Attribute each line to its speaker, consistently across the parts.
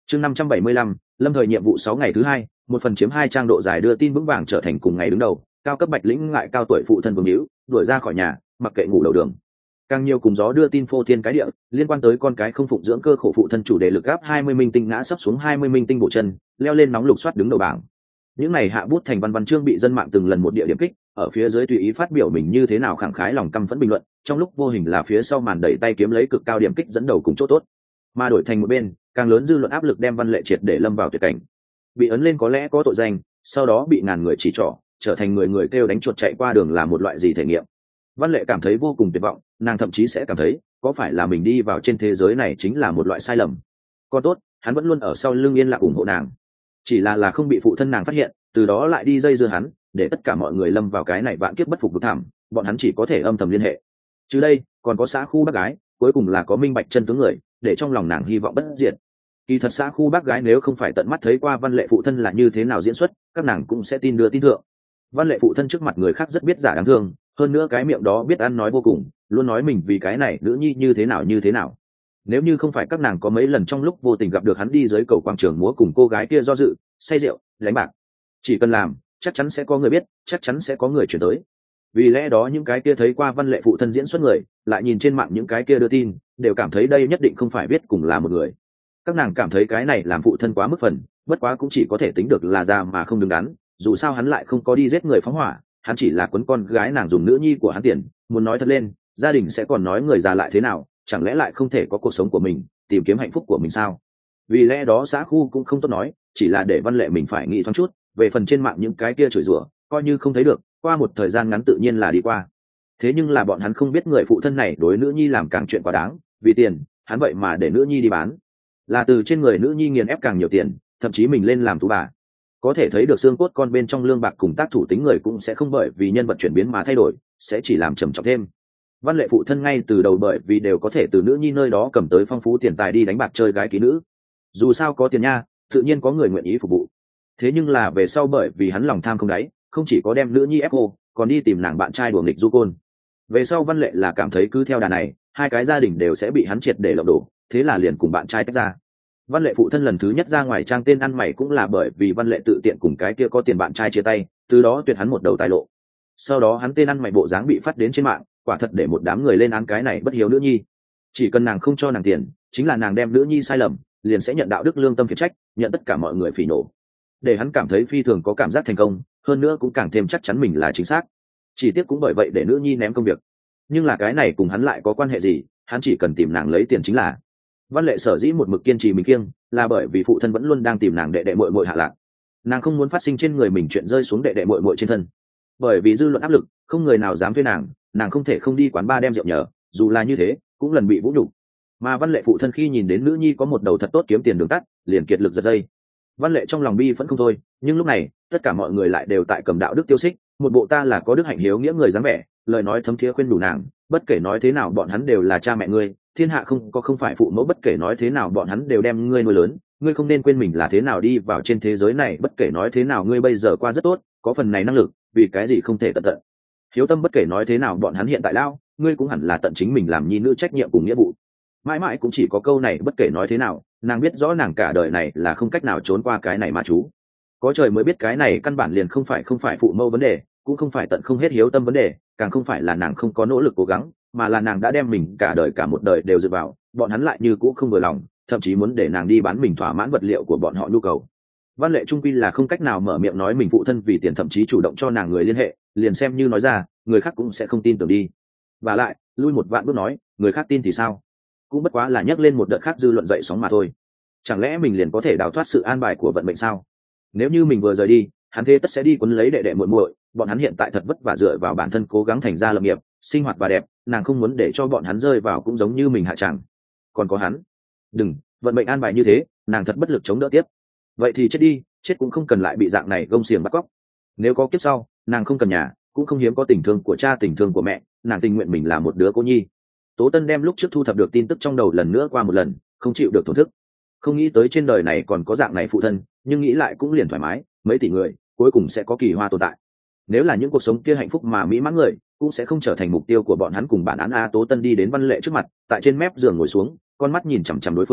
Speaker 1: Chương 575, lâm thời nhiệm vụ 6 ngày thứ hai, một phần chiếm 2 trang độ dài đưa tin vững vàng trở thành cùng ngày đứng đầu, cao cấp bạch lĩnh ngại cao tuổi phụ thân vương hữu, đuổi ra khỏi nhà, mặc kệ ngủ đầu đường. Càng nhiều cùng gió đưa tin phô thiên cái địa, liên quan tới con cái không phụng dưỡng cơ khổ phụ thân chủ đề lực gáp 20 minh tinh ngã sấp xuống 20 minh tinh bộ chân, leo lên nóng lục soát đứng đầu bảng. Những này hạ bút thành văn chương bị dân mạng từng lần một địa điểm kích, ở phía dưới tùy ý phát biểu mình như thế nào khẳng khái lòng căm phẫn bình luận, trong lúc vô hình là phía sau màn đẩy tay kiếm lấy cực cao điểm kích dẫn đầu cùng chỗ tốt. Mà đổi thành một bên, càng lớn dư luận áp lực đem Văn Lệ triệt để lâm vào tuyệt cảnh. Bị ấn lên có lẽ có tội danh, sau đó bị ngàn người chỉ trỏ, trở thành người người kêu đánh chuột chạy qua đường là một loại gì thể nghiệm. Văn Lệ cảm thấy vô cùng tuyệt vọng, nàng thậm chí sẽ cảm thấy có phải là mình đi vào trên thế giới này chính là một loại sai lầm. Còn tốt, hắn vẫn luôn ở sau lưng yên lặng ủng hộ nàng, chỉ là không bị phụ thân nàng phát hiện, từ đó lại đi dây dưa hắn, để tất cả mọi người lâm vào cái này vạn kiếp bất phục vực thảm, bọn hắn chỉ có thể âm thầm liên hệ. Chứ đây, còn có xã khu bác gái, cuối cùng là có minh bạch chân tướng người, để trong lòng nàng hy vọng bất diệt. Kỳ thật xã khu bác gái nếu không phải tận mắt thấy qua Văn Lệ phụ thân là như thế nào diễn xuất, các nàng cũng sẽ tin đưa tin thượng. Văn Lệ phụ thân trước mặt người khác rất biết giả đáng thương, hơn nữa cái miệng đó biết ăn nói vô cùng, luôn nói mình vì cái này nữ nhi như thế nào. Nếu như không phải các nàng có mấy lần trong lúc vô tình gặp được hắn đi dưới cầu quảng trường múa cùng cô gái kia do dự, say rượu, đánh bạc, chỉ cần làm, chắc chắn sẽ có người biết, chắc chắn sẽ có người chuyển tới. Vì lẽ đó những cái kia thấy qua Văn Lệ phụ thân diễn xuất người, lại nhìn trên mạng những cái kia đưa tin, đều cảm thấy đây nhất định không phải biết cùng là một người. Các nàng cảm thấy cái này làm phụ thân quá mức phần, bất quá cũng chỉ có thể tính được là già mà không đứng đắn, dù sao hắn lại không có đi giết người phóng hỏa, hắn chỉ là quấn con gái nàng dùng nữ nhi của hắn tiền. Muốn nói thật lên, gia đình sẽ còn nói người già lại thế nào, chẳng lẽ lại không thể có cuộc sống của mình, tìm kiếm hạnh phúc của mình sao? Vì lẽ đó xã khu cũng không tốt nói, chỉ là để Văn Lệ mình phải nghĩ thoáng chút. Về phần trên mạng những cái kia chửi rủa, coi như không thấy được, qua một thời gian ngắn tự nhiên là đi qua. Thế nhưng là bọn hắn không biết người phụ thân này đối nữ nhi làm càng chuyện quá đáng, vì tiền, hắn vậy mà để nữ nhi đi bán, là từ trên người nữ nhi nghiền ép càng nhiều tiền, thậm chí mình lên làm tú bà. Có thể thấy được xương cốt con bên trong lương bạc cùng tác thủ tính người cũng sẽ không bởi vì nhân vật chuyển biến mà thay đổi, sẽ chỉ làm trầm trọng thêm. Văn Lệ phụ thân ngay từ đầu bởi vì đều có thể từ nữ nhi nơi đó cầm tới phong phú tiền tài đi đánh bạc chơi gái ký nữ, dù sao có tiền nha, tự nhiên có người nguyện ý phục vụ. Thế nhưng là về sau bởi vì hắn lòng tham không đáy, không chỉ có đem nữ nhi ép cô, còn đi tìm nàng bạn trai đùa nghịch du côn. Về sau Văn Lệ là cảm thấy cứ theo đà này, hai cái gia đình đều sẽ bị hắn triệt để lộng đổ, thế là liền cùng bạn trai tách ra. Văn Lệ phụ thân lần thứ nhất ra ngoài trang tên ăn mày cũng là bởi vì Văn Lệ tự tiện cùng cái kia có tiền bạn trai chia tay, từ đó tuyệt hắn một đầu tài lộ. Sau đó hắn tên ăn mày bộ dáng bị phát đến trên mạng, quả thật để một đám người lên án cái này bất hiếu nữ nhi. Chỉ cần nàng không cho nàng tiền, chính là nàng đem nữ nhi sai lầm, liền sẽ nhận đạo đức lương tâm khiển trách, nhận tất cả mọi người phỉ nổ. Để hắn cảm thấy phi thường có cảm giác thành công, hơn nữa cũng càng thêm chắc chắn mình là chính xác. Chỉ tiếc cũng bởi vậy để nữ nhi ném công việc. Nhưng là cái này cùng hắn lại có quan hệ gì, hắn chỉ cần tìm nàng lấy tiền chính là. Văn Lệ sở dĩ một mực kiên trì mình kiêng, là bởi vì phụ thân vẫn luôn đang tìm nàng đệ đệ muội muội hạ lạc. Nàng không muốn phát sinh trên người mình chuyện rơi xuống đệ đệ muội muội trên thân. Bởi vì dư luận áp lực, không người nào dám thuê nàng không thể không đi quán bar đem rượu nhờ, dù là như thế, cũng lần bị vũ nhục. Mà Văn Lệ phụ thân khi nhìn đến nữ nhi có một đầu thật tốt kiếm tiền đường tắt, liền kiệt lực giật dây. Văn Lệ trong lòng bi vẫn không thôi, nhưng lúc này, tất cả mọi người lại đều tại cầm đạo đức tiêu xích, một bộ ta là có đức hạnh hiếu nghĩa người dáng vẻ, lời nói thấm thía khuyên đủ nàng, bất kể nói thế nào bọn hắn đều là cha mẹ ngươi, thiên hạ không phải phụ mẫu, bất kể nói thế nào bọn hắn đều đem ngươi nuôi lớn, ngươi không nên quên mình là thế nào đi vào trên thế giới này, bất kể nói thế nào ngươi bây giờ qua rất tốt, có phần này năng lực, vì cái gì không thể tận tận. Hiếu tâm bất kể nói thế nào bọn hắn hiện tại lao, ngươi cũng hẳn là tận chính mình làm nhi nữ trách nhiệm cùng nghĩa vụ. Mãi mãi cũng chỉ có câu này bất kể nói thế nào, nàng biết rõ nàng cả đời này là không cách nào trốn qua cái này mà chú. Có trời mới biết cái này căn bản liền không phải phụ mẫu vấn đề, cũng không phải tận không hết hiếu tâm vấn đề, càng không phải là nàng không có nỗ lực cố gắng, mà là nàng đã đem mình cả đời cả một đời đều dựa vào, bọn hắn lại như cũ không vừa lòng, thậm chí muốn để nàng đi bán mình thỏa mãn vật liệu của bọn họ nhu cầu. Văn Lệ trung quy là không cách nào mở miệng nói mình phụ thân vì tiền, thậm chí chủ động cho nàng người liên hệ, liền xem như nói ra, người khác cũng sẽ không tin tưởng đi. Và lại, lui một vạn bước nói, người khác tin thì sao? Cũng bất quá là nhắc lên một đợt khác dư luận dậy sóng mà thôi. Chẳng lẽ mình liền có thể đào thoát sự an bài của vận mệnh sao? Nếu như mình vừa rời đi, hắn thế tất sẽ đi quấn lấy đệ đệ muội muội, bọn hắn hiện tại thật vất vả dựa vào bản thân cố gắng thành ra lập nghiệp, sinh hoạt và đẹp, nàng không muốn để cho bọn hắn rơi vào cũng giống như mình hạ chẳng. Còn có hắn, đừng, vận mệnh an bài như thế, nàng thật bất lực chống đỡ tiếp. Vậy thì chết đi, chết cũng không cần lại bị dạng này gông xiềng bắt cóc. Nếu có kiếp sau, nàng không cần nhà, cũng không hiếm có tình thương của cha, tình thương của mẹ, nàng tình nguyện mình là một đứa cô nhi. Tố Tân đem lúc trước thu thập được tin tức trong đầu lần nữa qua một lần, không chịu được thổn thức. Không nghĩ tới trên đời này còn có dạng này phụ thân, nhưng nghĩ lại cũng liền thoải mái, mấy tỷ người, cuối cùng sẽ có kỳ hoa tồn tại. Nếu là những cuộc sống kia hạnh phúc mà mỹ mãn người, cũng sẽ không trở thành mục tiêu của bọn hắn cùng bản án. A Tố Tân đi đến Văn Lệ trước mặt, tại trên mép giường ngồi xuống, con mắt nhìn chằm chằm đối phương,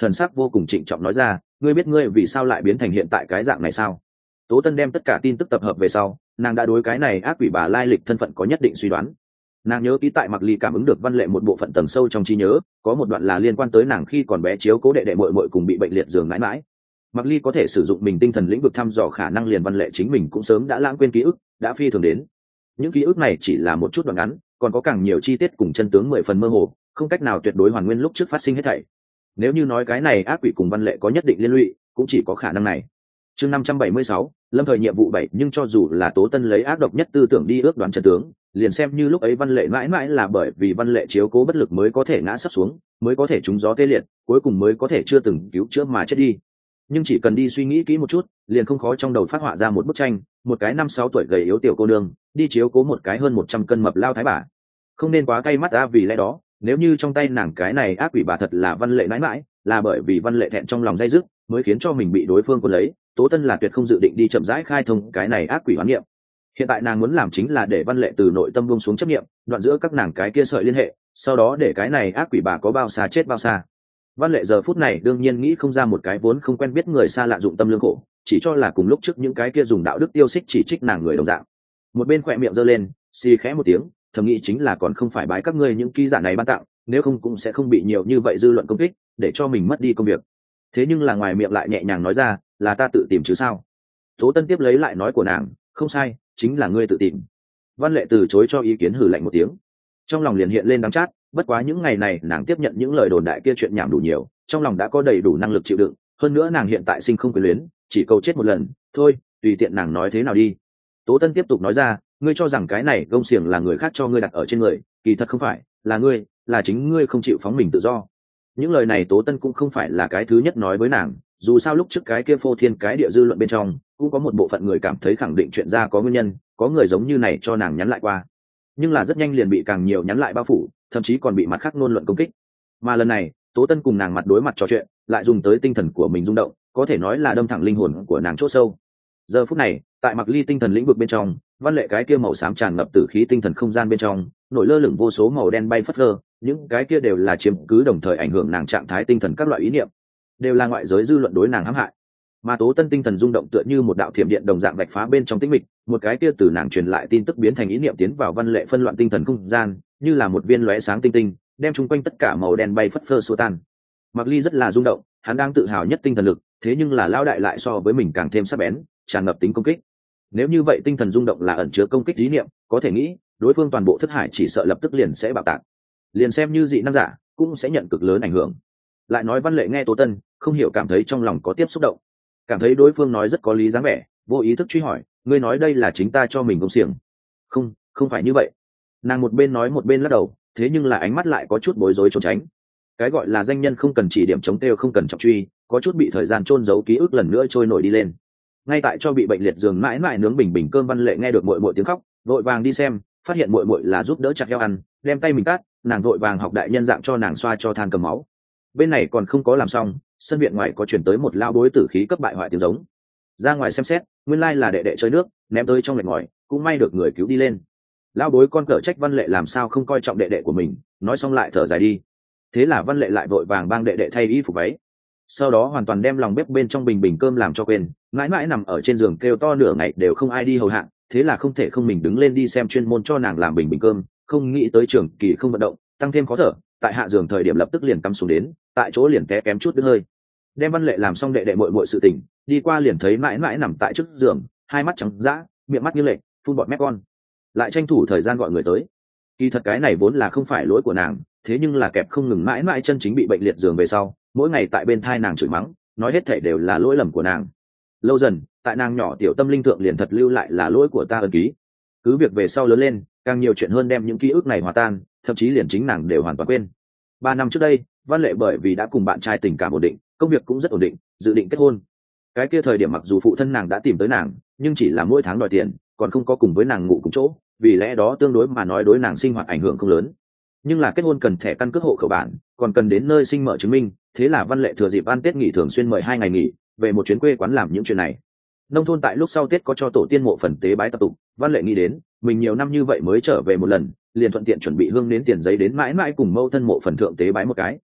Speaker 1: thần sắc vô cùng trịnh trọng nói ra, ngươi biết ngươi vì sao lại biến thành hiện tại cái dạng này sao? Tố Tân đem tất cả tin tức tập hợp về sau, nàng đã đối cái này ác quỷ bà lai lịch thân phận có nhất định suy đoán. Nàng nhớ ký tại Mặc Ly cảm ứng được Văn Lệ một bộ phận tầng sâu trong trí nhớ, có một đoạn là liên quan tới nàng khi còn bé chiếu cố đệ đệ muội muội cùng bị bệnh liệt giường mãi mãi. Mặc Ly có thể sử dụng mình tinh thần lĩnh vực thăm dò khả năng liền Văn Lệ chính mình cũng sớm đã lãng quên ký ức, đã phi thường đến. Những ký ức này chỉ là một chút đoạn ngắn, còn có càng nhiều chi tiết cùng chân tướng 10 phần mơ hồ, không cách nào tuyệt đối hoàn nguyên lúc trước phát sinh hết thảy. Nếu như nói cái này ác quỷ cùng Văn Lệ có nhất định liên lụy, cũng chỉ có khả năng này. Chương 576, lâm thời nhiệm vụ 7, nhưng cho dù là Tố Tân lấy ác độc nhất tư tưởng đi ước đoán chân tướng, liền xem như lúc ấy Văn Lệ mãi mãi là bởi vì Văn Lệ chiếu cố bất lực mới có thể ngã sắp xuống, mới có thể trúng gió tê liệt, cuối cùng mới có thể chưa từng cứu chữa mà chết đi. Nhưng chỉ cần đi suy nghĩ kỹ một chút, liền không khó trong đầu phát họa ra một bức tranh, một cái 5-6 tuổi gầy yếu tiểu cô nương, đi chiếu cố một cái hơn 100 cân mập lao thái bà. Không nên quá cay mắt ra, vì lẽ đó, nếu như trong tay nàng cái này ác quỷ bà thật là Văn Lệ mãi mãi, là bởi vì Văn Lệ thẹn trong lòng dây dứt, mới khiến cho mình bị đối phương cuốn lấy, Tố Tân là tuyệt không dự định đi chậm rãi khai thông cái này ác quỷ hoán niệm. Hiện tại nàng muốn làm chính là để Văn Lệ từ nội tâm buông xuống chấp niệm, đoạn giữa các nàng cái kia sợi liên hệ, sau đó để cái này ác quỷ bà có bao xa chết bao xa. Văn Lệ giờ phút này đương nhiên nghĩ không ra một cái vốn không quen biết người xa lạ dụng tâm lương khổ, chỉ cho là cùng lúc trước những cái kia dùng đạo đức tiêu xích chỉ trích nàng người đồng dạng. Một bên khỏe miệng giơ lên, xì khẽ một tiếng, thầm nghĩ chính là còn không phải bái các ngươi những ký giả này ban tặng, nếu không cũng sẽ không bị nhiều như vậy dư luận công kích, để cho mình mất đi công việc. Thế nhưng là ngoài miệng lại nhẹ nhàng nói ra, là ta tự tìm chứ sao? Tố Tân tiếp lấy lại nói của nàng, không sai, chính là ngươi tự tìm. Văn Lệ từ chối cho ý kiến, hừ lạnh một tiếng. Trong lòng liền hiện lên đắng chát, bất quá những ngày này nàng tiếp nhận những lời đồn đại kia chuyện nhảm đủ nhiều, trong lòng đã có đầy đủ năng lực chịu đựng, hơn nữa nàng hiện tại sinh không quyền luyến, chỉ cầu chết một lần, thôi, tùy tiện nàng nói thế nào đi. Tố Tân tiếp tục nói ra, ngươi cho rằng cái này gông xiềng là người khác cho ngươi đặt ở trên người, kỳ thật không phải, là ngươi, là chính ngươi không chịu phóng mình tự do. Những lời này Tố Tân cũng không phải là cái thứ nhất nói với nàng, dù sao lúc trước cái kia phô thiên cái địa dư luận bên trong cũng có một bộ phận người cảm thấy khẳng định chuyện ra có nguyên nhân, có người giống như này cho nàng nhắn lại qua, nhưng là rất nhanh liền bị càng nhiều nhắn lại bao phủ, thậm chí còn bị mặt khác ngôn luận công kích. Mà lần này Tố Tân cùng nàng mặt đối mặt trò chuyện, lại dùng tới tinh thần của mình rung động, có thể nói là đâm thẳng linh hồn của nàng chỗ sâu. Giờ phút này tại Mặc Ly tinh thần lĩnh vực bên trong, Văn Lệ cái kia màu xám tràn ngập tử khí tinh thần không gian bên trong nổi lơ lửng vô số màu đen bay phất phơ, những cái kia đều là chiếm cứ đồng thời ảnh hưởng nàng trạng thái tinh thần các loại ý niệm, đều là ngoại giới dư luận đối nàng hãm hại. Mà Tố Tân tinh thần rung động tựa như một đạo thiểm điện đồng dạng vạch phá bên trong tĩnh mịch, một cái kia từ nàng truyền lại tin tức biến thành ý niệm tiến vào Văn Lệ phân loạn tinh thần không gian, như là một viên lóe sáng tinh tinh, đem chung quanh tất cả màu đen bay phất phơ xua tan. Mặc Ly rất là rung động, hắn đang tự hào nhất tinh thần lực, thế nhưng là lão đại lại so với mình càng thêm sắc bén, tràn ngập tính công kích. Nếu như vậy tinh thần rung động là ẩn chứa công kích ý niệm, có thể nghĩ đối phương toàn bộ thất hải chỉ sợ lập tức liền sẽ bạo tạc, liền xem như dị năng giả cũng sẽ nhận cực lớn ảnh hưởng. Lại nói Văn Lệ nghe Tố Tân, không hiểu cảm thấy trong lòng có tiếp xúc động, cảm thấy đối phương nói rất có lý dáng vẻ, vô ý thức truy hỏi, ngươi nói đây là chính ta cho mình công xiềng? Không, không phải như vậy. Nàng một bên nói một bên lắc đầu, thế nhưng là ánh mắt lại có chút bối rối trốn tránh. Cái gọi là danh nhân không cần chỉ điểm chống têu không cần trọng truy, có chút bị thời gian chôn giấu ký ức lần nữa trôi nổi đi lên. Ngay tại cho bị bệnh liệt giường mãi mãi nướng bình bình cơm, Văn Lệ nghe được muội muội tiếng khóc, vội vàng đi xem, phát hiện muội muội là giúp đỡ chặt heo ăn, đem tay mình cắt, nàng vội vàng học đại nhân dạng cho nàng xoa cho than cầm máu. Bên này còn không có làm xong, sân viện ngoài có chuyển tới một lão bối tử khí cấp bại hoại tiếng giống. Ra ngoài xem xét, nguyên lai là đệ đệ chơi nước, ném tới trong lạch ngòi, cũng may được người cứu đi lên. Lão bối con cở trách Văn Lệ làm sao không coi trọng đệ đệ của mình, nói xong lại thở dài đi. Thế là Văn Lệ lại vội vàng bang đệ đệ thay y phục váy, sau đó hoàn toàn đem lòng bếp bên trong bình bình cơm làm cho quên, mãi mãi nằm ở trên giường kêu to nửa ngày đều không ai đi hầu hạ, thế là không thể không mình đứng lên đi xem chuyên môn cho nàng làm bình bình cơm, không nghĩ tới trường kỳ không vận động, tăng thêm khó thở, tại hạ giường thời điểm lập tức liền cắm xuống đến, tại chỗ liền té kém chút đứng hơi. Đem Văn Lệ làm xong đệ đệ muội muội sự tình, đi qua liền thấy mãi mãi nằm tại trước giường, hai mắt trắng dã, miệng mắt như lệ, phun bọt mép con, lại tranh thủ thời gian gọi người tới. Kỳ thật cái này vốn là không phải lỗi của nàng, thế nhưng là kẹp không ngừng mãi mãi chân chính bị bệnh liệt giường về sau, mỗi ngày tại bên thai nàng chửi mắng, nói hết thảy đều là lỗi lầm của nàng. Lâu dần, tại nàng nhỏ tiểu tâm linh thượng liền thật lưu lại là lỗi của ta ân ký. Cứ việc về sau lớn lên, càng nhiều chuyện hơn đem những ký ức này hòa tan, thậm chí liền chính nàng đều hoàn toàn quên. 3 năm trước đây, Văn Lệ bởi vì đã cùng bạn trai tình cảm ổn định, công việc cũng rất ổn định, dự định kết hôn. Cái kia thời điểm mặc dù phụ thân nàng đã tìm tới nàng, nhưng chỉ là mỗi tháng đòi tiền, còn không có cùng với nàng ngủ cùng chỗ, vì lẽ đó tương đối mà nói đối nàng sinh hoạt ảnh hưởng không lớn. Nhưng là kết hôn cần thẻ căn cước hộ khẩu bản, còn cần đến nơi sinh mở chứng minh, thế là Văn Lệ thừa dịp ăn Tết nghỉ thường xuyên mời 2 ngày nghỉ, về một chuyến quê quán làm những chuyện này. Nông thôn tại lúc sau Tết có cho tổ tiên mộ phần tế bái tập tục, Văn Lệ nghĩ đến, mình nhiều năm như vậy mới trở về một lần, liền thuận tiện chuẩn bị hương nến tiền giấy đến mãi mãi cùng mâu thân mộ phần thượng tế bái một cái.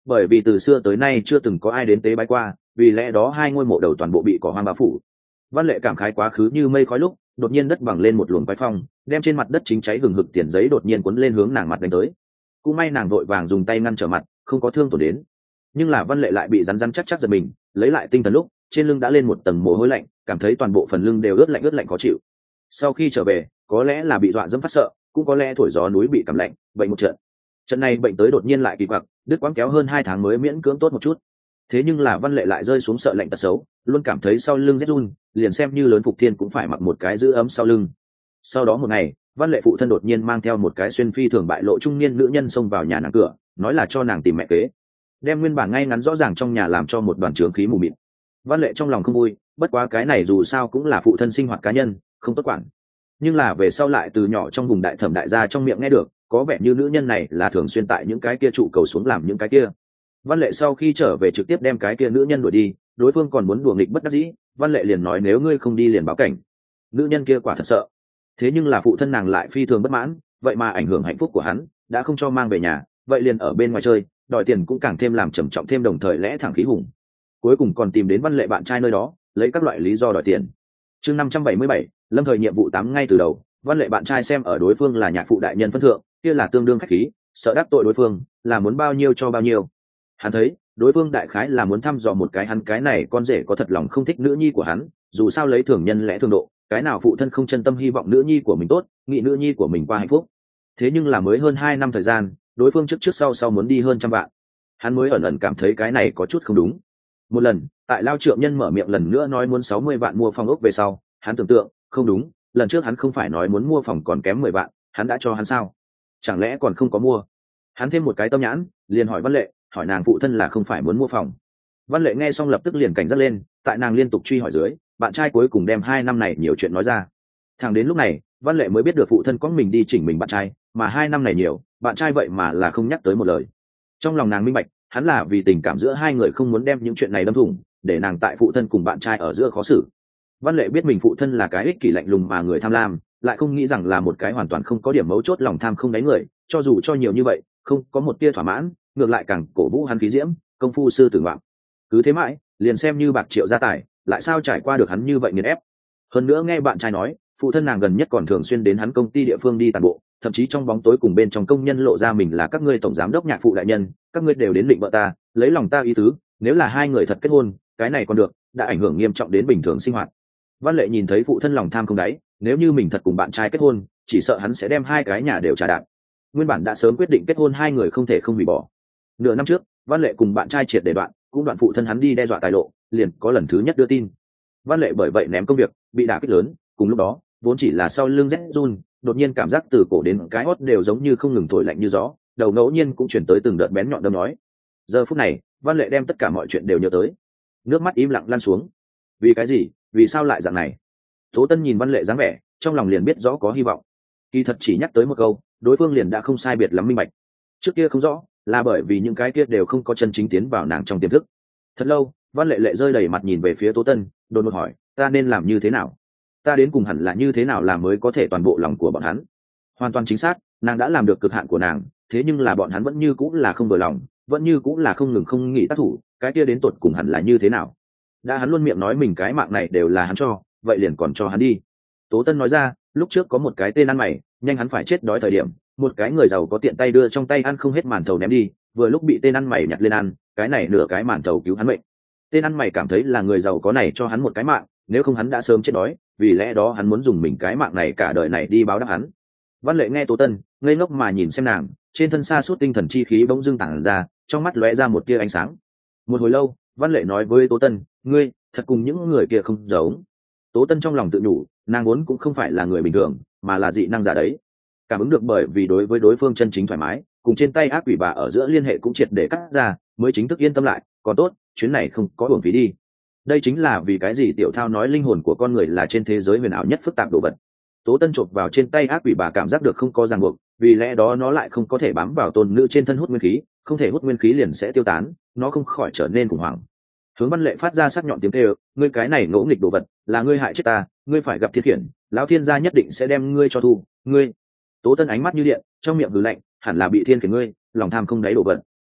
Speaker 1: bởi vì từ xưa tới nay chưa từng có ai đến tế bái qua, vì lẽ đó hai ngôi mộ đầu toàn bộ bị cỏ hoang bao phủ. Văn Lệ cảm khái quá khứ như mây khói lúc, đột nhiên đất bằng lên một luồng quái phong, đem trên mặt đất chính cháy hừng hực tiền giấy đột nhiên cuốn lên hướng nàng mặt đánh tới. Cũng may nàng vội vàng dùng tay ngăn trở mặt, không có thương tổn đến. Nhưng là Văn Lệ lại bị rắn chắc giật mình, lấy lại tinh thần lúc, trên lưng đã lên một tầng mồ hôi lạnh, cảm thấy toàn bộ phần lưng đều ướt lạnh khó chịu. Sau khi trở về, có lẽ là bị dọa dẫm phát sợ, cũng có lẽ thổi gió núi bị cảm lạnh, bệnh một trận. Trận này bệnh tới đột nhiên lại kỳ quặc, đứt quãng kéo hơn 2 tháng mới miễn cưỡng tốt một chút. Thế nhưng là Văn Lệ lại rơi xuống sợ lạnh tật xấu, luôn cảm thấy sau lưng rét run, liền xem như lớn Phục Thiên cũng phải mặc một cái giữ ấm sau lưng. Sau đó một ngày, Văn Lệ phụ thân đột nhiên mang theo một cái xuyên phi thường bại lộ trung niên nữ nhân xông vào nhà nàng cửa, nói là cho nàng tìm mẹ kế, đem nguyên bản ngay ngắn rõ ràng trong nhà làm cho một đoàn chướng khí mù mịt. Văn Lệ trong lòng không vui, bất quá cái này dù sao cũng là phụ thân sinh hoạt cá nhân, không tốt quản. Nhưng là về sau lại từ nhỏ trong vùng đại thẩm đại gia trong miệng nghe được, có vẻ như nữ nhân này là thường xuyên tại những cái kia trụ cầu xuống làm những cái kia. Văn Lệ sau khi trở về trực tiếp đem cái kia nữ nhân đuổi đi, đối phương còn muốn đùa nghịch bất đắc dĩ, Văn Lệ liền nói nếu ngươi không đi liền báo cảnh. Nữ nhân kia quả thật sợ. Thế nhưng là phụ thân nàng lại phi thường bất mãn, vậy mà ảnh hưởng hạnh phúc của hắn, đã không cho mang về nhà, vậy liền ở bên ngoài chơi, đòi tiền cũng càng thêm làm trầm trọng thêm, đồng thời lẽ thẳng khí hùng. Cuối cùng còn tìm đến Văn Lệ bạn trai nơi đó, lấy các loại lý do đòi tiền. Chương 577, lâm thời nhiệm vụ 8 ngay từ đầu, Văn Lệ bạn trai xem ở đối phương là nhạc phụ đại nhân phân thượng, kia là tương đương khách khí, sợ đắc tội đối phương, là muốn bao nhiêu cho bao nhiêu. Hắn thấy, đối phương đại khái là muốn thăm dò một cái hắn cái này con rể có thật lòng không thích nữ nhi của hắn, dù sao lấy thường nhân lẽ thường độ, cái nào phụ thân không chân tâm hy vọng nữ nhi của mình tốt, nghĩ nữ nhi của mình qua hạnh phúc. Thế nhưng là mới hơn 2 năm thời gian, đối phương trước sau muốn đi hơn 100 vạn. Hắn mới ẩn ẩn cảm thấy cái này có chút không đúng. Một lần, tại Lao Trượng Nhân mở miệng lần nữa nói muốn 60 vạn mua phòng ốc về sau, hắn tưởng tượng, không đúng, lần trước hắn không phải nói muốn mua phòng còn kém 10 vạn, hắn đã cho hắn sao? Chẳng lẽ còn không có mua? Hắn thêm một cái tâm nhãn, liền hỏi Văn Lệ, hỏi nàng phụ thân là không phải muốn mua phòng. Văn Lệ nghe xong lập tức liền cảnh giác lên, tại nàng liên tục truy hỏi dưới, bạn trai cuối cùng đem 2 năm này nhiều chuyện nói ra. Thẳng đến lúc này, Văn Lệ mới biết được phụ thân có mình đi chỉnh mình bạn trai, mà 2 năm này nhiều, bạn trai vậy mà là không nhắc tới một lời. Trong lòng nàng minh bạch, hắn là vì tình cảm giữa hai người không muốn đem những chuyện này đâm thủng, để nàng tại phụ thân cùng bạn trai ở giữa khó xử. Văn Lệ biết mình phụ thân là cái ích kỷ lạnh lùng mà người tham lam, lại không nghĩ rằng là một cái hoàn toàn không có điểm mấu chốt lòng tham không đáy người, cho dù cho nhiều như vậy, không có một tia thỏa mãn, ngược lại càng cổ vũ hắn khí diễm, công phu sư tử ngoạm. Cứ thế mãi, liền xem như bạc triệu gia tài, lại sao trải qua được hắn như vậy nghiền ép. Hơn nữa nghe bạn trai nói, phụ thân nàng gần nhất còn thường xuyên đến hắn công ty địa phương đi tản bộ, thậm chí trong bóng tối cùng bên trong công nhân lộ ra mình là các ngươi tổng giám đốc nhạc phụ đại nhân, các ngươi đều đến định vợ ta, lấy lòng ta ý tứ, nếu là hai người thật kết hôn, cái này còn được, đã ảnh hưởng nghiêm trọng đến bình thường sinh hoạt. Văn Lệ nhìn thấy phụ thân lòng tham không đáy, nếu như mình thật cùng bạn trai kết hôn, chỉ sợ hắn sẽ đem hai cái nhà đều trả đạn. Nguyên bản đã sớm quyết định kết hôn hai người không thể không hủy bỏ. Nửa năm trước, Văn Lệ cùng bạn trai triệt để đoạn, cũng đoạn phụ thân hắn đi đe dọa tài lộ, liền có lần thứ nhất đưa tin. Văn Lệ bởi vậy ném công việc, bị đả kích lớn, cùng lúc đó, vốn chỉ là sau lưng rét run, đột nhiên cảm giác từ cổ đến cái hót đều giống như không ngừng thổi lạnh như gió, đầu ngẫu nhiên cũng chuyển tới từng đợt bén nhọn đâm nói. Giờ phút này, Văn Lệ đem tất cả mọi chuyện đều nhớ tới, nước mắt im lặng lăn xuống. Vì cái gì, vì sao lại dạng này? Tố Tân nhìn Văn Lệ dáng vẻ, trong lòng liền biết rõ có hy vọng. Kỳ thật chỉ nhắc tới một câu, đối phương liền đã không sai biệt lắm minh bạch. Trước kia không rõ, là bởi vì những cái kia đều không có chân chính tiến vào nàng trong tiềm thức. Thật lâu, Văn Lệ lệ rơi đầy mặt nhìn về phía Tố Tân, đột ngột hỏi, ta nên làm như thế nào? Ta đến cùng hẳn là như thế nào làm mới có thể toàn bộ lòng của bọn hắn? Hoàn toàn chính xác, nàng đã làm được cực hạn của nàng, thế nhưng là bọn hắn vẫn như cũng là không vừa lòng, vẫn như cũng là không ngừng không nghỉ tác thủ, cái kia đến tột cùng hẳn là như thế nào? Đã hắn luôn miệng nói mình cái mạng này đều là hắn cho, vậy liền còn cho hắn đi. Tố Tân nói ra, lúc trước có một cái tên ăn mày, nhanh hắn phải chết đói thời điểm, một cái người giàu có tiện tay đưa trong tay ăn không hết màn thầu ném đi, vừa lúc bị tên ăn mày nhặt lên ăn, cái này nửa cái màn thầu cứu hắn mệnh. Tên ăn mày cảm thấy là người giàu có này cho hắn một cái mạng, nếu không hắn đã sớm chết đói, vì lẽ đó hắn muốn dùng mình cái mạng này cả đời này đi báo đáp hắn. Văn Lệ nghe Tố Tân, ngây ngốc mà nhìn xem nàng, trên thân sa sút tinh thần chi khí bỗng dưng tản ra, trong mắt lóe ra một tia ánh sáng. Một hồi lâu, Văn Lệ nói với Tố Tân, ngươi thật cùng những người kia không giống. Tố Tân trong lòng tự nhủ, nàng vốn cũng không phải là người bình thường, mà là dị năng giả đấy. Cảm ứng được bởi vì đối với đối phương chân chính thoải mái, cùng trên tay ác quỷ bà ở giữa liên hệ cũng triệt để cắt ra, mới chính thức yên tâm lại, còn tốt, chuyến này không có uổng phí đi. Đây chính là vì cái gì Tiểu Thao nói linh hồn của con người là trên thế giới huyền ảo nhất phức tạp đồ vật. Tố Tân chộp vào trên tay ác quỷ bà cảm giác được không có ràng buộc, vì lẽ đó nó lại không có thể bám vào tôn nữ trên thân hút nguyên khí, không thể hút nguyên khí liền sẽ tiêu tán, nó không khỏi trở nên khủng hoảng. Hướng Văn Lệ phát ra sắc nhọn tiếng kêu, ngươi cái này ngỗ nghịch đồ vật, là ngươi hại chết ta, ngươi phải gặp thiên khiển, lão thiên gia nhất định sẽ đem ngươi cho thu, ngươi. Tố Tân ánh mắt như điện, trong miệng hừ lạnh, hẳn là bị thiên khiển ngươi, lòng tham không đáy đồ vật.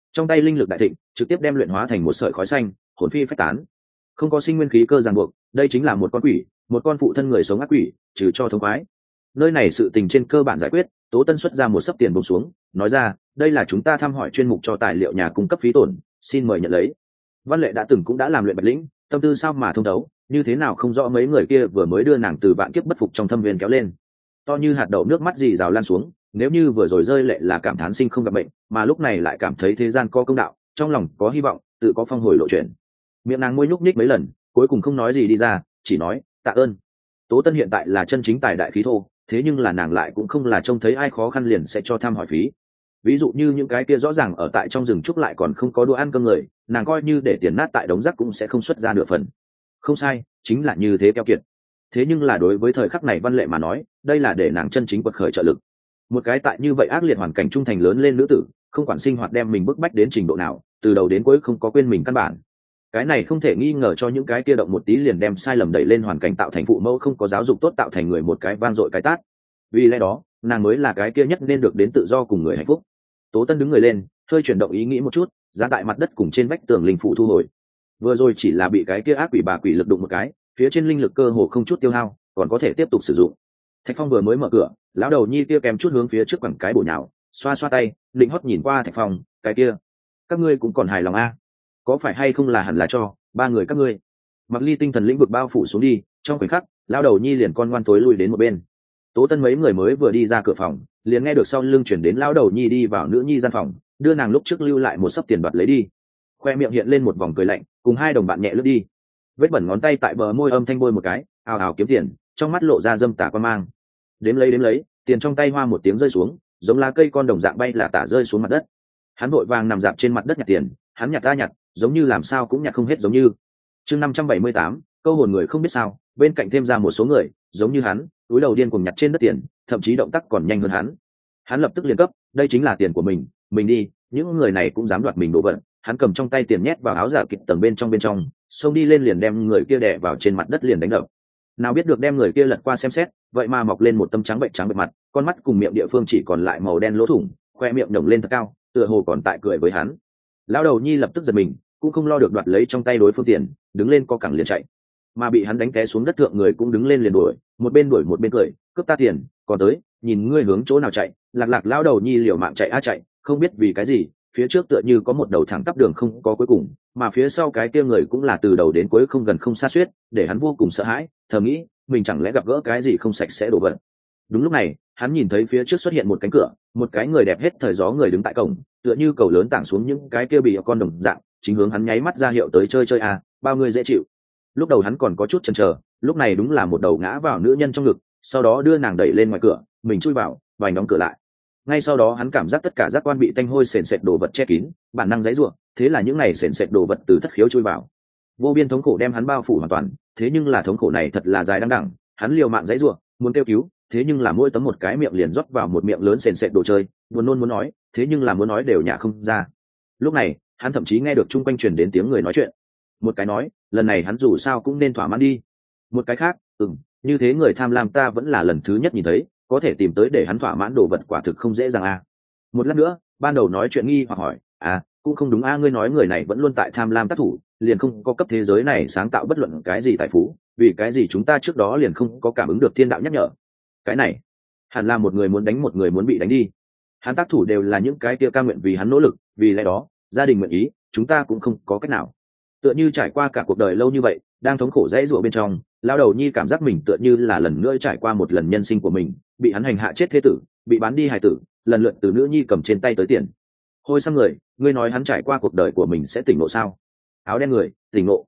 Speaker 1: trong tay linh lực đại thịnh trực tiếp đem luyện hóa thành một sợi khói xanh, hồn phi phách tán. Không có sinh nguyên khí cơ ràng buộc, đây chính là một con quỷ, một con phụ thân người sống ác quỷ, trừ cho thống khoái. Nơi này sự tình trên cơ bản giải quyết. Tố Tân xuất ra một sấp tiền bông xuống, nói ra, đây là chúng ta thăm hỏi chuyên mục cho tài liệu nhà cung cấp phí tổn, xin mời nhận lấy. Văn Lệ đã từng cũng đã làm luyện bạch lĩnh, tâm tư sao mà thông thấu, như thế nào không rõ mấy người kia vừa mới đưa nàng từ vạn kiếp bất phục trong thâm viên kéo lên. To như hạt đậu nước mắt dì rào lan xuống, nếu như vừa rồi rơi lệ là cảm thán sinh không gặp bệnh, mà lúc này lại cảm thấy thế gian có công đạo, trong lòng có hy vọng, tự có phong hồi lộ chuyển. Miệng nàng môi nhúc nhích mấy lần, cuối cùng không nói gì đi ra, chỉ nói tạ ơn. Tố Tân hiện tại là chân chính tài đại khí thô, thế nhưng là nàng lại cũng không là trông thấy ai khó khăn liền sẽ cho thăm hỏi phí. Ví dụ như những cái kia rõ ràng ở tại trong rừng trúc lại còn không có đũa ăn cơm người, nàng coi như để tiền nát tại đống rác cũng sẽ không xuất ra nửa phần. Không sai, chính là như thế keo kiệt. Thế nhưng là đối với thời khắc này Văn Lệ mà nói, đây là để nàng chân chính quật khởi trợ lực. Một cái tại như vậy ác liệt hoàn cảnh trung thành lớn lên nữ tử, không quản sinh hoạt đem mình bức bách đến trình độ nào, từ đầu đến cuối không có quên mình căn bản. Cái này không thể nghi ngờ cho những cái kia động một tí liền đem sai lầm đẩy lên hoàn cảnh tạo thành phụ mẫu không có giáo dục tốt tạo thành người một cái vang dội cái tát. Vì lẽ đó, nàng mới là cái kia nhất nên được đến tự do cùng người hạnh phúc. Tố Tân đứng người lên, hơi chuyển động ý nghĩ một chút, giá tại mặt đất cùng trên vách tường linh phụ thu hồi. Vừa rồi chỉ là bị cái kia ác quỷ bà quỷ lực đụng một cái, phía trên linh lực cơ hồ không chút tiêu hao, còn có thể tiếp tục sử dụng. Thạch Phong vừa mới mở cửa, lão đầu nhi kia kèm chút hướng phía trước quẳng cái bổ nhào, xoa xoa tay, định hót nhìn qua Thạch Phong, cái kia, các ngươi cũng còn hài lòng a? Có phải hay không là hẳn là cho ba người các ngươi? Mặc Ly tinh thần lĩnh vực bao phủ xuống đi, trong khoảnh khắc, lão đầu nhi liền con ngoan tối lui đến một bên. Tố Tân mấy người mới vừa đi ra cửa phòng, liền nghe được sau lưng chuyển đến lão đầu nhi đi vào nữ nhi gian phòng, đưa nàng lúc trước lưu lại một sấp tiền bạc lấy đi. Khoe miệng hiện lên một vòng cười lạnh, cùng hai đồng bạn nhẹ lướt đi. Vết bẩn ngón tay tại bờ môi âm thanh bôi một cái, ào ào kiếm tiền, trong mắt lộ ra dâm tà quan mang. Đếm lấy, tiền trong tay hoa một tiếng rơi xuống, giống lá cây con đồng dạng bay là tả rơi xuống mặt đất. Hắn vội vàng nằm dạp trên mặt đất nhặt tiền, hắn nhặt ta nhặt, giống như làm sao cũng nhặt không hết giống như. Chương 578, câu hồn người không biết sao, bên cạnh thêm ra một số người, giống như hắn, túi đầu điên cuồng nhặt trên đất tiền, thậm chí động tác còn nhanh hơn hắn. Hắn lập tức liền cấp, đây chính là tiền của mình đi, những người này cũng dám đoạt mình đồ vật. Hắn cầm trong tay tiền nhét vào áo giả kịch tầng bên trong, xông đi lên liền đem người kia đè vào trên mặt đất liền đánh đập. Nào biết được đem người kia lật qua xem xét, vậy mà mọc lên một tấm trắng bệnh mặt, con mắt cùng miệng địa phương chỉ còn lại màu đen lỗ thủng, khoe miệng nhổng lên thật cao, tựa hồ còn tại cười với hắn. Lão đầu nhi lập tức giật mình, cũng không lo được đoạt lấy trong tay đối phương tiền, đứng lên co cẳng liền chạy. Mà bị hắn đánh té xuống đất thượng người cũng đứng lên liền đuổi một bên cười, cướp ta tiền, còn tới, nhìn ngươi hướng chỗ nào chạy. Lạc lão đầu nhi liều mạng chạy chạy, không biết vì cái gì, phía trước tựa như có một đầu thẳng tắp đường không có cuối cùng, mà phía sau cái kia người cũng là từ đầu đến cuối không gần không xa xuyết, để hắn vô cùng sợ hãi, thầm nghĩ, mình chẳng lẽ gặp gỡ cái gì không sạch sẽ đổ vật. Đúng lúc này, hắn nhìn thấy phía trước xuất hiện một cánh cửa, một cái người đẹp hết thời gió người đứng tại cổng, tựa như cầu lớn tảng xuống những cái kia bị con đồng dạng, chính hướng hắn nháy mắt ra hiệu tới chơi à, bao người dễ chịu. Lúc đầu hắn còn có chút chần chờ, lúc này đúng là một đầu ngã vào nữ nhân trong ngực, sau đó đưa nàng đẩy lên ngoài cửa, mình chui vào, vành đóng cửa lại. Ngay sau đó hắn cảm giác tất cả giác quan bị tanh hôi sền sệt đồ vật che kín, bản năng giãy giụa, thế là những này sền sệt đồ vật từ thất khiếu chui vào. Vô biên thống khổ đem hắn bao phủ hoàn toàn, thế nhưng là thống khổ này thật là dài đằng đẵng, hắn liều mạng giãy giụa, muốn kêu cứu, thế nhưng là mỗi tấm một cái miệng liền rót vào một miệng lớn sền sệt đồ chơi, buồn nôn muốn nói, thế nhưng là muốn nói đều nhả không ra. Lúc này, hắn thậm chí nghe được chung quanh truyền đến tiếng người nói chuyện. Một cái nói, lần này hắn dù sao cũng nên thỏa mãn đi. Một cái khác, như thế người tham lam ta vẫn là lần thứ nhất nhìn thấy, có thể tìm tới để hắn thỏa mãn đồ vật quả thực không dễ dàng a. Một lát nữa, ban đầu nói chuyện nghi hoặc hỏi, cũng không đúng a, ngươi nói người này vẫn luôn tại tham lam tác thủ, liền không có cấp thế giới này sáng tạo bất luận cái gì tài phú, vì cái gì chúng ta trước đó liền không có cảm ứng được thiên đạo nhắc nhở. Cái này, hẳn là một người muốn đánh một người muốn bị đánh đi. Hắn tác thủ đều là những cái kia ca nguyện vì hắn nỗ lực, vì lẽ đó, gia đình nguyện ý, chúng ta cũng không có cách nào. Tựa như trải qua cả cuộc đời lâu như vậy, đang thống khổ dãy rủa bên trong, lao đầu nhi cảm giác mình tựa như là lần nữa trải qua một lần nhân sinh của mình, bị hắn hành hạ chết thế tử, bị bán đi hài tử, lần lượt từ nữ nhi cầm trên tay tới tiền. Hôi sang người, ngươi nói hắn trải qua cuộc đời của mình sẽ tỉnh ngộ sao? Áo đen người, tỉnh ngộ.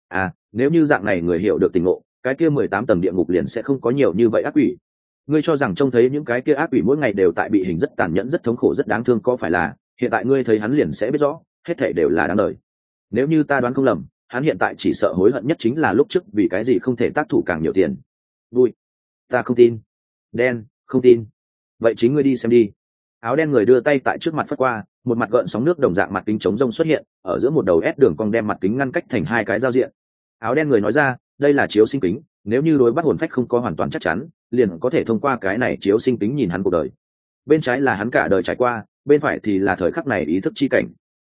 Speaker 1: Nếu như dạng này người hiểu được tỉnh ngộ, cái kia 18 tầng địa ngục liền sẽ không có nhiều như vậy ác quỷ. Ngươi cho rằng trông thấy những cái kia ác quỷ mỗi ngày đều tại bị hình rất tàn nhẫn, rất thống khổ, rất đáng thương, có phải là hiện tại ngươi thấy hắn liền sẽ biết rõ, hết thảy đều là đáng đời. Nếu như ta đoán không lầm, hắn hiện tại chỉ sợ hối hận nhất chính là lúc trước vì cái gì không thể tác thủ càng nhiều tiền. Vui, ta không tin. Đen, không tin. Vậy chính ngươi đi xem đi. Áo đen người đưa tay tại trước mặt phất qua, một mặt gợn sóng nước đồng dạng mặt kính chống rông xuất hiện, ở giữa một đầu ép đường cong đem mặt kính ngăn cách thành hai cái giao diện. Áo đen người nói ra, đây là chiếu sinh kính, nếu như đối bắt hồn phách không có hoàn toàn chắc chắn, liền có thể thông qua cái này chiếu sinh kính nhìn hắn cuộc đời. Bên trái là hắn cả đời trải qua, bên phải thì là thời khắc này ý thức chi cảnh.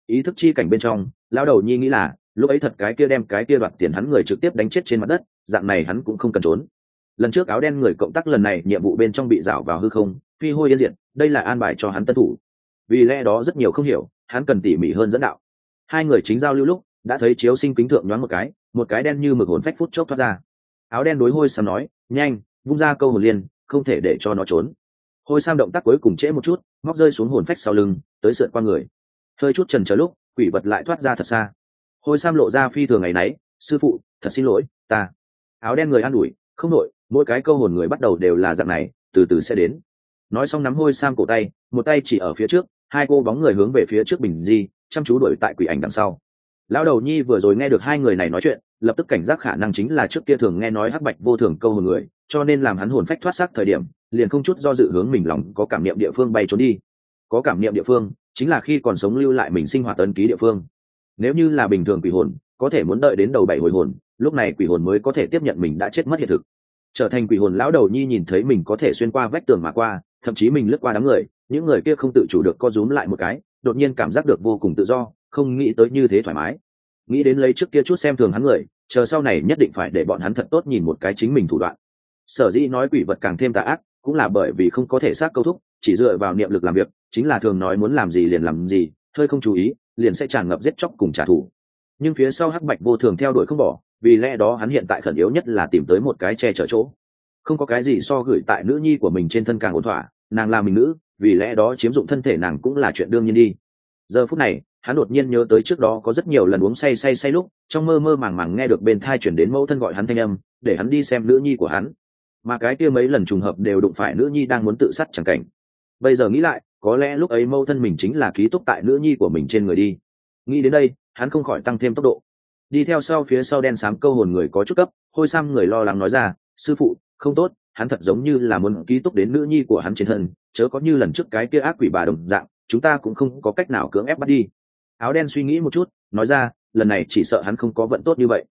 Speaker 1: Ý thức chi cảnh bên trong, lão đầu nhi nghĩ là lúc ấy thật cái kia đem cái kia đoạt tiền hắn người trực tiếp đánh chết trên mặt đất, dạng này hắn cũng không cần trốn. Lần trước áo đen người cộng tác lần này nhiệm vụ bên trong bị rảo vào hư không, phi hôi yên diệt, đây là an bài cho hắn tân thủ. Vì lẽ đó rất nhiều không hiểu, hắn cần tỉ mỉ hơn dẫn đạo. Hai người chính giao lưu lúc, đã thấy Chiếu Sinh kính thượng nhoáng một cái đen như mực hồn phách phút chốc thoát ra. Áo đen đối Hôi Sam nói, nhanh, vung ra câu hồn liên, không thể để cho nó trốn. Hôi Sam động tác cuối cùng trễ một chút, móc rơi xuống hồn phách sau lưng, tới sượn qua người. Hơi chút chần chờ lúc, quỷ vật lại thoát ra thật xa. Hôi Sam lộ ra phi thường ngày nấy, sư phụ, thật xin lỗi, ta. Áo đen người an ủi, không nổi, mỗi cái câu hồn người bắt đầu đều là dạng này, từ từ sẽ đến. Nói xong nắm Hôi Sam cổ tay, một tay chỉ ở phía trước, hai cô bóng người hướng về phía trước bình di, chăm chú đuổi tại quỷ ảnh đằng sau. Lão đầu nhi vừa rồi nghe được hai người này nói chuyện, lập tức cảnh giác khả năng chính là trước kia thường nghe nói hắc bạch vô thường câu hồn người, cho nên làm hắn hồn phách thoát xác thời điểm, liền không chút do dự hướng mình lòng có cảm niệm địa phương bay trốn đi. Có cảm niệm địa phương, chính là khi còn sống lưu lại mình sinh hoạt ấn ký địa phương. Nếu như là bình thường quỷ hồn, có thể muốn đợi đến đầu 7 hồi hồn, lúc này quỷ hồn mới có thể tiếp nhận mình đã chết mất hiện thực. Trở thành quỷ hồn, lão đầu nhi nhìn thấy mình có thể xuyên qua vách tường mà qua, thậm chí mình lướt qua đám người, những người kia không tự chủ được co rúm lại một cái, đột nhiên cảm giác được vô cùng tự do, không nghĩ tới như thế thoải mái. Nghĩ đến lấy trước kia chút xem thường hắn người, chờ sau này nhất định phải để bọn hắn thật tốt nhìn một cái chính mình thủ đoạn. Sở dĩ nói quỷ vật càng thêm tà ác, cũng là bởi vì không có thể xác câu thúc, chỉ dựa vào niệm lực làm việc, chính là thường nói muốn làm gì liền làm gì, hơi không chú ý, liền sẽ tràn ngập giết chóc cùng trả thù. Nhưng phía sau hắc bạch vô thường theo đuổi không bỏ, vì lẽ đó hắn hiện tại khẩn yếu nhất là tìm tới một cái che chở chỗ. Không có cái gì so gửi tại nữ nhi của mình trên thân càng ổn thỏa, nàng là mình nữ, vì lẽ đó chiếm dụng thân thể nàng cũng là chuyện đương nhiên đi. Giờ phút này, hắn đột nhiên nhớ tới trước đó có rất nhiều lần uống say lúc, trong mơ mơ màng màng nghe được bên thai chuyển đến mẫu thân gọi hắn thanh âm, để hắn đi xem nữ nhi của hắn. Mà cái kia mấy lần trùng hợp đều đụng phải nữ nhi đang muốn tự sát chẳng cảnh. Bây giờ nghĩ lại, có lẽ lúc ấy mẫu thân mình chính là ký túc tại nữ nhi của mình trên người đi. Nghĩ đến đây, hắn không khỏi tăng thêm tốc độ. Đi theo sau phía sau đen xám câu hồn người có chút cấp, Hôi Sam người lo lắng nói ra, sư phụ, không tốt, hắn thật giống như là muốn ký túc đến nữ nhi của hắn trên thân, chớ có như lần trước cái kia ác quỷ bà đồng dạng, chúng ta cũng không có cách nào cưỡng ép bắt đi. Áo đen suy nghĩ một chút, nói ra, lần này chỉ sợ hắn không có vận tốt như vậy.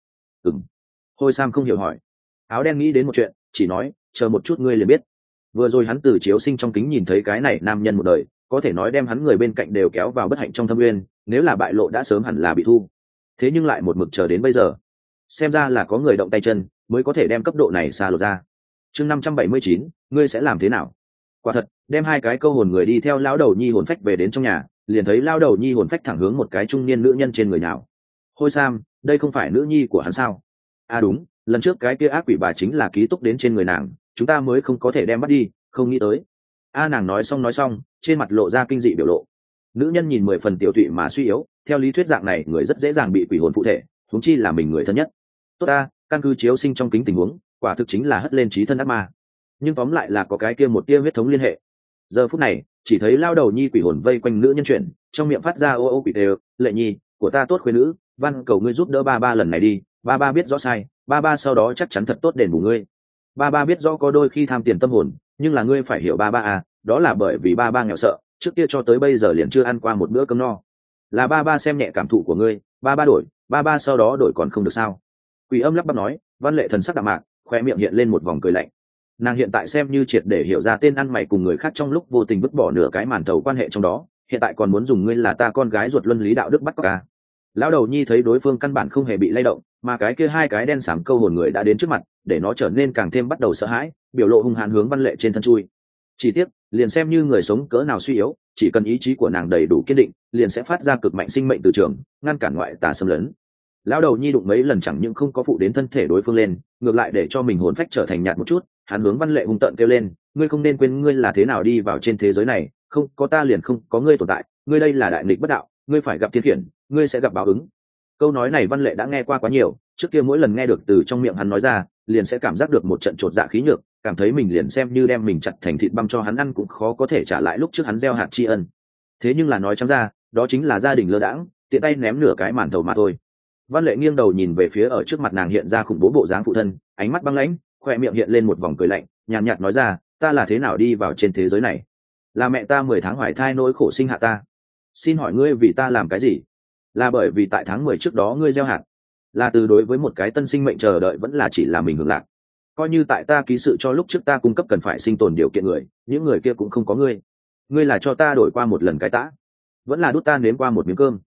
Speaker 1: Hôi Sam không hiểu hỏi. Áo đen nghĩ đến một chuyện, chỉ nói, chờ một chút ngươi liền biết. Vừa rồi hắn từ Chiếu Sinh trong kính nhìn thấy cái này nam nhân một đời, có thể nói đem hắn người bên cạnh đều kéo vào bất hạnh trong thâm uyên, nếu là bại lộ đã sớm hẳn là bị thu. Thế nhưng lại một mực chờ đến bây giờ, xem ra là có người động tay chân mới có thể đem cấp độ này xa lột ra. Chương 579, ngươi sẽ làm thế nào? Quả thật, đem hai cái câu hồn người đi theo lão đầu nhi hồn phách về đến trong nhà, liền thấy lão đầu nhi hồn phách thẳng hướng một cái trung niên nữ nhân trên người nào. Hôi Sam, đây không phải nữ nhi của hắn sao? À đúng, lần trước cái kia ác quỷ bà chính là ký túc đến trên người nàng, chúng ta mới không có thể đem bắt đi, không nghĩ tới. Nàng nói xong, trên mặt lộ ra kinh dị biểu lộ. Nữ nhân nhìn 10 phần tiểu tụy mà suy yếu, theo lý thuyết dạng này người rất dễ dàng bị quỷ hồn phụ thể, huống chi là mình người thân nhất. Tốt ta, căn cứ Chiếu Sinh trong kính tình huống, quả thực chính là hất lên trí thân ác ma. Nhưng tóm lại là có cái kia một tia huyết thống liên hệ. Giờ phút này, chỉ thấy lao đầu nhi quỷ hồn vây quanh nữ nhân chuyển, trong miệng phát ra ô ô quỷ đều, lệ nhi, của ta tốt khuê nữ, van cầu ngươi giúp đỡ ba lần này đi, ba biết rõ sai, ba sau đó chắc chắn thật tốt đền bù ngươi. Ba biết rõ có đôi khi tham tiền tâm hồn, nhưng là ngươi phải hiểu ba à, đó là bởi vì ba nghèo sợ, trước kia cho tới bây giờ liền chưa ăn qua một bữa cơm no. Là ba xem nhẹ cảm thụ của ngươi, ba đổi, ba sau đó đổi còn không được sao? Quỷ âm lắp bắp nói, văn lệ thần sắc đạm mạc, khoe miệng hiện lên một vòng cười lạnh. Nàng hiện tại xem như triệt để hiểu ra tên ăn mày cùng người khác trong lúc vô tình vứt bỏ nửa cái màn thầu quan hệ trong đó, hiện tại còn muốn dùng ngươi là ta con gái ruột luân lý đạo đức bắt cóc ca. Lão đầu nhi thấy đối phương căn bản không hề bị lay động, mà cái kia hai cái đen xám câu hồn người đã đến trước mặt, để nó trở nên càng thêm bắt đầu sợ hãi, biểu lộ hung hãn hướng văn lệ trên thân chui. Chỉ tiếc, liền xem như người sống cỡ nào suy yếu, chỉ cần ý chí của nàng đầy đủ kiên định, liền sẽ phát ra cực mạnh sinh mệnh từ trường, ngăn cản ngoại tà xâm lấn. Lão đầu nhi đụng mấy lần chẳng những không có phụ đến thân thể đối phương lên, ngược lại để cho mình hồn phách trở thành nhạt một chút. Hắn hướng văn lệ hung tợn kêu lên, ngươi không nên quên ngươi là thế nào đi vào trên thế giới này, không có ta liền không có ngươi tồn tại, ngươi đây là đại nghịch bất đạo, ngươi phải gặp thiên khiển, ngươi sẽ gặp báo ứng. Câu nói này văn lệ đã nghe qua quá nhiều, trước kia mỗi lần nghe được từ trong miệng hắn nói ra, liền sẽ cảm giác được một trận chột dạ khí nhược, cảm thấy mình liền xem như đem mình chặt thành thịt băm cho hắn ăn cũng khó có thể trả lại lúc trước hắn gieo hạt tri ân. Thế nhưng là nói trắng ra, đó chính là gia đình lơ đãng, tiện tay ném nửa cái màn thầu mà thôi. Văn lệ nghiêng đầu nhìn về phía ở trước mặt nàng hiện ra khủng bố bộ dáng phụ thân, ánh mắt băng lãnh, khoe miệng hiện lên một vòng cười lạnh, nhàn nhạt nói ra, ta là thế nào đi vào trên thế giới này? Là mẹ ta 10 tháng hoài thai nỗi khổ sinh hạ ta. Xin hỏi ngươi vì ta làm cái gì? Là bởi vì tại tháng 10 trước đó ngươi gieo hạt? Là từ đối với một cái tân sinh mệnh chờ đợi vẫn là chỉ là mình hưởng lạc? Coi như tại ta ký sự cho lúc trước ta cung cấp cần phải sinh tồn điều kiện người, những người kia cũng không có ngươi. Ngươi là cho ta đổi qua một lần cái tã, vẫn là đút ta nếm qua một miếng cơm.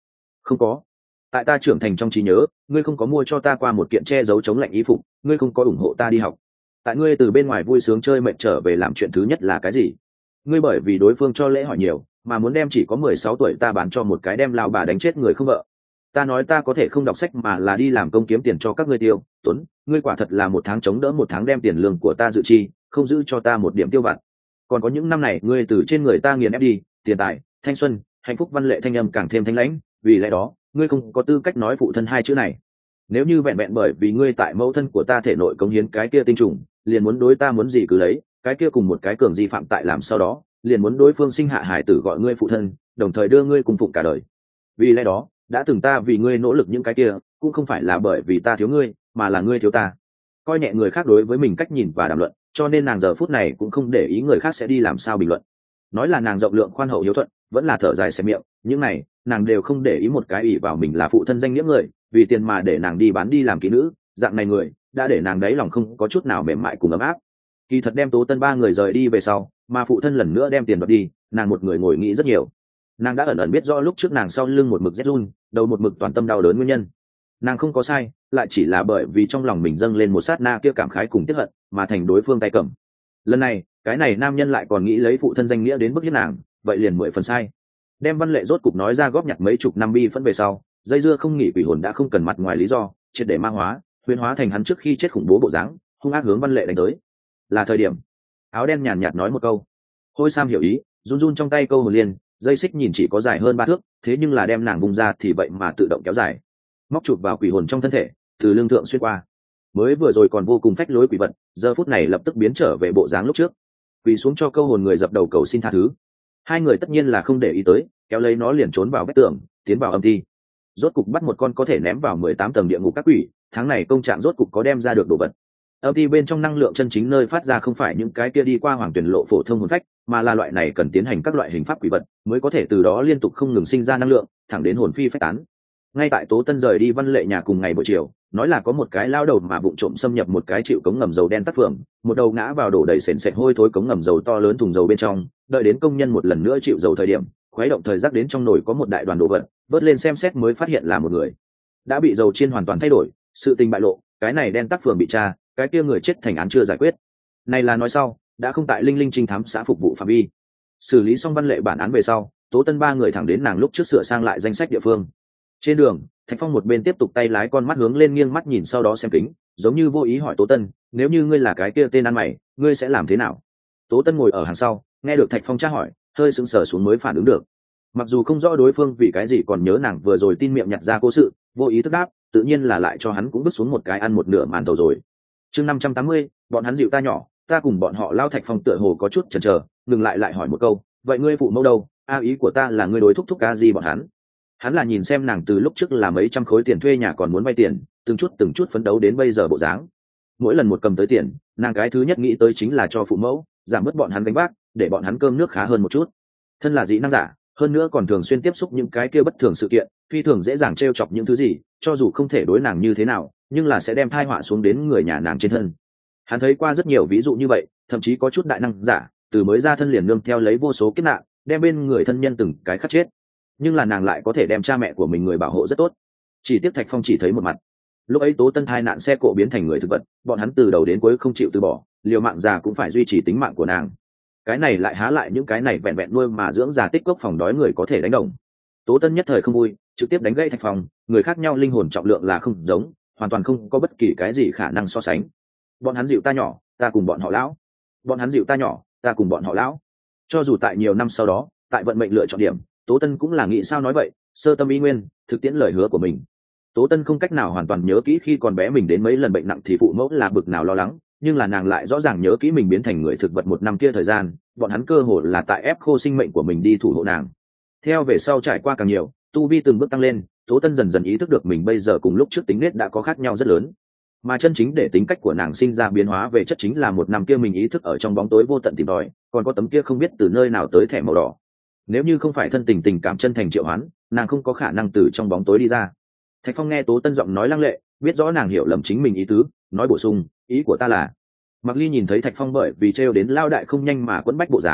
Speaker 1: Không có. Tại ta trưởng thành trong trí nhớ, ngươi không có mua cho ta qua một kiện che giấu chống lạnh y phục, ngươi không có ủng hộ ta đi học. Tại ngươi từ bên ngoài vui sướng chơi mệt trở về làm chuyện thứ nhất là cái gì? Ngươi bởi vì đối phương cho lễ hỏi nhiều mà muốn đem chỉ có 16 tuổi ta bán cho một cái đem lao bà đánh chết người không vợ. Ta nói ta có thể không đọc sách mà là đi làm công kiếm tiền cho các ngươi tiêu. Tuấn, ngươi quả thật là một tháng chống đỡ một tháng đem tiền lương của ta dự chi, không giữ cho ta một điểm tiêu vặt. Còn có những năm này ngươi từ trên người ta nghiền ép đi tiền tài, thanh xuân, hạnh phúc. Văn Lệ thanh âm càng thêm thanh lãnh, vì lẽ đó ngươi không có tư cách nói phụ thân hai chữ này. Nếu như vẹn vẹn bởi vì ngươi tại mẫu thân của ta thể nội cống hiến cái kia tinh trùng, liền muốn đối ta muốn gì cứ lấy, cái kia cùng một cái cường di phạm tại làm sau đó liền muốn đối phương sinh hạ hải tử gọi ngươi phụ thân, đồng thời đưa ngươi cùng phụng cả đời. Vì lẽ đó đã từng ta vì ngươi nỗ lực những cái kia cũng không phải là bởi vì ta thiếu ngươi, mà là ngươi thiếu ta. Coi nhẹ người khác đối với mình cách nhìn và đàm luận, cho nên nàng giờ phút này cũng không để ý người khác sẽ đi làm sao bình luận. Nói là nàng rộng lượng khoan hậu hiếu thuận, vẫn là thở dài xẻ miệng, những này nàng đều không để ý. Một cái ỷ vào mình là phụ thân danh nghĩa người, vì tiền mà để nàng đi bán đi làm kỹ nữ, dạng này người đã để nàng đáy lòng không có chút nào mềm mại cùng ấm áp. Kỳ thật đem Tố Tân ba người rời đi về sau, mà phụ thân lần nữa đem tiền đoạt đi, nàng một người ngồi nghĩ rất nhiều. Nàng đã ẩn ẩn biết rõ lúc trước nàng sau lưng một mực rét run, đầu một mực toàn tâm đau đớn nguyên nhân. Nàng không có sai, lại chỉ là bởi vì trong lòng mình dâng lên một sát na kia cảm khái cùng tiếc hận, mà thành đối phương tay cầm. Lần này cái này nam nhân lại còn nghĩ lấy phụ thân danh nghĩa đến bức hiếp nàng, vậy liền 10 phần sai. Đem Văn Lệ rốt cục nói ra góp nhặt mấy chục năm bi phẫn về sau, dây dưa không nghỉ quỷ hồn đã không cần mặt ngoài lý do, triệt để ma hóa, huyền hóa thành hắn trước khi chết khủng bố bộ dáng, hung ác hướng Văn Lệ đánh tới. Là thời điểm. Áo đen nhàn nhạt nói một câu. Hôi Sam hiểu ý, run run trong tay câu hồn liên, dây xích nhìn chỉ có dài hơn 3 thước, thế nhưng là đem nàng bung ra thì vậy mà tự động kéo dài, móc chụp vào quỷ hồn trong thân thể, từ lưng thượng xuyên qua. Mới vừa rồi còn vô cùng phách lối quỷ vật, giờ phút này lập tức biến trở về bộ dáng lúc trước, quỳ xuống cho câu hồn người dập đầu cầu xin tha thứ. Hai người tất nhiên là không để ý tới, kéo lấy nó liền trốn vào vách tường, tiến vào âm ti. Rốt cục bắt một con có thể ném vào 18 tầng địa ngục các quỷ, tháng này công trạng rốt cục có đem ra được đồ vật. Âm ti bên trong năng lượng chân chính nơi phát ra không phải những cái kia đi qua hoàng tuyển lộ phổ thông hồn phách, mà là loại này cần tiến hành các loại hình pháp quỷ vật, mới có thể từ đó liên tục không ngừng sinh ra năng lượng, thẳng đến hồn phi phách tán. Ngay tại Tố Tân rời đi Văn Lệ nhà cùng ngày buổi chiều, nói là có một cái lao đầu mà vụng trộm xâm nhập một cái chịu cống ngầm dầu đen tác phường, một đầu ngã vào đổ đầy sền sệt hôi thối cống ngầm dầu to lớn thùng dầu bên trong, đợi đến công nhân một lần nữa chịu dầu thời điểm, khuấy động thời giác đến trong nồi có một đại đoàn đồ vật, vớt lên xem xét mới phát hiện là một người đã bị dầu chiên hoàn toàn thay đổi. Sự tình bại lộ, cái này đen tác phường bị tra, cái kia người chết thành án chưa giải quyết. Này là nói sau đã không tại Linh Linh trinh thám xã phục vụ phạm vi. Xử lý xong Văn Lệ bản án về sau, Tố Tân ba người thẳng đến nàng lúc trước sửa sang lại danh sách địa phương. Trên đường, Thạch Phong một bên tiếp tục tay lái con mắt hướng lên nghiêng mắt nhìn, sau đó xem kính, giống như vô ý hỏi Tố Tân, nếu như ngươi là cái kia tên ăn mày, ngươi sẽ làm thế nào? Tố Tân ngồi ở hàng sau, nghe được Thạch Phong tra hỏi, hơi sững sờ xuống mới phản ứng được. Mặc dù không rõ đối phương vì cái gì còn nhớ nàng vừa rồi tin miệng nhặt ra cố sự, vô ý thức đáp, tự nhiên là lại cho hắn cũng bước xuống một cái ăn một nửa màn tàu rồi. Chương 580, bọn hắn dịu ta nhỏ, ta cùng bọn họ lao. Thạch Phong tựa hồ có chút chần chờ, ngừng lại hỏi một câu, vậy ngươi phụ mẫu đâu? Ý của ta là ngươi đối thúc ca gì bọn hắn. Hắn là nhìn xem nàng từ lúc trước là mấy trăm khối tiền thuê nhà còn muốn vay tiền, từng chút phấn đấu đến bây giờ bộ dáng. Mỗi lần một cầm tới tiền, nàng cái thứ nhất nghĩ tới chính là cho phụ mẫu, giảm bớt bọn hắn gánh vác, để bọn hắn cơm nước khá hơn một chút. Thân là dị năng giả, hơn nữa còn thường xuyên tiếp xúc những cái kia bất thường sự kiện, phi thường dễ dàng trêu chọc những thứ gì, cho dù không thể đối nàng như thế nào, nhưng là sẽ đem tai họa xuống đến người nhà nàng trên thân. Hắn thấy qua rất nhiều ví dụ như vậy, thậm chí có chút đại năng giả, từ mới ra thân liền nương theo lấy vô số kiếp nạn, đem bên người thân nhân từng cái khắc chết. Nhưng là nàng lại có thể đem cha mẹ của mình người bảo hộ rất tốt. Chỉ tiếc Thạch Phong chỉ thấy một mặt. Lúc ấy Tố Tân thai nạn xe cộ biến thành người thực vật, bọn hắn từ đầu đến cuối không chịu từ bỏ, liều mạng già cũng phải duy trì tính mạng của nàng. Cái này lại há lại những cái này vẹn vẹn nuôi mà dưỡng già tích cốc phòng đói người có thể đánh đồng. Tố Tân nhất thời không vui, trực tiếp đánh gãy Thạch Phong, người khác nhau linh hồn trọng lượng là không giống, hoàn toàn không có bất kỳ cái gì khả năng so sánh. Bọn hắn dịu ta nhỏ, ta cùng bọn họ lão. Bọn hắn dịu ta nhỏ, ta cùng bọn họ lão. Cho dù tại nhiều năm sau đó, tại vận mệnh lựa chọn điểm, Tố Tân cũng là nghĩ sao nói vậy, sơ tâm ý nguyên, thực tiễn lời hứa của mình. Tố Tân không cách nào hoàn toàn nhớ kỹ khi còn bé mình đến mấy lần bệnh nặng thì phụ mẫu là bực nào lo lắng, nhưng là nàng lại rõ ràng nhớ kỹ mình biến thành người thực vật một năm kia thời gian, bọn hắn cơ hồ là tại ép khô sinh mệnh của mình đi thủ hộ nàng. Theo về sau trải qua càng nhiều, tu vi từng bước tăng lên, Tố Tân dần dần ý thức được mình bây giờ cùng lúc trước tính nết đã có khác nhau rất lớn. Mà chân chính để tính cách của nàng sinh ra biến hóa về chất chính là một năm kia mình ý thức ở trong bóng tối vô tận tìm tòi, còn có tấm kia không biết từ nơi nào tới thẻ màu đỏ. Nếu như không phải thân tình cảm chân thành triệu hoán, nàng không có khả năng từ trong bóng tối đi ra. Thạch Phong nghe Tố Tân giọng nói lăng lệ, biết rõ nàng hiểu lầm chính mình ý tứ, nói bổ sung, ý của ta là. Mặc Ly nhìn thấy Thạch Phong bởi vì trêu đến lao đại không nhanh mà quấn bách bộ dáng,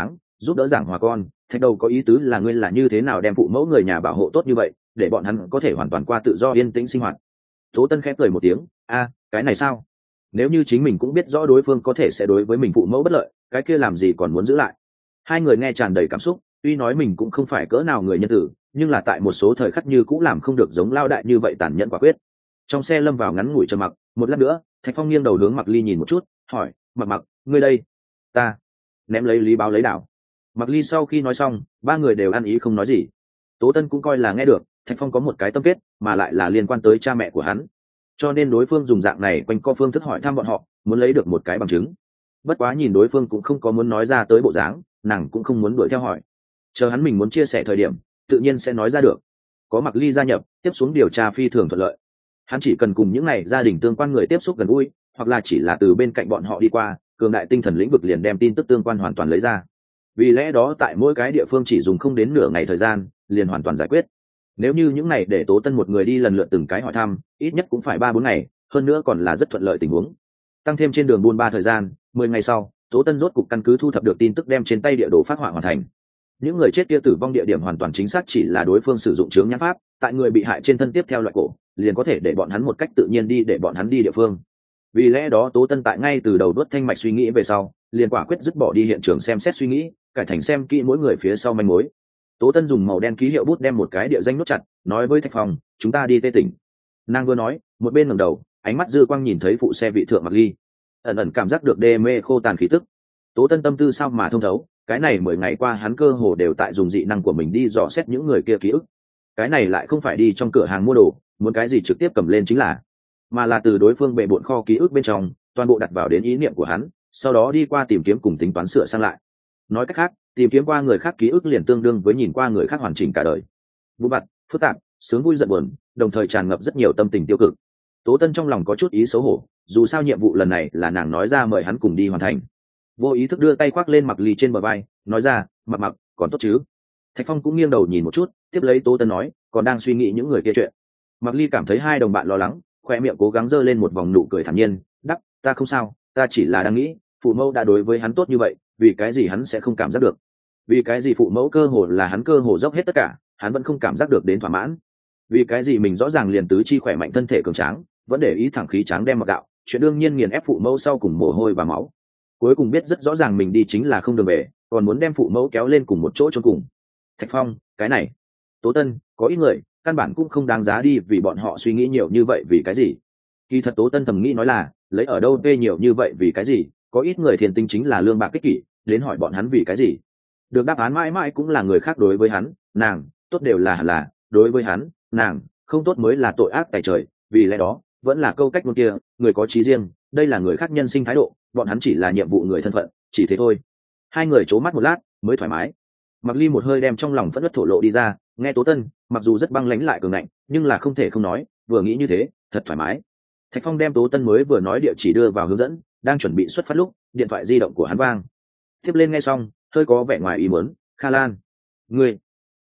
Speaker 1: giúp đỡ giảng hòa con. Thạch đầu có ý tứ là ngươi là như thế nào đem phụ mẫu người nhà bảo hộ tốt như vậy, để bọn hắn có thể hoàn toàn qua tự do yên tĩnh sinh hoạt. Tố Tân khẽ cười một tiếng, cái này sao? Nếu như chính mình cũng biết rõ đối phương có thể sẽ đối với mình phụ mẫu bất lợi, cái kia làm gì còn muốn giữ lại. Hai người nghe tràn đầy cảm xúc, tuy nói mình cũng không phải cỡ nào người nhân tử, nhưng là tại một số thời khắc như cũng làm không được giống Lao đại như vậy tàn nhẫn quả quyết. Trong xe lâm vào ngắn ngủi trầm mặc, một lát nữa Thạch Phong nghiêng đầu hướng Mặc Ly nhìn một chút, hỏi, mặc ngươi đây? Ta ném lấy lý báo lấy đảo. Mặc Ly sau khi nói xong, ba người đều ăn ý không nói gì. Tố Tân cũng coi là nghe được Thạch Phong có một cái tâm kết, mà lại là liên quan tới cha mẹ của hắn, cho nên đối phương dùng dạng này quanh co phương thức hỏi thăm bọn họ, muốn lấy được một cái bằng chứng. Bất quá nhìn đối phương cũng không có muốn nói ra tới bộ dáng, nàng cũng không muốn đuổi theo hỏi, chờ hắn mình muốn chia sẻ thời điểm tự nhiên sẽ nói ra được. Có Mặc Ly gia nhập, tiếp xuống điều tra phi thường thuận lợi. Hắn chỉ cần cùng những này gia đình tương quan người tiếp xúc gần gũi, hoặc là chỉ là từ bên cạnh bọn họ đi qua, cường đại tinh thần lĩnh vực liền đem tin tức tương quan hoàn toàn lấy ra. Vì lẽ đó tại mỗi cái địa phương chỉ dùng không đến nửa ngày thời gian liền hoàn toàn giải quyết. Nếu như những này để Tố Tân một người đi lần lượt từng cái hỏi thăm, ít nhất cũng phải 3-4 ngày, hơn nữa còn là rất thuận lợi tình huống. Tăng thêm trên đường buôn ba thời gian, 10 ngày sau, Tố Tân rốt cục căn cứ thu thập được tin tức đem trên tay địa đồ phát họa hoàn thành. Những người chết kia tử vong địa điểm hoàn toàn chính xác chỉ là đối phương sử dụng chướng nhãn pháp, tại người bị hại trên thân tiếp theo loại cổ, liền có thể để bọn hắn một cách tự nhiên đi để bọn hắn đi địa phương. Vì lẽ đó Tố Tân tại ngay từ đầu đốt thanh mạch suy nghĩ về sau, liền quả quyết dứt bỏ đi hiện trường xem xét suy nghĩ, cải thành xem kỹ mỗi người phía sau manh mối. Tố Tân dùng màu đen ký hiệu bút đem một cái địa danh nốt chặt, nói với Thạch Phong, chúng ta đi Tây tỉnh. Nàng vừa nói, một bên ngẩng đầu, ánh mắt dư quang nhìn thấy phụ xe vị thượng Mặc Ly, ẩn ẩn cảm giác được đê mê khô tàn khí tức. Tố Tân tâm tư sao mà thông thấu, cái này 10 ngày qua hắn cơ hồ đều tại dùng dị năng của mình đi dò xét những người kia ký ức. Cái này lại không phải đi trong cửa hàng mua đồ, muốn cái gì trực tiếp cầm lên chính là, mà là từ đối phương bệ bộn kho ký ức bên trong, toàn bộ đặt vào đến ý niệm của hắn, sau đó đi qua tìm kiếm cùng tính toán sửa sang lại. Nói cách khác, tìm kiếm qua người khác ký ức liền tương đương với nhìn qua người khác hoàn chỉnh cả đời. Vụ vặt, phức tạp, sướng vui giận buồn, đồng thời tràn ngập rất nhiều tâm tình tiêu cực. Tố Tân trong lòng có chút ý xấu hổ, dù sao nhiệm vụ lần này là nàng nói ra mời hắn cùng đi hoàn thành. Vô ý thức đưa tay khoác lên Mặc Ly trên bờ vai, nói ra, mặc còn tốt chứ? Thạch Phong cũng nghiêng đầu nhìn một chút, tiếp lấy Tố Tân nói, còn đang suy nghĩ những người kia chuyện. Mặc Ly cảm thấy hai đồng bạn lo lắng, khoe miệng cố gắng giơ lên một vòng nụ cười thản nhiên, đắp, ta không sao, ta chỉ là đang nghĩ, phụ mẫu đã đối với hắn tốt như vậy, vì cái gì hắn sẽ không cảm giác được? Vì cái gì phụ mẫu cơ hồ là hắn cơ hồ dốc hết tất cả, hắn vẫn không cảm giác được đến thỏa mãn? Vì cái gì mình rõ ràng liền tứ chi khỏe mạnh thân thể cường tráng, vẫn để ý thẳng khí tráng đem mặc gạo, chuyện đương nhiên nghiền ép phụ mẫu sau cùng mồ hôi và máu. Cuối cùng biết rất rõ ràng mình đi chính là không đường về, còn muốn đem phụ mẫu kéo lên cùng một chỗ chôn cùng. Thạch Phong, cái này, Tố Tân, có ít người căn bản cũng không đáng giá đi vì bọn họ suy nghĩ nhiều như vậy vì cái gì. Kỳ thật Tố Tân thầm nghĩ nói là, lấy ở đâu vê nhiều như vậy vì cái gì, có ít người thiền tinh chính là lương bạc kích kỷ, đến hỏi bọn hắn vì cái gì. Được đáp án mãi mãi cũng là người khác đối với hắn, nàng, tốt đều là đối với hắn, nàng, không tốt mới là tội ác tại trời, vì lẽ đó, vẫn là câu cách ngôn kia, người có trí riêng, đây là người khác nhân sinh thái độ, bọn hắn chỉ là nhiệm vụ người thân phận, chỉ thế thôi. Hai người c mắt một lát mới thoải mái. Mặc Ly một hơi đem trong lòng phẫn uất thổ lộ đi ra, nghe Tố Tân mặc dù rất băng lãnh lại cường ngạnh, nhưng là không thể không nói, vừa nghĩ như thế thật thoải mái. Thạch Phong đem Tố Tân mới vừa nói địa chỉ đưa vào hướng dẫn, đang chuẩn bị xuất phát lúc điện thoại di động của hắn vang. Tiếp lên nghe xong hơi có vẻ ngoài ý muốn, Kha Lan, ngươi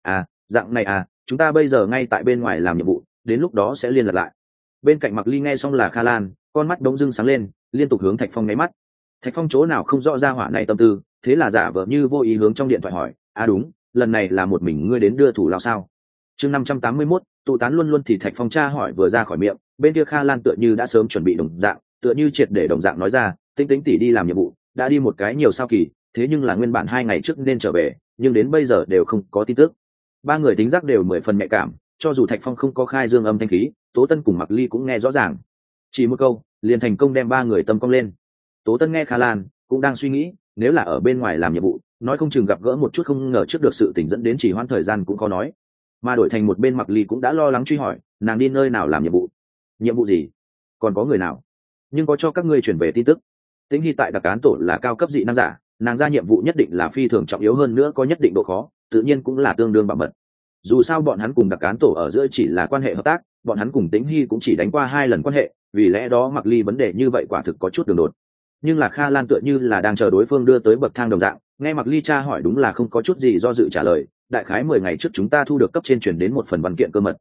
Speaker 1: dạng này chúng ta bây giờ ngay tại bên ngoài làm nhiệm vụ, đến lúc đó sẽ liên lạc lại. Bên cạnh Mặc Ly nghe xong là Kha Lan, con mắt đống dưng sáng lên, liên tục hướng Thạch Phong nháy mắt. Thạch Phong chỗ nào không rõ ra hỏa này tâm tư, thế là giả vờ như vô ý hướng trong điện thoại hỏi, đúng, lần này là một mình ngươi đến đưa thủ lao sao? Chương 581, tụ tán luôn luôn thì Thạch Phong tra hỏi vừa ra khỏi miệng, bên kia Kha Lan tựa như đã sớm chuẩn bị đồng dạng, tựa như triệt để đồng dạng nói ra, Tính tỷ đi làm nhiệm vụ, đã đi một cái nhiều sao kỳ, thế nhưng là nguyên bản 2 ngày trước nên trở về, nhưng đến bây giờ đều không có tin tức. Ba người tính giác đều 10 phần nhạy cảm, cho dù Thạch Phong không có khai dương âm thanh khí, Tố Tân cùng Mặc Ly cũng nghe rõ ràng. Chỉ một câu, liền thành công đem ba người tâm cong lên. Tố Tân nghe Kha Lan, cũng đang suy nghĩ, nếu là ở bên ngoài làm nhiệm vụ, nói không chừng gặp gỡ một chút không ngờ trước được sự tình dẫn đến chỉ hoãn thời gian cũng khó nói. Mà đổi thành một bên Mặc Ly cũng đã lo lắng truy hỏi, nàng đi nơi nào làm nhiệm vụ? Nhiệm vụ gì? Còn có người nào? Nhưng có cho các ngươi chuyển về tin tức. Tĩnh Hy tại đặc án tổ là cao cấp dị năng giả, nàng ra nhiệm vụ nhất định là phi thường trọng yếu, hơn nữa có nhất định độ khó, tự nhiên cũng là tương đương bảo mật. Dù sao bọn hắn cùng đặc án tổ ở giữa chỉ là quan hệ hợp tác, bọn hắn cùng Tĩnh Hy cũng chỉ đánh qua 2 lần quan hệ, vì lẽ đó Mặc Ly vấn đề như vậy quả thực có chút đường đột. Nhưng là Kha Lan tựa như là đang chờ đối phương đưa tới bậc thang đồng dạng, nghe Mặc Ly tra hỏi đúng là không có chút gì do dự trả lời, đại khái 10 ngày trước chúng ta thu được cấp trên chuyển đến một phần văn kiện cơ mật.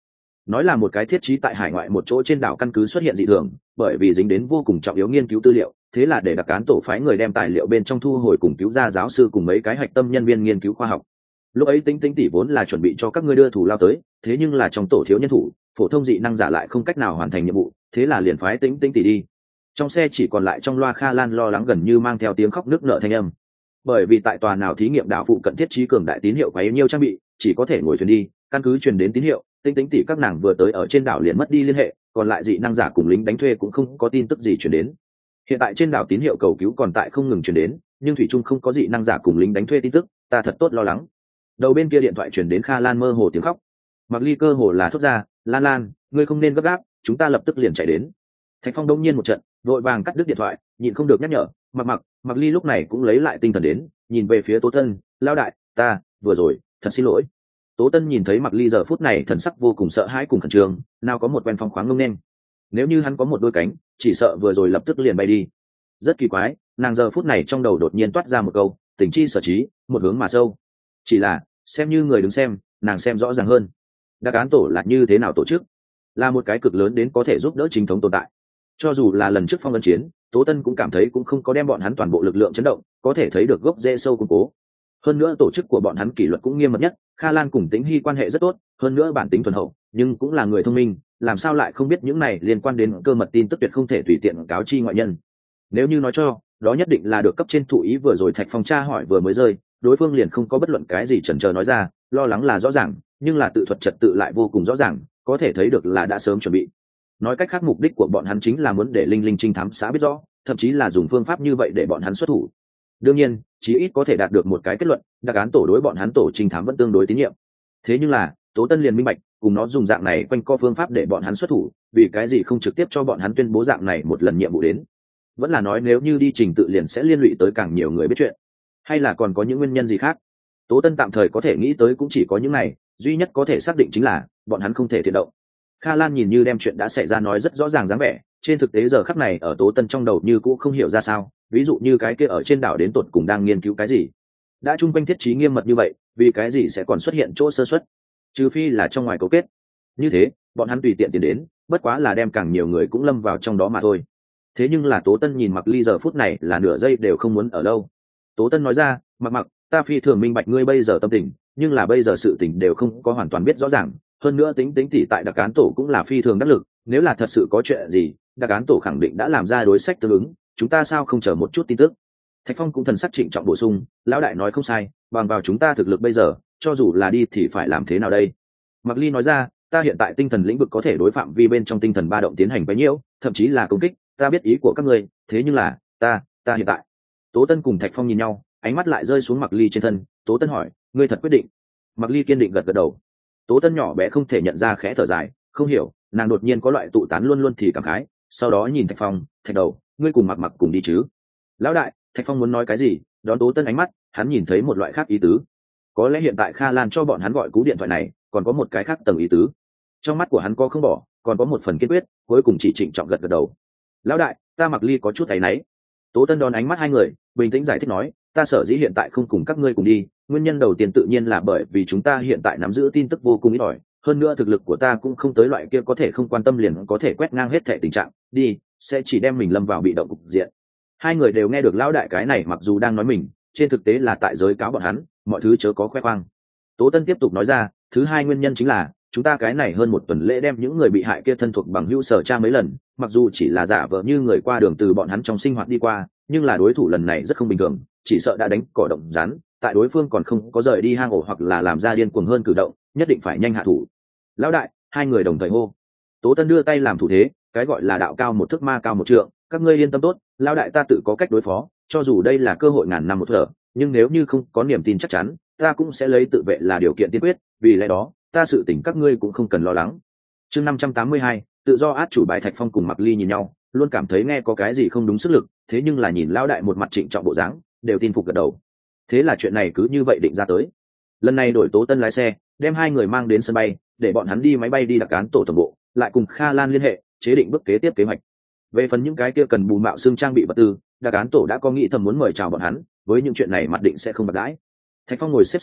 Speaker 1: nói là một cái thiết trí tại hải ngoại một chỗ trên đảo căn cứ xuất hiện dị thường, bởi vì dính đến vô cùng trọng yếu nghiên cứu tư liệu, thế là để đặc án tổ phái người đem tài liệu bên trong thu hồi cùng cứu ra giáo sư cùng mấy cái hạch tâm nhân viên nghiên cứu khoa học. Lúc ấy Tính Tính tỷ vốn là chuẩn bị cho các ngươi đưa thủ lao tới, thế nhưng là trong tổ thiếu nhân thủ, phổ thông dị năng giả lại không cách nào hoàn thành nhiệm vụ, thế là liền phái Tính Tính tỷ đi. Trong xe chỉ còn lại trong loa Kha Lan lo lắng gần như mang theo tiếng khóc nức nở thanh âm, bởi vì tại tòa nào thí nghiệm đảo phụ cận thiết trí cường đại tín hiệu quá yếu nhiều trang bị, chỉ có thể ngồi thuyền đi, căn cứ truyền đến tín hiệu, Tính Tính tỷ các nàng vừa tới ở trên đảo liền mất đi liên hệ, còn lại dị năng giả cùng lính đánh thuê cũng không có tin tức gì truyền đến. Hiện tại trên đảo tín hiệu cầu cứu còn tại không ngừng truyền đến, nhưng thủy chung không có dị năng giả cùng lính đánh thuê tin tức, ta thật tốt lo lắng. Đầu bên kia điện thoại truyền đến Kha Lan mơ hồ tiếng khóc. Mặc Ly cơ hồ là thốt ra, Lan Lan, ngươi không nên gấp gáp, chúng ta lập tức liền chạy đến. Thạch Phong đông nhiên một trận, vội vàng cắt đứt điện thoại, nhịn không được nhắc nhở. Mặc Ly lúc này cũng lấy lại tinh thần đến, nhìn về phía Tố Tân, lao đại, ta vừa rồi thật xin lỗi. Tố Tân nhìn thấy Mặc Ly giờ phút này thần sắc vô cùng sợ hãi cùng khẩn trương, nào có một quen phong khoáng ngông nên. Nếu như hắn có một đôi cánh, chỉ sợ vừa rồi lập tức liền bay đi. Rất kỳ quái, nàng giờ phút này trong đầu đột nhiên toát ra một câu, tình chi sở trí, một hướng mà sâu. Chỉ là, xem như người đứng xem, nàng xem rõ ràng hơn. Đặc án tổ là như thế nào tổ chức? Là một cái cực lớn đến có thể giúp đỡ chính thống tồn tại. Cho dù là lần trước phong ấn chiến, Tố Tân cũng cảm thấy cũng không có đem bọn hắn toàn bộ lực lượng chấn động, có thể thấy được gốc rễ sâu củng cố. Hơn nữa tổ chức của bọn hắn kỷ luật cũng nghiêm mật nhất, Kha Lan cùng Tĩnh Hy quan hệ rất tốt, hơn nữa bản tính thuần hậu, nhưng cũng là người thông minh, làm sao lại không biết những này liên quan đến cơ mật tin tức tuyệt không thể tùy tiện cáo chi ngoại nhân. Nếu như nói cho, đó nhất định là được cấp trên thụ ý vừa rồi Thạch Phong tra hỏi vừa mới rơi, đối phương liền không có bất luận cái gì chần chờ nói ra, lo lắng là rõ ràng, nhưng là tự thuật trật tự lại vô cùng rõ ràng, có thể thấy được là đã sớm chuẩn bị. Nói cách khác mục đích của bọn hắn chính là muốn để Linh Linh trinh thám xã biết rõ, thậm chí là dùng phương pháp như vậy để bọn hắn xuất thủ. Đương nhiên, chí ít có thể đạt được một cái kết luận, đặc án tổ đối bọn hắn tổ trinh thám vẫn tương đối tín nhiệm. Thế nhưng là, Tố Tân liền minh bạch, cùng nó dùng dạng này quanh co phương pháp để bọn hắn xuất thủ, vì cái gì không trực tiếp cho bọn hắn tuyên bố dạng này một lần nhiệm vụ đến? Vẫn là nói nếu như đi trình tự liền sẽ liên lụy tới càng nhiều người biết chuyện, hay là còn có những nguyên nhân gì khác? Tố Tân tạm thời có thể nghĩ tới cũng chỉ có những này, duy nhất có thể xác định chính là bọn hắn không thể thiện động. Kha Lan nhìn như đem chuyện đã xảy ra nói rất rõ ràng dáng vẻ, trên thực tế giờ khắc này ở Tố Tân trong đầu như cũ không hiểu ra sao, ví dụ như cái kia ở trên đảo đến tột cùng đang nghiên cứu cái gì, đã chung quanh thiết trí nghiêm mật như vậy, vì cái gì sẽ còn xuất hiện chỗ sơ suất, trừ phi là trong ngoài cấu kết. Như thế bọn hắn tùy tiện tiến đến, bất quá là đem càng nhiều người cũng lâm vào trong đó mà thôi. Thế nhưng là Tố Tân nhìn Mặc Ly giờ phút này là nửa giây đều không muốn ở lâu. Tố Tân nói ra, mặc, ta phi thường minh bạch ngươi bây giờ tâm tình, nhưng là bây giờ sự tình đều không có hoàn toàn biết rõ ràng, hơn nữa Tính tỷ tại đặc án tổ cũng là phi thường đắc lực, nếu là thật sự có chuyện gì, đặc án tổ khẳng định đã làm ra đối sách tương ứng, chúng ta sao không chờ một chút tin tức. Thạch Phong cũng thần sắc trịnh trọng bổ sung, lão đại nói không sai, bằng vào chúng ta thực lực bây giờ, cho dù là đi thì phải làm thế nào đây? Mặc Ly nói ra, ta hiện tại tinh thần lĩnh vực có thể đối phạm vi bên trong tinh thần ba động tiến hành quấy nhiễu, thậm chí là công kích, ta biết ý của các ngươi, thế nhưng là ta hiện tại. Tố Tân cùng Thạch Phong nhìn nhau, ánh mắt lại rơi xuống Mặc Ly trên thân. Tố Tân hỏi, ngươi thật quyết định? Mặc Ly kiên định gật gật đầu. Tố Tân nhỏ bé không thể nhận ra khẽ thở dài, không hiểu, nàng đột nhiên có loại tụ tán luôn luôn thì cảm khái, sau đó nhìn Thạch Phong, Thạch đầu, ngươi cùng Mặc cùng đi chứ? Lão đại, Thạch Phong muốn nói cái gì, đón Tố Tân ánh mắt, hắn nhìn thấy một loại khác ý tứ. Có lẽ hiện tại Kha Lan cho bọn hắn gọi cú điện thoại này, còn có một cái khác tầng ý tứ. Trong mắt của hắn có không bỏ, còn có một phần kiên quyết, cuối cùng chỉ trịnh trọng gật gật đầu. Lão đại, ta Mặc Ly có chút áy náy. Tố Tân đón ánh mắt hai người, bình tĩnh giải thích nói, ta sở dĩ hiện tại không cùng các ngươi cùng đi, nguyên nhân đầu tiên tự nhiên là bởi vì chúng ta hiện tại nắm giữ tin tức vô cùng ít ỏi, hơn nữa thực lực của ta cũng không tới loại kia có thể không quan tâm liền có thể quét ngang hết thể tình trạng, đi, sẽ chỉ đem mình lâm vào bị động cục diện. Hai người đều nghe được lão đại cái này mặc dù đang nói mình, trên thực tế là tại giới cáo bọn hắn, mọi thứ chớ có khoe khoang. Tố Tân tiếp tục nói ra, thứ hai nguyên nhân chính là chúng ta cái này hơn một tuần lễ đem những người bị hại kia thân thuộc bằng hữu sở tra mấy lần, mặc dù chỉ là giả vờ như người qua đường từ bọn hắn trong sinh hoạt đi qua, nhưng là đối thủ lần này rất không bình thường, chỉ sợ đã đánh cỏ động rắn, tại đối phương còn không có rời đi hang ổ hoặc là làm ra điên cuồng hơn cử động, nhất định phải nhanh hạ thủ. Lão đại, hai người đồng thời hô. Tố Tân đưa tay làm thủ thế, cái gọi là đạo cao một thước ma cao một trượng, các ngươi yên tâm tốt, lão đại ta tự có cách đối phó, cho dù đây là cơ hội ngàn năm một thở, nhưng nếu như không có niềm tin chắc chắn, ta cũng sẽ lấy tự vệ là điều kiện tiên quyết, vì lẽ đó, ta sự tình các ngươi cũng không cần lo lắng. Chương 582, tự do át chủ bài. Thạch Phong cùng Mặc Ly nhìn nhau, luôn cảm thấy nghe có cái gì không đúng sức lực, thế nhưng là nhìn lão đại một mặt trịnh trọng bộ dáng, đều tin phục gật đầu. Thế là chuyện này cứ như vậy định ra tới. Lần này đổi Tố Tân lái xe, đem hai người mang đến sân bay, để bọn hắn đi máy bay đi đặc án tổ tổng bộ, lại cùng Kha Lan liên hệ, chế định bước kế tiếp kế hoạch. Về phần những cái kia cần bù mạo xương trang bị vật tư, đặc án tổ đã có nghĩ thầm muốn mời chào bọn hắn, với những chuyện này mặt định sẽ không bạc đãi. Thạch Phong ngồi xếp sau,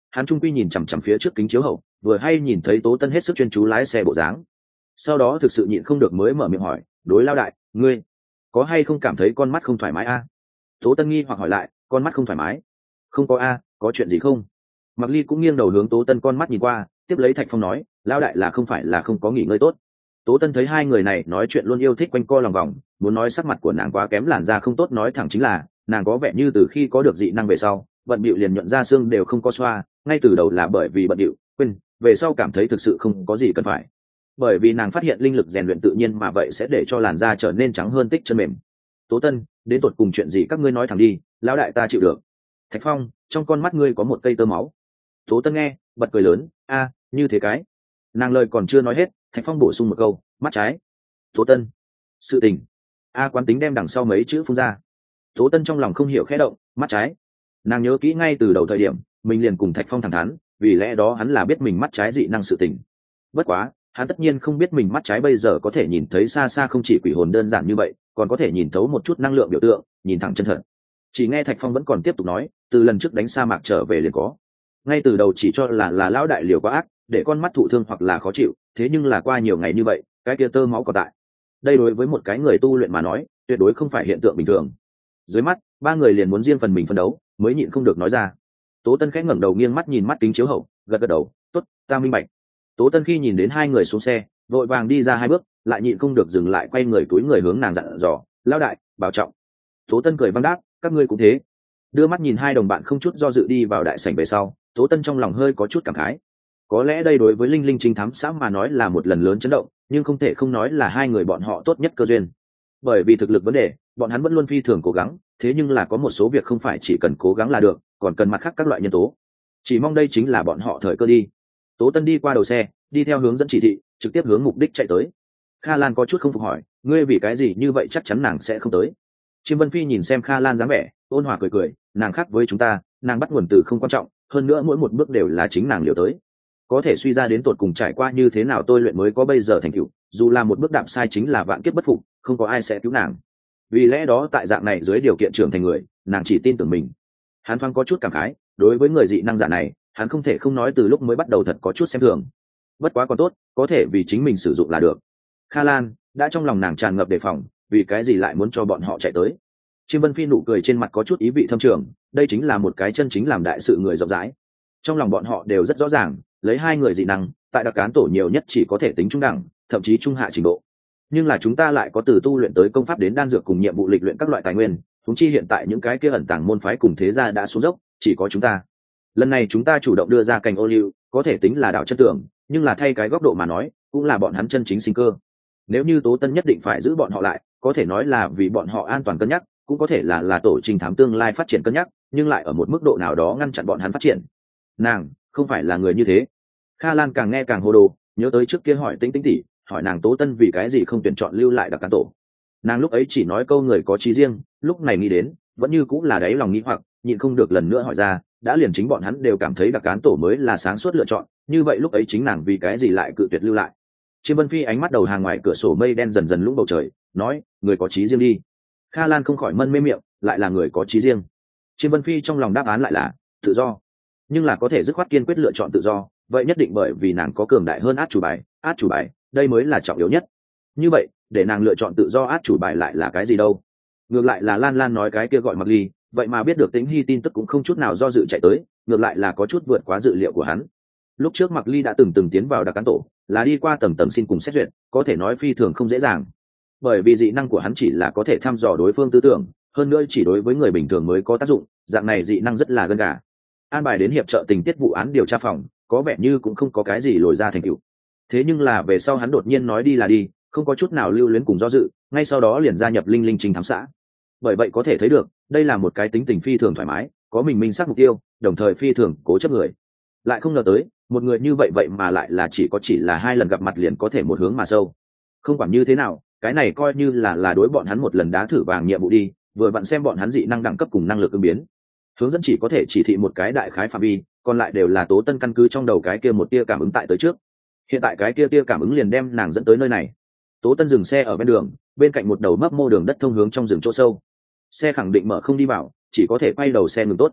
Speaker 1: hắn trung quy nhìn chằm chằm phía trước kính chiếu hậu, vừa hay nhìn thấy Tố Tân hết sức chuyên chú lái xe bộ dáng. Sau đó thực sự nhịn không được mới mở miệng hỏi, đối Lao đại, ngươi có hay không cảm thấy con mắt không thoải mái a? Tố Tân nghi hoặc hỏi lại, con mắt không thoải mái? Không có a, có chuyện gì không? Mặc Ly cũng nghiêng đầu hướng Tố Tân con mắt nhìn qua, tiếp lấy Thạch Phong nói, Lao đại là không phải là không có nghỉ ngơi tốt. Tố Tân thấy hai người này nói chuyện luôn yêu thích quanh co lòng vòng, muốn nói sắc mặt của nàng quá kém, làn da không tốt, nói thẳng chính là nàng có vẻ như từ khi có được dị năng về sau, bận bịu liền nhuận ra xương đều không có xoa, ngay từ đầu là bởi vì bận bịu, quên, về sau cảm thấy thực sự không có gì cần phải. Bởi vì nàng phát hiện linh lực rèn luyện tự nhiên mà vậy sẽ để cho làn da trở nên trắng hơn, tích chân mềm. Tố Tân, đến tột cùng chuyện gì các ngươi nói thẳng đi, lão đại ta chịu được. Thạch Phong, trong con mắt ngươi có một cây tơ máu. Tố Tân nghe, bật cười lớn, a, như thế cái. Nàng lời còn chưa nói hết, Thạch Phong bổ sung một câu, mắt trái. Tố Tân, sự tình. A quán tính đem đằng sau mấy chữ phun ra. Tố Tân trong lòng không hiểu khẽ động, mắt trái. Nàng nhớ kỹ ngay từ đầu thời điểm mình liền cùng Thạch Phong thẳng thắn, vì lẽ đó hắn là biết mình mắt trái dị năng sự tình. Bất quá hắn tất nhiên không biết mình mắt trái bây giờ có thể nhìn thấy xa xa không chỉ quỷ hồn đơn giản như vậy, còn có thể nhìn thấu một chút năng lượng biểu tượng, nhìn thẳng chân thật. Chỉ nghe Thạch Phong vẫn còn tiếp tục nói, từ lần trước đánh sa mạc trở về liền có. Ngay từ đầu chỉ cho là lão đại liều quá ác, để con mắt thụ thương hoặc là khó chịu, thế nhưng là qua nhiều ngày như vậy, cái kia tơ máu còn tại. Đây đối với một cái người tu luyện mà nói, tuyệt đối không phải hiện tượng bình thường. Dưới mắt, ba người liền muốn riêng phần mình phân đấu, mới nhịn không được nói ra. Tố Tân khẽ ngẩng đầu nghiêng mắt nhìn mắt kính chiếu hậu, gật gật đầu, tốt, ta minh bạch. Tố Tân khi nhìn đến hai người xuống xe, vội vàng đi ra hai bước, lại nhịn không được dừng lại, quay người túi người hướng nàng dặn dò, lão đại, bảo trọng. Tố Tân cười vang đáp, các ngươi cũng thế. Đưa mắt nhìn hai đồng bạn không chút do dự đi vào đại sảnh về sau, Tố Tân trong lòng hơi có chút cảm khái. Có lẽ đây đối với linh linh trinh thám xã mà nói là một lần lớn chấn động, nhưng không thể không nói là hai người bọn họ tốt nhất cơ duyên. Bởi vì thực lực vấn đề, bọn hắn vẫn luôn phi thường cố gắng, thế nhưng là có một số việc không phải chỉ cần cố gắng là được, còn cần mặt khác các loại nhân tố. Chỉ mong đây chính là bọn họ thời cơ đi. Tố Tân đi qua đầu xe, đi theo hướng dẫn chỉ thị, trực tiếp hướng mục đích chạy tới. Kha Lan có chút không phục hỏi, ngươi vì cái gì như vậy, chắc chắn nàng sẽ không tới. Chiêm Vân Phi nhìn xem Kha Lan dáng vẻ, ôn hòa cười cười, nàng khác với chúng ta, nàng bắt nguồn từ không quan trọng, hơn nữa mỗi một bước đều là chính nàng liều tới. Có thể suy ra đến tột cùng trải qua như thế nào tôi luyện mới có bây giờ thành tựu, dù là một bước đạp sai chính là vạn kiếp bất phục, không có ai sẽ cứu nàng. Vì lẽ đó tại dạng này dưới điều kiện trưởng thành người, nàng chỉ tin tưởng mình. Hắn thoáng có chút cảm khái, đối với người dị năng giả này, hắn không thể không nói từ lúc mới bắt đầu thật có chút xem thường. Bất quá còn tốt, có thể vì chính mình sử dụng là được. Kha Lan đã trong lòng nàng tràn ngập đề phòng, vì cái gì lại muốn cho bọn họ chạy tới. Chiêm Vân Phi nụ cười trên mặt có chút ý vị thâm trường, đây chính là một cái chân chính làm đại sự người rộng rãi. Trong lòng bọn họ đều rất rõ ràng, lấy hai người dị năng, tại đặc cán tổ nhiều nhất chỉ có thể tính trung đẳng, thậm chí trung hạ trình độ. Nhưng là chúng ta lại có từ tu luyện tới công pháp đến đan dược cùng nhiệm vụ lịch luyện các loại tài nguyên, chúng chi hiện tại những cái kia ẩn tàng môn phái cùng thế gia đã xuống dốc, chỉ có chúng ta. Lần này chúng ta chủ động đưa ra cành ô liu, có thể tính là đảo chân tường, nhưng là thay cái góc độ mà nói, cũng là bọn hắn chân chính sinh cơ. Nếu như Tố Tân nhất định phải giữ bọn họ lại, có thể nói là vì bọn họ an toàn cân nhắc, cũng có thể là tổ trình thám tương lai phát triển cân nhắc, nhưng lại ở một mức độ nào đó ngăn chặn bọn hắn phát triển. Nàng không phải là người như thế. Kha Lan càng nghe càng hồ đồ, nhớ tới trước kia hỏi Tĩnh Tĩnh tỷ, hỏi nàng Tố Tân vì cái gì không tuyển chọn lưu lại đặc cán tổ. Nàng lúc ấy chỉ nói câu người có chí riêng, lúc này nghĩ đến vẫn như cũng là đáy lòng nghĩ hoặc, nhịn không được lần nữa hỏi ra, đã liền chính bọn hắn đều cảm thấy đặc cán tổ mới là sáng suốt lựa chọn, như vậy lúc ấy chính nàng vì cái gì lại cự tuyệt lưu lại. Chiêm Vân Phi ánh mắt đầu hàng ngoài cửa sổ mây đen dần dần lũng bầu trời, nói, người có chí riêng đi. Kha Lan không khỏi mân mê miệng, lại là người có chí riêng. Chiêm Vân Phi trong lòng đáp án lại là tự do, nhưng là có thể dứt khoát kiên quyết lựa chọn tự do, vậy nhất định bởi vì nàng có cường đại hơn át chủ bài, đây mới là trọng yếu nhất. Như vậy để nàng lựa chọn tự do, át chủ bài lại là cái gì đâu? Ngược lại là Lan Lan nói cái kia gọi Mặc Ly, vậy mà biết được Tĩnh Hy tin tức cũng không chút nào do dự chạy tới, ngược lại là có chút vượt quá dự liệu của hắn. Lúc trước Mặc Ly đã từng tiến vào đặc cán tổ, là đi qua tầng tầng xin cùng xét duyệt, có thể nói phi thường không dễ dàng. Bởi vì dị năng của hắn chỉ là có thể thăm dò đối phương tư tưởng, hơn nữa chỉ đối với người bình thường mới có tác dụng, dạng này dị năng rất là gân gà. An bài đến hiệp trợ tình tiết vụ án điều tra phòng, có vẻ như cũng không có cái gì lồi ra thành tựu. Thế nhưng là về sau hắn đột nhiên nói đi là đi, không có chút nào lưu luyến cùng do dự, ngay sau đó liền gia nhập linh linh trinh thám xã. Bởi vậy có thể thấy được, đây là một cái tính tình phi thường thoải mái, có mình minh xác mục tiêu, đồng thời phi thường cố chấp người. Lại không ngờ tới, một người như vậy mà lại là chỉ là 2 lần gặp mặt liền có thể một hướng mà sâu. Không quản như thế nào, cái này coi như là đối bọn hắn một lần đá thử vàng nhiệm vụ đi, vừa vặn xem bọn hắn dị năng đẳng cấp cùng năng lực ứng biến. Hướng dẫn chỉ có thể chỉ thị một cái đại khái phạm vi, còn lại đều là Tố Tân căn cứ trong đầu cái kia một tia cảm ứng tại tới trước. Hiện tại cái kia tia cảm ứng liền đem nàng dẫn tới nơi này. Tố Tân dừng xe ở bên đường, bên cạnh một đầu mấp mô đường đất thông hướng trong rừng chỗ sâu. Xe khẳng định mở không đi vào, chỉ có thể quay đầu xe ngừng tốt.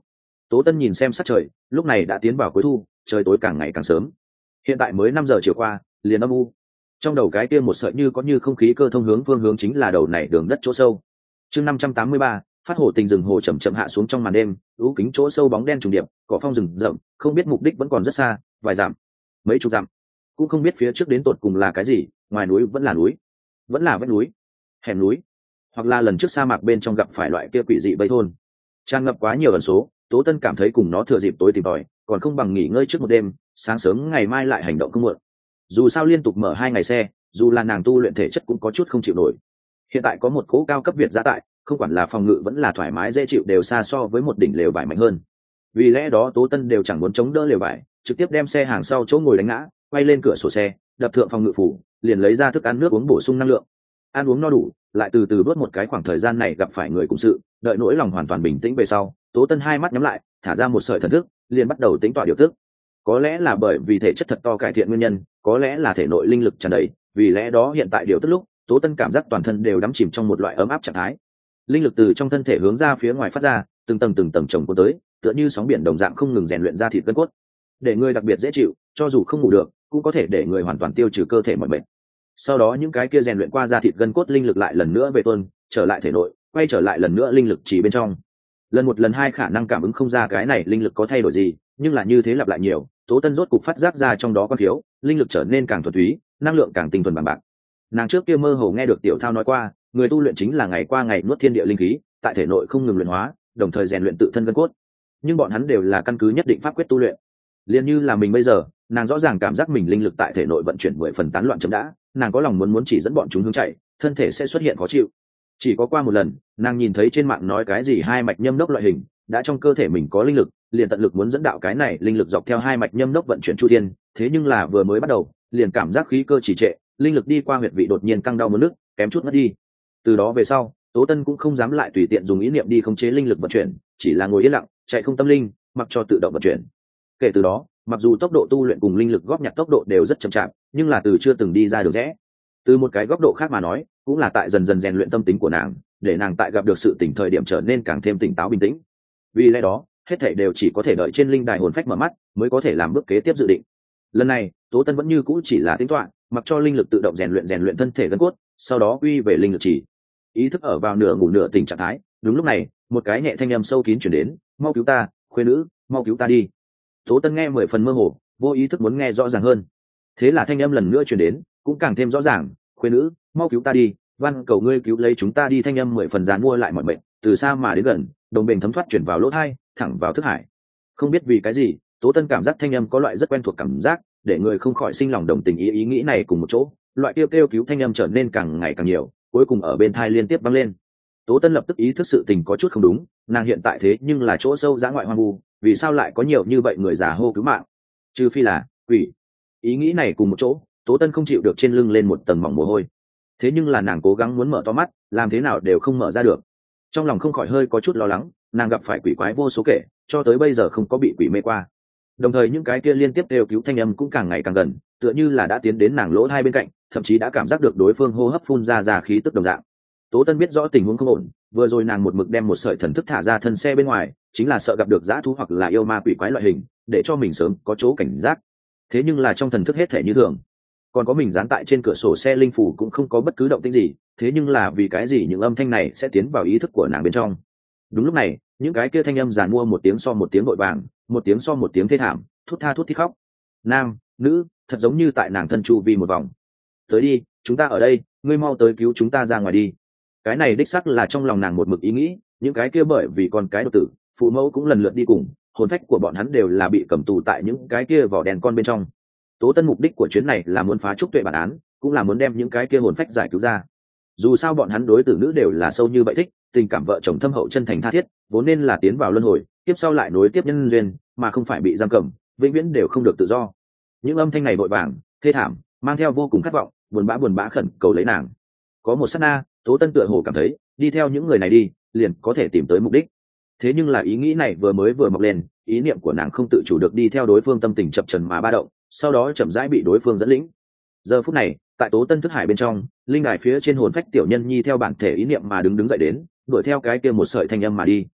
Speaker 1: Tố Tân nhìn xem sắc trời, lúc này đã tiến vào cuối thu, trời tối càng ngày càng sớm. Hiện tại mới 5 giờ chiều qua, liền âm u. Trong đầu cái kia một sợi như có như không khí cơ thông hướng phương hướng chính là đầu này đường đất chỗ sâu. Chương 583, phát hổ tình rừng hồ chậm chậm hạ xuống trong màn đêm, ưu kính chỗ sâu bóng đen trùng điệp, cỏ phong rừng rậm, không biết mục đích vẫn còn rất xa, vài dặm, mấy chục dặm, cũng không biết phía trước đến tột cùng là cái gì, ngoài núi vẫn là núi, vẫn là vách núi, hẻm núi, hoặc là lần trước sa mạc bên trong gặp phải loại kia quỷ dị bầy thôn. Tràn ngập quá nhiều ẩn số, Tố Tân cảm thấy cùng nó thừa dịp tối tìm tòi, còn không bằng nghỉ ngơi trước một đêm, sáng sớm ngày mai lại hành động không muộn. Dù sao liên tục mở 2 ngày xe, dù là nàng tu luyện thể chất cũng có chút không chịu nổi. Hiện tại có một cỗ cao cấp Việt giá tại, không quản là phòng ngự vẫn là thoải mái dễ chịu đều xa so với một đỉnh lều vải mạnh hơn. Vì lẽ đó Tố Tân đều chẳng muốn chống đỡ lều vải, trực tiếp đem xe hàng sau chỗ ngồi đánh ngã, quay lên cửa sổ xe, đập thượng phòng ngự phủ, liền lấy ra thức ăn nước uống bổ sung năng lượng. Ăn uống no đủ, lại từ từ bước một cái khoảng thời gian này gặp phải người cùng sự, đợi nỗi lòng hoàn toàn bình tĩnh về sau, Tố Tân hai mắt nhắm lại, thả ra một sợi thần thức, liền bắt đầu tính tọa điều tức. Có lẽ là bởi vì thể chất thật to cải thiện nguyên nhân, có lẽ là thể nội linh lực tràn đầy, vì lẽ đó hiện tại điều tức lúc, Tố Tân cảm giác toàn thân đều đắm chìm trong một loại ấm áp trạng thái. Linh lực từ trong thân thể hướng ra phía ngoài phát ra, từng tầng chồng cuốn tới, tựa như sóng biển đồng dạng không ngừng rèn luyện ra thịt gân cốt. Để người đặc biệt dễ chịu, cho dù không ngủ được, cũng có thể để người hoàn toàn tiêu trừ cơ thể mọi bệnh. Sau đó những cái kia rèn luyện qua da thịt gân cốt linh lực lại lần nữa về tuôn, trở lại thể nội, quay trở lại lần nữa linh lực chỉ bên trong. Lần một lần hai khả năng cảm ứng không ra cái này linh lực có thay đổi gì, nhưng là như thế lặp lại nhiều, Tố Tân rốt cục phát giác ra trong đó có thiếu, linh lực trở nên càng thuần túy, năng lượng càng tinh thuần bằng bạc. Nàng trước kia mơ hồ nghe được Tiểu Thao nói qua, người tu luyện chính là ngày qua ngày nuốt thiên địa linh khí, tại thể nội không ngừng luyện hóa, đồng thời rèn luyện tự thân gân cốt. Nhưng bọn hắn đều là căn cứ nhất định pháp quyết tu luyện. Liên như là mình bây giờ, nàng rõ ràng cảm giác mình linh lực tại thể nội vận chuyển 10 phần tán loạn chấm đã, nàng có lòng muốn chỉ dẫn bọn chúng hướng chạy, thân thể sẽ xuất hiện khó chịu. Chỉ có qua một lần, nàng nhìn thấy trên mạng nói cái gì hai mạch nhâm đốc loại hình, đã trong cơ thể mình có linh lực, liền tận lực muốn dẫn đạo cái này linh lực dọc theo hai mạch nhâm đốc vận chuyển chu thiên, thế nhưng là vừa mới bắt đầu, liền cảm giác khí cơ trì trệ, linh lực đi qua huyệt vị đột nhiên căng đau muốn nức, kém chút mất đi. Từ đó về sau, Tố Tân cũng không dám lại tùy tiện dùng ý niệm đi khống chế linh lực vận chuyển, chỉ là ngồi yên lặng, chạy không tâm linh, mặc cho tự động vận chuyển. Kể từ đó, mặc dù tốc độ tu luyện cùng linh lực góp nhặt tốc độ đều rất chậm chạp, nhưng là từ chưa từng đi ra được rẽ. Từ một cái góc độ khác mà nói, cũng là tại dần dần rèn luyện tâm tính của nàng, để nàng tại gặp được sự tỉnh thời điểm trở nên càng thêm tỉnh táo bình tĩnh. Vì lẽ đó, hết thảy đều chỉ có thể đợi trên linh đài hồn phách mở mắt, mới có thể làm bước kế tiếp dự định. Lần này, Tố Tân vẫn như cũ chỉ là tính toán, mặc cho linh lực tự động rèn luyện thân thể gân cốt, sau đó quy về linh lực chỉ. Ý thức ở vào nửa ngủ nửa tỉnh trạng thái, đúng lúc này, một cái nhẹ thanh âm sâu kín truyền đến, "Mau cứu ta, khuê nữ, mau cứu ta đi." Tố Tân nghe 10 phần mơ hồ, vô ý thức muốn nghe rõ ràng hơn. Thế là thanh âm lần nữa truyền đến, cũng càng thêm rõ ràng, "Khuê nữ, mau cứu ta đi, van cầu ngươi cứu lấy chúng ta đi." Thanh âm 10 phần giàn mua lại mọi mệnh, từ xa mà đến gần, đồng bền thấm thoát chuyển vào lỗ tai, thẳng vào thức hải. Không biết vì cái gì, Tố Tân cảm giác thanh âm có loại rất quen thuộc cảm giác, để người không khỏi sinh lòng đồng tình ý nghĩ này cùng một chỗ, loại kêu cứu thanh âm trở nên càng ngày càng nhiều, cuối cùng ở bên tai liên tiếp vang lên. Tố Tân lập tức ý thức sự tình có chút không đúng, nàng hiện tại thế nhưng là chỗ sâu dã ngoại hoang vu, vì sao lại có nhiều như vậy người già hô cứu mạng? Trừ phi là quỷ. Ý nghĩ này cùng một chỗ, Tố Tân không chịu được trên lưng lên một tầng mỏng mồ hôi. Thế nhưng là nàng cố gắng muốn mở to mắt, làm thế nào đều không mở ra được. Trong lòng không khỏi hơi có chút lo lắng, nàng gặp phải quỷ quái vô số kể, cho tới bây giờ không có bị quỷ mê qua. Đồng thời những cái kia liên tiếp đều cứu thanh âm cũng càng ngày càng gần, tựa như là đã tiến đến nàng lỗ hai bên cạnh, thậm chí đã cảm giác được đối phương hô hấp phun ra khí tức đồng dạng. Tố Tân biết rõ tình huống không ổn, vừa rồi nàng một mực đem một sợi thần thức thả ra thân xe bên ngoài, chính là sợ gặp được dã thú hoặc là yêu ma quỷ quái loại hình, để cho mình sớm có chỗ cảnh giác. Thế nhưng là trong thần thức hết thể như thường, còn có mình dán tại trên cửa sổ xe linh phủ cũng không có bất cứ động tĩnh gì, thế nhưng là vì cái gì những âm thanh này sẽ tiến vào ý thức của nàng bên trong? Đúng lúc này, những cái kia thanh âm giàn mua một tiếng so một tiếng vội vàng, một tiếng so một tiếng thê thảm, thút tha thút thít khóc. Nam, nữ, thật giống như tại nàng thân chu vi một vòng. Tới đi, chúng ta ở đây, ngươi mau tới cứu chúng ta ra ngoài đi. Cái này đích xác là trong lòng nàng một mực ý nghĩ, những cái kia bởi vì con cái đột tử, phụ mẫu cũng lần lượt đi cùng, hồn phách của bọn hắn đều là bị cầm tù tại những cái kia vỏ đèn con bên trong. Tố Tân mục đích của chuyến này là muốn phá trúc tuệ bản án, cũng là muốn đem những cái kia hồn phách giải cứu ra. Dù sao bọn hắn đối tử nữ đều là sâu như vậy thích, tình cảm vợ chồng thâm hậu chân thành tha thiết, vốn nên là tiến vào luân hồi, tiếp sau lại nối tiếp nhân duyên, mà không phải bị giam cầm, vĩnh viễn đều không được tự do. Những âm thanh này vội vàng, thê thảm, mang theo vô cùng khát vọng, buồn bã khẩn cầu lấy nàng. Có một sát na, Tố Tân tựa hồ cảm thấy, đi theo những người này đi, liền có thể tìm tới mục đích. Thế nhưng là ý nghĩ này vừa mọc lên, ý niệm của nàng không tự chủ được đi theo đối phương tâm tình chập chờn mà ba động, sau đó chậm rãi bị đối phương dẫn lĩnh. Giờ phút này, tại Tố Tân thức hải bên trong, linh đài phía trên hồn phách tiểu nhân nhi theo bản thể ý niệm mà đứng dậy đến, đuổi theo cái kia một sợi thanh âm mà đi.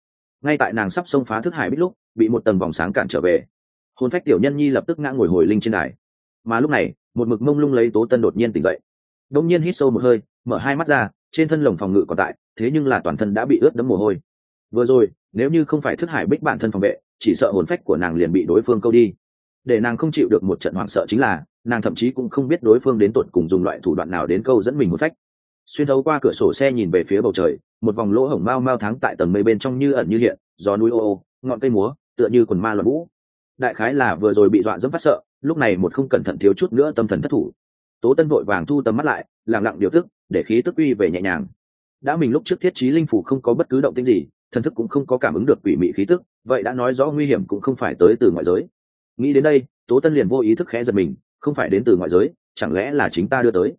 Speaker 1: ngay tại nàng sắp xông phá thức hải bích lúc bị một tầng vòng sáng cản trở về. Hồn phách tiểu nhân nhi lập tức ngã ngồi hồi linh trên đài. Mà lúc này một mực mông lung lấy Tố Tân đột nhiên tỉnh dậy, đông nhiên hít sâu một hơi, mở hai mắt ra, trên thân lồng phòng ngự còn tại, thế nhưng là toàn thân đã bị ướt đẫm mồ hôi. Vừa rồi nếu như không phải thức hải bích bản thân phòng vệ, chỉ sợ hồn phách của nàng liền bị đối phương câu đi. Để nàng không chịu được một trận hoảng sợ chính là nàng thậm chí cũng không biết đối phương đến tột cùng dùng loại thủ đoạn nào đến câu dẫn mình hồn phách. Xuyên thấu qua cửa sổ xe nhìn về phía bầu trời, một vòng lỗ hổng mau mau tháng tại tầng mây bên trong như ẩn như hiện, gió núi ô ô, ngọn cây múa tựa như quần ma loạn vũ. Đại khái là vừa rồi bị dọa dẫm phát sợ, lúc này một không cẩn thận thiếu chút nữa tâm thần thất thủ. Tố Tân vội vàng thu tầm mắt lại, lặng lặng điều tức để khí tức uy về nhẹ nhàng. Đã mình lúc trước thiết trí linh phủ không có bất cứ động tĩnh gì, thần thức cũng không có cảm ứng được quỷ mị khí tức, vậy đã nói rõ nguy hiểm cũng không phải tới từ ngoại giới. Nghĩ đến đây, Tố Tân liền vô ý thức khẽ giật mình, không phải đến từ ngoại giới, chẳng lẽ là chính ta đưa tới.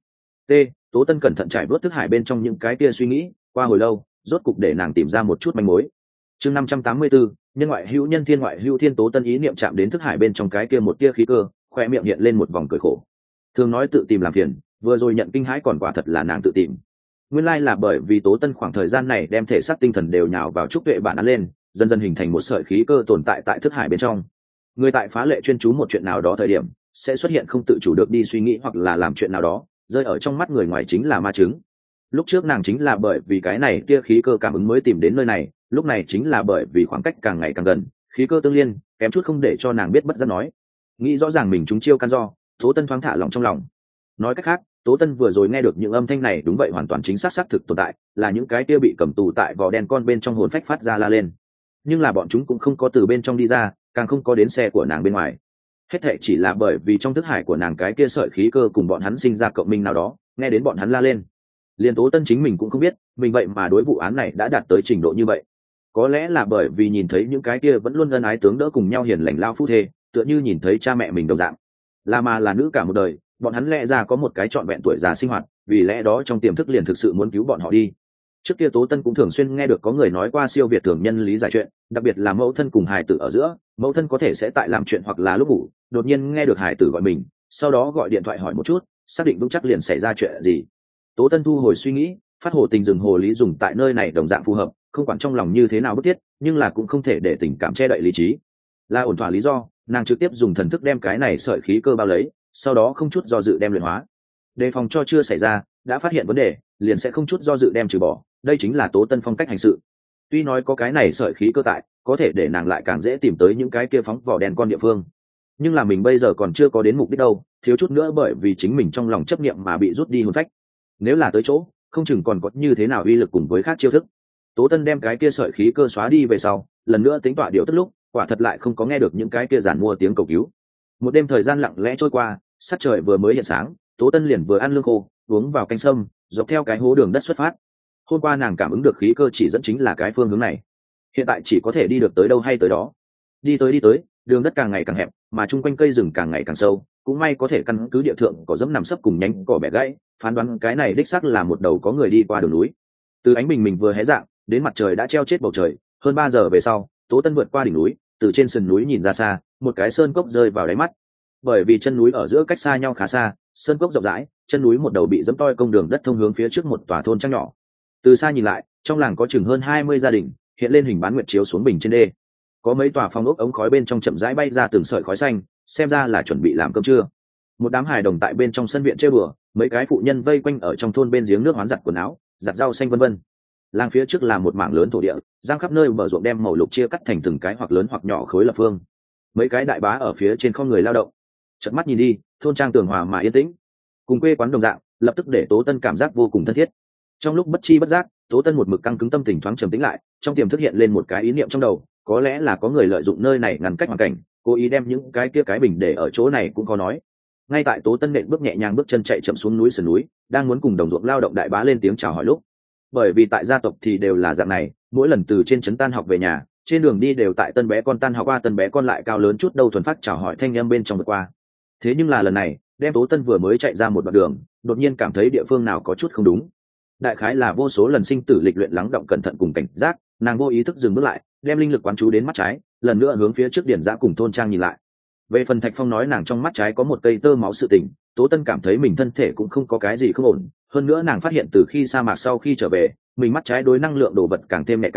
Speaker 1: Tố Tân cẩn thận trải vớt thức hải bên trong những cái tia suy nghĩ, qua hồi lâu rốt cục để nàng tìm ra một chút manh mối. Chương 584, nhân ngoại hữu nhân, thiên ngoại hữu thiên. Tố Tân ý niệm chạm đến thức hải bên trong cái kia một tia khí cơ, khoe miệng hiện lên một vòng cười khổ. Thường nói tự tìm làm phiền, vừa rồi nhận kinh hãi còn quả thật là nàng tự tìm. Nguyên lai là bởi vì Tố Tân khoảng thời gian này đem thể xác tinh thần đều nhào vào trúc tuệ bản án lên, dần dần hình thành một sợi khí cơ tồn tại tại thức hải bên trong. Người tại phá lệ chuyên chú một chuyện nào đó thời điểm, sẽ xuất hiện không tự chủ được đi suy nghĩ hoặc là làm chuyện nào đó, rơi ở trong mắt người ngoài chính là ma chứng. Lúc trước nàng chính là bởi vì cái này tia khí cơ cảm ứng mới tìm đến nơi này, lúc này chính là bởi vì khoảng cách càng ngày càng gần, khí cơ tương liên, kém chút không để cho nàng biết bất giác nói. Nghĩ rõ ràng mình trúng chiêu căn do, Tố Tân thoáng thả lòng trong lòng. Nói cách khác, Tố Tân vừa rồi nghe được những âm thanh này đúng vậy hoàn toàn chính xác xác thực tồn tại, là những cái tia bị cầm tù tại vỏ đen con bên trong hồn phách phát ra la lên. Nhưng là bọn chúng cũng không có từ bên trong đi ra, càng không có đến xe của nàng bên ngoài. Hết thệ chỉ là bởi vì trong thức hải của nàng cái kia sợi khí cơ cùng bọn hắn sinh ra cộng minh nào đó, nghe đến bọn hắn la lên. Liên Tố Tân chính mình cũng không biết, mình vậy mà đối vụ án này đã đạt tới trình độ như vậy. Có lẽ là bởi vì nhìn thấy những cái kia vẫn luôn ân ái tướng đỡ cùng nhau hiền lành lao phu thê, tựa như nhìn thấy cha mẹ mình đồng dạng. Là nữ cả một đời, bọn hắn lẽ ra có một cái trọn vẹn tuổi già sinh hoạt, vì lẽ đó trong tiềm thức liền thực sự muốn cứu bọn họ đi. Trước kia Tố Tân cũng thường xuyên nghe được có người nói qua siêu việt thường nhân lý giải chuyện, đặc biệt là mẫu thân cùng hài tử ở giữa, mẫu thân có thể sẽ tại làm chuyện hoặc là lúc ngủ, đột nhiên nghe được hài tử gọi mình, sau đó gọi điện thoại hỏi một chút, xác định vững chắc liền xảy ra chuyện gì. Tố Tân thu hồi suy nghĩ, phát hồ tình dừng hồ lý dùng tại nơi này đồng dạng phù hợp, không quản trong lòng như thế nào bức thiết, nhưng là cũng không thể để tình cảm che đậy lý trí. Là ổn thỏa lý do, nàng trực tiếp dùng thần thức đem cái này sợi khí cơ bao lấy, sau đó không chút do dự đem luyện hóa. Đề phòng cho chưa xảy ra, đã phát hiện vấn đề, liền sẽ không chút do dự đem trừ bỏ, đây chính là Tố Tân phong cách hành sự. Tuy nói có cái này sợi khí cơ tại, có thể để nàng lại càng dễ tìm tới những cái kia phóng vỏ đen con địa phương. Nhưng là mình bây giờ còn chưa có đến mục đích đâu, thiếu chút nữa bởi vì chính mình trong lòng chấp niệm mà bị rút đi hồn phách. Nếu là tới chỗ, không chừng còn có như thế nào uy lực cùng với khác chiêu thức. Tố Tân đem cái kia sợi khí cơ xóa đi về sau, lần nữa tính tọa điều tức lúc, quả thật lại không có nghe được những cái kia giản mua tiếng cầu cứu. Một đêm thời gian lặng lẽ trôi qua, sắc trời vừa mới hiện sáng, Tố Tân liền vừa ăn lương khô, uống vào canh sâm, dọc theo cái hố đường đất xuất phát. Hôm qua nàng cảm ứng được khí cơ chỉ dẫn chính là cái phương hướng này, hiện tại chỉ có thể đi được tới đâu hay tới đó. Đi tới, đường đất càng ngày càng hẹp, mà chung quanh cây rừng càng ngày càng sâu, cũng may có thể căn cứ địa thượng có dẫm nằm sấp cùng nhánh cỏ bẻ gãy, phán đoán cái này đích xác là một đầu có người đi qua đường núi. Từ ánh bình mình vừa hé dạng, đến mặt trời đã treo chết bầu trời, hơn 3 giờ về sau, Tố Tân vượt qua đỉnh núi, từ trên sườn núi nhìn ra xa, một cái sơn cốc rơi vào đáy mắt. Bởi vì chân núi ở giữa cách xa nhau khá xa, sơn cốc rộng rãi, chân núi một đầu bị dẫm toi công đường đất thông hướng phía trước một tòa thôn trang nhỏ. Từ xa nhìn lại, trong làng có chừng hơn 20 gia đình, hiện lên hình bán nguyệt chiếu xuống bình trên đê. Có mấy tòa phòng ốc ống khói bên trong chậm rãi bay ra từng sợi khói xanh, xem ra là chuẩn bị làm cơm trưa. Một đám hài đồng tại bên trong sân viện chơi bừa, mấy cái phụ nhân vây quanh ở trong thôn bên giếng nước hoán giặt quần áo, giặt rau xanh vân vân. Làng phía trước là một mảng lớn thổ địa, giang khắp nơi bờ ruộng đem màu lục chia cắt thành từng cái hoặc lớn hoặc nhỏ khối lập phương. Mấy cái đại bá ở phía trên không người lao động. Chợt mắt nhìn đi, thôn trang tường hòa mà yên tĩnh, cùng quê quán đồng dạng, lập tức để Tố Tân cảm giác vô cùng thân thiết. Trong lúc bất chi bất giác, Tố Tân một mực căng cứng tâm tình thoáng trầm tĩnh lại, trong tiềm thức hiện lên một cái ý niệm trong đầu, có lẽ là có người lợi dụng nơi này ngăn cách hoàn cảnh, cố ý đem những cái kia cái bình để ở chỗ này cũng có nói. Ngay tại Tố Tân nện bước nhẹ nhàng bước chân chạy chậm xuống núi sườn núi, đang muốn cùng đồng ruộng lao động đại bá lên tiếng chào hỏi lúc, bởi vì tại gia tộc thì đều là dạng này, mỗi lần từ trên trấn tan học về nhà, trên đường đi đều tại tân bé con tan học qua, tân bé con lại cao lớn chút đâu thuần phát chào hỏi thanh em bên trong vượt qua. Thế nhưng là lần này, đem Tố Tân vừa mới chạy ra một đoạn đường, đột nhiên cảm thấy địa phương nào có chút không đúng. Đại khái là vô số lần sinh tử lịch luyện lắng động cẩn thận cùng cảnh giác, nàng vô ý thức dừng bước lại, đem linh lực quán chú đến mắt trái, lần nữa hướng phía trước điển giã cùng thôn trang nhìn lại. Về phần Thạch Phong nói nàng trong mắt trái có một cây tơ máu sự tình, Tố Tân cảm thấy mình thân thể cũng không có cái gì không ổn, hơn nữa nàng phát hiện từ khi sa mạc sau khi trở về, mình mắt trái đối năng lượng đồ vật càng thêm nhạy cảm,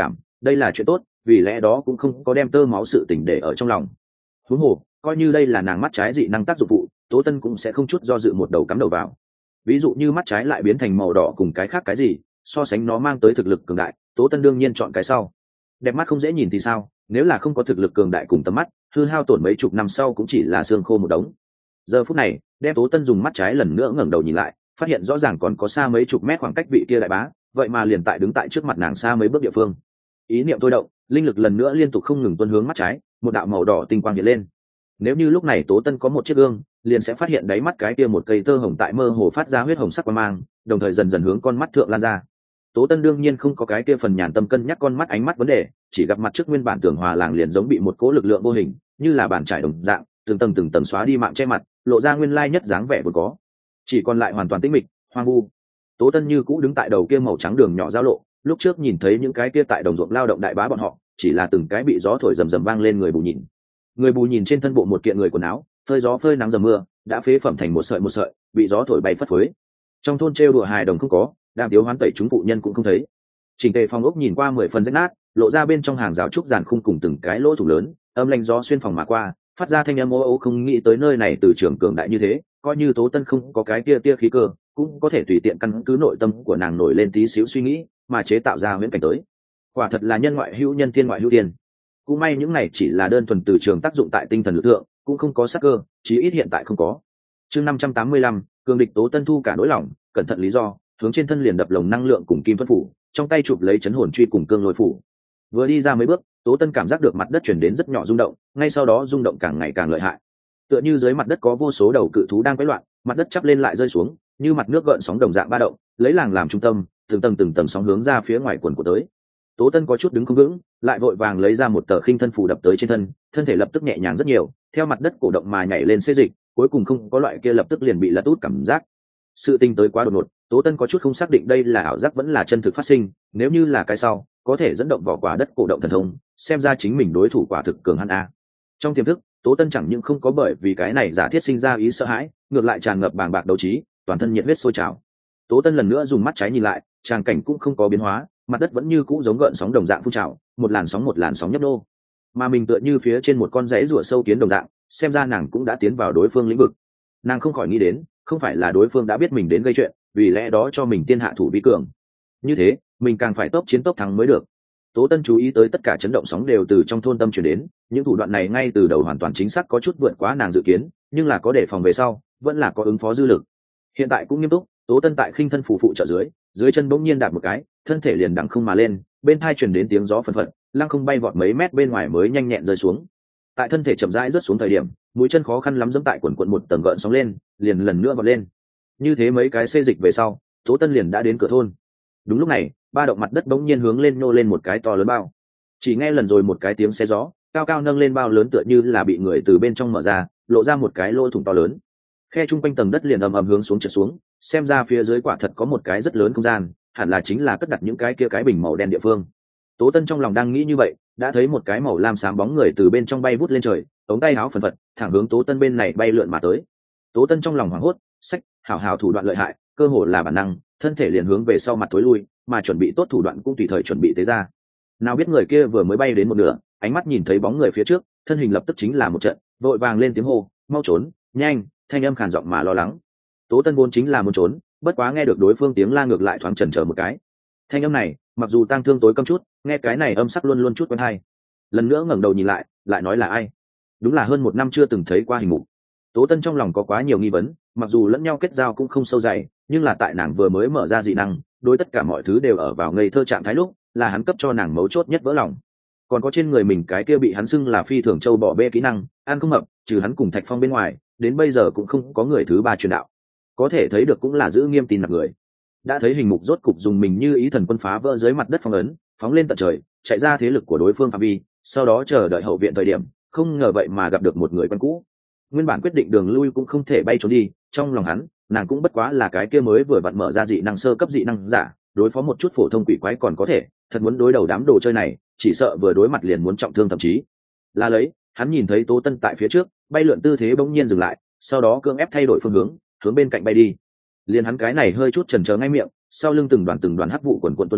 Speaker 1: đây là chuyện tốt, vì lẽ đó cũng không có đem tơ máu sự tình để ở trong lòng. Huống hồ coi như đây là nàng mắt trái dị năng tác dụng phụ, Tố Tân cũng sẽ không chút do dự một đầu cắm đầu vào. Ví dụ như mắt trái lại biến thành màu đỏ cùng cái khác cái gì, so sánh nó mang tới thực lực cường đại, Tố Tân đương nhiên chọn cái sau. Đẹp mắt không dễ nhìn thì sao, nếu là không có thực lực cường đại cùng tầm mắt, hư hao tổn mấy chục năm sau cũng chỉ là xương khô một đống. Giờ phút này, đem Tố Tân dùng mắt trái lần nữa ngẩng đầu nhìn lại, phát hiện rõ ràng còn có xa mấy chục mét khoảng cách vị kia đại bá, vậy mà liền tại đứng tại trước mặt nàng xa mấy bước địa phương. Ý niệm tôi động, linh lực lần nữa liên tục không ngừng tuôn hướng mắt trái, một đạo màu đỏ tinh quang hiện lên. Nếu như lúc này Tố Tân có một chiếc gương, liền sẽ phát hiện đáy mắt cái kia một cây tơ hồng tại mơ hồ phát ra huyết hồng sắc quang mang, đồng thời dần dần hướng con mắt thượng lan ra. Tố Tân đương nhiên không có cái kia phần nhàn tâm cân nhắc con mắt ánh mắt vấn đề, chỉ gặp mặt trước nguyên bản tưởng hòa làng liền giống bị một cỗ lực lượng vô hình, như là bàn trải đồng dạng, từng tầng xóa đi mạng che mặt, lộ ra nguyên lai nhất dáng vẻ vốn có. Chỉ còn lại hoàn toàn tĩnh mịch, hoang vu. Tố Tân như cũ đứng tại đầu kia màu trắng đường nhỏ giao lộ, lúc trước nhìn thấy những cái kia tại đồng ruộng lao động đại bá bọn họ, chỉ là từng cái bị gió thổi rầm rầm vang lên người bù nhìn. Người bù nhìn trên thân bộ một kiện người quần áo, phơi gió phơi nắng dầm mưa, đã phế phẩm thành một sợi, bị gió thổi bay phất phới. Trong thôn trêu đùa hài đồng không có, đang tiếu hoán tẩy chúng phụ nhân cũng không thấy. Chỉnh tề phòng ốc nhìn qua 10 phần rách nát, lộ ra bên trong hàng rào trúc giàn khung cùng từng cái lỗ thủ lớn, âm lanh gió xuyên phòng mà qua, phát ra thanh âm ô ô, không nghĩ tới nơi này từ trường cường đại như thế, coi như Tố Tân không có cái tia khí cơ, cũng có thể tùy tiện căn cứ nội tâm của nàng nổi lên tí xíu suy nghĩ, mà chế tạo ra huyễn cảnh tới. Quả thật là nhân ngoại hữu nhân, thiên ngoại hữu thiên. Cũng may những này chỉ là đơn thuần từ trường tác dụng tại tinh thần lực lượng, cũng không có sắc cơ, chí ít hiện tại không có. Chương 585, cường địch Tố Tân thu cả nỗi lòng, cẩn thận lý do, hướng trên thân liền đập lồng năng lượng cùng kim tuất phủ, trong tay chụp lấy chấn hồn truy cùng cương lôi phủ. Vừa đi ra mấy bước, Tố Tân cảm giác được mặt đất chuyển đến rất nhỏ rung động, ngay sau đó rung động càng ngày càng lợi hại. Tựa như dưới mặt đất có vô số đầu cự thú đang quấy loạn, mặt đất chắp lên lại rơi xuống, như mặt nước gợn sóng đồng dạng ba động, lấy làng làm trung tâm, từng tầng sóng hướng ra phía ngoài quần của tới. Tố Tân có chút đứng không vững, lại vội vàng lấy ra một tờ khinh thân phù đập tới trên thân, thân thể lập tức nhẹ nhàng rất nhiều, theo mặt đất cổ động mà nhảy lên xê dịch, cuối cùng không có loại kia lập tức liền bị lật út cảm giác. Sự tình tới quá đột ngột, Tố Tân có chút không xác định đây là ảo giác vẫn là chân thực phát sinh, nếu như là cái sau, có thể dẫn động vỏ quả đất cổ động thần thông, xem ra chính mình đối thủ quả thực cường hắn a. Trong tiềm thức, Tố Tân chẳng những không có bởi vì cái này giả thiết sinh ra ý sợ hãi, ngược lại tràn ngập bàng bạc đấu trí, toàn thân nhiệt huyết sôi trào. Tố Tân lần nữa dùng mắt trái nhìn lại, tràng cảnh cũng không có biến hóa, mặt đất vẫn như cũ giống gợn sóng đồng dạng phun trào, một làn sóng nhấp nô. Mà mình tựa như phía trên một con rẫy rùa sâu kiến đồng dạng, xem ra nàng cũng đã tiến vào đối phương lĩnh vực. Nàng không khỏi nghĩ đến, không phải là đối phương đã biết mình đến gây chuyện, vì lẽ đó cho mình tiên hạ thủ vi cường. Như thế, mình càng phải tốc chiến tốc thắng mới được. Tố Tân chú ý tới tất cả chấn động sóng đều từ trong thôn tâm truyền đến, những thủ đoạn này ngay từ đầu hoàn toàn chính xác có chút vượt quá nàng dự kiến, nhưng là có đề phòng về sau, vẫn là có ứng phó dư lực. Hiện tại cũng nghiêm túc, Tố Tân tại khinh thân phù phụ trợ dưới chân bỗng nhiên đạp một cái, thân thể liền đằng không mà lên, bên tai truyền đến tiếng gió phần phật, lăng không bay vọt mấy mét bên ngoài mới nhanh nhẹn rơi xuống. Tại thân thể chậm rãi rớt xuống thời điểm, mũi chân khó khăn lắm giẫm tại quần một tầng gợn sóng lên, liền lần nữa vọt lên. Như thế mấy cái xê dịch về sau, Tố Tân liền đã đến cửa thôn. Đúng lúc này, ba động mặt đất bỗng nhiên hướng lên nhô lên một cái to lớn bao. Chỉ nghe lần rồi một cái tiếng xe gió, cao cao nâng lên bao lớn tựa như là bị người từ bên trong mở ra, lộ ra một cái lỗ thủng to lớn. Khe chung quanh tầng đất liền ầm ầm hướng xuống trượt xuống, xem ra phía dưới quả thật có một cái rất lớn không gian, hẳn là chính là cất đặt những cái kia cái bình màu đen địa phương. Tố Tân trong lòng đang nghĩ như vậy, đã thấy một cái màu lam xám bóng người từ bên trong bay vút lên trời, ống tay áo phần phật, thẳng hướng Tố Tân bên này bay lượn mà tới. Tố Tân trong lòng hoảng hốt, sách, hảo thủ đoạn lợi hại, cơ hồ là bản năng, thân thể liền hướng về sau mặt tối lui, mà chuẩn bị tốt thủ đoạn cũng tùy thời chuẩn bị tế ra. Nào biết người kia vừa mới bay đến một nửa, ánh mắt nhìn thấy bóng người phía trước, thân hình lập tức chính là một trận, vội vàng lên tiếng hô, mau trốn, nhanh, thanh âm khàn giọng mà lo lắng. Tố Tân vốn chính là muốn trốn, bất quá nghe được đối phương tiếng la ngược lại thoáng chần chờ một cái. Thanh âm này, mặc dù tang thương tối căm chút, nghe cái này âm sắc luôn luôn chút quen hay. Lần nữa ngẩng đầu nhìn lại nói là ai? Đúng là hơn 1 năm chưa từng thấy qua hình mục. Tố Tân trong lòng có quá nhiều nghi vấn, mặc dù lẫn nhau kết giao cũng không sâu dày, nhưng là tại nàng vừa mới mở ra dị năng, đối tất cả mọi thứ đều ở vào ngây thơ trạng thái lúc, là hắn cấp cho nàng mấu chốt nhất vỡ lòng. Còn có trên người mình cái kia bị hắn xưng là phi thường châu bỏ bê kỹ năng, ăn không hợp, trừ hắn cùng Thạch Phong bên ngoài, đến bây giờ cũng không có người thứ ba truyền đạo. Có thể thấy được cũng là giữ nghiêm tin nặc người. Đã thấy hình mục rốt cục dùng mình như ý thần quân phá vỡ dưới mặt đất phong ấn, phóng lên tận trời, chạy ra thế lực của đối phương phạm vi, sau đó chờ đợi hậu viện thời điểm, không ngờ vậy mà gặp được một người quen cũ. Nguyên bản quyết định đường lui cũng không thể bay trốn đi, trong lòng hắn, nàng cũng bất quá là cái kia mới vừa vặn mở ra dị năng sơ cấp dị năng giả, đối phó một chút phổ thông quỷ quái còn có thể, thật muốn đối đầu đám đồ chơi này, chỉ sợ vừa đối mặt liền muốn trọng thương thậm chí. Là lấy, hắn nhìn thấy Tố Tân tại phía trước, bay lượn tư thế bỗng nhiên dừng lại, sau đó cưỡng ép thay đổi phương hướng bên cạnh bay đi. Liền hắn cái này hơi chút chần chờ ngay miệng, sau lưng từng đoàn hắc vụ quần quần tuôn ra,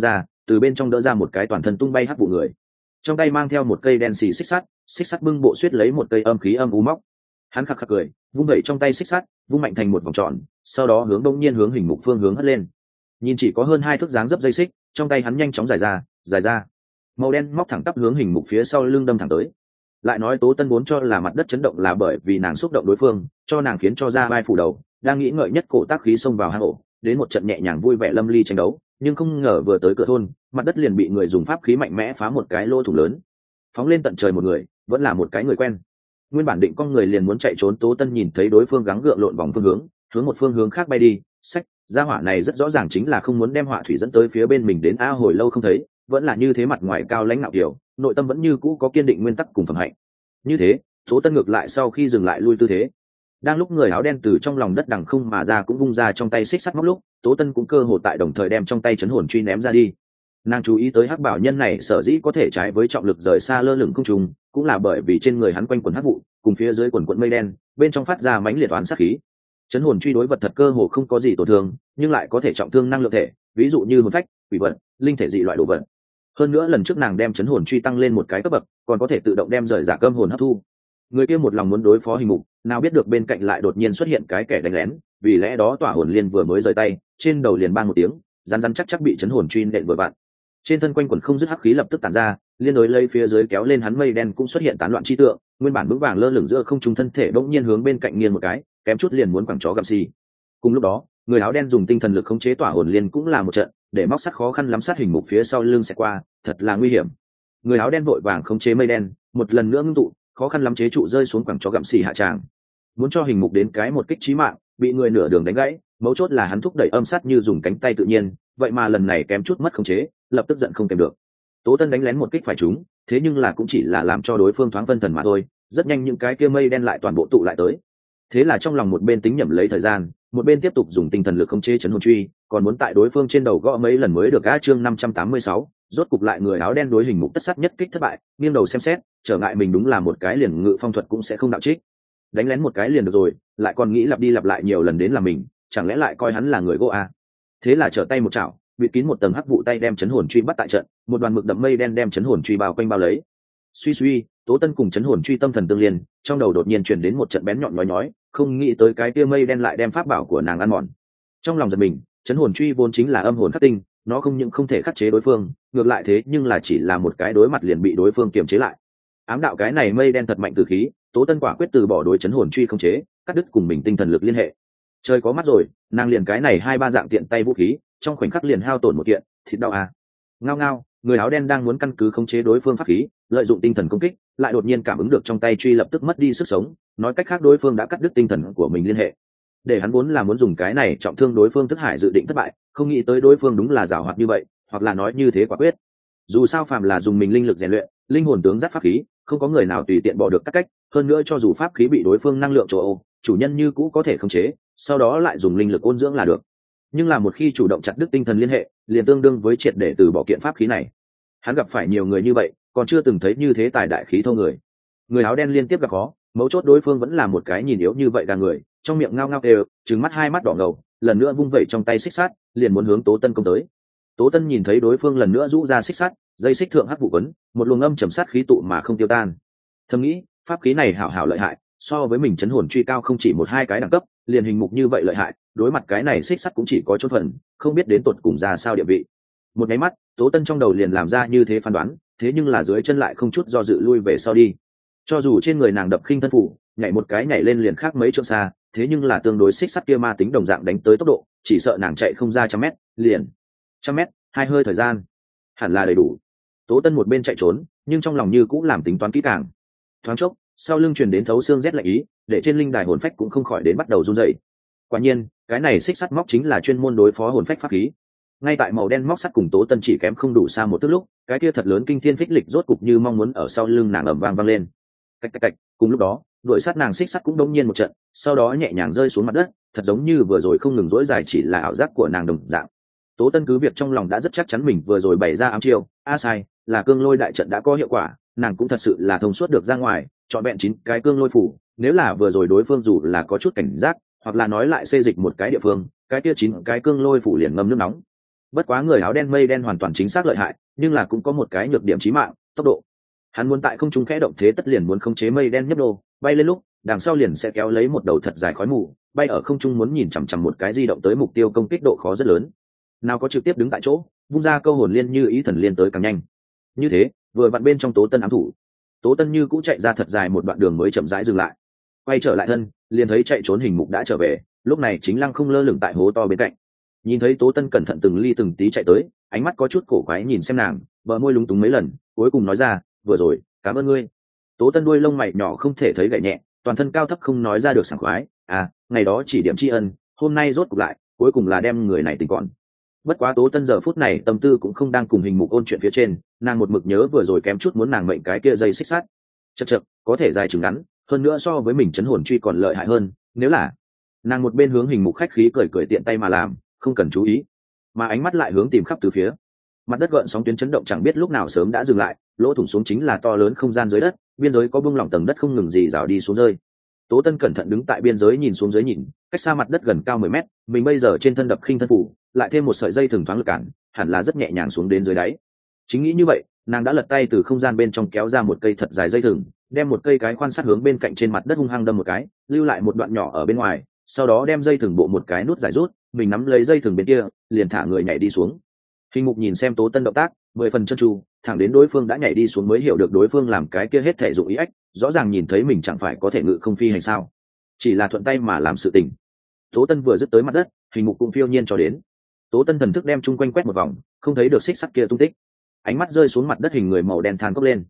Speaker 1: từ bên trong đỡ ra một cái toàn thân tung bay hắc vụ người, trong tay mang theo một cây đen xì xích sắt bưng bộ suýt lấy một cây âm khí âm u móc. Hắn khạc khạc cười, vung đẩy trong tay xích sắt, vung mạnh thành một vòng tròn, sau đó hướng đông nhiên hướng hình mục phương hướng hất lên. Nhìn chỉ có hơn 2 thước dáng dấp dây xích, trong tay hắn nhanh chóng dài ra, màu đen móc thẳng tắp hướng hình mục phía sau lưng đâm thẳng tới. Lại nói Tố Tân vốn cho là mặt đất chấn động là bởi vì nàng xúc động đối phương, cho nàng khiến cho ra vai phủ đầu, đang nghĩ ngợi nhất cổ tác khí xông vào hang ổ, đến một trận nhẹ nhàng vui vẻ lâm ly tranh đấu, nhưng không ngờ vừa tới cửa thôn, mặt đất liền bị người dùng pháp khí mạnh mẽ phá một cái lỗ thủng lớn. Phóng lên tận trời một người, vẫn là một cái người quen. Nguyên bản định con người liền muốn chạy trốn, Tố Tân nhìn thấy đối phương gắng gượng lộn vòng phương hướng một phương hướng khác bay đi, gia hỏa này rất rõ ràng chính là không muốn đem họa thủy dẫn tới phía bên mình đến a. Hồi lâu không thấy, vẫn là như thế, mặt ngoài cao lãnh ngạo kiểu, nội tâm vẫn như cũ có kiên định nguyên tắc cùng phẩm hạnh. Như thế, Tố Tân ngược lại sau khi dừng lại lui tư thế. Đang lúc người áo đen từ trong lòng đất đằng không mà ra cũng vung ra trong tay xích sắt móc lúc, Tố Tân cũng cơ hồ tại đồng thời đem trong tay chấn hồn truy ném ra đi. Nàng chú ý tới hắc bảo nhân này sở dĩ có thể trái với trọng lực rời xa lơ lửng không trung, cũng là bởi vì trên người hắn quanh quần hắc vụ, cùng phía dưới quần quần mây đen, bên trong phát ra mãnh liệt oán sát khí. Chấn hồn truy đối vật thật cơ hồ không có gì tổn thương, nhưng lại có thể trọng thương năng lượng thể, ví dụ như hồn phách, quỷ vật, linh thể dị loại đồ vật. Hơn nữa lần trước nàng đem chấn hồn truy tăng lên một cái cấp bậc, còn có thể tự động đem rời giả cơm hồn hấp thu. Người kia một lòng muốn đối phó hình mục, nào biết được bên cạnh lại đột nhiên xuất hiện cái kẻ đánh lén, vì lẽ đó tỏa hồn liên vừa mới rời tay, trên đầu liền bang một tiếng, rắn chắc bị chấn hồn truy nện vừa vặn. Trên thân quanh quần không dứt hắc khí lập tức tản ra, liên đối lấy phía dưới kéo lên hắn mây đen cũng xuất hiện tán loạn chi tượng, nguyên bản vững vàng lơ lửng giữa không trung thân thể bỗng nhiên hướng bên cạnh nghiêng một cái, kém chút liền muốn quẳng chó gặm xì. Cùng lúc đó, người áo đen dùng tinh thần lực khống chế tỏa hồn liên cũng là một trận, để móc sắt khó khăn lắm sát hình mục phía sau lưng sẽ qua, thật là nguy hiểm. Người áo đen vội vàng khống chế mây đen, một lần nữa ngưng tụ, khó khăn lắm chế trụ rơi xuống quẳng chó gặm xì hạ tràng. Muốn cho hình mục đến cái một kích chí mạng, bị người nửa đường đánh gãy, mấu chốt là hắn thúc đẩy âm sát như dùng cánh tay tự nhiên, vậy mà lần này kém chút mất khống chế, lập tức giận không kèm được. Tố Tân đánh lén một kích phải trúng, thế nhưng là cũng chỉ là làm cho đối phương thoáng phân thần mà thôi, rất nhanh những cái kia mây đen lại toàn bộ tụ lại tới. Thế là trong lòng một bên tính nhẩm lấy thời gian, một bên tiếp tục dùng tinh thần lực khống chế chấn hồn truy, còn muốn tại đối phương trên đầu gõ mấy lần mới được. Chương 586, rốt cục lại người áo đen đối hình mục tất sát nhất kích thất bại, nghiêng đầu xem xét, trở ngại mình đúng là một cái liền ngự phong thuật cũng sẽ không đạo trích. Đánh lén một cái liền được rồi, lại còn nghĩ lặp đi lặp lại nhiều lần đến là mình, chẳng lẽ lại coi hắn là người gỗ à? Thế là trở tay một chảo, bịt kín một tầng hắc vụ tay đem chấn hồn truy bắt tại trận, một đoàn mực đậm mây đen đem chấn hồn truy bao quanh bao lấy. Suy, Tố Tân cùng chấn hồn truy tâm thần tương liên, trong đầu đột nhiên truyền đến một trận bén nhọn nhói, không nghĩ tới cái kia mây đen lại đem pháp bảo của nàng ăn mòn. Trong lòng giật mình, chấn hồn truy vốn chính là âm hồn khắc tinh, nó không những không thể khắc chế đối phương, ngược lại thế nhưng là chỉ là một cái đối mặt liền bị đối phương kiềm chế lại. Ám đạo cái này mây đen thật mạnh từ khí, Tố Tân quả quyết từ bỏ đối chấn hồn truy không chế, cắt đứt cùng mình tinh thần lực liên hệ. Trời có mắt rồi, nàng liền cái này 2-3 dạng tiện tay vũ khí, trong khoảnh khắc liền hao tổn một kiện, thịt đau à. Ngao, người áo đen đang muốn căn cứ khống chế đối phương pháp khí, lợi dụng tinh thần công kích, lại đột nhiên cảm ứng được trong tay truy lập tức mất đi sức sống, nói cách khác đối phương đã cắt đứt tinh thần của mình liên hệ. Để hắn vốn là muốn dùng cái này trọng thương đối phương thức hải dự định thất bại, không nghĩ tới đối phương đúng là giàu hoạt như vậy, hoặc là nói như thế quả quyết. Dù sao phàm là dùng mình linh lực rèn luyện, linh hồn tướng dắt pháp khí, không có người nào tùy tiện bỏ được các cách, hơn nữa cho dù pháp khí bị đối phương năng lượng chỗ ô, chủ nhân như cũ có thể khống chế, sau đó lại dùng linh lực ôn dưỡng là được. Nhưng là một khi chủ động chặt đứt tinh thần liên hệ, liền tương đương với triệt để từ bỏ kiện pháp khí này. Hắn gặp phải nhiều người như vậy, còn chưa từng thấy như thế tài đại khí thô người. Người áo đen liên tiếp gặp khó, mấu chốt đối phương vẫn là một cái nhìn yếu như vậy gà người, trong miệng ngao kêu, trừng mắt 2 mắt đỏ ngầu, lần nữa vung vẩy trong tay xích sắt, liền muốn hướng Tố Tân công tới. Tố Tân nhìn thấy đối phương lần nữa rũ ra xích sắt, dây xích thượng hắc vụ quấn, một luồng âm trầm sát khí tụ mà không tiêu tan. Thầm nghĩ, pháp khí này hảo lợi hại, so với mình chấn hồn truy cao không chỉ 1-2 cái đẳng cấp, liền hình mục như vậy lợi hại, đối mặt cái này xích sắt cũng chỉ có chút phần, không biết đến tột cùng ra sao địa vị. Một cái mắt, Tố Tân trong đầu liền làm ra như thế phán đoán, thế nhưng là dưới chân lại không chút do dự lui về sau đi. Cho dù trên người nàng đập khinh thân phủ, nhảy một cái nhảy lên liền khác mấy trượng xa, thế nhưng là tương đối xích sắt kia ma tính đồng dạng đánh tới tốc độ, chỉ sợ nàng chạy không ra 100 mét, liền 100 mét, 2 hơi thời gian, hẳn là đầy đủ. Tố Tân một bên chạy trốn, nhưng trong lòng như cũng làm tính toán kỹ càng. Thoáng chốc, sau lưng truyền đến thấu xương rét lạnh ý, để trên linh đài hồn phách cũng không khỏi đến bắt đầu run rẩy. Quả nhiên, cái này xích sắt móc chính là chuyên môn đối phó hồn phách pháp khí. Ngay tại màu đen móc sắt cùng Tố Tân chỉ kém không đủ xa một tức lúc, cái kia thật lớn kinh thiên phích lịch rốt cục như mong muốn ở sau lưng nàng ầm vang vang lên. Cạch. Cùng lúc đó, đuổi sát nàng xích sắt cũng đống nhiên một trận, sau đó nhẹ nhàng rơi xuống mặt đất, thật giống như vừa rồi không ngừng dỗi dài chỉ là ảo giác của nàng đồng dạng. Tố Tân cứ việc trong lòng đã rất chắc chắn mình vừa rồi bày ra ám chiêu, sai, là cương lôi đại trận đã có hiệu quả, nàng cũng thật sự là thông suốt được ra ngoài, chọn vẹn 9 cái cương lôi phủ, nếu là vừa rồi đối phương dù là có chút cảnh giác, hoặc là nói lại xê dịch một cái địa phương, cái kia 9 cái cương lôi phủ liền ngâm nước nóng. bất quá người áo đen mây đen hoàn toàn chính xác lợi hại, nhưng là cũng có một cái nhược điểm chí mạng, tốc độ. Hắn muốn tại không trung khẽ động thế tất liền muốn khống chế mây đen nhấp đô bay lên lúc đằng sau liền sẽ kéo lấy một đầu thật dài khói mù, bay ở không trung muốn nhìn chằm chằm một cái di động tới mục tiêu công kích độ khó rất lớn. Nào có trực tiếp đứng tại chỗ vung ra câu hồn liên như ý thần liên tới càng nhanh. Như thế vừa vặn bên trong Tố Tân ám thủ, Tố Tân như cũng chạy ra thật dài một đoạn đường mới chậm rãi dừng lại, quay trở lại thân liền thấy chạy trốn Hình Mục đã trở về, lúc này chính lăng không lơ lửng tại hố to bên cạnh. Nhìn thấy Tố Tân cẩn thận từng ly từng tí chạy tới, ánh mắt có chút cổ quái nhìn xem nàng, bờ môi lúng túng mấy lần, cuối cùng nói ra, vừa rồi cảm ơn ngươi. Tố Tân đuôi lông mày nhỏ không thể thấy gậy nhẹ, toàn thân cao thấp không nói ra được sảng khoái, ngày đó chỉ điểm tri ân, hôm nay rốt cuộc lại cuối cùng là đem người này tình còn. Bất quá Tố Tân giờ phút này tâm tư cũng không đang cùng Hình Mục ôn chuyện phía trên, nàng một mực nhớ vừa rồi kém chút muốn nàng mệnh cái kia dây xích sắt. Chậc có thể dài chừng ngắn, hơn nữa so với mình chấn hồn truy còn lợi hại hơn, nếu là nàng một bên hướng Hình Mục khách khí cười cười tiện tay mà làm, không cần chú ý, mà ánh mắt lại hướng tìm khắp từ phía. Mặt đất gợn sóng tuyến chấn động chẳng biết lúc nào sớm đã dừng lại, lỗ thủng xuống chính là to lớn không gian dưới đất, biên giới có bung lỏng tầng đất không ngừng gì rào đi xuống rơi. Tố Tân cẩn thận đứng tại biên giới nhìn xuống dưới nhìn, cách xa mặt đất gần cao 10 mét, mình bây giờ trên thân đập khinh thân phủ, lại thêm một sợi dây thừng thoáng lực cản, hẳn là rất nhẹ nhàng xuống đến dưới đáy. Chính nghĩ như vậy, nàng đã lật tay từ không gian bên trong kéo ra một cây thật dài dây thừng, đem một cây cái khoan sắt hướng bên cạnh trên mặt đất hung hăng đâm một cái, lưu lại một đoạn nhỏ ở bên ngoài, sau đó đem dây thừng bộ một cái nút giải rút, mình nắm lấy dây thừng bên kia, liền thả người nhảy đi xuống. Hình Mục nhìn xem Tố Tân động tác 10 phần chân tru, thẳng đến đối phương đã nhảy đi xuống mới hiểu được đối phương làm cái kia hết thể dụng ý ách, rõ ràng nhìn thấy mình chẳng phải có thể ngự không phi hành sao, chỉ là thuận tay mà làm sự tình. Tố Tân vừa dứt tới mặt đất, Hình Mục cũng phiêu nhiên cho đến. Tố Tân thần thức đem chung quanh quét một vòng, không thấy được xích sắt kia tung tích, ánh mắt rơi xuống mặt đất hình người màu đen than cốc lên.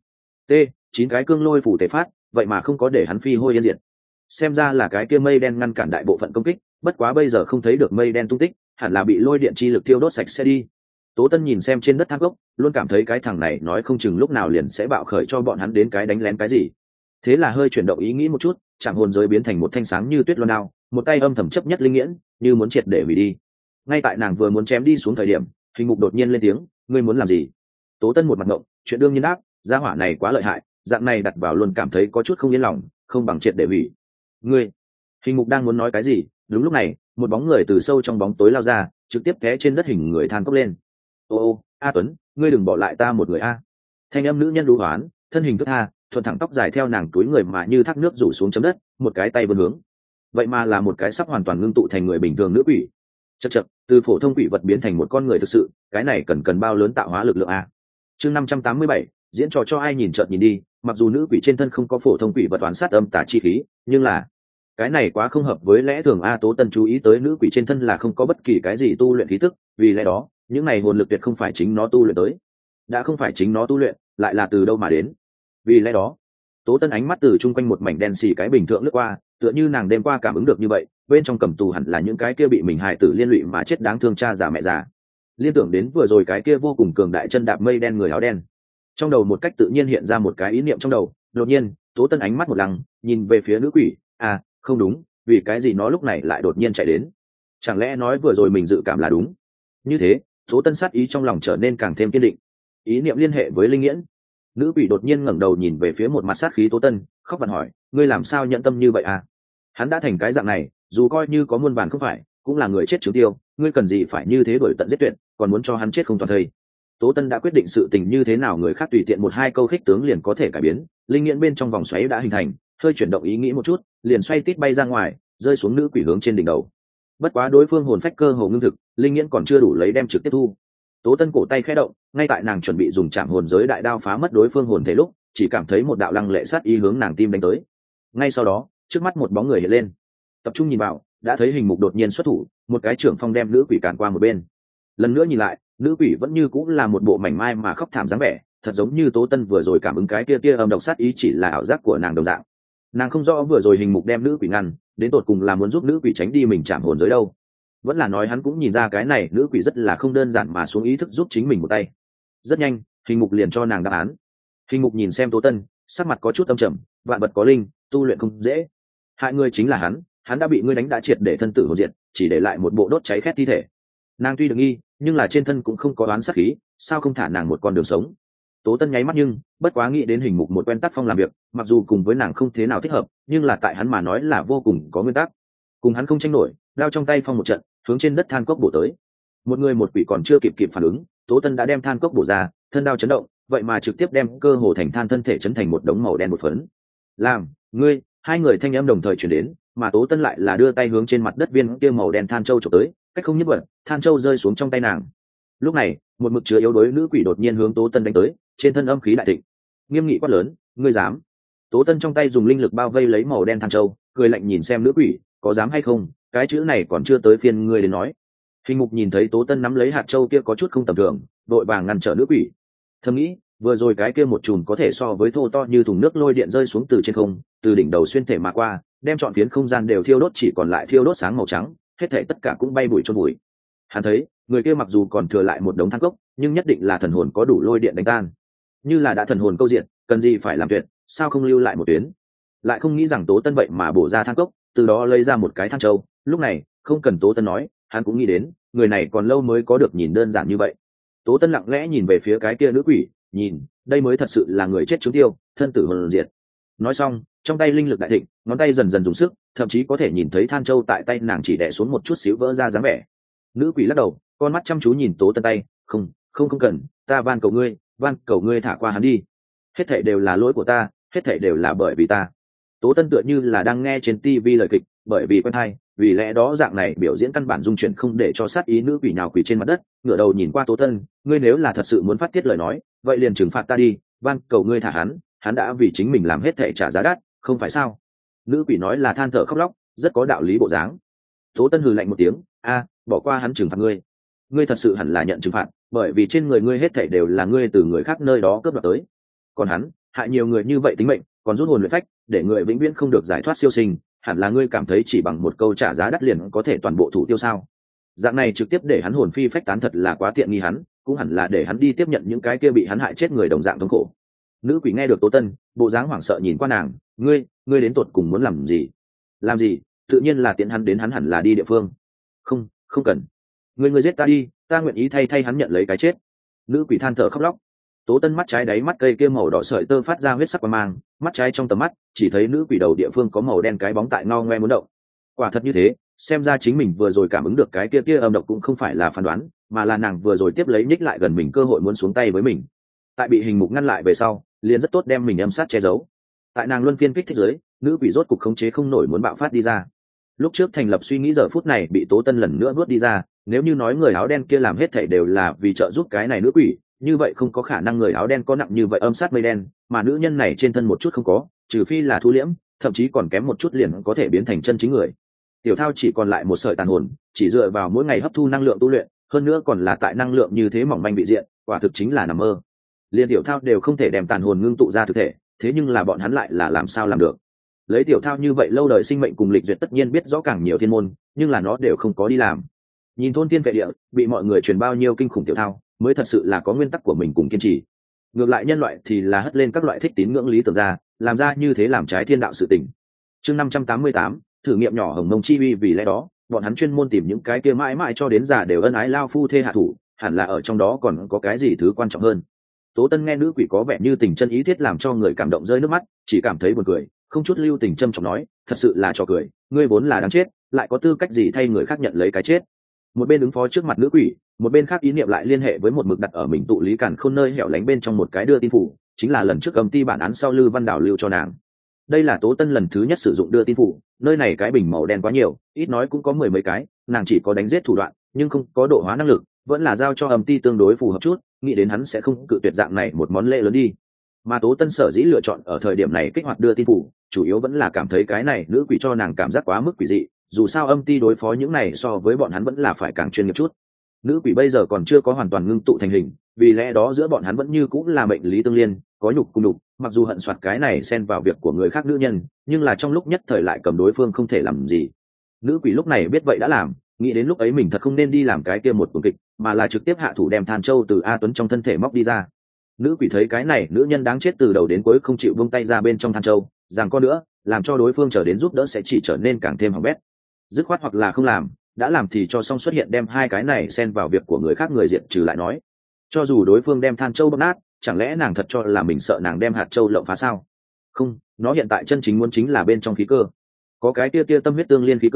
Speaker 1: 9 cái cương lôi phủ tề phát, vậy mà không có để hắn phi hôi yên diệt. Xem ra là cái kia mây đen ngăn cản đại bộ phận công kích, bất quá bây giờ không thấy được mây đen tung tích, hẳn là bị lôi điện chi lực thiêu đốt sạch sẽ đi. Tố Tân nhìn xem trên đất than cốc, luôn cảm thấy cái thằng này nói không chừng lúc nào liền sẽ bạo khởi cho bọn hắn đến cái đánh lén cái gì. Thế là hơi chuyển động ý nghĩ một chút, chạm hồn giới biến thành một thanh sáng như tuyết loan đao, một tay âm thầm chấp nhất linh nghiễn, như muốn triệt để hủy đi. Ngay tại nàng vừa muốn chém đi xuống thời điểm, Hình Mục đột nhiên lên tiếng, ngươi muốn làm gì? Tố Tân một mặt ngộng, chuyện đương nhiên đáp, gia hỏa này quá lợi hại, dạng này đặt vào luôn cảm thấy có chút không yên lòng, không bằng triệt để hủy. Ngươi? Hình Mục đang muốn nói cái gì, đúng lúc này, một bóng người từ sâu trong bóng tối lao ra, trực tiếp té trên đất hình người than cốc lên. Ô, A Tuấn, ngươi đừng bỏ lại ta một người a. Thanh âm nữ nhân đú hoán, thân hình thức tha, thuận thẳng tóc dài theo nàng túi người mà như thác nước rủ xuống chấm đất, một cái tay vươn hướng. Vậy mà là một cái sắp hoàn toàn ngưng tụ thành người bình thường nữ quỷ. Chậc, từ phổ thông quỷ vật biến thành một con người thực sự, cái này cần bao lớn tạo hóa lực lượng a. Chương 587, diễn trò cho ai nhìn chợt nhìn đi, mặc dù nữ quỷ trên thân không có phổ thông quỷ vật toán sát âm tà chi khí, nhưng là cái này quá không hợp với lẽ thường a. Tố Tân chú ý tới nữ quỷ trên thân là không có bất kỳ cái gì tu luyện khí tức, vì lẽ đó những này hồn lực tuyệt không phải chính nó tu luyện tới, đã không phải chính nó tu luyện lại là từ đâu mà đến. Vì lẽ đó Tố Tân ánh mắt từ chung quanh một mảnh đen xì cái bình thường lướt qua, tựa như nàng đêm qua cảm ứng được như vậy, bên trong cầm tù hẳn là những cái kia bị mình hại tử liên lụy mà chết đáng thương cha già mẹ già. Liên tưởng đến vừa rồi cái kia vô cùng cường đại chân đạp mây đen người áo đen, trong đầu một cách tự nhiên hiện ra một cái ý niệm trong đầu. Đột nhiên Tố Tân ánh mắt một lăng, nhìn về phía nữ quỷ. Không đúng, vì cái gì nó lúc này lại đột nhiên chạy đến? Chẳng lẽ nói vừa rồi mình dự cảm là đúng? Như thế Tố Tân sát ý trong lòng trở nên càng thêm kiên định, ý niệm liên hệ với linh nghiễn. Nữ quỷ đột nhiên ngẩng đầu nhìn về phía một mặt sát khí Tố Tân, khóc vặn hỏi, ngươi làm sao nhận tâm như vậy à? Hắn đã thành cái dạng này, dù coi như có muôn vàn không phải, cũng là người chết trừ tiêu, ngươi cần gì phải như thế đuổi tận giết tuyệt, còn muốn cho hắn chết không toàn thây. Tố Tân đã quyết định sự tình như thế nào người khác tùy tiện một hai câu khích tướng liền có thể cải biến, linh nghiễn bên trong vòng xoáy đã hình thành, hơi chuyển động ý nghĩ một chút, liền xoay tít bay ra ngoài, rơi xuống nữ quỷ hướng trên đỉnh đầu. Bất quá đối phương hồn phách cơ hồ ngưng thực, linh nghiễn còn chưa đủ lấy đem trực tiếp thu. Tố Tân cổ tay khẽ động, ngay tại nàng chuẩn bị dùng chạm hồn giới đại đao phá mất đối phương hồn thể lúc, chỉ cảm thấy một đạo lăng lệ sát ý hướng nàng tim đánh tới. Ngay sau đó trước mắt một bóng người hiện lên, tập trung nhìn vào, đã thấy Hình Mục đột nhiên xuất thủ, một cái trưởng phong đem nữ quỷ cản qua một bên. Lần nữa nhìn lại, nữ quỷ vẫn như cũng là một bộ mảnh mai mà khóc thảm dáng vẻ, thật giống như Tố Tân vừa rồi cảm ứng cái kia âm độc sát ý chỉ là ảo giác của nàng đồng dạng. Nàng không rõ vừa rồi Hình Mục đem nữ quỷ ngăn, đến tột cùng là muốn giúp nữ quỷ tránh đi mình chạm hồn giới đâu, vẫn là nói hắn cũng nhìn ra cái này nữ quỷ rất là không đơn giản mà xuống ý thức giúp chính mình một tay. Rất nhanh Hình Mục liền cho nàng đáp án. Hình Mục nhìn xem Tố Tân, sắc mặt có chút âm trầm, vạn vật có linh, tu luyện không dễ, hại ngươi chính là hắn đã bị ngươi đánh đã triệt để thân tử hồn diệt, chỉ để lại một bộ đốt cháy khét thi thể. Nàng tuy được nghi, nhưng là trên thân cũng không có đoán sát khí, sao không thả nàng một con đường sống? Tố Tân nháy mắt nhưng bất quá nghĩ đến Hình Mục một quen tác phong làm việc, mặc dù cùng với nàng không thế nào thích hợp, nhưng là tại hắn mà nói là vô cùng có nguyên tắc. Cùng hắn không tranh nổi, đao trong tay phong một trận, hướng trên đất than cốc bổ tới. Một người một quỷ còn chưa kịp phản ứng, Tố Tân đã đem than cốc bổ ra, thân đao chấn động, vậy mà trực tiếp đem cơ hồ thành than thân thể chấn thành một đống màu đen một phấn. Làm, ngươi, hai người thanh âm đồng thời chuyển đến, mà Tố Tân lại là đưa tay hướng trên mặt đất viên kia màu đen than châu chụp tới, cách không nhất vật, than châu rơi xuống trong tay nàng. Lúc này, một mực chứa yếu đuối nữ quỷ đột nhiên hướng Tố Tân đánh tới, trên thân âm khí đại thịnh. Nghiêm nghị quát lớn, ngươi dám? Tố Tân trong tay dùng linh lực bao vây lấy màu đen than châu, cười lạnh nhìn xem nữ quỷ, có dám hay không, cái chữ này còn chưa tới phiên ngươi đến nói. Hình Mục nhìn thấy Tố Tân nắm lấy hạt châu kia có chút không tầm thường, đội vàng ngăn trở nữ quỷ. Thầm nghĩ, vừa rồi cái kia một chùm có thể so với thô to như thùng nước lôi điện rơi xuống từ trên không, từ đỉnh đầu xuyên thể mà qua, đem trọn phiến không gian đều thiêu đốt, chỉ còn lại thiêu đốt sáng màu trắng, hết thảy tất cả cũng bay bụi chôn bụi. Hắn thấy, người kia mặc dù còn thừa lại một đống than cốc, nhưng nhất định là thần hồn có đủ lôi điện đánh tan. Như là đã thần hồn câu diện, cần gì phải làm tuyệt, sao không lưu lại một tuyến? Lại không nghĩ rằng Tố Tân vậy mà bổ ra than cốc, từ đó lấy ra một cái than châu. Lúc này, không cần Tố Tân nói, hắn cũng nghĩ đến, người này còn lâu mới có được nhìn đơn giản như vậy. Tố Tân lặng lẽ nhìn về phía cái kia nữ quỷ, nhìn, đây mới thật sự là người chết chúng tiêu, thân tử hồn diệt. Nói xong, trong tay linh lực đại thịnh, ngón tay dần dần dùng sức, thậm chí có thể nhìn thấy than châu tại tay nàng chỉ đè xuống một chút xíu vỡ ra dáng vẻ. Nữ quỷ lắc đầu, con mắt chăm chú nhìn Tố Tân tay, không cần, ta van cầu ngươi thả qua hắn đi. Hết thảy đều là lỗi của ta, hết thảy đều là bởi vì ta. Tố Tân tựa như là đang nghe trên TV lời kịch, bởi vì quen hay, vì lẽ đó dạng này biểu diễn căn bản dung chuyển không để cho sát ý. Nữ quỷ nào quỷ trên mặt đất, ngửa đầu nhìn qua Tố Tân, ngươi nếu là thật sự muốn phát tiết lời nói, vậy liền trừng phạt ta đi, van cầu ngươi thả hắn đã vì chính mình làm hết thảy trả giá đắt, không phải sao? Nữ quỷ nói là than thở khóc lóc, rất có đạo lý bộ dáng. Tố Tân hừ lạnh một tiếng, bỏ qua hắn trừng phạt ngươi. Ngươi thật sự hẳn là nhận trừng phạt, bởi vì trên người ngươi hết thảy đều là ngươi từ người khác nơi đó cướp đoạt tới. Còn hắn, hại nhiều người như vậy tính mệnh, còn rút hồn luyện phách, để người vĩnh viễn không được giải thoát siêu sinh, hẳn là ngươi cảm thấy chỉ bằng một câu trả giá đắt liền có thể toàn bộ thủ tiêu sao? Dạng này trực tiếp để hắn hồn phi phách tán thật là quá tiện nghi hắn, cũng hẳn là để hắn đi tiếp nhận những cái kia bị hắn hại chết người đồng dạng thống khổ. Nữ quỷ nghe được Tố Tân, bộ dáng hoảng sợ nhìn qua nàng, ngươi đến tột cùng muốn làm gì? Làm gì? Tự nhiên là tiện hắn đến, hắn hẳn là đi địa phương. Không cần. Ngươi giết ta đi, ta nguyện ý thay hắn nhận lấy cái chết. Nữ quỷ than thở khóc lóc. Tố Tân mắt trái đáy mắt cây kia màu đỏ sợi tơ phát ra huyết sắc quang mang, mắt trái trong tầm mắt chỉ thấy nữ quỷ đầu địa phương có màu đen cái bóng tại ngao ngoe muốn động. Quả thật như thế, xem ra chính mình vừa rồi cảm ứng được cái kia âm độc cũng không phải là phán đoán, mà là nàng vừa rồi tiếp lấy nhích lại gần mình cơ hội muốn xuống tay với mình. Tại bị Hình Mục ngăn lại về sau, liền rất tốt đem mình âm sát che giấu. Tại nàng luân phiên kích thích giới, nữ quỷ rốt cục khống chế không nổi muốn bạo phát đi ra. Lúc trước thành lập suy nghĩ giờ phút này bị Tố Tân lần nữa nuốt đi ra, nếu như nói người áo đen kia làm hết thảy đều là vì trợ giúp cái này nữ quỷ, như vậy không có khả năng người áo đen có nặng như vậy âm sát mây đen, mà nữ nhân này trên thân một chút không có, trừ phi là thu liễm, thậm chí còn kém một chút liền có thể biến thành chân chính người. Tiểu Thao chỉ còn lại một sợi tàn hồn, chỉ dựa vào mỗi ngày hấp thu năng lượng tu luyện, hơn nữa còn là tại năng lượng như thế mỏng manh vị diện, quả thực chính là nằm mơ. Liên Tiểu Thao đều không thể đem tàn hồn ngưng tụ ra thực thể, thế nhưng là bọn hắn lại là làm sao làm được? Lấy Tiểu Thao như vậy lâu đời sinh mệnh cùng lịch duyệt tất nhiên biết rõ càng nhiều thiên môn, nhưng là nó đều không có đi làm. Nhìn thôn tiên vệ địa, bị mọi người truyền bao nhiêu kinh khủng Tiểu Thao, mới thật sự là có nguyên tắc của mình cùng kiên trì. Ngược lại nhân loại thì là hất lên các loại thích tín ngưỡng lý tưởng ra, làm ra như thế làm trái thiên đạo sự tình. Chương 588, thử nghiệm nhỏ Hồng Mông chi uy, vì lẽ đó, bọn hắn chuyên môn tìm những cái kia mãi mãi cho đến già đều ân ái lao phu thê hạ thủ, hẳn là ở trong đó còn có cái gì thứ quan trọng hơn. Tố Tân nghe nữ quỷ có vẻ như tình chân ý thiết làm cho người cảm động rơi nước mắt, chỉ cảm thấy buồn cười, không chút lưu tình châm trọng nói, thật sự là trò cười, ngươi vốn là đáng chết, lại có tư cách gì thay người khác nhận lấy cái chết. Một bên ứng phó trước mặt nữ quỷ, một bên khác ý niệm lại liên hệ với một mực đặt ở mình tụ lý càn khôn nơi hẻo lánh bên trong một cái đưa tin phủ, chính là lần trước cầm ti bản án sau Lư Văn Đảo lưu cho nàng. Đây là Tố Tân lần thứ nhất sử dụng đưa tin phủ, nơi này cái bình màu đen quá nhiều, ít nói cũng có 10 mấy cái, nàng chỉ có đánh giết thủ đoạn, nhưng không có độ hóa năng lực, vẫn là giao cho âm ti tương đối phù hợp chút, nghĩ đến hắn sẽ không cự tuyệt dạng này một món lễ lớn đi. Mà Tố Tân sở dĩ lựa chọn ở thời điểm này kích hoạt đưa tin phủ, chủ yếu vẫn là cảm thấy cái này nữ quỷ cho nàng cảm giác quá mức quỷ dị, dù sao âm ti đối phó những này so với bọn hắn vẫn là phải càng chuyên nghiệp chút. Nữ quỷ bây giờ còn chưa có hoàn toàn ngưng tụ thành hình, vì lẽ đó giữa bọn hắn vẫn như cũng là mệnh lý tương liên, có nhục cùng nhục, mặc dù hận soạt cái này xen vào việc của người khác nữ nhân, nhưng là trong lúc nhất thời lại cầm đối phương không thể làm gì. Nữ quỷ lúc này biết vậy đã làm, nghĩ đến lúc ấy mình thật không nên đi làm cái kia một tuồng kịch, mà là trực tiếp hạ thủ đem Than Châu từ A Tuấn trong thân thể móc đi ra. Nữ quỷ thấy cái này nữ nhân đáng chết từ đầu đến cuối không chịu buông tay ra bên trong Than Châu, rằng có nữa, làm cho đối phương chờ đến giúp đỡ sẽ chỉ trở nên càng thêm hỏng bét. Dứt khoát hoặc là không làm, đã làm thì cho xong xuất hiện đem hai cái này xen vào việc của người khác người diện trừ lại nói. Cho dù đối phương đem Than Châu bóp nát, chẳng lẽ nàng thật cho là mình sợ nàng đem hạt châu lộng phá sao? Không, nó hiện tại chân chính muốn chính là bên trong khí cơ. Có cái tia tâm huyết tương liên khí cơ,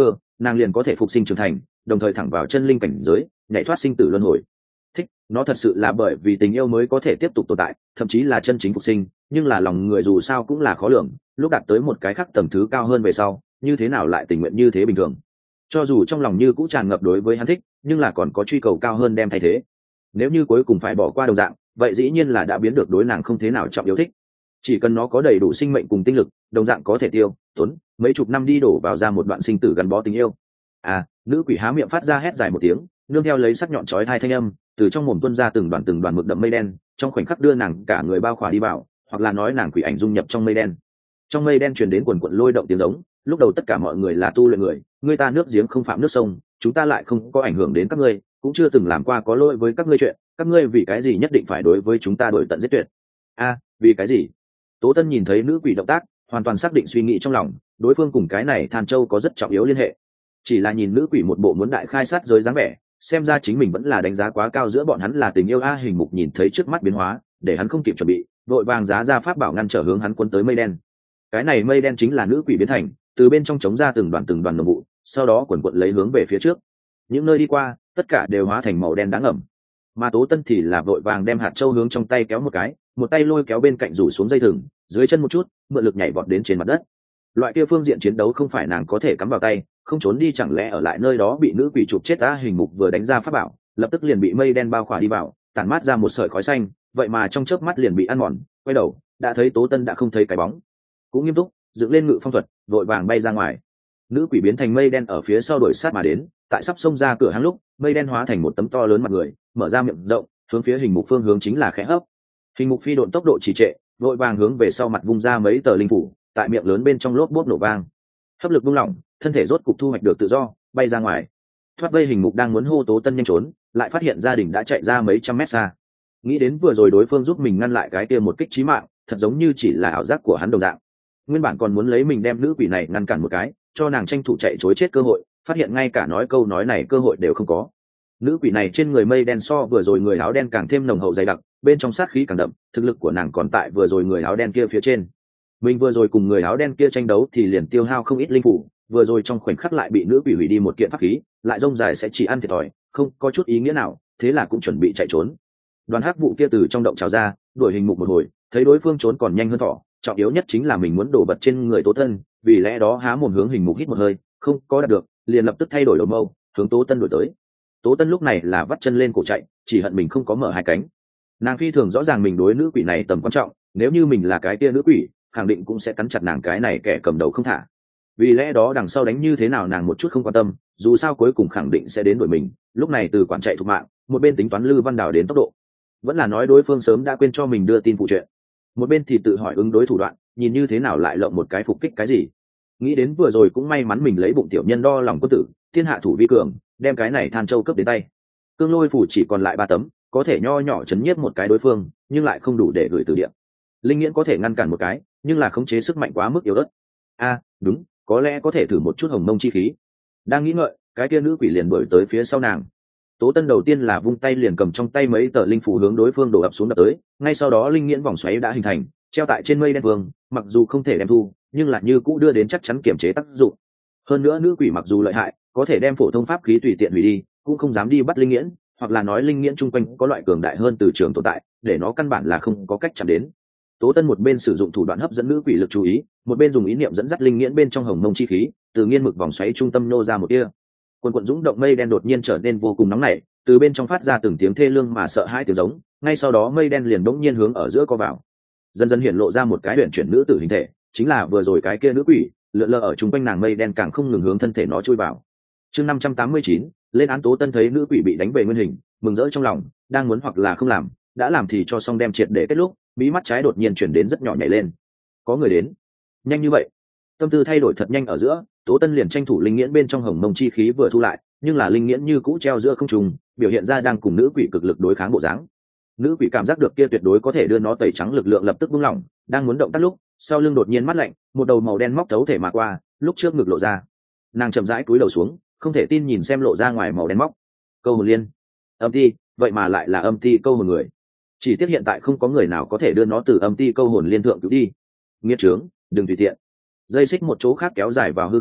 Speaker 1: nàng liền có thể phục sinh trưởng thành, đồng thời thẳng vào chân linh cảnh giới, nhảy thoát sinh tử luân hồi. Thích, nó thật sự là bởi vì tình yêu mới có thể tiếp tục tồn tại, thậm chí là chân chính phục sinh, nhưng là lòng người dù sao cũng là khó lường, lúc đạt tới một cái khác tầng thứ cao hơn về sau, như thế nào lại tình nguyện như thế bình thường. Cho dù trong lòng như cũng tràn ngập đối với hắn thích, nhưng là còn có truy cầu cao hơn đem thay thế. Nếu như cuối cùng phải bỏ qua đồng dạng, vậy dĩ nhiên là đã biến được đối nàng không thế nào trọng yêu thích. Chỉ cần nó có đầy đủ sinh mệnh cùng tinh lực, đồng dạng có thể tiêu tốn mấy chục năm đi đổ vào ra một đoạn sinh tử gắn bó tình yêu. À, nữ quỷ há miệng phát ra hét dài một tiếng, nương theo lấy sắc nhọn chói tai thanh âm từ trong mồm tuôn ra từng đoàn mực đậm mây đen, trong khoảnh khắc đưa nàng cả người bao khỏa đi vào, hoặc là nói nàng quỷ ảnh dung nhập trong mây đen. Trong mây đen truyền đến quần quần lôi động tiếng giống, lúc đầu tất cả mọi người là tu luyện người ta nước giếng không phạm nước sông, chúng ta lại không có ảnh hưởng đến các ngươi, cũng chưa từng làm qua có lỗi với các ngươi chuyện, các ngươi vì cái gì nhất định phải đối với chúng ta đổi tận giết tuyệt? A, vì cái gì? Tố Tân nhìn thấy nữ quỷ động tác, hoàn toàn xác định suy nghĩ trong lòng, đối phương cùng cái này Than Châu có rất trọng yếu liên hệ. Chỉ là nhìn nữ quỷ một bộ muốn đại khai sát giới dáng vẻ, xem ra chính mình vẫn là đánh giá quá cao giữa bọn hắn là tình yêu a. Hình mục nhìn thấy trước mắt biến hóa, để hắn không kịp chuẩn bị, vội vàng giá ra pháp bảo ngăn trở hướng hắn cuốn tới mây đen. Cái này mây đen chính là nữ quỷ biến thành, từ bên trong chống ra từng đoàn nồng vụ, sau đó quần quật lấy hướng về phía trước. Những nơi đi qua, tất cả đều hóa thành màu đen đáng ẩm. Mà Tố Tân thì là vội vàng đem hạt châu hướng trong tay kéo một cái, một tay lôi kéo bên cạnh rủ xuống dây thừng, dưới chân một chút, mượn lực nhảy vọt đến trên mặt đất. Loại kia phương diện chiến đấu không phải nàng có thể cắm vào tay, không trốn đi chẳng lẽ ở lại nơi đó bị nữ quỷ chụp chết á. Hình mục vừa đánh ra pháp bảo, lập tức liền bị mây đen bao khỏa đi vào, tản mát ra một sợi khói xanh, vậy mà trong chớp mắt liền bị ăn mòn. Quay đầu, đã thấy Tố Tân đã không thấy cái bóng, cũng nghiêm túc dựng lên ngự phong thuật, vội vàng bay ra ngoài. Nữ quỷ biến thành mây đen ở phía sau đuổi sát mà đến, tại sắp xông ra cửa hang lúc, mây đen hóa thành một tấm to lớn mặt người, mở ra miệng rộng, hướng phía hình mục phương hướng chính là khẽ hấp. Hình mục phi độn tốc độ trì trệ, vội vàng hướng về sau mặt vung ra mấy tờ linh phủ, tại miệng lớn bên trong lốp bốp nổ vang. Hấp lực buông lỏng, thân thể rốt cục thu hoạch được tự do, bay ra ngoài. Thoát vây, hình mục đang muốn hô Tố Tân nhanh trốn, lại phát hiện gia đình đã chạy ra mấy trăm mét xa. Nghĩ đến vừa rồi đối phương giúp mình ngăn lại cái kia một kích chí mạng, thật giống như chỉ là ảo giác của hắn đồng dạng. Nguyên bản còn muốn lấy mình đem nữ quỷ này ngăn cản một cái, cho nàng tranh thủ chạy trối chết cơ hội, phát hiện ngay cả nói câu nói này cơ hội đều không có. Nữ quỷ này trên người mây đen so vừa rồi người áo đen càng thêm nồng hậu dày đặc, bên trong sát khí càng đậm, thực lực của nàng còn tại vừa rồi người áo đen kia phía trên. Mình vừa rồi cùng người áo đen kia tranh đấu thì liền tiêu hao không ít linh phủ, vừa rồi trong khoảnh khắc lại bị nữ quỷ hủy đi một kiện pháp khí, lại rông dài sẽ chỉ ăn thiệt thòi, không có chút ý nghĩa nào, thế là cũng chuẩn bị chạy trốn. Đoàn hắc vụ kia từ trong động trào ra, đuổi hình mục một hồi, thấy đối phương trốn còn nhanh hơn thỏ, trọng yếu nhất chính là mình muốn đổ bật trên người Tố Tân, vì lẽ đó há mồm hướng hình mục hít một hơi, không có đạt được, liền lập tức thay đổi đầu mâu, hướng Tố Tân đuổi tới. Tố Tân lúc này là vắt chân lên cổ chạy, chỉ hận mình không có mở hai cánh. Nàng phi thường rõ ràng mình đối nữ quỷ này tầm quan trọng, nếu như mình là cái kia nữ quỷ, khẳng định cũng sẽ cắn chặt nàng cái này kẻ cầm đầu không thả. Vì lẽ đó đằng sau đánh như thế nào nàng một chút không quan tâm, dù sao cuối cùng khẳng định sẽ đến đuổi mình. Lúc này từ quản chạy thục mạng, một bên tính toán Lư Văn Đào đến tốc độ, vẫn là nói đối phương sớm đã quên cho mình đưa tin phụ chuyện, một bên thì tự hỏi ứng đối thủ đoạn, nhìn như thế nào lại lộng một cái phục kích cái gì. Nghĩ đến vừa rồi cũng may mắn mình lấy bụng tiểu nhân đo lòng quân tử, thiên hạ thủ vi cường, đem cái này Than Châu cấp đến tay. Cương lôi phủ chỉ còn lại 3 tấm, có thể nho nhỏ chấn nhiếp một cái đối phương, nhưng lại không đủ để gửi từ điện. Linh nghiễn có thể ngăn cản một cái, nhưng là khống chế sức mạnh quá mức yếu ớt. Đúng, có lẽ có thể thử một chút hồng mông chi khí. Đang nghĩ ngợi, cái kia nữ quỷ liền đuổi tới phía sau nàng. Tố Tân đầu tiên là vung tay liền cầm trong tay mấy tờ linh phủ hướng đối phương đổ ập xuống đập tới, ngay sau đó linh nghiễn vòng xoáy đã hình thành, treo tại trên mây đen vương, mặc dù không thể đem thu, nhưng lại như cũ đưa đến chắc chắn kiểm chế tác dụng. Hơn nữa nữ quỷ mặc dù lợi hại, có thể đem phổ thông pháp khí tùy tiện hủy đi, cũng không dám đi bắt linh nghiễn, hoặc là nói linh nghiễn chung quanh có loại cường đại hơn từ trường tồn tại, để nó căn bản là không có cách chạm đến. Tố Tân một bên sử dụng thủ đoạn hấp dẫn nữ quỷ lực chú ý, một bên dùng ý niệm dẫn dắt linh nghiễn bên trong hồng mông chi khí, từ nghiên mực vòng xoáy trung tâm nô ra một tia. Quần quần dũng động mây đen đột nhiên trở nên vô cùng nóng nảy, từ bên trong phát ra từng tiếng thê lương mà sợ hãi tiếng giống, ngay sau đó mây đen liền bỗng nhiên hướng ở giữa co vào, dần dần hiện lộ ra một cái huyền chuyển nữ tử hình thể, chính là vừa rồi cái kia nữ quỷ, lượn lờ ở trung quanh nàng mây đen càng không ngừng hướng thân thể nó chui vào. Chương 589, lên án. Tố Tân thấy nữ quỷ bị đánh về nguyên hình, mừng rỡ trong lòng, đang muốn hoặc là không làm, đã làm thì cho xong đem triệt để kết lúc, mí mắt trái đột nhiên chuyển đến rất nhỏ nhảy lên. Có người đến. Nhanh như vậy. Tâm tư thay đổi thật nhanh ở giữa, Tố Tân liền tranh thủ linh nghiễn bên trong hồng mông chi khí vừa thu lại, nhưng là linh nghiễn như cũ treo giữa không trung, biểu hiện ra đang cùng nữ quỷ cực lực đối kháng bộ dáng. Nữ quỷ cảm giác được kia tuyệt đối có thể đưa nó tẩy trắng lực lượng lập tức buông lỏng, đang muốn động tác lúc, sau lưng đột nhiên mắt lạnh, một đầu màu đen móc thấu thể mà qua, lúc trước ngực lộ ra. Nàng chậm rãi cúi đầu xuống, không thể tin nhìn xem lộ ra ngoài màu đen móc. Câu hồn liên. Âm ti, vậy mà lại là âm ti câu hồn người. Chỉ tiếc hiện tại không có người nào có thể đưa nó từ âm ti câu hồn liên thượng cứu đi. Nghiệt trướng, đừng tùy tiện. Dây xích một chỗ khác kéo dài vào hư không,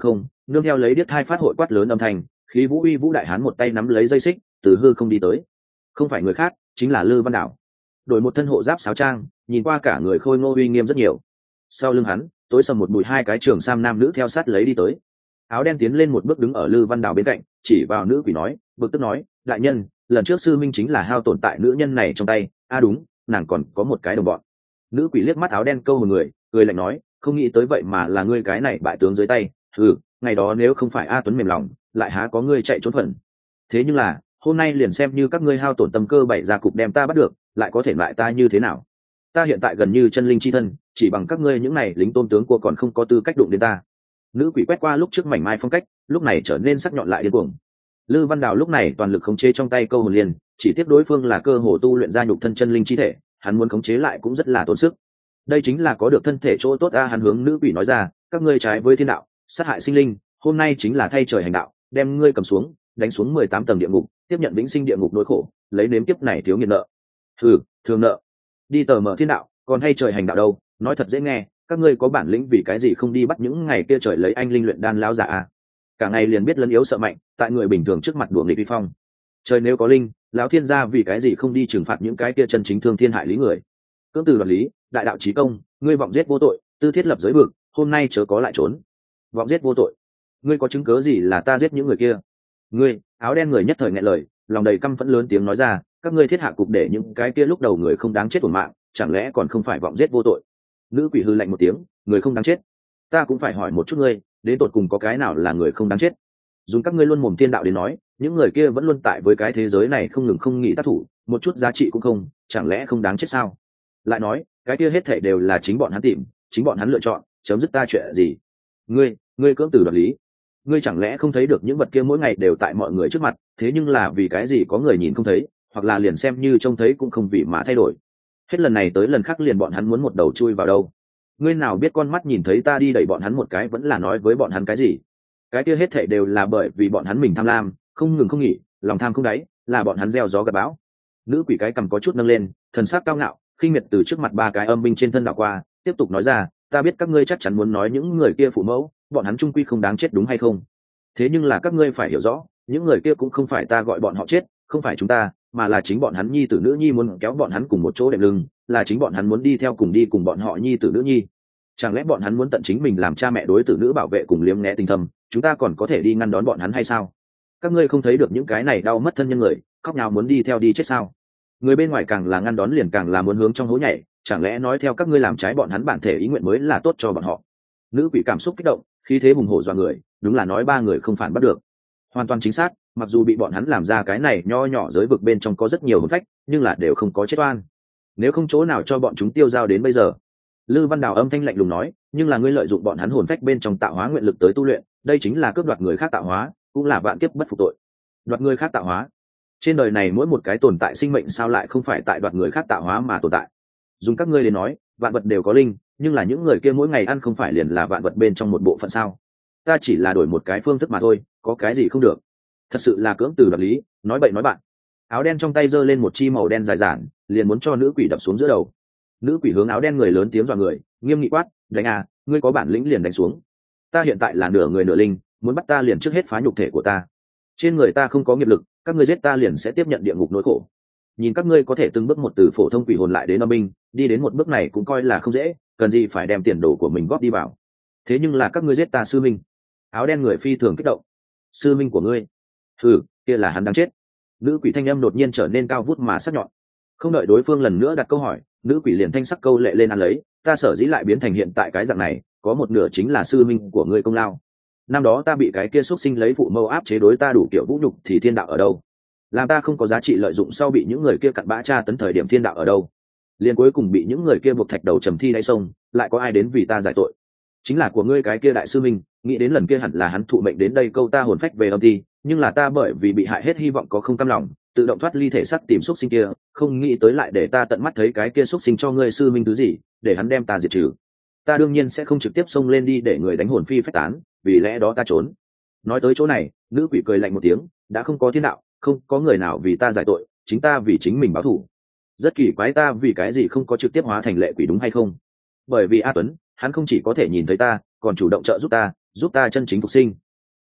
Speaker 1: nương theo lấy điếc hai phát hội quát lớn âm thanh, khí vũ uy vũ đại hán một tay nắm lấy dây xích từ hư không đi tới, không phải người khác chính là Lư Văn Đảo. Đổi một thân hộ giáp sáo trang, nhìn qua cả người khôi ngô uy nghiêm rất nhiều. Sau lưng hắn tối sầm một bụi hai cái trường sam nam nữ theo sát lấy đi tới. Áo đen tiến lên một bước đứng ở Lư Văn Đảo bên cạnh, chỉ vào nữ quỷ nói, bực tức nói, đại nhân, lần trước sư minh chính là hao tổn tại nữ nhân này trong tay. Đúng, nàng còn có một cái đồng bọn. Nữ quỷ liếc mắt áo đen câu một người, cười lạnh nói, không nghĩ tới vậy mà là ngươi cái này bại tướng dưới tay. Ngày đó nếu không phải A Tuấn mềm lòng, lại há có ngươi chạy trốn phần. Thế nhưng là hôm nay liền xem như các ngươi hao tổn tâm cơ bày ra cục đem ta bắt được, lại có thể loại ta như thế nào? Ta hiện tại gần như chân linh chi thân, chỉ bằng các ngươi những này lính tôn tướng của còn không có tư cách đụng đến ta. Nữ quỷ quét qua lúc trước mảnh mai phong cách, lúc này trở nên sắc nhọn lại điên cuồng. Lư Văn Đào lúc này toàn lực khống chế trong tay câu hồn liên, chỉ tiếc đối phương là cơ hồ tu luyện ra nhục thân chân linh chi thể, hắn muốn khống chế lại cũng rất là tốn sức. Đây chính là có được thân thể chỗ tốt a, hắn hướng nữ quỷ nói ra, các ngươi trái với thiên đạo, sát hại sinh linh, hôm nay chính là thay trời hành đạo, đem ngươi cầm xuống, đánh xuống 18 tầng địa ngục, tiếp nhận vĩnh sinh địa ngục nỗi khổ, lấy nếm kiếp này thiếu nghiệt nợ. Thường nợ. Đi tờ mở thiên đạo, còn hay trời hành đạo đâu, nói thật dễ nghe, các ngươi có bản lĩnh vì cái gì không đi bắt những ngày kia trời lấy anh linh luyện đan lão giả à? Cả ngày liền biết lấn yếu sợ mạnh, tại người bình thường trước mặt đuổi nghịch vi phong. Trời nếu có linh, lão thiên gia vì cái gì không đi trừng phạt những cái kia chân chính thương thiên hại lý người? Cưỡng từ đoạt lý, đại đạo chí công, ngươi vọng giết vô tội, tư thiết lập giới vực, hôm nay chớ có lại trốn. Vọng giết vô tội, ngươi có chứng cớ gì là ta giết những người kia? Ngươi, áo đen người nhất thời nghẹn lời, lòng đầy căm phẫn lớn tiếng nói ra, các ngươi thiết hạ cục để những cái kia lúc đầu người không đáng chết tuột mạng, chẳng lẽ còn không phải vọng giết vô tội? Nữ quỷ hư lạnh một tiếng, người không đáng chết, ta cũng phải hỏi một chút ngươi, đến tột cùng có cái nào là người không đáng chết? Dùng các ngươi luôn mồm thiên đạo đến nói, những người kia vẫn luôn tại với cái thế giới này không ngừng không nghỉ tác thủ, một chút giá trị cũng không, chẳng lẽ không đáng chết sao? Lại nói, cái kia hết thảy đều là chính bọn hắn tìm, chính bọn hắn lựa chọn, chấm dứt ta chuyện gì? Ngươi cưỡng từ đoạt lý, ngươi chẳng lẽ không thấy được những vật kia mỗi ngày đều tại mọi người trước mặt, thế nhưng là vì cái gì có người nhìn không thấy, hoặc là liền xem như trông thấy cũng không vì mà thay đổi. Hết lần này tới lần khác liền bọn hắn muốn một đầu chui vào đâu. Ngươi nào biết con mắt nhìn thấy ta đi đẩy bọn hắn một cái vẫn là nói với bọn hắn cái gì? Cái kia hết thảy đều là bởi vì bọn hắn mình tham lam, không ngừng không nghỉ, lòng tham không đáy, là bọn hắn gieo gió gặt bão. Nữ quỷ cái cầm có chút nâng lên, thần sắc cao ngạo, khinh miệt từ trước mặt ba cái âm binh trên thân đảo qua, tiếp tục nói ra, ta biết các ngươi chắc chắn muốn nói những người kia phụ mẫu, bọn hắn trung quy không đáng chết đúng hay không? Thế nhưng là các ngươi phải hiểu rõ, những người kia cũng không phải ta gọi bọn họ chết, không phải chúng ta, mà là chính bọn hắn nhi tử nữ nhi muốn kéo bọn hắn cùng một chỗ đệm lưng, là chính bọn hắn muốn đi theo cùng đi cùng bọn họ nhi tử nữ nhi. Chẳng lẽ bọn hắn muốn tận chính mình làm cha mẹ đối tử nữ bảo vệ cùng liếm nghe tình thầm, chúng ta còn có thể đi ngăn đón bọn hắn hay sao? Các ngươi không thấy được những cái này đau mất thân nhân người, khóc nhào muốn đi theo đi chết sao? Người bên ngoài càng là ngăn đón liền càng là muốn hướng trong hố nhảy, chẳng lẽ nói theo các ngươi làm trái bọn hắn bản thể ý nguyện mới là tốt cho bọn họ? Nữ quỷ cảm xúc kích động, khí thế hùng hổ dọa người, đúng là nói ba người không phản bắt được. Hoàn toàn chính xác, mặc dù bị bọn hắn làm ra cái này nho nhỏ giới vực bên trong có rất nhiều hồn phách, nhưng là đều không có chết oan. Nếu không chỗ nào cho bọn chúng tiêu dao đến bây giờ. Lư Văn Đào âm thanh lạnh lùng nói, nhưng là ngươi lợi dụng bọn hắn hồn phách bên trong tạo hóa nguyện lực tới tu luyện, đây chính là cướp đoạt người khác tạo hóa, cũng là vạn kiếp bất phục tội. Đoạt người khác tạo hóa? Trên đời này mỗi một cái tồn tại sinh mệnh sao lại không phải tại đoạt người khác tạo hóa mà tồn tại? Dùng các ngươi đến nói, vạn vật đều có linh, nhưng là những người kia mỗi ngày ăn không phải liền là vạn vật bên trong một bộ phận sao? Ta chỉ là đổi một cái phương thức mà thôi, có cái gì không được? Thật sự là cưỡng từ đoạt lý, nói bậy nói bạn. Áo đen trong tay giơ lên một chi màu đen dài dản, liền muốn cho nữ quỷ đập xuống giữa đầu. Nữ quỷ hướng áo đen người lớn tiếng dọa người, nghiêm nghị quát, đánh à, ngươi có bản lĩnh liền đánh xuống. Ta hiện tại là nửa người nửa linh, muốn bắt ta liền trước hết phá nhục thể của ta. Trên người ta không có nghiệp lực, các ngươi giết ta liền sẽ tiếp nhận địa ngục nỗi khổ. Nhìn các ngươi có thể từng bước một từ phổ thông quỷ hồn lại đến âm binh, đi đến một bước này cũng coi là không dễ, cần gì phải đem tiền đồ của mình góp đi vào. Thế nhưng là các ngươi giết ta sư minh. Áo đen người phi thường kích động. Sư minh của ngươi? Kia là hắn đáng chết. Nữ quỷ thanh âm đột nhiên trở nên cao vút mà sắc nhọn. Không đợi đối phương lần nữa đặt câu hỏi, nữ quỷ liền thanh sắc câu lệ lên ăn lấy, ta sở dĩ lại biến thành hiện tại cái dạng này, có một nửa chính là sư minh của ngươi công lao. Năm đó ta bị cái kia xuất sinh lấy phụ mâu áp chế đối ta đủ kiểu vũ nhục thì thiên đạo ở đâu? Làm ta không có giá trị lợi dụng sau bị những người kia cặn bã tra tấn thời điểm thiên đạo ở đâu? Liền cuối cùng bị những người kia buộc thạch đầu trầm thi đáy sông, lại có ai đến vì ta giải tội? Chính là của ngươi cái kia đại sư minh, nghĩ đến lần kia hẳn là hắn thụ mệnh đến đây câu ta hồn phách về âm ti, nhưng là ta bởi vì bị hại hết hy vọng có không cam lòng, tự động thoát ly thể xác tìm xúc sinh kia, không nghĩ tới lại để ta tận mắt thấy cái kia xúc sinh cho ngươi sư minh thứ gì, để hắn đem ta diệt trừ. Ta đương nhiên sẽ không trực tiếp xông lên đi để người đánh hồn phi phách tán, vì lẽ đó ta trốn. Nói tới chỗ này, nữ quỷ cười lạnh một tiếng, đã không có thiên đạo, không có người nào vì ta giải tội, chính ta vì chính mình báo thù. Rất kỳ quái, ta vì cái gì không có trực tiếp hóa thành lệ quỷ đúng hay không? Bởi vì A Tuấn, hắn không chỉ có thể nhìn thấy ta, còn chủ động trợ giúp ta chân chính phục sinh.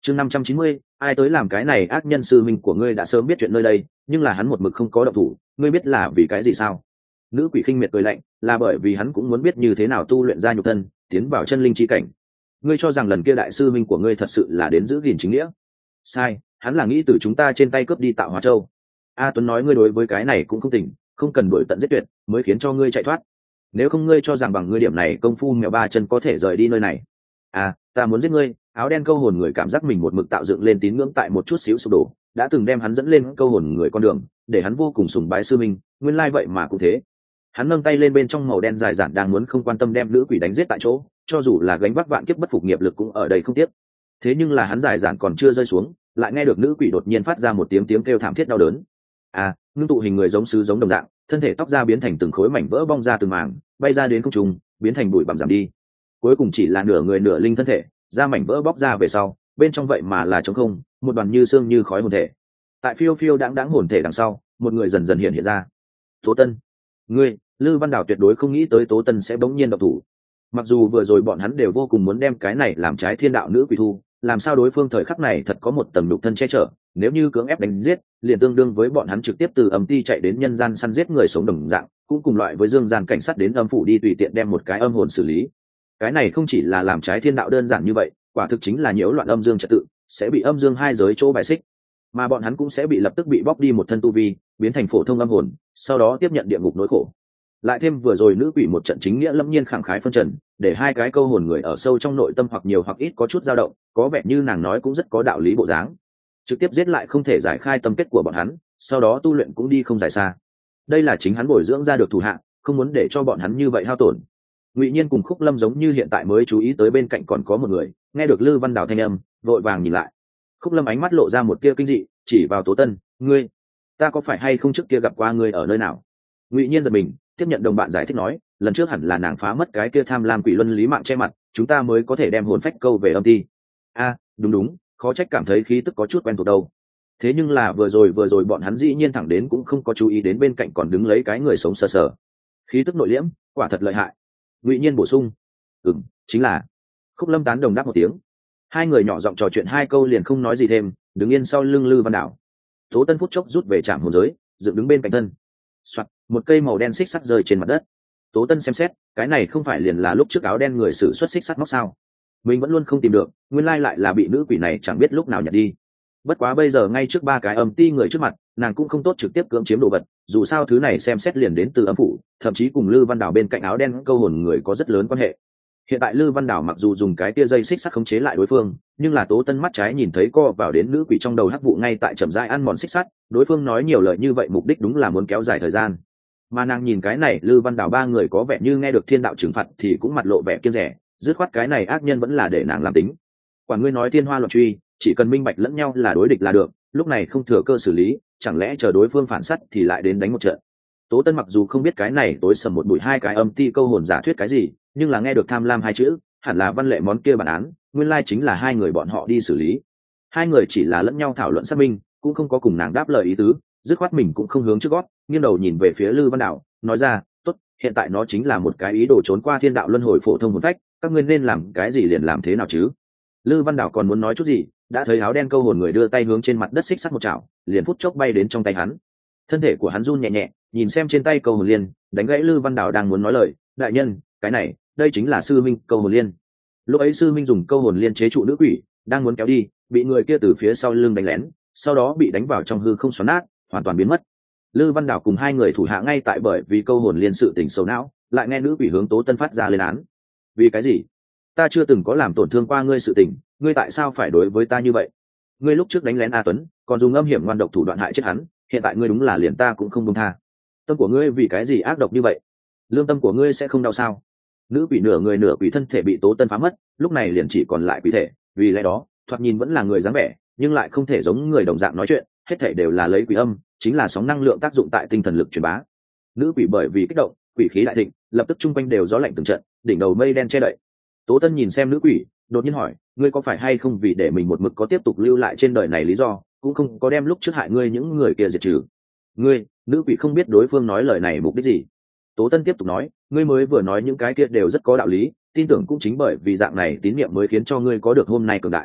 Speaker 1: chương 590, ai tới làm cái này ác nhân sư minh của ngươi đã sớm biết chuyện nơi đây, nhưng là hắn một mực không có động thủ, ngươi biết là vì cái gì sao? Nữ quỷ khinh miệt cười lạnh, là bởi vì hắn cũng muốn biết như thế nào tu luyện ra nhục thân, tiến vào chân linh chi cảnh. Ngươi cho rằng lần kia đại sư minh của ngươi thật sự là đến giữ gìn chính nghĩa? Sai, hắn là nghĩ từ chúng ta trên tay cướp đi Tạo Hóa Châu. A Tuấn nói ngươi đối với cái này cũng không tỉnh, không cần đuổi tận giết tuyệt, mới khiến cho ngươi chạy thoát. Nếu không ngươi cho rằng bằng ngươi điểm này công phu mèo ba chân có thể rời đi nơi này. À, ta muốn giết ngươi. Áo đen câu hồn người cảm giác mình một mực tạo dựng lên tín ngưỡng tại một chút xíu sụp đổ, đã từng đem hắn dẫn lên câu hồn người con đường, để hắn vô cùng sùng bái sư minh, nguyên lai vậy mà cũng thế. Hắn nâng tay lên bên trong màu đen dài dản đang muốn không quan tâm đem nữ quỷ đánh giết tại chỗ, cho dù là gánh vác vạn kiếp bất phục nghiệp lực cũng ở đây không tiếc. Thế nhưng là hắn dài dản còn chưa rơi xuống, lại nghe được nữ quỷ đột nhiên phát ra một tiếng kêu thảm thiết đau đớn. À, ngưng tụ hình người giống sứ giống đồng dạng, thân thể tóc da biến thành từng khối mảnh vỡ bong ra từng mảng, bay ra đến không trung, biến thành bụi bặm giảm đi. Cuối cùng chỉ là nửa người nửa linh thân thể, da mảnh vỡ bóc ra về sau, bên trong vậy mà là trống không, một đoàn như xương như khói hồn thể. Tại phiêu phiêu đãng hồn thể đằng sau, một người dần dần hiện ra. Tố Tân, ngươi, Lư Văn Đào tuyệt đối không nghĩ tới Tố Tân sẽ bỗng nhiên động thủ. Mặc dù vừa rồi bọn hắn đều vô cùng muốn đem cái này làm trái thiên đạo nữ quỷ thu, làm sao đối phương thời khắc này thật có một tầng nhục thân che chở, nếu như cưỡng ép đánh giết, liền tương đương với bọn hắn trực tiếp từ âm ti chạy đến nhân gian săn giết người sống đồng dạng, cũng cùng loại với dương gian cảnh sát đến âm phủ đi tùy tiện đem một cái âm hồn xử lý. Cái này không chỉ là làm trái thiên đạo đơn giản như vậy, quả thực chính là nhiễu loạn âm dương trật tự, sẽ bị âm dương hai giới chỗ bài xích, mà bọn hắn cũng sẽ bị lập tức bị bóc đi một thân tu vi, biến thành phổ thông âm hồn, sau đó tiếp nhận địa ngục nỗi khổ. Lại thêm vừa rồi nữ quỷ một trận chính nghĩa lâm nhiên khẳng khái phân trần, để hai cái câu hồn người ở sâu trong nội tâm hoặc nhiều hoặc ít có chút dao động, có vẻ như nàng nói cũng rất có đạo lý bộ dáng. Trực tiếp giết lại không thể giải khai tâm kết của bọn hắn, sau đó tu luyện cũng đi không dài xa. Đây là chính hắn bồi dưỡng ra được thủ hạ, không muốn để cho bọn hắn như vậy hao tổn. Ngụy Nhiên cùng Khúc Lâm giống như hiện tại mới chú ý tới bên cạnh còn có một người, nghe được Lư Văn Đào thanh âm, vội vàng nhìn lại. Khúc Lâm ánh mắt lộ ra một tia kinh dị, chỉ vào Tố Tân, ngươi, ta có phải hay không trước kia gặp qua ngươi ở nơi nào? Ngụy Nhiên giật mình, tiếp nhận đồng bạn giải thích nói, lần trước hẳn là nàng phá mất cái kia tham lam quỷ luân lý mạng che mặt, chúng ta mới có thể đem hồn phách câu về âm ti. A, đúng, khó trách cảm thấy khí tức có chút quen thuộc đâu. Thế nhưng là vừa rồi bọn hắn dĩ nhiên thẳng đến cũng không có chú ý đến bên cạnh còn đứng lấy cái người sống sờ sờ. Khí tức nội liễm, quả thật lợi hại. Ngụy Nhiên bổ sung, chính là. Khúc Lâm tán đồng đáp một tiếng. Hai người nhỏ giọng trò chuyện hai câu liền không nói gì thêm, đứng yên sau lưng Lư Văn Đảo. Tố Tân phút chốc rút về trạm hồn giới, dựng đứng bên cạnh thân. Soạt, một cây màu đen xích sắt rơi trên mặt đất. Tố Tân xem xét, cái này không phải liền là lúc trước áo đen người sử xuất xích sắt móc sao? Mình vẫn luôn không tìm được, nguyên lai lại là bị nữ quỷ này chẳng biết lúc nào nhặt đi. Bất quá bây giờ ngay trước ba cái âm ti người trước mặt, nàng cũng không tốt trực tiếp cưỡng chiếm đồ vật, dù sao thứ này xem xét liền đến từ âm phủ, thậm chí cùng Lư Văn Đảo bên cạnh áo đen câu hồn người có rất lớn quan hệ. Hiện tại Lư Văn Đảo mặc dù dùng cái tia dây xích sắt khống chế lại đối phương, nhưng là Tố Tân mắt trái nhìn thấy co vào đến nữ quỷ trong đầu hắc vụ ngay tại chậm rãi ăn mòn xích sắt, đối phương nói nhiều lời như vậy mục đích đúng là muốn kéo dài thời gian. Mà nàng nhìn cái này Lư Văn Đảo ba người có vẻ như nghe được thiên đạo trừng phạt thì cũng mặt lộ vẻ kiêng rẻ, dứt khoát cái này ác nhân vẫn là để nàng làm tính. Quản ngươi nói thiên hoa loạn truy, chỉ cần minh bạch lẫn nhau là đối địch là được, lúc này không thừa cơ xử lý, chẳng lẽ chờ đối phương phản sát thì lại đến đánh một trận. Tố Tân mặc dù không biết cái này tối sầm một bụi hai cái âm ti câu hồn giả thuyết cái gì, nhưng là nghe được tham lam hai chữ, hẳn là văn lệ món kia bản án, nguyên lai chính là hai người bọn họ đi xử lý. Hai người chỉ là lẫn nhau thảo luận xác minh, cũng không có cùng nàng đáp lời ý tứ, dứt khoát mình cũng không hướng trước gót, nghiêng đầu nhìn về phía Lư Văn Đảo, nói ra, tốt, hiện tại nó chính là một cái ý đồ trốn qua thiên đạo luân hồi phổ thông hồn phách, các ngươi nên làm cái gì liền làm thế nào chứ? Lư Văn Đảo còn muốn nói chút gì, đã thấy áo đen câu hồn người đưa tay hướng trên mặt đất xích sắt một chảo, liền phút chốc bay đến trong tay hắn. Thân thể của hắn run nhẹ nhẹ, nhìn xem trên tay câu hồn liên, đánh gãy Lư Văn Đảo đang muốn nói lời, đại nhân, cái này, đây chính là sư minh câu hồn liên. Lúc ấy sư minh dùng câu hồn liên chế trụ nữ quỷ, đang muốn kéo đi, bị người kia từ phía sau lưng đánh lén, sau đó bị đánh vào trong hư không xoắn nát, hoàn toàn biến mất. Lư Văn Đảo cùng hai người thủ hạ ngay tại bởi vì câu hồn liên sự tình sầu não, lại nghe nữ quỷ hướng Tố Tân phát ra lên án. Vì cái gì? Ta chưa từng có làm tổn thương qua ngươi sự tình, ngươi tại sao phải đối với ta như vậy? Ngươi lúc trước đánh lén A Tuấn, còn dùng âm hiểm ngoan độc thủ đoạn hại chết hắn, hiện tại ngươi đúng là liền ta cũng không buông tha. Tâm của ngươi vì cái gì ác độc như vậy? Lương tâm của ngươi sẽ không đau sao? Nữ quỷ nửa người nửa quỷ thân thể bị Tố Tân phá mất, lúc này liền chỉ còn lại quỷ thể, vì lẽ đó, thoạt nhìn vẫn là người dáng vẻ, nhưng lại không thể giống người đồng dạng nói chuyện, hết thảy đều là lấy quỷ âm, chính là sóng năng lượng tác dụng tại tinh thần lực truyền bá. Nữ quỷ bởi vì kích động, quỷ khí đại thịnh, lập tức trung quanh đều gió lạnh từng trận, đỉnh đầu mây đen che đậy. Tố Tân nhìn xem nữ quỷ, đột nhiên hỏi, ngươi có phải hay không vì để mình một mực có tiếp tục lưu lại trên đời này lý do, cũng không có đem lúc trước hại ngươi những người kia diệt trừ? Ngươi, nữ quỷ không biết đối phương nói lời này mục đích gì. Tố Tân tiếp tục nói, ngươi mới vừa nói những cái kia đều rất có đạo lý, tin tưởng cũng chính bởi vì dạng này tín niệm mới khiến cho ngươi có được hôm nay cường đại.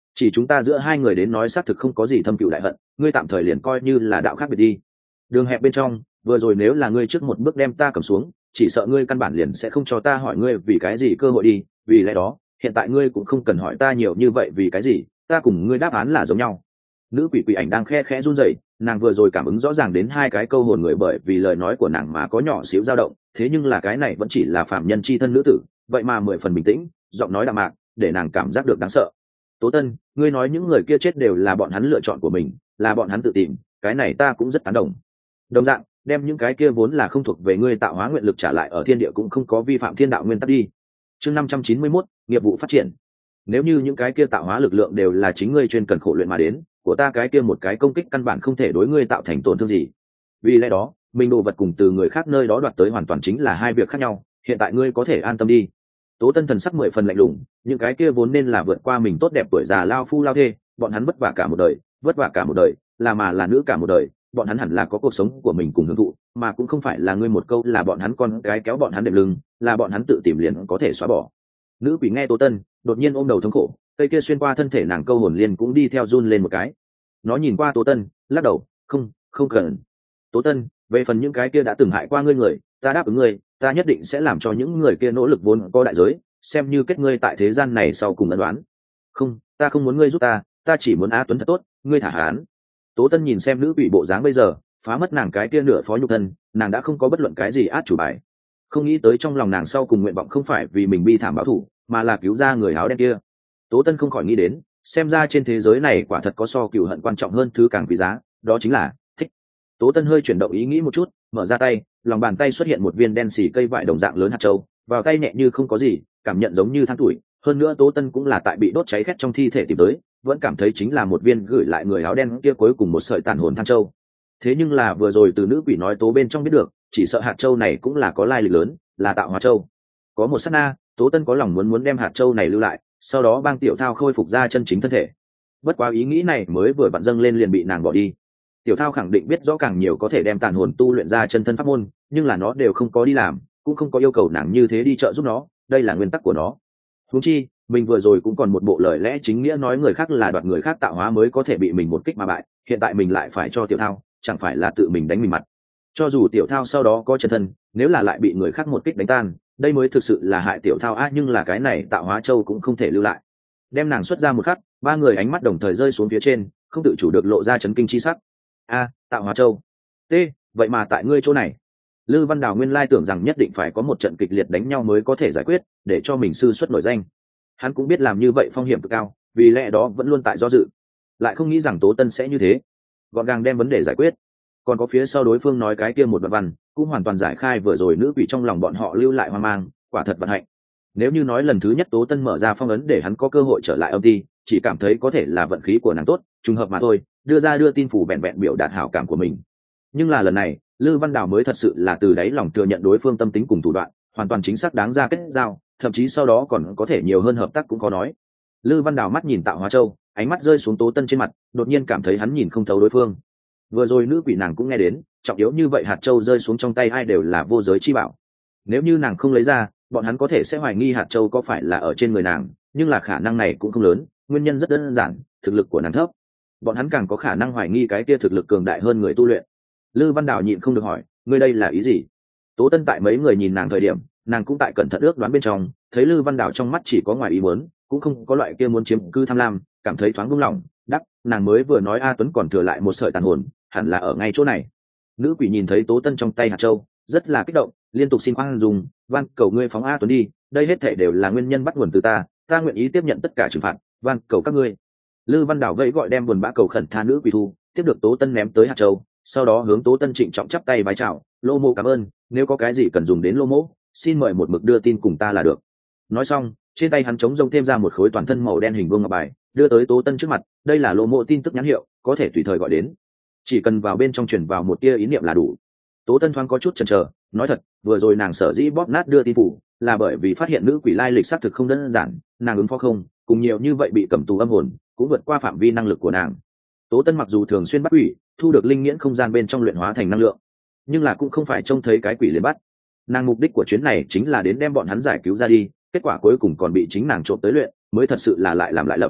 Speaker 1: chỉ chúng ta giữa hai người đến nói xác thực không có gì thâm cựu đại hận, ngươi tạm thời liền coi như là đạo khác biệt đi. Đường hẹp bên trong, vừa rồi nếu là ngươi trước một bước đem ta cầm xuống, chỉ sợ ngươi căn bản liền sẽ không cho ta hỏi ngươi vì cái gì cơ hội đi, vì lẽ đó hiện tại ngươi cũng không cần hỏi ta nhiều như vậy vì cái gì, ta cùng ngươi đáp án là giống nhau. Nữ quỷ quỷ ảnh đang khe khẽ run rẩy, nàng vừa rồi cảm ứng rõ ràng đến hai cái câu hồn người bởi vì lời nói của nàng mà có nhỏ xíu dao động, thế nhưng là cái này vẫn chỉ là phạm nhân chi thân nữ tử, vậy mà 10 phần bình tĩnh, giọng nói đạm mạc, để nàng cảm giác được đáng sợ. Tố Tân, ngươi nói những người kia chết đều là bọn hắn lựa chọn của mình, là bọn hắn tự tìm, cái này ta cũng rất tán đồng. Đồng dạng, đem những cái kia vốn là không thuộc về ngươi tạo hóa nguyện lực trả lại ở thiên địa cũng không có vi phạm thiên đạo nguyên tắc đi. Chương 591, nghiệp vụ phát triển. Nếu như những cái kia tạo hóa lực lượng đều là chính ngươi chuyên cần khổ luyện mà đến, của ta cái kia một cái công kích căn bản không thể đối ngươi tạo thành tổn thương gì. Vì lẽ đó, mình đồ vật cùng từ người khác nơi đó đoạt tới hoàn toàn chính là hai việc khác nhau, hiện tại ngươi có thể an tâm đi. Tố Tân thần sắc 10 phần lạnh lùng, những cái kia vốn nên là vượt qua mình tốt đẹp tuổi già lao phu lao thê, bọn hắn vất vả cả một đời, vất vả cả một đời, là nữ cả một đời, bọn hắn hẳn là có cuộc sống của mình cùng hưởng thụ, mà cũng không phải là ngươi một câu là bọn hắn con cái kéo bọn hắn đệm lưng, là bọn hắn tự tìm liền có thể xóa bỏ. Nữ quỷ nghe Tố Tân, đột nhiên ôm đầu thống khổ, cây kia xuyên qua thân thể nàng câu hồn liên cũng đi theo run lên một cái. Nó nhìn qua Tố Tân, lắc đầu, không cần. Tố Tân, về phần những cái kia đã từng hại qua ngươi người, ta đáp ứng ngươi, ta nhất định sẽ làm cho những người kia nỗ lực vốn có đại giới, xem như kết ngươi tại thế gian này sau cùng ân đoán. Không, ta không muốn ngươi giúp ta chỉ muốn A Tuấn thật tốt, ngươi thả hắn. Tố Tân nhìn xem nữ quỷ bộ dáng bây giờ, phá mất nàng cái kia nửa phó nhục thân, nàng đã không có bất luận cái gì át chủ bài. Không nghĩ tới trong lòng nàng sau cùng nguyện vọng không phải vì mình bi thảm báo thù, mà là cứu ra người áo đen kia. Tố Tân không khỏi nghĩ đến, xem ra trên thế giới này quả thật có so cừu hận quan trọng hơn thứ càng quý giá, đó chính là thích. Tố Tân hơi chuyển động ý nghĩ một chút, mở ra tay, lòng bàn tay xuất hiện một viên đen xì cây vải đồng dạng lớn hạt châu, vào tay nhẹ như không có gì, cảm nhận giống như than tuổi. Hơn nữa Tố Tân cũng là tại bị đốt cháy khét trong thi thể tìm tới, vẫn cảm thấy chính là một viên gửi lại người áo đen kia cuối cùng một sợi tàn hồn than châu. Thế nhưng là vừa rồi từ nữ quỷ nói Tố bên trong biết được, chỉ sợ hạt châu này cũng là có lai lịch lớn, là tạo hóa châu. Có một sát na, Tố Tân có lòng muốn đem hạt châu này lưu lại, sau đó bang Tiểu Thao khôi phục ra chân chính thân thể. Bất quá ý nghĩ này mới vừa vặn dâng lên liền bị nàng bỏ đi. Tiểu Thao khẳng định biết rõ càng nhiều có thể đem tàn hồn tu luyện ra chân thân pháp môn, nhưng là nó đều không có đi làm, cũng không có yêu cầu nàng như thế đi trợ giúp nó, đây là nguyên tắc của nó. Huống chi, mình vừa rồi cũng còn một bộ lời lẽ chính nghĩa nói người khác là đoạt người khác tạo hóa mới có thể bị mình một kích mà bại, hiện tại mình lại phải cho Tiểu Thao, chẳng phải là tự mình đánh mình mặt. Cho dù Tiểu Thao sau đó có chân thân, nếu là lại bị người khác một kích đánh tan, đây mới thực sự là hại Tiểu Thao nhưng là cái này tạo hóa châu cũng không thể lưu lại. Đem nàng xuất ra một khắc, ba người ánh mắt đồng thời rơi xuống phía trên, không tự chủ được lộ ra chấn kinh chi sắc. Tạo hóa châu. T, vậy mà tại ngươi chỗ này. Lư Văn Đào nguyên lai tưởng rằng nhất định phải có một trận kịch liệt đánh nhau mới có thể giải quyết, để cho mình sư xuất nổi danh. Hắn cũng biết làm như vậy phong hiểm cực cao, vì lẽ đó vẫn luôn tại do dự. Lại không nghĩ rằng Tố Tân sẽ như thế, gọn gàng đem vấn đề giải quyết. Còn có phía sau đối phương nói cái kia một đoạn văn, cũng hoàn toàn giải khai vừa rồi nữ quỷ trong lòng bọn họ lưu lại hoang mang, quả thật vận hạnh. Nếu như nói lần thứ nhất Tố Tân mở ra phong ấn để hắn có cơ hội trở lại âm ty, chỉ cảm thấy có thể là vận khí của nàng tốt, trùng hợp mà thôi, đưa tin phủ bẹn biểu đạt hảo cảm của mình. Nhưng là lần này, Lư Văn Đào mới thật sự là từ đáy lòng thừa nhận đối phương tâm tính cùng thủ đoạn, hoàn toàn chính xác đáng ra kết giao, thậm chí sau đó còn có thể nhiều hơn hợp tác cũng có nói. Lư Văn Đào mắt nhìn Tạo Hóa Châu, ánh mắt rơi xuống Tố Tân trên mặt, đột nhiên cảm thấy hắn nhìn không thấu đối phương. Vừa rồi nữ quỷ nàng cũng nghe đến, trọng yếu như vậy hạt châu rơi xuống trong tay ai đều là vô giới chi bảo. Nếu như nàng không lấy ra, bọn hắn có thể sẽ hoài nghi hạt châu có phải là ở trên người nàng, nhưng là khả năng này cũng không lớn, nguyên nhân rất đơn giản, thực lực của nàng thấp. Bọn hắn càng có khả năng hoài nghi cái kia thực lực cường đại hơn người tu luyện. Lư Văn Đào nhịn không được hỏi, ngươi đây là ý gì? Tố Tân tại mấy người nhìn nàng thời điểm, nàng cũng tại cẩn thận ước đoán bên trong, thấy Lư Văn Đào trong mắt chỉ có ngoài ý muốn, cũng không có loại kia muốn chiếm cư tham lam, cảm thấy thoáng buông lỏng, đắc, nàng mới vừa nói A Tuấn còn thừa lại một sợi tàn hồn, hẳn là ở ngay chỗ này. Nữ quỷ nhìn thấy Tố Tân trong tay hạt châu, rất là kích động, liên tục xin khoan dùng, van cầu ngươi phóng A Tuấn đi, đây hết thảy đều là nguyên nhân bắt nguồn từ ta nguyện ý tiếp nhận tất cả trừng phạt, van cầu các ngươi. Lư Văn Đào vẫy gọi đem buồn bã cầu khẩn tha nữ quỷ thu, tiếp được Tố Tân ném tới hạt châu, sau đó hướng Tố Tân trịnh trọng chắp tay vái chào, Lô Mộ cảm ơn, nếu có cái gì cần dùng đến Lô Mộ, xin mời một mực đưa tin cùng ta là được. Nói xong, trên tay hắn chống rông thêm ra một khối toàn thân màu đen hình vuông ngọc bài, đưa tới Tố Tân trước mặt, đây là Lô Mộ tin tức nhắn hiệu, có thể tùy thời gọi đến, chỉ cần vào bên trong truyền vào một tia ý niệm là đủ. Tố Tân thoáng có chút chần chờ, nói thật, vừa rồi nàng sở dĩ bóp nát đưa tin phủ, là bởi vì phát hiện nữ quỷ lai lịch xác thực không đơn giản, nàng ứng phó không, cùng nhiều như vậy bị cầm tù âm hồn, cũng vượt qua phạm vi năng lực của nàng. Tố Tân mặc dù thường xuyên bắt quỷ, thu được linh nghiễn không gian bên trong luyện hóa thành năng lượng, nhưng là cũng không phải trông thấy cái quỷ liền bắt. Nàng mục đích của chuyến này chính là đến đem bọn hắn giải cứu ra đi, kết quả cuối cùng còn bị chính nàng trộm tới luyện, mới thật sự là lại làm lại lập.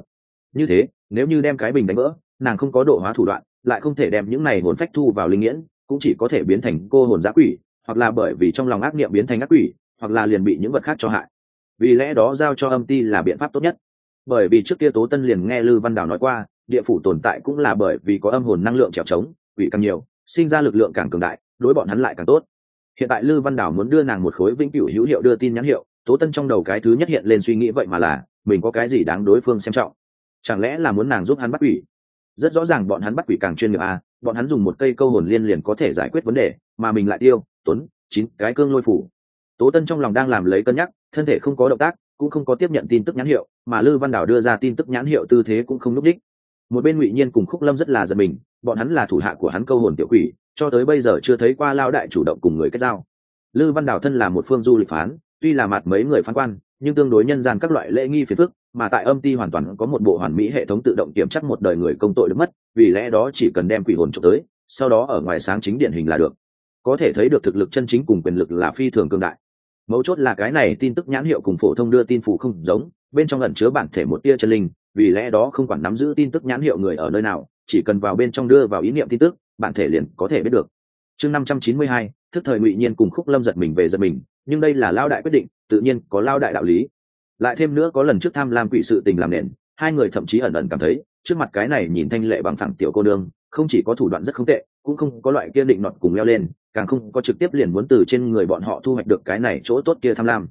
Speaker 1: Như thế nếu như đem cái bình đánh vỡ, nàng không có độ hóa thủ đoạn, lại không thể đem những này hồn phách thu vào linh nghiễn, cũng chỉ có thể biến thành cô hồn dã quỷ, hoặc là bởi vì trong lòng ác niệm biến thành ác quỷ, hoặc là liền bị những vật khác cho hại. Vì lẽ đó giao cho âm ti là biện pháp tốt nhất. Bởi vì trước kia Tố Tân liền nghe Lư Văn Đào nói qua, địa phủ tồn tại cũng là bởi vì có âm hồn năng lượng trèo trống, quỷ càng nhiều, sinh ra lực lượng càng cường đại, đối bọn hắn lại càng tốt. Hiện tại Lư Văn Đào muốn đưa nàng một khối vĩnh cửu hữu hiệu đưa tin nhãn hiệu, Tố Tân trong đầu cái thứ nhất hiện lên suy nghĩ vậy mà là, mình có cái gì đáng đối phương xem trọng? Chẳng lẽ là muốn nàng giúp hắn bắt quỷ? Rất rõ ràng bọn hắn bắt quỷ càng chuyên nghiệp à, bọn hắn dùng một cây câu hồn liên liền có thể giải quyết vấn đề, mà mình lại tiêu tốn 9 cái cương lôi phủ. Tố Tân trong lòng đang làm lấy cân nhắc, thân thể không có động tác, cũng không có tiếp nhận tin tức nhãn hiệu, mà Lư Văn Đào đưa ra tin tức nhãn hiệu tư thế cũng không lúc đích. Một bên Ngụy Nhiên cùng Khúc Lâm rất là giận mình, bọn hắn là thủ hạ của hắn câu hồn tiểu quỷ, cho tới bây giờ chưa thấy qua lao đại chủ động cùng người kết giao. Lư Văn Đào thân là một phương du lịch phán, tuy là mặt mấy người phán quan, nhưng tương đối nhân gian các loại lễ nghi phiền phức, mà tại âm ti hoàn toàn có một bộ hoàn mỹ hệ thống tự động kiểm chắc một đời người công tội được mất, vì lẽ đó chỉ cần đem quỷ hồn trộm tới, sau đó ở ngoài sáng chính điển hình là được. Có thể thấy được thực lực chân chính cùng quyền lực là phi thường cường đại. Mấu chốt là cái này tin tức nhãn hiệu cùng phổ thông đưa tin phủ không giống, bên trong ẩn chứa bản thể một tia chân linh, vì lẽ đó không quản nắm giữ tin tức nhãn hiệu người ở nơi nào, chỉ cần vào bên trong đưa vào ý niệm tin tức, bản thể liền có thể biết được. Chương 592, thức thời Ngụy Nhiên cùng Khúc Lâm giật mình về giật mình, nhưng đây là lao đại quyết định, tự nhiên có lao đại đạo lý. Lại thêm nữa có lần trước tham lam quỷ sự tình làm nền, hai người thậm chí ẩn ẩn cảm thấy, trước mặt cái này nhìn thanh lệ bằng phẳng tiểu cô nương, không chỉ có thủ đoạn rất không tệ, cũng không có loại kia định nọt cùng leo lên, càng không có trực tiếp liền muốn từ trên người bọn họ thu hoạch được cái này chỗ tốt kia tham lam.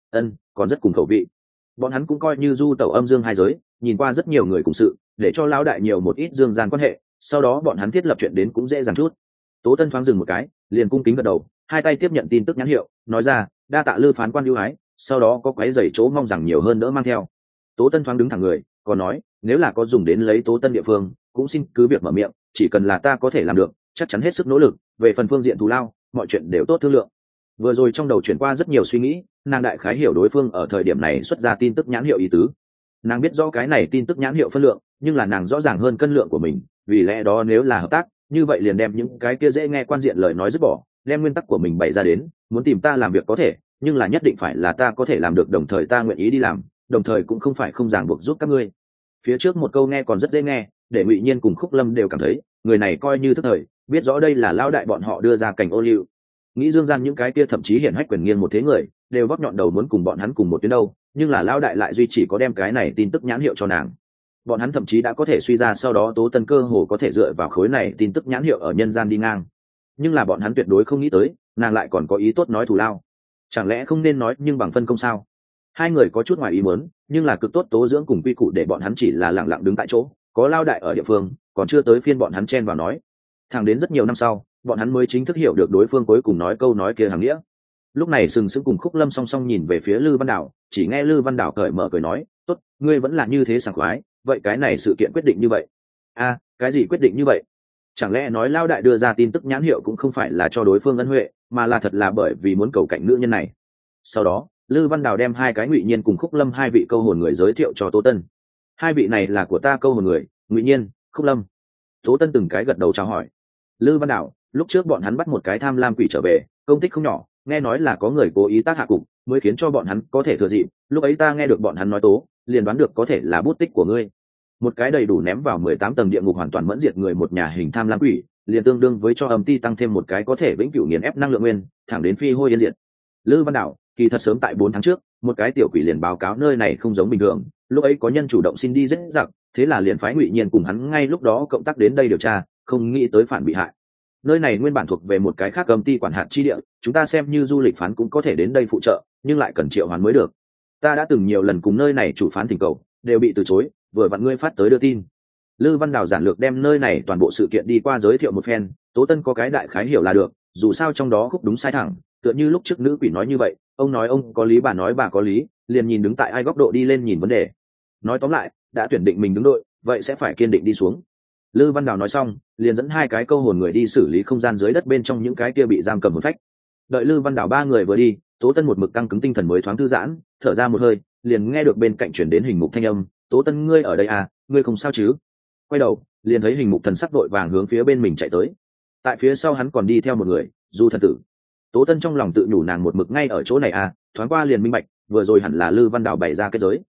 Speaker 1: Còn rất cùng khẩu vị. Bọn hắn cũng coi như du tẩu âm dương hai giới, nhìn qua rất nhiều người cùng sự, để cho lão đại nhiều một ít dương gian quan hệ, sau đó bọn hắn thiết lập chuyện đến cũng dễ dàng chút. Tố Tân thoáng dừng một cái, liền cung kính gật đầu, hai tay tiếp nhận tin tức nhãn hiệu, nói ra, đa tạ Lư phán quan ưu ái, sau đó có quấy giày chỗ mong rằng nhiều hơn đỡ mang theo. Tố Tân thoáng đứng thẳng người, còn nói, nếu là có dùng đến lấy Tố Tân địa phương, cũng xin cứ việc mở miệng, chỉ cần là ta có thể làm được, chắc chắn hết sức nỗ lực, về phần phương diện thù lao, mọi chuyện đều tốt thương lượng. Vừa rồi trong đầu chuyển qua rất nhiều suy nghĩ, nàng đại khái hiểu đối phương ở thời điểm này xuất ra tin tức nhãn hiệu ý tứ. Nàng biết rõ cái này tin tức nhãn hiệu phân lượng, nhưng là nàng rõ ràng hơn cân lượng của mình, vì lẽ đó nếu là hợp tác, như vậy liền đem những cái kia dễ nghe quan diện lời nói dứt bỏ, đem nguyên tắc của mình bày ra đến, muốn tìm ta làm việc có thể, nhưng là nhất định phải là ta có thể làm được, đồng thời ta nguyện ý đi làm, đồng thời cũng không phải không ràng buộc giúp các ngươi. Phía trước một câu nghe còn rất dễ nghe, để Ngụy Nhiên cùng Khúc Lâm đều cảm thấy, người này coi như thức thời, biết rõ đây là lao đại bọn họ đưa ra cảnh ô liu. Nghĩ dương gian những cái kia thậm chí hiển hách quyền nghiêng một thế người, đều vóc nhọn đầu muốn cùng bọn hắn cùng một tuyến đâu, nhưng là lao đại lại duy chỉ có đem cái này tin tức nhãn hiệu cho nàng. Bọn hắn thậm chí đã có thể suy ra sau đó Tố Tân cơ hồ có thể dựa vào khối này tin tức nhãn hiệu ở nhân gian đi ngang. Nhưng là bọn hắn tuyệt đối không nghĩ tới, nàng lại còn có ý tốt nói thù lao. Chẳng lẽ không nên nói nhưng bằng phân công sao? Hai người có chút ngoài ý muốn, nhưng là cực tốt tố dưỡng cùng quy củ để bọn hắn chỉ là lặng lặng đứng tại chỗ, có lao đại ở địa phương, còn chưa tới phiên bọn hắn chen vào nói. Thẳng đến rất nhiều năm sau, bọn hắn mới chính thức hiểu được đối phương cuối cùng nói câu nói kia hàng nghĩa. Lúc này Sừng Sững cùng Khúc Lâm song song nhìn về phía Lư Văn Đào, chỉ nghe Lư Văn Đào cởi mở cười nói, tốt, ngươi vẫn là như thế sảng khoái, vậy cái này sự kiện quyết định như vậy. Cái gì quyết định như vậy? Chẳng lẽ nói lao đại đưa ra tin tức nhãn hiệu cũng không phải là cho đối phương ân huệ, mà là thật là bởi vì muốn cầu cạnh nữ nhân này. Sau đó Lư Văn Đào đem hai cái Ngụy Nhiên cùng Khúc Lâm hai vị câu hồn người giới thiệu cho Tố Tân. Hai vị này là của ta câu hồn người, Ngụy Nhiên, Khúc Lâm. Tố Tân từng cái gật đầu chào hỏi. Lư Văn Đào, lúc trước bọn hắn bắt một cái tham lam quỷ trở về, công tích không nhỏ, nghe nói là có người cố ý tác hạ cục, mới khiến cho bọn hắn có thể thừa dịp, lúc ấy ta nghe được bọn hắn nói tố, liền đoán được có thể là bút tích của ngươi. Một cái đầy đủ ném vào 18 tầng địa ngục hoàn toàn mẫn diệt người một nhà hình tham lam quỷ, liền tương đương với cho âm ti tăng thêm một cái có thể vĩnh cửu nghiền ép năng lượng nguyên, thẳng đến phi hôi yên diệt. Lư Văn Đào, kỳ thật sớm tại 4 tháng trước, một cái tiểu quỷ liền báo cáo nơi này không giống bình thường, lúc ấy có nhân chủ động xin đi giết giặc, thế là liền phái Ngụy Nhiên cùng hắn ngay lúc đó cộng tác đến đây điều tra, không nghĩ tới phản bị hại. Nơi này nguyên bản thuộc về một cái khác âm ty quản hạt chi địa, chúng ta xem như du lịch phán cũng có thể đến đây phụ trợ, nhưng lại cần triệu hoán mới được. Ta đã từng nhiều lần cùng nơi này chủ phán thỉnh cầu, đều bị từ chối, vừa vặn ngươi phát tới đưa tin. Lư Văn Đào giản lược đem nơi này toàn bộ sự kiện đi qua giới thiệu một phen, Tố Tân có cái đại khái hiểu là được, dù sao trong đó khúc đúng sai thẳng, tựa như lúc trước nữ quỷ nói như vậy, ông nói ông có lý bà nói bà có lý, liền nhìn đứng tại ai góc độ đi lên nhìn vấn đề. Nói tóm lại, đã tuyển định mình đứng đội, vậy sẽ phải kiên định đi xuống. Lư Văn Đào nói xong, liền dẫn hai cái câu hồn người đi xử lý không gian dưới đất bên trong những cái kia bị giam cầm hồn phách. Đợi Lư Văn Đào ba người vừa đi, Tố Tân một mực căng cứng tinh thần mới thoáng thư giãn, thở ra một hơi, liền nghe được bên cạnh chuyển đến Hình Mục thanh âm, "Tố Tân ngươi ở đây à, ngươi không sao chứ?" Quay đầu, liền thấy Hình Mục thần sắc vội vàng hướng phía bên mình chạy tới. Tại phía sau hắn còn đi theo một người, Du thần tử. Tố Tân trong lòng tự nhủ nàng một mực ngay ở chỗ này à, thoáng qua liền minh bạch, vừa rồi hẳn là Lư Văn Đào bày ra kết giới.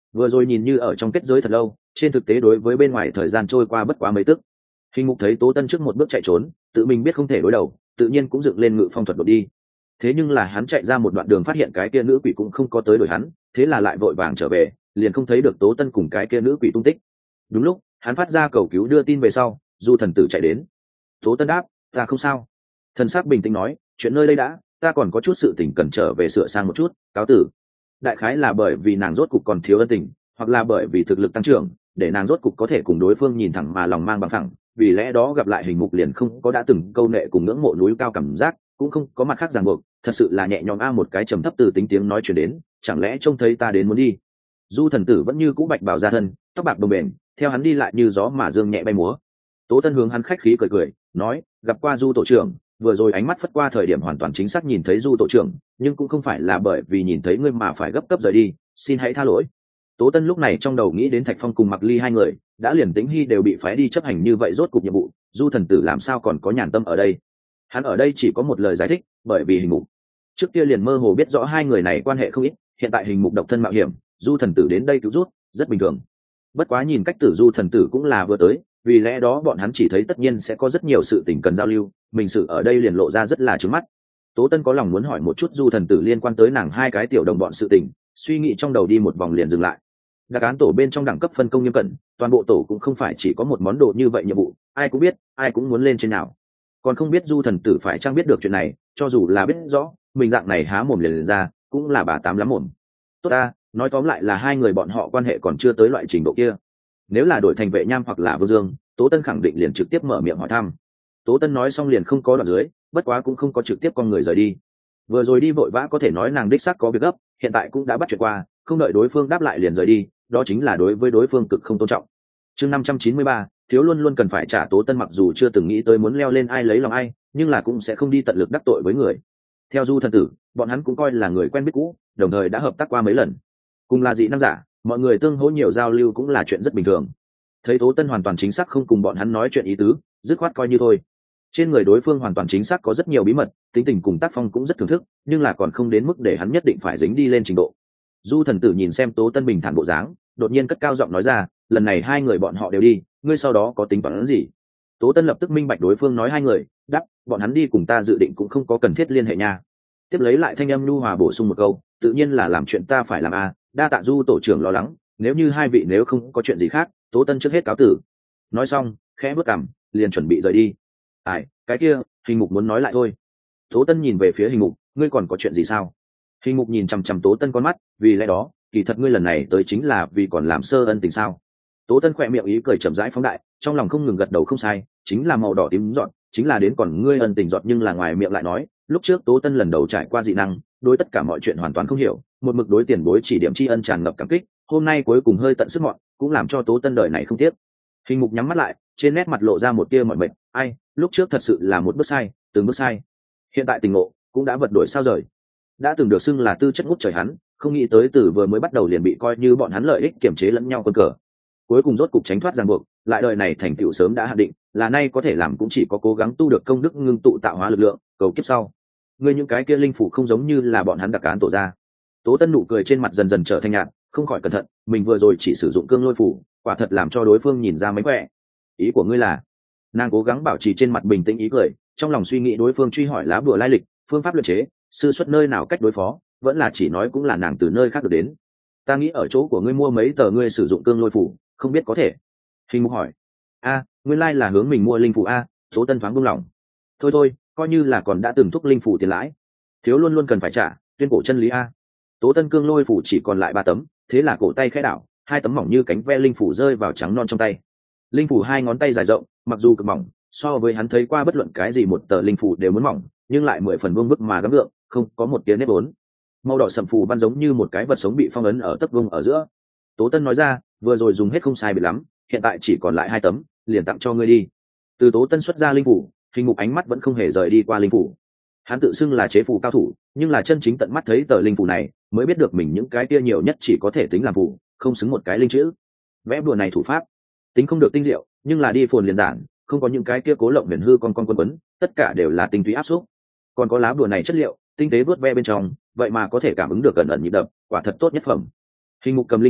Speaker 1: vừa rồi nhìn như ở trong kết giới thật lâu, trên thực tế đối với bên ngoài thời gian trôi qua bất quá mấy tức. Hình Mục thấy Tố Tân trước một bước chạy trốn, tự mình biết không thể đối đầu, tự nhiên cũng dựng lên ngự phong thuật đột đi. Thế nhưng là hắn chạy ra một đoạn đường phát hiện cái kia nữ quỷ cũng không có tới đuổi hắn, thế là lại vội vàng trở về, liền không thấy được Tố Tân cùng cái kia nữ quỷ tung tích. Đúng lúc hắn phát ra cầu cứu đưa tin về sau, Du thần tử chạy đến. Tố Tân đáp, ta không sao. Thần sắc bình tĩnh nói, chuyện nơi đây đã, ta còn có chút sự tình cần trở về sửa sang một chút, cáo tử. Đại khái là bởi vì nàng rốt cục còn thiếu ân tình, hoặc là bởi vì thực lực tăng trưởng, để nàng rốt cục có thể cùng đối phương nhìn thẳng mà lòng mang bằng thẳng, vì lẽ đó gặp lại Hình Mục liền không có đã từng câu nệ cùng ngưỡng mộ núi cao cảm giác, cũng không có mặt khác ràng buộc, thật sự là nhẹ nhõm. Một cái trầm thấp từ tính tiếng nói chuyển đến, chẳng lẽ trông thấy ta đến muốn đi. Du thần tử vẫn như cũ bạch bào ra thân, tóc bạc đồng bền, theo hắn đi lại như gió mà dương nhẹ bay múa. Tố Tân hướng hắn khách khí cười cười, nói, gặp qua Du tổ trưởng, vừa rồi ánh mắt phất qua thời điểm hoàn toàn chính xác nhìn thấy Du tổ trưởng, nhưng cũng không phải là bởi vì nhìn thấy ngươi mà phải gấp gấp rời đi, xin hãy tha lỗi. Tố Tân lúc này trong đầu nghĩ đến Thạch Phong cùng Mặc Ly hai người, đã liền Tĩnh Hy đều bị phái đi chấp hành như vậy, rốt cục nhiệm vụ, Du thần tử làm sao còn có nhàn tâm ở đây. Hắn ở đây chỉ có một lời giải thích, bởi vì Hình Mục. Trước kia liền mơ hồ biết rõ hai người này quan hệ không ít, hiện tại Hình Mục độc thân mạo hiểm, Du thần tử đến đây cứu rút, rất bình thường. Bất quá nhìn cách tử Du thần tử cũng là vừa tới, vì lẽ đó bọn hắn chỉ thấy tất nhiên sẽ có rất nhiều sự tình cần giao lưu, mình sự ở đây liền lộ ra rất là trướng mắt. Tố Tân có lòng muốn hỏi một chút Du thần tử liên quan tới nàng hai cái tiểu đồng bọn sự tình, suy nghĩ trong đầu đi một vòng liền dừng lại. Đặc án tổ bên trong đẳng cấp phân công nghiêm cẩn, toàn bộ tổ cũng không phải chỉ có một món đồ như vậy nhiệm vụ, ai cũng biết, ai cũng muốn lên trên nào. Còn không biết Du thần tử phải chăng biết được chuyện này, cho dù là biết rõ, mình dạng này há mồm liền ra, cũng là bà tám lắm mồm. Tốt ta, nói tóm lại là hai người bọn họ quan hệ còn chưa tới loại trình độ kia. Nếu là đổi thành Vệ Nham hoặc là Vương Dương, Tố Tân khẳng định liền trực tiếp mở miệng hỏi thăm. Tố Tân nói xong liền không có đoạn dưới, bất quá cũng không có trực tiếp con người rời đi. Vừa rồi đi vội vã có thể nói nàng đích xác có việc gấp, hiện tại cũng đã bắt chuyện qua, không đợi đối phương đáp lại liền rời đi, đó chính là đối với đối phương cực không tôn trọng. Chương 593, thiếu luôn luôn cần phải trả. Tố Tân mặc dù chưa từng nghĩ tới muốn leo lên ai lấy lòng ai, nhưng là cũng sẽ không đi tận lực đắc tội với người. Theo Du thần tử, bọn hắn cũng coi là người quen biết cũ, đồng thời đã hợp tác qua mấy lần. Cùng là dị năng giả, mọi người tương hỗ nhiều giao lưu cũng là chuyện rất bình thường. Thấy Tố Tân hoàn toàn chính xác không cùng bọn hắn nói chuyện ý tứ, dứt khoát coi như thôi. Trên người đối phương hoàn toàn chính xác có rất nhiều bí mật, tính tình cùng tác phong cũng rất thưởng thức, nhưng là còn không đến mức để hắn nhất định phải dính đi lên trình độ. Du thần tử nhìn xem Tố Tân bình thản bộ dáng, đột nhiên cất cao giọng nói ra, lần này hai người bọn họ đều đi, ngươi sau đó có tính toán gì? Tố Tân lập tức minh bạch đối phương nói hai người, đáp, bọn hắn đi cùng ta dự định cũng không có cần thiết liên hệ nha. Tiếp lấy lại thanh âm nhu hòa bổ sung một câu, tự nhiên là làm chuyện ta phải làm a, đa tạ Du tổ trưởng lo lắng, nếu như hai vị nếu không có chuyện gì khác, Tố Tân trước hết cáo tử. Nói xong, khẽ bước cằm, liền chuẩn bị rời đi. Ai, cái kia, Hình Mục muốn nói lại thôi. Tố Tân nhìn về phía Hình Mục, ngươi còn có chuyện gì sao? Hình Mục nhìn chằm chằm Tố Tân con mắt, vì lẽ đó, kỳ thật ngươi lần này tới chính là vì còn làm sơ ân tình sao? Tố Tân khỏe miệng ý cười chậm rãi phóng đại, trong lòng không ngừng gật đầu không sai, chính là màu đỏ tím dọn, chính là đến còn ngươi ân tình dọn, nhưng là ngoài miệng lại nói, lúc trước Tố Tân lần đầu trải qua dị năng, đối tất cả mọi chuyện hoàn toàn không hiểu, một mực đối tiền bối chỉ điểm tri ân tràn ngập cảm kích, hôm nay cuối cùng hơi tận sức mọn, cũng làm cho Tố Tân đời này không tiếc. Hình Mục nhắm mắt lại, trên nét mặt lộ ra một tia mỏi mệt, ai, lúc trước thật sự là một bước sai, từng bước sai. Hiện tại tình ngộ, cũng đã vật đổi sao rời. Đã từng được xưng là tư chất ngút trời hắn, không nghĩ tới từ vừa mới bắt đầu liền bị coi như bọn hắn lợi ích kiểm chế lẫn nhau quân cờ. Cuối cùng rốt cục tránh thoát ràng buộc, lại đời này thành tựu sớm đã hạn định, là nay có thể làm cũng chỉ có cố gắng tu được công đức ngưng tụ tạo hóa lực lượng, cầu kiếp sau. Ngươi những cái kia linh phủ không giống như là bọn hắn đặc án tổ ra. Tố Tân nụ cười trên mặt dần dần trở thành nhạt, không khỏi cẩn thận, mình vừa rồi chỉ sử dụng cương lôi phủ, quả thật làm cho đối phương nhìn ra mánh khỏe. Ý của ngươi là? Nàng cố gắng bảo trì trên mặt bình tĩnh ý cười, trong lòng suy nghĩ đối phương truy hỏi lá bùa lai lịch, phương pháp luyện chế, sư xuất nơi nào cách đối phó, vẫn là chỉ nói cũng là nàng từ nơi khác được đến. Ta nghĩ ở chỗ của ngươi mua mấy tờ ngươi sử dụng cương lôi phủ, không biết có thể. Hình Mục hỏi. A, nguyên lai là hướng mình mua linh phủ a. Tố Tân thoáng buông lòng. Thôi thôi, coi như là còn đã từng thúc linh phủ tiền lãi, thiếu luôn luôn cần phải trả, tuyên cổ chân lý a. Tố Tân cương lôi phủ chỉ còn lại 3 tấm, thế là cổ tay khẽ đảo, 2 tấm mỏng như cánh ve linh phủ rơi vào trắng non trong tay. Linh phủ 2 ngón tay dài rộng, mặc dù cực mỏng, so với hắn thấy qua bất luận cái gì một tờ linh phủ đều muốn mỏng, nhưng lại 10 phần vuông vức mà gắng gượng, không có một tia nếp vốn. Màu đỏ sẫm phù ban giống như một cái vật sống bị phong ấn ở tấc vuông ở giữa. Tố Tân nói ra, vừa rồi dùng hết không sai biệt lắm, hiện tại chỉ còn lại 2 tấm, liền tặng cho ngươi đi. Từ Tố Tân xuất ra linh phủ, Hình Mục ánh mắt vẫn không hề rời đi qua linh phủ. Hắn tự xưng là chế phù cao thủ, nhưng là chân chính tận mắt thấy tờ linh phủ này, mới biết được mình những cái kia nhiều nhất chỉ có thể tính làm phù, không xứng một cái linh chữ. Vẽ bùa này thủ pháp, tính không được tinh diệu, nhưng là đi phồn liền giản, không có những cái kia cố lộng huyền hư con quân quấn, tất cả đều là tinh túy áp xúc. Còn có lá bùa này chất liệu, tinh tế vuốt ve bên trong, vậy mà có thể cảm ứng được gần ẩn nhịp đập, quả thật tốt nhất phẩm. Hình Mục cầm linh phủ,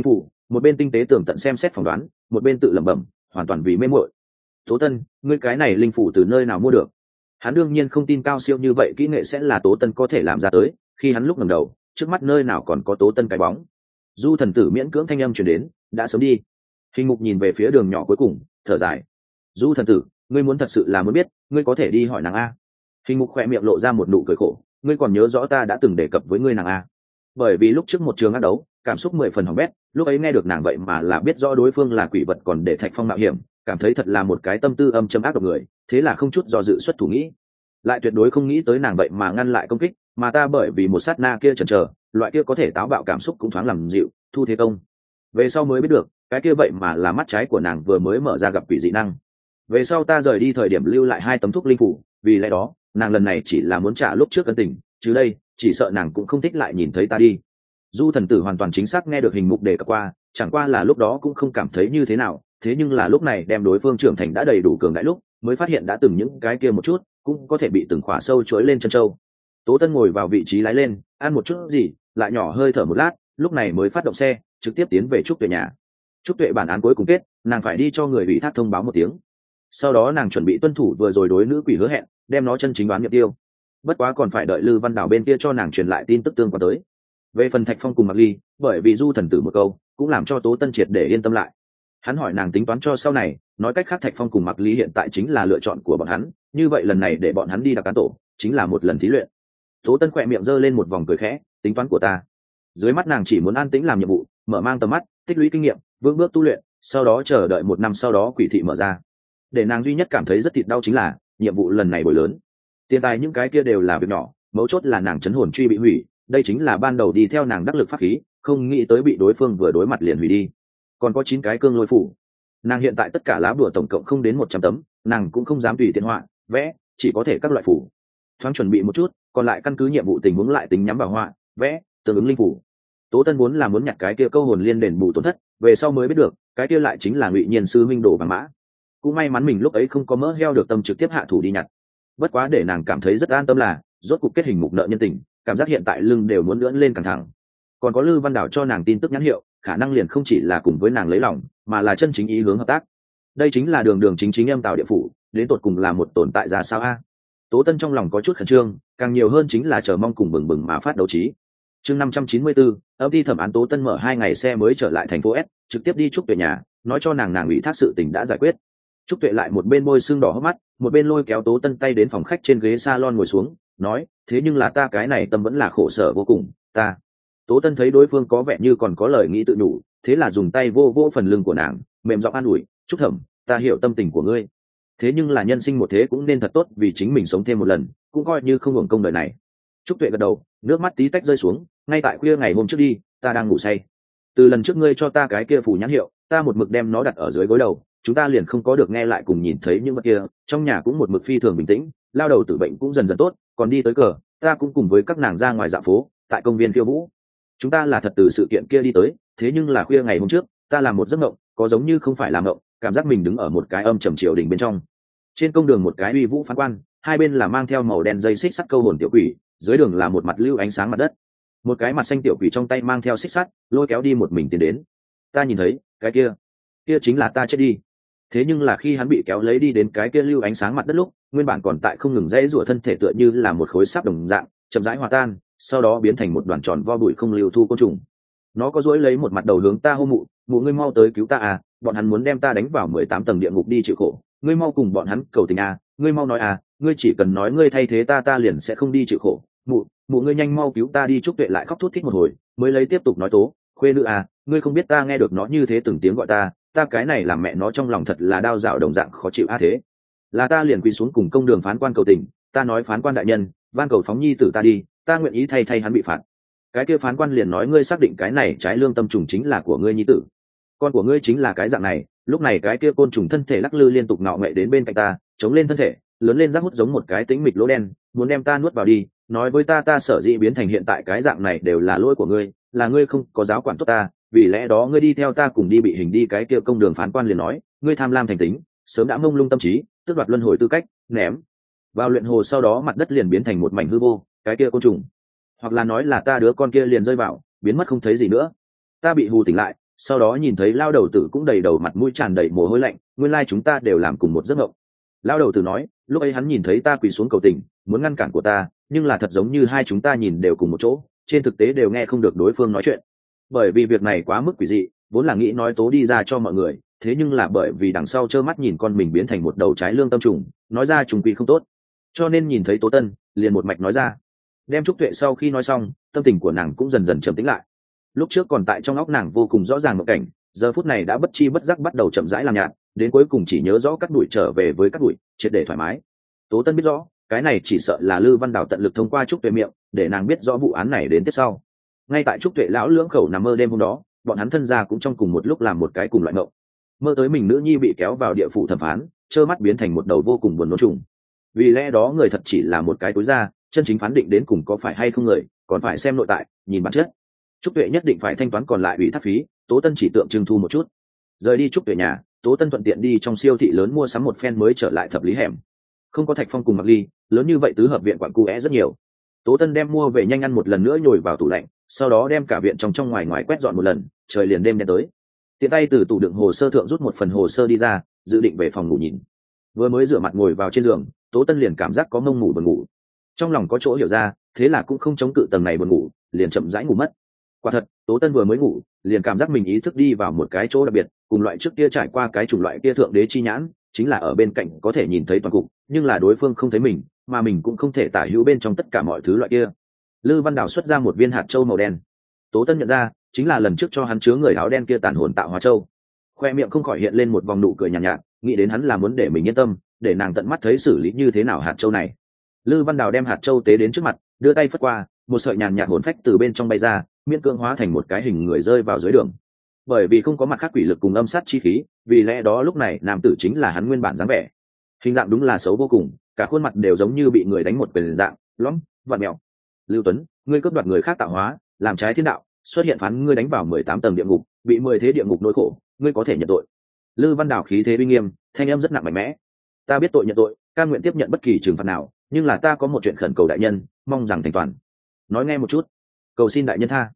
Speaker 1: một bên tinh tế tường tận xem xét phỏng đoán, một bên tự lẩm bẩm, hoàn toàn vì mê muội. Tố Tân, ngươi cái này linh phủ từ nơi nào mua được? Hắn đương nhiên không tin cao siêu như vậy kỹ nghệ sẽ là Tố Tân có thể làm ra tới. Khi hắn lúc ngẩng đầu, trước mắt nơi nào còn có Tố Tân cái bóng. Du thần tử miễn cưỡng thanh âm truyền đến, đã sớm đi. Hình Mục nhìn về phía đường nhỏ cuối cùng, thở dài. Du thần tử, ngươi muốn thật sự là muốn biết, ngươi có thể đi hỏi nàng a. Hình Mục khỏe miệng lộ ra một nụ cười khổ, ngươi còn nhớ rõ ta đã từng đề cập với ngươi nàng a. Bởi vì lúc trước một trường ác đấu, cảm xúc 10 phần hỏng bét, lúc ấy nghe được nàng vậy mà là biết rõ đối phương là quỷ vật còn để Thạch Phong mạo hiểm, cảm thấy thật là một cái tâm tư âm châm ác độc người, thế là không chút do dự xuất thủ nghĩ. Lại tuyệt đối không nghĩ tới nàng vậy mà ngăn lại công kích, mà ta bởi vì một sát na kia chần chờ, loại kia có thể táo bạo cảm xúc cũng thoáng làm dịu, thu thế công. Về sau mới biết được, cái kia vậy mà là mắt trái của nàng vừa mới mở ra gặp quỷ dị năng. Về sau ta rời đi thời điểm lưu lại 2 tấm thuốc linh phủ, vì lẽ đó, nàng lần này chỉ là muốn trả lúc trước ân tình, chứ đây, chỉ sợ nàng cũng không thích lại nhìn thấy ta đi. Du thần tử hoàn toàn chính xác nghe được Hình Mục đề cập qua, chẳng qua là lúc đó cũng không cảm thấy như thế nào, thế nhưng là lúc này đem đối phương trưởng thành đã đầy đủ cường đại lúc, mới phát hiện đã từng những cái kia một chút, cũng có thể bị từng khỏa sâu chuỗi lên chân châu. Tố Tân ngồi vào vị trí lái lên, ăn một chút gì, lại nhỏ hơi thở một lát, lúc này mới phát động xe, trực tiếp tiến về Trúc Tuệ nhà. Trúc Tuệ bản án cuối cùng kết, nàng phải đi cho người ủy thác thông báo một tiếng. Sau đó nàng chuẩn bị tuân thủ vừa rồi đối nữ quỷ hứa hẹn, đem nó chân chính đoán nhập tiêu. Bất quá còn phải đợi Lư Văn Đảo bên kia cho nàng truyền lại tin tức tương quan tới. Về phần Thạch Phong cùng Mạc Ly, bởi vì Du thần tử một câu, cũng làm cho Tố Tân triệt để yên tâm lại. Hắn hỏi nàng tính toán cho sau này, nói cách khác Thạch Phong cùng Mạc Ly hiện tại chính là lựa chọn của bọn hắn, như vậy lần này để bọn hắn đi đặc cán tổ, chính là một lần thí luyện. Tố Tân khỏe miệng giơ lên một vòng cười khẽ, tính toán của ta. Dưới mắt nàng chỉ muốn an tĩnh làm nhiệm vụ, mở mang tầm mắt, tích lũy kinh nghiệm, vững bước tu luyện, sau đó chờ đợi 1 năm sau đó quỷ thị mở ra. Để nàng duy nhất cảm thấy rất thịt đau chính là nhiệm vụ lần này bồi lớn. Tiền tài những cái kia đều là việc nhỏ, mấu chốt là nàng chấn hồn truy bị hủy, đây chính là ban đầu đi theo nàng đắc lực pháp khí, không nghĩ tới bị đối phương vừa đối mặt liền hủy đi. Còn có 9 cái cương lôi phủ. Nàng hiện tại tất cả lá bùa tổng cộng không đến 100 tấm, nàng cũng không dám tùy tiện họa, vẽ, chỉ có thể các loại phủ. Thoáng chuẩn bị một chút, còn lại căn cứ nhiệm vụ tình huống lại tính nhắm vào họa, vẽ, tương ứng linh phủ. Tố Tân muốn là muốn nhặt cái kia câu hồn liên đền bù tổn thất, về sau mới biết được, cái kia lại chính là Ngụy Nhiên sư minh đồ vàng mã. Cũng may mắn mình lúc ấy không có mỡ heo được tâm trực tiếp hạ thủ đi nhặt. Bất quá để nàng cảm thấy rất an tâm là, rốt cục kết hình mục nợ nhân tình, cảm giác hiện tại lưng đều muốn lưỡn lên căng thẳng. Còn có Lư Văn Đảo cho nàng tin tức nhắn hiệu, khả năng liền không chỉ là cùng với nàng lấy lòng, mà là chân chính ý hướng hợp tác. Đây chính là đường đường chính chính âm tào địa phủ, đến tột cùng là một tồn tại ra sao a? Tố Tân trong lòng có chút khẩn trương, càng nhiều hơn chính là chờ mong cùng bừng bừng mà phát đấu trí. Chương 594, âm ty thẩm án. Tố Tân mở 2 ngày xe mới trở lại thành phố S, trực tiếp đi Trúc Tuệ nhà, nói cho nàng ủy thác sự tình đã giải quyết. Trúc Tuệ lại một bên môi sưng đỏ hốc mắt, một bên lôi kéo Tố Tân tay đến phòng khách trên ghế salon ngồi xuống, nói, thế nhưng là ta cái này tâm vẫn là khổ sở vô cùng, ta. Tố Tân thấy đối phương có vẻ như còn có lời nghĩ tự nhủ, thế là dùng tay vô vô phần lưng của nàng, mềm giọng an ủi, Trúc thẩm, ta hiểu tâm tình của ngươi. Thế nhưng là nhân sinh một thế cũng nên thật tốt vì chính mình sống thêm một lần, cũng coi như không hưởng công đời này. Trúc Tuệ gật đầu, nước mắt tí tách rơi xuống, ngay tại khuya ngày hôm trước đi, ta đang ngủ say. Từ lần trước ngươi cho ta cái kia phủ nhãn hiệu, ta một mực đem nó đặt ở dưới gối đầu, chúng ta liền không có được nghe lại cùng nhìn thấy những vật kia, trong nhà cũng một mực phi thường bình tĩnh, lao đầu tử bệnh cũng dần dần tốt, còn đi tới cờ, ta cũng cùng với các nàng ra ngoài dạo phố, tại công viên khiêu vũ. Chúng ta là thật từ sự kiện kia đi tới, thế nhưng là khuya ngày hôm trước, ta làm một giấc mộng, có giống như không phải làm mộng, cảm giác mình đứng ở một cái âm trầm triều đình bên trong. Trên công đường một cái uy vũ phán quan, hai bên là mang theo màu đen dây xích sắt câu hồn tiểu quỷ, dưới đường là một mặt lưu ánh sáng mặt đất. Một cái mặt xanh tiểu quỷ trong tay mang theo xích sắt, lôi kéo đi một mình tiến đến. Ta nhìn thấy, cái kia chính là ta chết đi. Thế nhưng là khi hắn bị kéo lấy đi đến cái kia lưu ánh sáng mặt đất lúc, nguyên bản còn tại không ngừng dãy rủa thân thể tựa như là một khối sáp đồng dạng, chậm rãi hòa tan, sau đó biến thành một đoàn tròn vo bụi không lưu thu côn trùng. Nó có duỗi lấy một mặt đầu hướng ta hô mụ, mụ ngươi mau tới cứu ta à, bọn hắn muốn đem ta đánh vào 18 tầng địa ngục đi chịu khổ, ngươi mau cùng bọn hắn cầu tình à, ngươi mau nói à, ngươi chỉ cần nói ngươi thay thế ta liền sẽ không đi chịu khổ, mụ ngươi nhanh mau cứu ta đi. Trúc Tuệ lại khóc thút thít một hồi, mới lấy tiếp tục nói tố, khuê nữ à, ngươi không biết ta nghe được nó như thế từng tiếng gọi ta cái này làm mẹ nó trong lòng thật là đau dạo đồng dạng khó chịu a. Thế là ta liền quỳ xuống cùng công đường phán quan cầu tình, ta nói phán quan đại nhân, van cầu phóng nhi tử ta đi, ta nguyện ý thay hắn bị phạt. Cái kia phán quan liền nói, ngươi xác định cái này trái lương tâm trùng chính là của ngươi nhi tử, con của ngươi chính là cái dạng này. Lúc này cái kia côn trùng thân thể lắc lư liên tục ngọ nghệ đến bên cạnh ta, chống lên thân thể lớn lên rác hút giống một cái tĩnh mịch lỗ đen, muốn đem ta nuốt vào đi. Nói với ta sở dĩ biến thành hiện tại cái dạng này đều là lỗi của ngươi, là ngươi không có giáo quản tốt ta, vì lẽ đó ngươi đi theo ta cùng đi bị hình đi. Cái kia công đường phán quan liền nói, ngươi tham lam thành tính, sớm đã mông lung tâm trí, tước đoạt luân hồi tư cách, ném vào luyện hồ, sau đó mặt đất liền biến thành một mảnh hư vô. Cái kia côn trùng, hoặc là nói là ta đứa con kia liền rơi vào, biến mất không thấy gì nữa. Ta bị hù tỉnh lại, sau đó nhìn thấy lao đầu tử cũng đầy đầu mặt mũi tràn đầy mồ hôi lạnh, nguyên lai chúng ta đều làm cùng một giấc mộng. Lao đầu tử nói lúc ấy hắn nhìn thấy ta quỳ xuống cầu tình muốn ngăn cản của ta, nhưng là thật giống như hai chúng ta nhìn đều cùng một chỗ, trên thực tế đều nghe không được đối phương nói chuyện. Bởi vì việc này quá mức quỷ dị, vốn là nghĩ nói tố đi ra cho mọi người, thế nhưng là bởi vì đằng sau trơ mắt nhìn con mình biến thành một đầu trái lương tâm trùng, nói ra trùng quy không tốt, cho nên nhìn thấy Tố Tân liền một mạch nói ra. Đem Trúc Tuệ sau khi nói xong, tâm tình của nàng cũng dần dần trầm tĩnh lại. Lúc trước còn tại trong óc nàng vô cùng rõ ràng một cảnh, giờ phút này đã bất chi bất giác bắt đầu chậm rãi làm nhạt, đến cuối cùng chỉ nhớ rõ cắt đuổi trở về với cắt đuổi, triệt để thoải mái. Tố Tân biết rõ cái này chỉ sợ là Lư Văn Đào tận lực thông qua Trúc Tuệ miệng để nàng biết rõ vụ án này đến tiếp sau. Ngay tại Trúc Tuệ lão lưỡng khẩu nằm mơ đêm hôm đó, bọn hắn thân gia cũng trong cùng một lúc làm một cái cùng loại mộng, mơ tới mình nữ nhi bị kéo vào địa phủ thẩm phán, trơ mắt biến thành một đầu vô cùng buồn nôn trùng. Vì lẽ đó người thật chỉ là một cái túi da, chân chính phán định đến cùng có phải hay không người còn phải xem nội tại, nhìn bản chất. Trúc Tuệ nhất định phải thanh toán còn lại ủy thác phí, Tố Tân chỉ tượng trưng thu một chút. Rời đi Trúc Tuệ nhà, Tố Tân thuận tiện đi trong siêu thị lớn mua sắm một phen mới trở lại Thập Lý Hẻm. Không có Thạch Phong cùng Mặc Ly, lớn như vậy tứ hợp viện quặng cu é rất nhiều. Tố Tân đem mua về nhanh ăn một lần nữa nhồi vào tủ lạnh, sau đó đem cả viện trong ngoài ngoài quét dọn một lần, trời liền đêm đen tới. Tiện tay từ tủ đựng hồ sơ thượng rút một phần hồ sơ đi ra, dự định về phòng ngủ nhìn. Vừa mới rửa mặt ngồi vào trên giường, Tố Tân liền cảm giác có mông ngủ buồn ngủ. Trong lòng có chỗ hiểu ra, thế là cũng không chống cự tầng này buồn ngủ, liền chậm rãi ngủ mất. Quả thật, Tố Tân vừa mới ngủ, liền cảm giác mình ý thức đi vào một cái chỗ đặc biệt, cùng loại trước kia trải qua cái chủng loại kia thượng đế chi nhãn, chính là ở bên cạnh có thể nhìn thấy toàn cục, nhưng là đối phương không thấy mình, mà mình cũng không thể tả hữu bên trong tất cả mọi thứ loại kia. Lư Văn Đào xuất ra một viên hạt châu màu đen. Tố Tân nhận ra, chính là lần trước cho hắn chứa người áo đen kia tàn hồn tạo hóa châu. Khoe miệng không khỏi hiện lên một vòng nụ cười nhàn nhạt, nghĩ đến hắn là muốn để mình yên tâm, để nàng tận mắt thấy xử lý như thế nào hạt châu này. Lư Văn Đào đem hạt châu tế đến trước mặt, đưa tay phất qua, một sợi nhàn nhạt hồn phách từ bên trong bay ra, miễn cưỡng hóa thành một cái hình người rơi vào dưới đường. Bởi vì không có mặt khác quỷ lực cùng âm sát chi khí, vì lẽ đó lúc này nam tử chính là hắn nguyên bản dáng vẻ. Hình dạng đúng là xấu vô cùng, cả khuôn mặt đều giống như bị người đánh một quyền dạng, lõm, vặn mèo. Lưu Tuấn, ngươi cướp đoạt người khác tạo hóa, làm trái thiên đạo, xuất hiện phán ngươi đánh vào 18 tầng địa ngục, bị 10 thế địa ngục nỗi khổ, ngươi có thể nhận tội. Lư Văn Đào khí thế uy nghiêm, thanh âm rất nặng mạnh mẽ. Ta biết tội nhận tội, cam nguyện tiếp nhận bất kỳ trừng phạt nào, nhưng là ta có một chuyện khẩn cầu đại nhân, mong rằng thành toàn. Nói nghe một chút. Cầu xin đại nhân tha.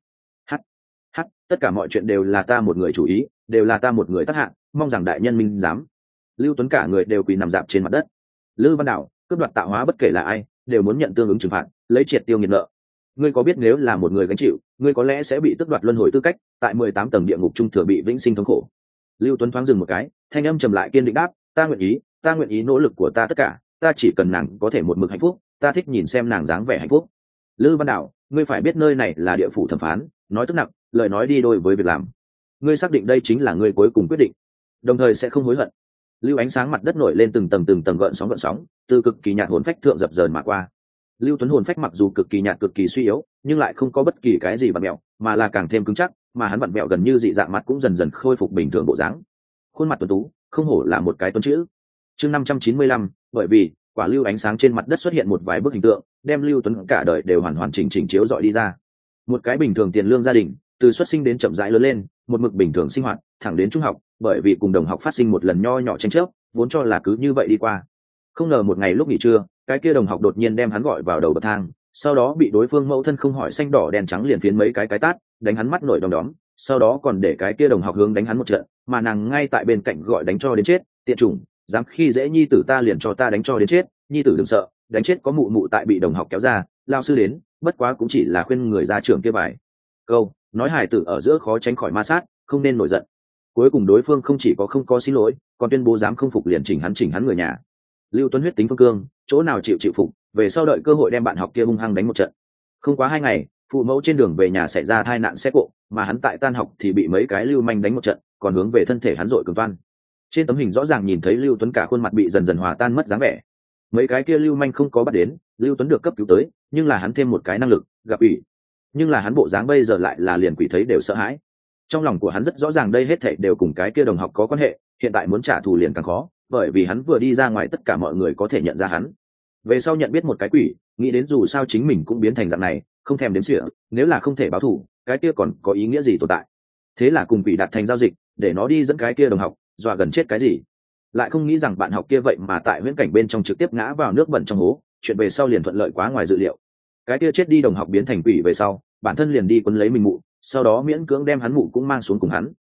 Speaker 1: Tất cả mọi chuyện đều là ta một người chủ ý, đều là ta một người tác hạng, mong rằng đại nhân minh giám. Lưu Tuấn cả người đều quỳ nằm dạp trên mặt đất. Lư Văn Đào, cướp đoạt tạo hóa bất kể là ai, đều muốn nhận tương ứng trừng phạt, lấy triệt tiêu nghiệt nợ. Ngươi có biết nếu là một người gánh chịu, ngươi có lẽ sẽ bị tước đoạt luân hồi tư cách, tại 18 tầng địa ngục trung thừa bị vĩnh sinh thống khổ. Lưu Tuấn thoáng dừng một cái, thanh âm trầm lại kiên định đáp, ta nguyện ý nỗ lực của ta tất cả, ta chỉ cần nàng có thể một mực hạnh phúc, ta thích nhìn xem nàng dáng vẻ hạnh phúc. Lư Văn Đào, ngươi phải biết nơi này là địa phủ thẩm phán, nói tức nặng, lời nói đi đôi với việc làm. Ngươi xác định đây chính là ngươi cuối cùng quyết định, đồng thời sẽ không hối hận. Lưu ánh sáng mặt đất nổi lên từng tầng gợn sóng, từ cực kỳ nhạt hồn phách thượng dập dờn mà qua. Lưu Tuấn hồn phách mặc dù cực kỳ nhạt cực kỳ suy yếu, nhưng lại không có bất kỳ cái gì vặn mẹo, mà là càng thêm cứng chắc, mà hắn vặn mẹo gần như dị dạng mặt cũng dần dần khôi phục bình thường bộ dáng. Khuôn mặt tuấn tú, không hổ là một cái tuấn chữ. Chương 595, bởi vì quả lưu ánh sáng trên mặt đất xuất hiện một vài bức hình tượng, đem Lưu Tuấn cả đời đều hoàn chỉnh chiếu rọi đi ra. Một cái bình thường tiền lương gia đình, từ xuất sinh đến chậm rãi lớn lên, một mực bình thường sinh hoạt, thẳng đến trung học, bởi vì cùng đồng học phát sinh một lần nho nhỏ tranh chấp, vốn cho là cứ như vậy đi qua. Không ngờ một ngày lúc nghỉ trưa, cái kia đồng học đột nhiên đem hắn gọi vào đầu bậc thang, sau đó bị đối phương mẫu thân không hỏi xanh đỏ đen trắng liền phiến mấy cái tát, đánh hắn mắt nổi đom đóm, sau đó còn để cái kia đồng học hướng đánh hắn một trận, mà nàng ngay tại bên cạnh gọi đánh cho đến chết, tiện chủng, dám khi dễ nhi tử ta liền cho ta đánh cho đến chết, nhi tử đừng sợ, đánh chết có mụ mụ tại bị đồng học kéo ra, lao sư đến, bất quá cũng chỉ là khuyên người ra trường kia bài câu, nói hài tử ở giữa khó tránh khỏi ma sát, không nên nổi giận. Cuối cùng đối phương không chỉ không có xin lỗi, còn tuyên bố dám không phục liền chỉnh hắn người nhà. Lưu Tuấn huyết tính phương cương, chỗ nào chịu phục, về sau đợi cơ hội đem bạn học kia hung hăng đánh một trận. Không quá 2 ngày, phụ mẫu trên đường về nhà xảy ra tai nạn xe cộ, mà hắn tại tan học thì bị mấy cái lưu manh đánh một trận, còn hướng về thân thể hắn dội cường toan. Trên tấm hình rõ ràng nhìn thấy Lưu Tuấn cả khuôn mặt bị dần dần hòa tan mất dáng vẻ. Mấy cái kia lưu manh không có bắt đến, Lưu Tuấn được cấp cứu tới, nhưng là hắn thêm một cái năng lực, gặp ủy. Nhưng là hắn bộ dáng bây giờ lại là liền quỷ thấy đều sợ hãi. Trong lòng của hắn rất rõ ràng đây hết thảy đều cùng cái kia đồng học có quan hệ, hiện tại muốn trả thù liền càng khó, bởi vì hắn vừa đi ra ngoài tất cả mọi người có thể nhận ra hắn. Về sau nhận biết một cái quỷ, nghĩ đến dù sao chính mình cũng biến thành dạng này, không thèm đếm xỉa, nếu là không thể báo thù, cái kia còn có ý nghĩa gì tồn tại. Thế là cùng quỷ đạt thành giao dịch, để nó đi dẫn cái kia đồng học, dọa gần chết cái gì. Lại không nghĩ rằng bạn học kia vậy mà tại huyễn cảnh bên trong trực tiếp ngã vào nước bẩn trong hố, chuyện về sau liền thuận lợi quá ngoài dự liệu. Cái kia chết đi đồng học biến thành quỷ về sau, bản thân liền đi quấn lấy mình mụ, sau đó miễn cưỡng đem hắn mụ cũng mang xuống cùng hắn.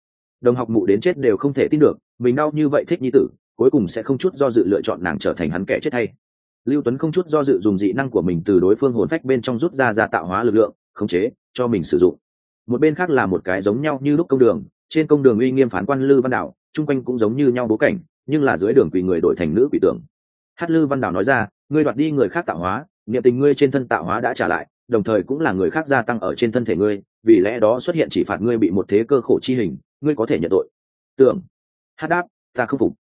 Speaker 1: Đồng học mụ đến chết đều không thể tin được mình đau như vậy thích nhi tử, cuối cùng sẽ không chút do dự lựa chọn nàng trở thành hắn kẻ chết hay. Lưu Tuấn không chút do dự dùng dị năng của mình từ đối phương hồn phách bên trong rút ra tạo hóa lực lượng khống chế cho mình sử dụng. Một bên khác là một cái giống nhau như lúc công đường, trên công đường uy nghiêm phán quan Lư Văn Đảo, chung quanh cũng giống như nhau bố cảnh, nhưng là dưới đường quỷ người đổi thành nữ quỷ tượng. Lư Văn Đảo nói ra, ngươi đoạt đi người khác tạo hóa, niệm tình ngươi trên thân tạo hóa đã trả lại, đồng thời cũng là người khác gia tăng ở trên thân thể ngươi, vì lẽ đó xuất hiện chỉ phạt ngươi bị một thế cơ khổ chi hình, ngươi có thể nhận tội. Tưởng đáp, ta không phục.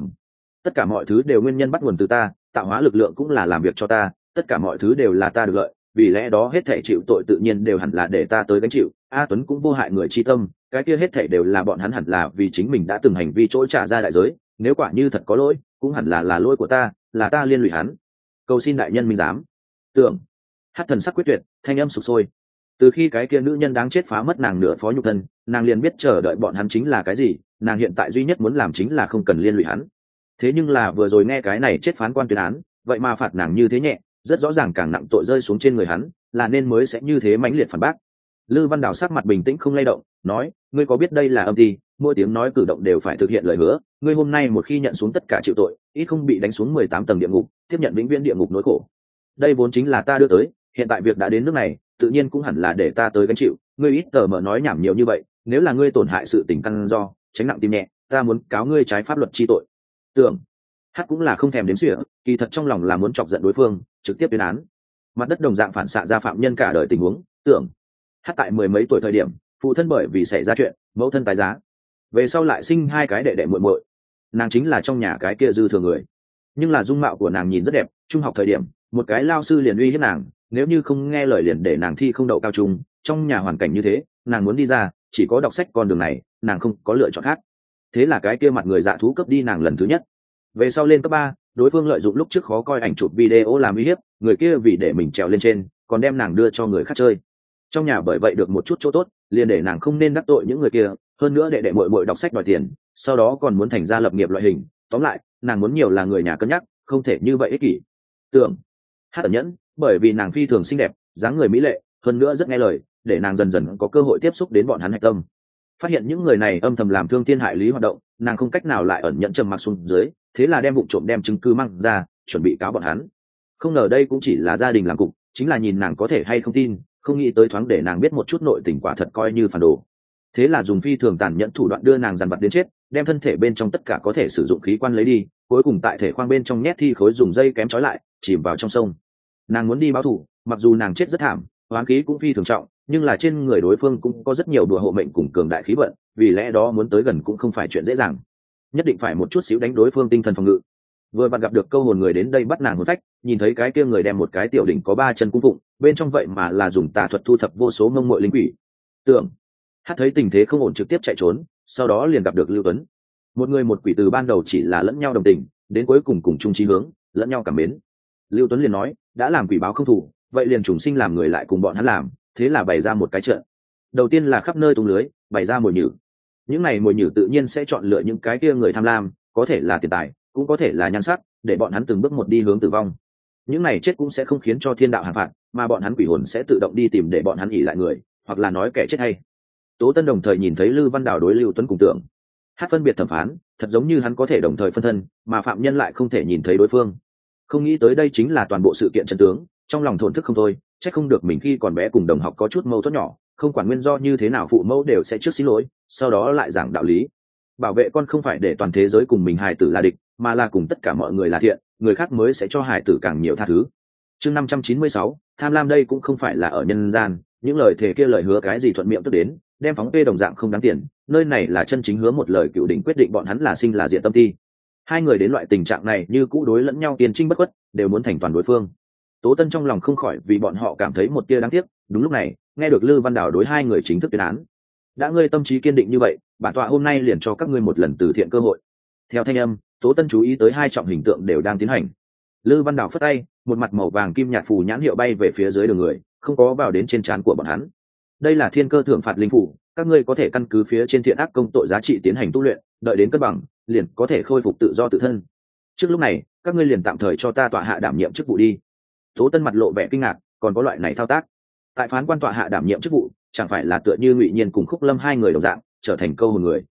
Speaker 1: Tất cả mọi thứ đều nguyên nhân bắt nguồn từ ta, tạo hóa lực lượng cũng là làm việc cho ta, tất cả mọi thứ đều là ta được lợi, vì lẽ đó hết thảy chịu tội tự nhiên đều hẳn là để ta tới gánh chịu. A Tuấn cũng vô hại người chi tâm, cái kia hết thảy đều là bọn hắn hẳn là vì chính mình đã từng hành vi chỗ trả ra đại giới, nếu quả như thật có lỗi cũng hẳn là lỗi của ta, là ta liên lụy hắn, cầu xin đại nhân minh giám. Tưởng thần sắc quyết tuyệt, thanh âm sục sôi. Từ khi cái kia nữ nhân đáng chết phá mất nàng nửa phó nhục thân, nàng liền biết chờ đợi bọn hắn chính là cái gì, nàng hiện tại duy nhất muốn làm chính là không cần liên lụy hắn. Thế nhưng là vừa rồi nghe cái này chết phán quan tuyên án, vậy mà phạt nàng như thế nhẹ, rất rõ ràng càng nặng tội rơi xuống trên người hắn, là nên mới sẽ như thế mãnh liệt phản bác. Lư Văn Đào sắc mặt bình tĩnh không lay động, nói, ngươi có biết đây là âm ty, mỗi tiếng nói cử động đều phải thực hiện lời hứa, ngươi hôm nay một khi nhận xuống tất cả chịu tội, ít không bị đánh xuống 18 tầng địa ngục, tiếp nhận vĩnh viễn địa ngục nỗi khổ. Đây vốn chính là ta đưa tới, hiện tại việc đã đến nước này, tự nhiên cũng hẳn là để ta tới gánh chịu, ngươi ít tờ mở nói nhảm nhiều như vậy, nếu là ngươi tổn hại sự tình căn do, tránh nặng tim nhẹ, ta muốn cáo ngươi trái pháp luật chi tội. Tưởng cũng là không thèm đếm xỉa, kỳ thật trong lòng là muốn chọc giận đối phương, trực tiếp tuyên án. Mặt đất đồng dạng phản xạ ra phạm nhân cả đời tình huống. Tưởng tại mười mấy tuổi thời điểm, phụ thân bởi vì xảy ra chuyện, mẫu thân tái giá, về sau lại sinh hai cái đệ đệ muội muội, nàng chính là trong nhà cái kia dư thừa người. Nhưng là dung mạo của nàng nhìn rất đẹp, trung học thời điểm một cái lao sư liền uy hiếp nàng, nếu như không nghe lời liền để nàng thi không đậu cao trung. Trong nhà hoàn cảnh như thế, nàng muốn đi ra chỉ có đọc sách con đường này, nàng không có lựa chọn khác. Thế là cái kia mặt người dạ thú cướp đi nàng lần thứ nhất. Về sau lên cấp 3, đối phương lợi dụng lúc trước khó coi ảnh chụp video làm uy hiếp, người kia vì để mình trèo lên trên, còn đem nàng đưa cho người khác chơi. Trong nhà bởi vậy được một chút chỗ tốt, liền để nàng không nên đắc tội những người kia, hơn nữa đệ đệ muội muội đọc sách đòi tiền, sau đó còn muốn thành gia lập nghiệp loại hình, tóm lại, nàng muốn nhiều là người nhà cân nhắc, không thể như vậy ích kỷ. Tưởng ẩn nhẫn, bởi vì nàng phi thường xinh đẹp, dáng người mỹ lệ, hơn nữa rất nghe lời, để nàng dần dần có cơ hội tiếp xúc đến bọn hắn hạch tâm. Phát hiện những người này âm thầm làm thương thiên hại lý hoạt động, nàng không cách nào lại ẩn nhẫn trầm mặc xuống dưới, thế là đem vụ trộm đem chứng cứ mang ra, chuẩn bị cáo bọn hắn. Không ngờ đây cũng chỉ là gia đình làm cục, chính là nhìn nàng có thể hay không tin, không nghĩ tới thoáng để nàng biết một chút nội tình quả thật coi như phản đồ. Thế là dùng phi thường tàn nhẫn thủ đoạn đưa nàng dằn vặt đến chết, đem thân thể bên trong tất cả có thể sử dụng khí quan lấy đi, cuối cùng tại thể khoang bên trong nhét thi khối dùng dây kém trói lại, chìm vào trong sông. Nàng muốn đi báo thù, mặc dù nàng chết rất thảm, oán khí cũng phi thường trọng, nhưng là trên người đối phương cũng có rất nhiều đùa hộ mệnh cùng cường đại khí vận, vì lẽ đó muốn tới gần cũng không phải chuyện dễ dàng, nhất định phải một chút xíu đánh đối phương tinh thần phòng ngự. Vừa vặn gặp được câu hồn người đến đây bắt nàng hồn phách, nhìn thấy cái kia người đem một cái tiểu đỉnh có 3 chân cung phụng, bên trong vậy mà là dùng tà thuật thu thập vô số mông muội linh quỷ. Tưởng thấy tình thế không ổn trực tiếp chạy trốn, sau đó liền gặp được Lưu Tuấn. Một người một quỷ từ ban đầu chỉ là lẫn nhau đồng tình, đến cuối cùng cùng chung chí hướng, lẫn nhau cảm mến. Lưu Tuấn liền nói, đã làm quỷ báo không thủ, vậy liền trùng sinh làm người lại cùng bọn hắn làm, thế là bày ra một cái trận. Đầu tiên là khắp nơi tung lưới, bày ra mồi nhử. Những này mồi nhử tự nhiên sẽ chọn lựa những cái kia người tham lam, có thể là tiền tài, cũng có thể là nhan sắc, để bọn hắn từng bước một đi hướng tử vong. Những này chết cũng sẽ không khiến cho thiên đạo hạn phạt, mà bọn hắn quỷ hồn sẽ tự động đi tìm để bọn hắn ỷ lại người, hoặc là nói kẻ chết hay. Tố Tân đồng thời nhìn thấy Lư Văn Đào đối Lưu Tuấn cùng Tưởng phân biệt thẩm phán, thật giống như hắn có thể đồng thời phân thân, mà phạm nhân lại không thể nhìn thấy đối phương. Không nghĩ tới đây chính là toàn bộ sự kiện chân tướng, trong lòng thổn thức không thôi, chắc không được mình khi còn bé cùng đồng học có chút mâu thuẫn nhỏ, không quản nguyên do như thế nào phụ mẫu đều sẽ trước xin lỗi, sau đó lại giảng đạo lý. Bảo vệ con không phải để toàn thế giới cùng mình hài tử là địch, mà là cùng tất cả mọi người là thiện, người khác mới sẽ cho hài tử càng nhiều tha thứ. Chương 596, tham lam đây cũng không phải là ở nhân gian, những lời thề kia lời hứa cái gì thuận miệng tức đến, đem phóng phê đồng dạng không đáng tiền, nơi này là chân chính hứa một lời cựu đỉnh quyết định bọn hắn là sinh là diện tâm ti. Hai người đến loại tình trạng này như cũ đối lẫn nhau tiền trinh bất khuất, đều muốn thành toàn đối phương. Tố Tân trong lòng không khỏi vì bọn họ cảm thấy một tia đáng tiếc. Đúng lúc này nghe được Lư Văn Đào đối hai người chính thức tuyên án. Đã ngươi tâm trí kiên định như vậy, bản tọa hôm nay liền cho các ngươi một lần từ thiện cơ hội. Theo thanh âm, Tố Tân chú ý tới hai trọng hình tượng đều đang tiến hành. Lư Văn Đào phất tay, một mặt màu vàng kim nhạt phù nhãn hiệu bay về phía dưới đường người, không có vào đến trên trán của bọn hắn. Đây là thiên cơ thưởng phạt linh phủ, các ngươi có thể căn cứ phía trên thiện ác công tội giá trị tiến hành tu luyện, đợi đến cân bằng, liền có thể khôi phục tự do tự thân. Trước lúc này, các ngươi liền tạm thời cho ta tọa hạ đảm nhiệm chức vụ đi. Tố Tân mặt lộ vẻ kinh ngạc, còn có loại này thao tác? Tại phán quan tọa hạ đảm nhiệm chức vụ, chẳng phải là tựa như Ngụy Nhiên cùng Khúc Lâm hai người đồng dạng, trở thành câu hồn người,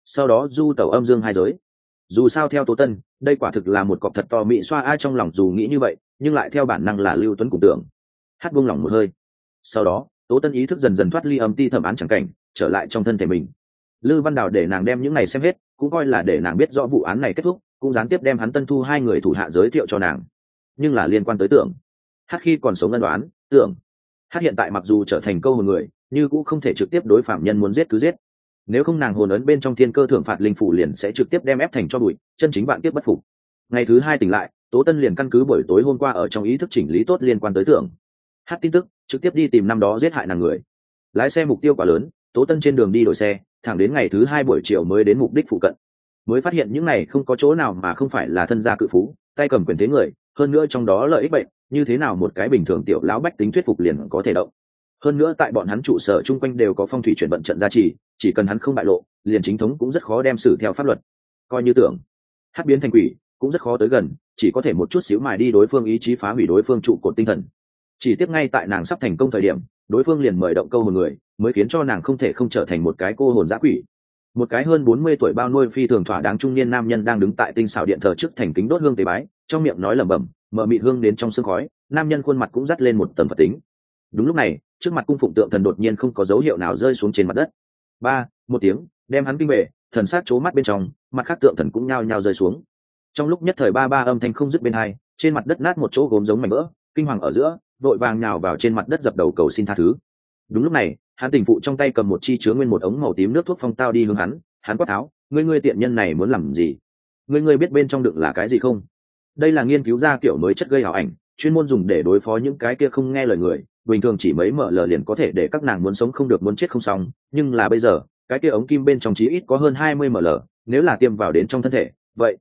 Speaker 1: sau đó du tẩu âm dương hai giới. Dù sao theo Tố Tân, đây quả thực là một cọc thật to mị xoa ai trong lòng, dù nghĩ như vậy nhưng lại theo bản năng là Lưu Tuấn cùng tưởng. Hát buông lỏng một hơi, sau đó Tố Tân ý thức dần dần thoát ly âm ti thẩm án chẳng cảnh, trở lại trong thân thể mình. Lư Văn Đào để nàng đem những này xem hết, cũng coi là để nàng biết rõ vụ án này kết thúc, cũng gián tiếp đem hắn Tân Thu hai người thủ hạ giới thiệu cho nàng. Nhưng là liên quan tới tưởng, Hát khi còn sống ân đoán, tưởng Hát hiện tại mặc dù trở thành câu hồn người, nhưng cũng không thể trực tiếp đối phạm nhân muốn giết cứ giết. Nếu không nàng hồn ấn bên trong thiên cơ thưởng phạt linh phủ liền sẽ trực tiếp đem ép thành cho bụi, chân chính vạn kiếp bất phục. Ngày thứ hai tỉnh lại, Tố Tân liền căn cứ buổi tối hôm qua ở trong ý thức chỉnh lý tốt liên quan tới tưởng Hát tin tức, trực tiếp đi tìm năm đó giết hại nàng người. Lái xe mục tiêu quá lớn, Tố Tân trên đường đi đổi xe, thẳng đến ngày thứ hai buổi chiều mới đến mục đích phụ cận. Mới phát hiện những này không có chỗ nào mà không phải là thân gia cự phú, tay cầm quyền thế người, hơn nữa trong đó lợi ích bệnh, như thế nào một cái bình thường tiểu lão bách tính thuyết phục liền có thể động. Hơn nữa tại bọn hắn trụ sở chung quanh đều có phong thủy chuyển vận trận gia trì, chỉ cần hắn không bại lộ, liền chính thống cũng rất khó đem xử theo pháp luật. Coi như tưởng Hát biến thành quỷ, cũng rất khó tới gần, chỉ có thể một chút xíu mài đi đối phương ý chí, phá hủy đối phương trụ cột tinh thần. Chỉ tiếc ngay tại nàng sắp thành công thời điểm, đối phương liền mời động câu hồn người, mới khiến cho nàng không thể không trở thành một cái cô hồn dã quỷ. Một cái hơn 40 tuổi bao nuôi phi thường thỏa đáng trung niên nam nhân đang đứng tại tinh xảo điện thờ trước thành kính đốt hương tế bái, trong miệng nói lẩm bẩm, mở mịt hương đến trong sương khói, nam nhân khuôn mặt cũng dắt lên một tầng Phật tính. Đúng lúc này, trước mặt cung phụng tượng thần đột nhiên không có dấu hiệu nào rơi xuống trên mặt đất. Ba, một tiếng, đem hắn kinh bể, thần sát chố mắt bên trong, mặt khác tượng thần cũng nhao nhao rơi xuống. Trong lúc nhất thời ba âm thanh không dứt bên hai, trên mặt đất nát một chỗ gốm giống mảnh vỡ, kinh hoàng ở giữa, vội vàng nhào vào trên mặt đất dập đầu cầu xin tha thứ. Đúng lúc này, hắn tình phụ trong tay cầm một chi chứa nguyên một ống màu tím nước thuốc phong tao đi hướng hắn quát tháo, ngươi tiện nhân này muốn làm gì? Ngươi biết bên trong đựng là cái gì không? Đây là nghiên cứu ra kiểu mới chất gây ảo ảnh, chuyên môn dùng để đối phó những cái kia không nghe lời người, bình thường chỉ mấy ml liền có thể để các nàng muốn sống không được muốn chết không xong, nhưng là bây giờ, cái kia ống kim bên trong chí ít có hơn 20 ml, nếu là tiêm vào đến trong thân thể, vậy,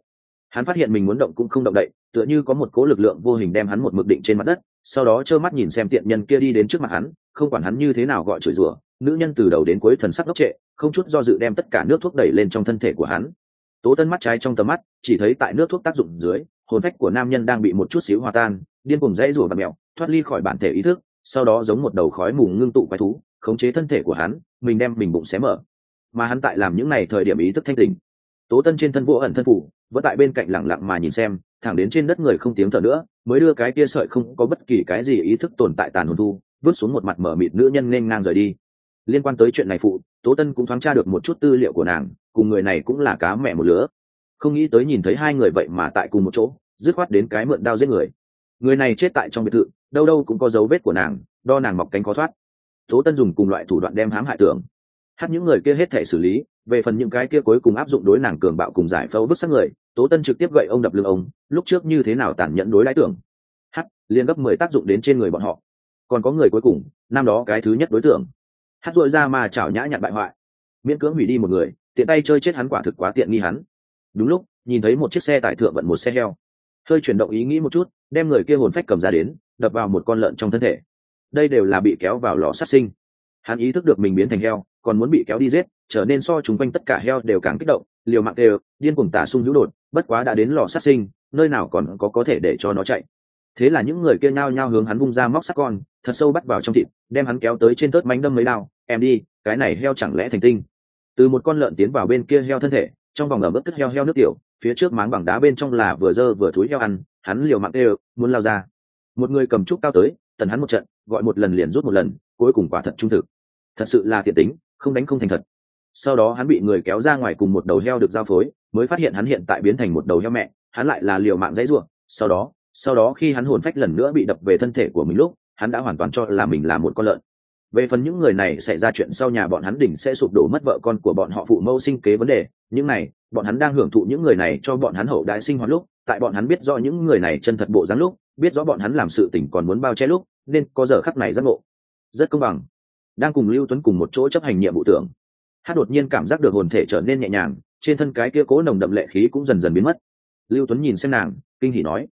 Speaker 1: hắn phát hiện mình muốn động cũng không động đậy, tựa như có một cố lực lượng vô hình đem hắn một mực định trên mặt đất, sau đó trơ mắt nhìn xem tiện nhân kia đi đến trước mặt hắn, không quản hắn như thế nào gọi chửi rủa, nữ nhân từ đầu đến cuối thần sắc ngốc trệ, không chút do dự đem tất cả nước thuốc đẩy lên trong thân thể của hắn. Tố Tân mắt trái trong tầm mắt, chỉ thấy tại nước thuốc tác dụng dưới, hồn phách của nam nhân đang bị một chút xíu hòa tan, điên cuồng dãy rủa và mèo, thoát ly khỏi bản thể ý thức, sau đó giống một đầu khói mù ngưng tụ quái thú, khống chế thân thể của hắn, mình đem mình bụng xé mở. Mà hắn tại làm những này thời điểm ý thức thanh tỉnh. Tố Tân trên thân vô ẩn thân phủ, vẫn tại bên cạnh lặng lặng mà nhìn xem, thẳng đến trên đất người không tiếng thở nữa, mới đưa cái kia sợi không có bất kỳ cái gì ý thức tồn tại tàn hồn thu, vứt xuống một mặt mở mịt nữ nhân nên ngang rời đi. Liên quan tới chuyện này phụ, Tố Tân cũng thoáng tra được một chút tư liệu của nàng, cùng người này cũng là cá mẹ một lứa. Không nghĩ tới nhìn thấy hai người vậy mà tại cùng một chỗ, dứt khoát đến cái mượn đao giết người. Người này chết tại trong biệt thự, đâu đâu cũng có dấu vết của nàng, đo nàng mọc cánh khó thoát. Tố Tân dùng cùng loại thủ đoạn đem hãm hại tưởng Hát những người kia hết thể xử lý, về phần những cái kia cuối cùng áp dụng đối nàng cường bạo cùng giải phẫu vứt xác người, Tố Tân trực tiếp gậy ông đập lưng ông, lúc trước như thế nào tàn nhẫn đối đãi tưởng Hát liền gấp 10 tác dụng đến trên người bọn họ. Còn có người cuối cùng, năm đó cái thứ nhất đối tượng Hát dội ra mà chảo nhã nhặn bại hoại, miễn cưỡng hủy đi một người, tiện tay chơi chết hắn, quả thực quá tiện nghi hắn. Đúng lúc nhìn thấy một chiếc xe tải thượng vận một xe heo, hơi chuyển động ý nghĩ một chút, đem người kia hồn phách cầm ra đến, đập vào một con lợn trong thân thể. Đây đều là bị kéo vào lò sát sinh. Hắn ý thức được mình biến thành heo, còn muốn bị kéo đi giết, trở nên so chúng quanh tất cả heo đều càng kích động, liều mạng đều điên cuồng tả sung hữu đột, bất quá đã đến lò sát sinh, nơi nào còn có thể để cho nó chạy. Thế là những người kia nhao nhao hướng hắn vung ra móc sắc con, thật sâu bắt vào trong thịt, đem hắn kéo tới trên tớt mánh đâm mấy đao. Em đi, cái này heo chẳng lẽ thành tinh? Từ một con lợn tiến vào bên kia heo thân thể, trong vòng ẩm ướt cất heo nước tiểu, phía trước máng bằng đá bên trong là vừa dơ vừa thúi heo ăn, hắn liều mạng đều muốn lao ra. Một người cầm trúc cao tới, tần hắn một trận, gọi một lần liền rút một lần, cuối cùng quả thật trung thực. Thật sự là tiện tính, không đánh không thành thật. Sau đó hắn bị người kéo ra ngoài cùng một đầu heo được giao phối, mới phát hiện hắn hiện tại biến thành một đầu heo mẹ, hắn lại là liều mạng dãy rủa. Sau đó khi hắn hồn phách lần nữa bị đập về thân thể của mình lúc, hắn đã hoàn toàn cho là mình là một con lợn. Về phần những người này xảy ra chuyện sau nhà bọn hắn đỉnh sẽ sụp đổ, mất vợ con của bọn họ, phụ mẫu sinh kế vấn đề, những này bọn hắn đang hưởng thụ những người này cho bọn hắn hậu đại sinh hoạt lúc, tại bọn hắn biết rõ những người này chân thật bộ dáng lúc, biết rõ bọn hắn làm sự tình còn muốn bao che lúc, nên có giờ khắc này giác ngộ. Rất công bằng. Đang cùng Lưu Tuấn cùng một chỗ chấp hành nhiệm vụ tưởng Hát đột nhiên cảm giác được hồn thể trở nên nhẹ nhàng, trên thân cái kia cố nồng đậm lệ khí cũng dần dần biến mất. Lưu Tuấn nhìn xem nàng, kinh hỉ nói: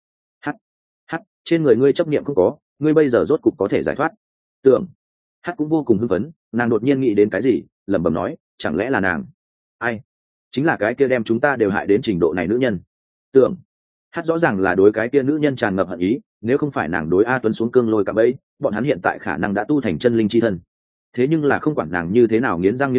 Speaker 1: Hát, trên người ngươi chấp niệm không có, ngươi bây giờ rốt cục có thể giải thoát. Tưởng Hát cũng vô cùng hưng phấn, nàng đột nhiên nghĩ đến cái gì, lẩm bẩm nói: chẳng lẽ là nàng? Ai? Chính là cái kia đem chúng ta đều hại đến trình độ này nữ nhân. Tưởng Hát rõ ràng là đối cái kia nữ nhân tràn ngập hận ý, nếu không phải nàng đối A Tuấn xuống cương lôi cạm bẫy, bọn hắn hiện tại khả năng đã tu thành chân linh chi thân. Thế nhưng là không quản nàng như thế nào nghiến răng nghiến lợi,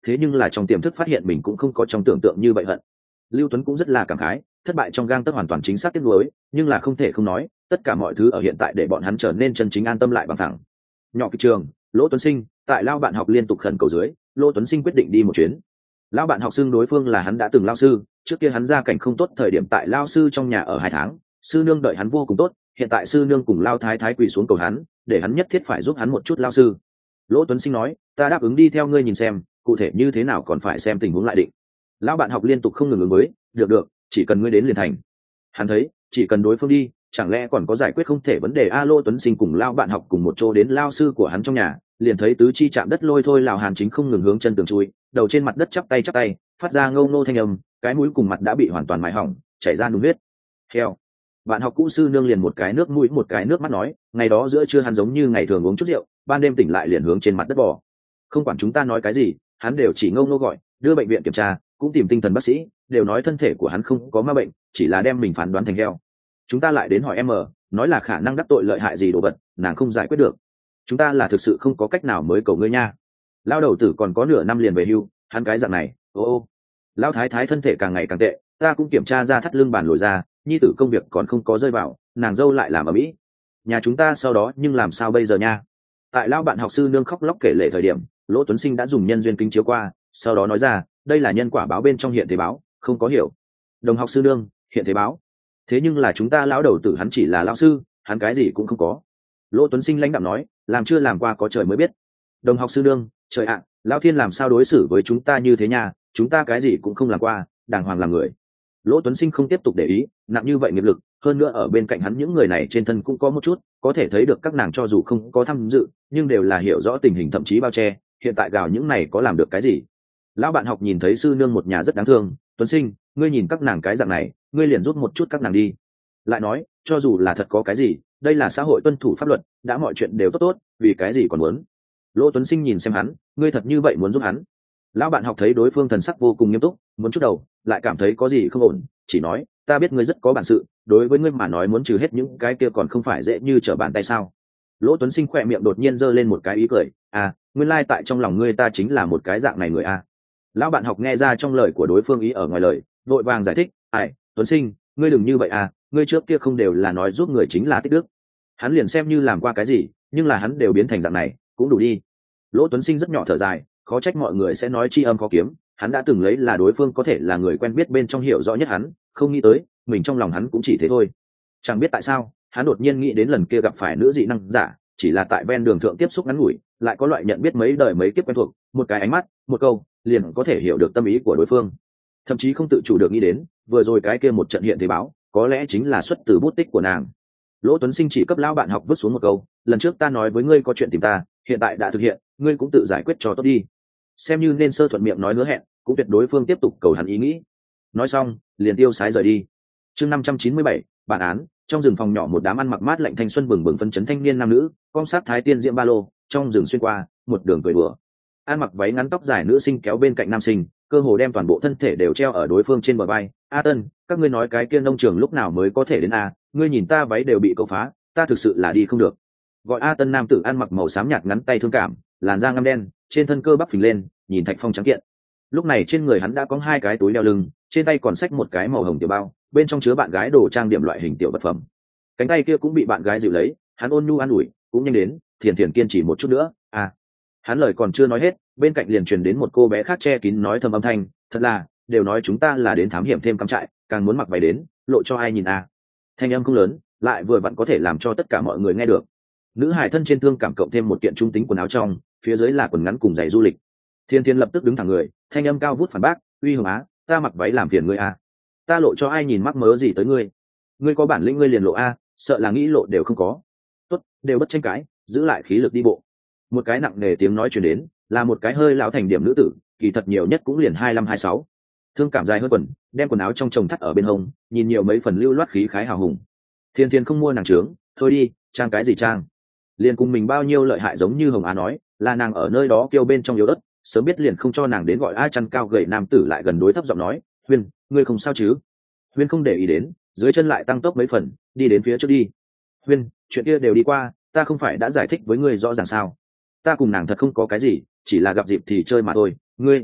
Speaker 1: thế nhưng là trong tiềm thức phát hiện mình cũng không có trong tưởng tượng như vậy hận. Lưu Tuấn cũng rất là cảm khái, thất bại trong gang tấc hoàn toàn chính xác tiếc nuối, nhưng là không thể không nói, tất cả mọi thứ ở hiện tại để bọn hắn trở nên chân chính an tâm lại bằng thẳng. Nhỏ kịch trường, Lỗ Tuấn Sinh, tại lao bạn học liên tục khẩn cầu dưới, Lỗ Tuấn Sinh quyết định đi một chuyến. Lão bạn học xưng đối phương là hắn đã từng lao sư, trước kia hắn gia cảnh không tốt thời điểm tại lao sư trong nhà ở 2 tháng, sư nương đợi hắn vô cùng tốt, hiện tại sư nương cùng lao thái thái quỳ xuống cầu hắn, để hắn nhất thiết phải giúp hắn một chút lao sư. Lỗ Tuấn Sinh nói, ta đáp ứng đi theo ngươi nhìn xem, cụ thể như thế nào còn phải xem tình huống lại định. Lão bạn học liên tục không ngừng ứng với, được, chỉ cần ngươi đến liền thành. Hắn thấy, chỉ cần đối phương đi, chẳng lẽ còn có giải quyết không thể vấn đề a. Lỗ Tuấn Sinh cùng lao bạn học cùng một chỗ đến lao sư của hắn trong nhà, liền thấy tứ chi chạm đất lôi thôi lào Hàn Chính không ngừng hướng chân tường chui, đầu trên mặt đất chắp tay, phát ra ngâu nô thanh âm, cái mũi cùng mặt đã bị hoàn toàn mài hỏng, chảy ra nung huyết. Theo bạn học cũ sư nương liền một cái nước mũi một cái nước mắt nói, ngày đó giữa trưa hắn giống như ngày thường uống chút rượu, ban đêm tỉnh lại liền hướng trên mặt đất bò. Không quản chúng ta nói cái gì, hắn đều chỉ ngâu nô gọi, đưa bệnh viện kiểm tra, cũng tìm tinh thần bác sĩ, đều nói thân thể của hắn không có ma bệnh, chỉ là đem mình phán đoán thành heo. Chúng ta lại đến hỏi em nói là khả năng đắc tội lợi hại gì đồ vật, nàng không giải quyết được. Chúng ta là thực sự không có cách nào mới cầu ngươi nha. Lao đầu tử còn có nửa năm liền về hưu, hắn cái dạng này, ô Lao thái thái thân thể càng ngày càng tệ, ta cũng kiểm tra ra thắt lưng bàn lồi ra, nhi tử công việc còn không có rơi vào, nàng dâu lại làm ở mỹ. Nhà chúng ta sau đó nhưng làm sao bây giờ nha? Tại Lao bạn học sư nương khóc lóc kể lể thời điểm, Lỗ Tuấn Sinh đã dùng nhân duyên kính chiếu qua, sau đó nói ra, đây là nhân quả báo bên trong hiện thế báo, không có hiểu. Đồng học sư nương, hiện thế báo. Thế nhưng là chúng ta lão đầu tử hắn chỉ là lão sư, hắn cái gì cũng không có. Lỗ Tuấn Sinh lãnh đạm nói, làm chưa làm qua có trời mới biết. Đồng học sư nương, trời ạ, lão thiên làm sao đối xử với chúng ta như thế nha, chúng ta cái gì cũng không làm qua, đàng hoàng làm người. Lỗ Tuấn Sinh không tiếp tục để ý, nặng như vậy nghiệp lực, hơn nữa ở bên cạnh hắn những người này trên thân cũng có một chút, có thể thấy được các nàng cho dù không có tham dự, nhưng đều là hiểu rõ tình hình thậm chí bao che, hiện tại gào những này có làm được cái gì. Lão bạn học nhìn thấy sư nương một nhà rất đáng thương, Tuấn Sinh, ngươi nhìn các nàng cái dạng này, ngươi liền rút một chút các nàng đi. Lại nói, cho dù là thật có cái gì, đây là xã hội tuân thủ pháp luật, đã mọi chuyện đều tốt, vì cái gì còn muốn. Lỗ Tuấn Sinh nhìn xem hắn, ngươi thật như vậy muốn giúp hắn. Lão bạn học thấy đối phương thần sắc vô cùng nghiêm túc, muốn chút đầu, lại cảm thấy có gì không ổn, chỉ nói, ta biết ngươi rất có bản sự, đối với ngươi mà nói muốn trừ hết những cái kia còn không phải dễ như trở bàn tay sao. Lỗ Tuấn Sinh khỏe miệng đột nhiên giơ lên một cái ý cười, nguyên lai tại trong lòng ngươi ta chính là một cái dạng này người a. Lão bạn học nghe ra trong lời của đối phương ý ở ngoài lời, vội vàng giải thích, Tuấn Sinh, ngươi đừng như vậy ngươi trước kia không đều là nói giúp người chính là tích đức. Hắn liền xem như làm qua cái gì, nhưng là hắn đều biến thành dạng này, cũng đủ đi. Lỗ Tuấn Sinh rất nhỏ thở dài, khó trách mọi người sẽ nói tri âm có kiếm, hắn đã từng lấy là đối phương có thể là người quen biết bên trong hiểu rõ nhất hắn, không nghĩ tới mình trong lòng hắn cũng chỉ thế thôi. Chẳng biết tại sao hắn đột nhiên nghĩ đến lần kia gặp phải nữ dị năng giả, chỉ là tại ven đường thượng tiếp xúc ngắn ngủi, lại có loại nhận biết mấy đời mấy kiếp quen thuộc, một cái ánh mắt, một câu, liền có thể hiểu được tâm ý của đối phương. Thậm chí không tự chủ được nghĩ đến, vừa rồi cái kia một trận hiện thế báo, có lẽ chính là xuất từ bút tích của nàng. Lỗ Tuấn Sinh chỉ cấp lão bạn học vứt xuống một câu, lần trước ta nói với ngươi có chuyện tìm ta, hiện tại đã thực hiện, ngươi cũng tự giải quyết cho tốt đi. Xem như nên sơ thuận miệng nói hứa hẹn, cũng tuyệt đối phương tiếp tục cầu hắn ý nghĩ. Nói xong, liền tiêu sái rời đi. Chương 597, bản án. Trong rừng phòng nhỏ một đám ăn mặc mát lạnh thanh xuân bừng bừng phấn chấn thanh niên nam nữ, con sát thái tiên diễm ba lô, trong rừng xuyên qua, một đường cười đùa. Ăn mặc váy ngắn tóc dài nữ sinh kéo bên cạnh nam sinh, cơ hồ đem toàn bộ thân thể đều treo ở đối phương trên bờ vai. A Tân, các ngươi nói cái kia nông trường lúc nào mới có thể đến a? Ngươi nhìn ta váy đều bị cậu phá, ta thực sự là đi không được. Gọi A Tân nam tử ăn mặc màu xám nhạt ngắn tay thương cảm, làn da ngăm đen, trên thân cơ bắp phình lên, nhìn Thạch Phong trắng kiện. Lúc này trên người hắn đã có 2 cái túi đeo lưng, trên tay còn xách một cái màu hồng tiểu bao, bên trong chứa bạn gái đồ trang điểm loại hình tiểu vật phẩm. Cánh tay kia cũng bị bạn gái dịu lấy, hắn ôn nhu an ủi, cũng nhanh đến, Thiền Thiền kiên trì một chút nữa. Hắn lời còn chưa nói hết, bên cạnh liền truyền đến một cô bé khác che kín nói thầm âm thanh, thật là, đều nói chúng ta là đến thám hiểm thêm cắm trại, càng muốn mặc váy đến, lộ cho ai nhìn Thanh âm không lớn, lại vừa vặn có thể làm cho tất cả mọi người nghe được. Nữ hải thân trên thương cảm cộng thêm một kiện trung tính quần áo trong, phía dưới là quần ngắn cùng giày du lịch. Thiên Thiên lập tức đứng thẳng người, thanh âm cao vút phản bác, uy hồng á, ta mặc váy làm phiền ngươi ta lộ cho ai nhìn, mắc mớ gì tới ngươi? Ngươi có bản lĩnh ngươi liền lộ sợ là nghĩ lộ đều không có. Tốt, đều bất tranh cãi, giữ lại khí lực đi bộ. Một cái nặng nề tiếng nói truyền đến, là một cái hơi lão thành điểm nữ tử, kỳ thật nhiều nhất cũng liền 25-26. Thương cảm dài hơn quần, đem quần áo trong chồng thắt ở bên hông, nhìn nhiều mấy phần lưu loát khí khái hào hùng. Thiên Thiên không mua nàng trướng, thôi đi, trang cái gì trang? Liền cùng mình bao nhiêu lợi hại, giống như Hồng Á nói, là nàng ở nơi đó kêu bên trong yếu đất, sớm biết liền không cho nàng đến. Gọi ai chăn cao gầy nam tử lại gần đối thấp giọng nói, Huyên, ngươi không sao chứ? Huyên không để ý đến, dưới chân lại tăng tốc mấy phần, đi đến phía trước đi. Huyên, chuyện kia đều đi qua, ta không phải đã giải thích với ngươi rõ ràng sao? Ta cùng nàng thật không có cái gì, chỉ là gặp dịp thì chơi mà thôi, ngươi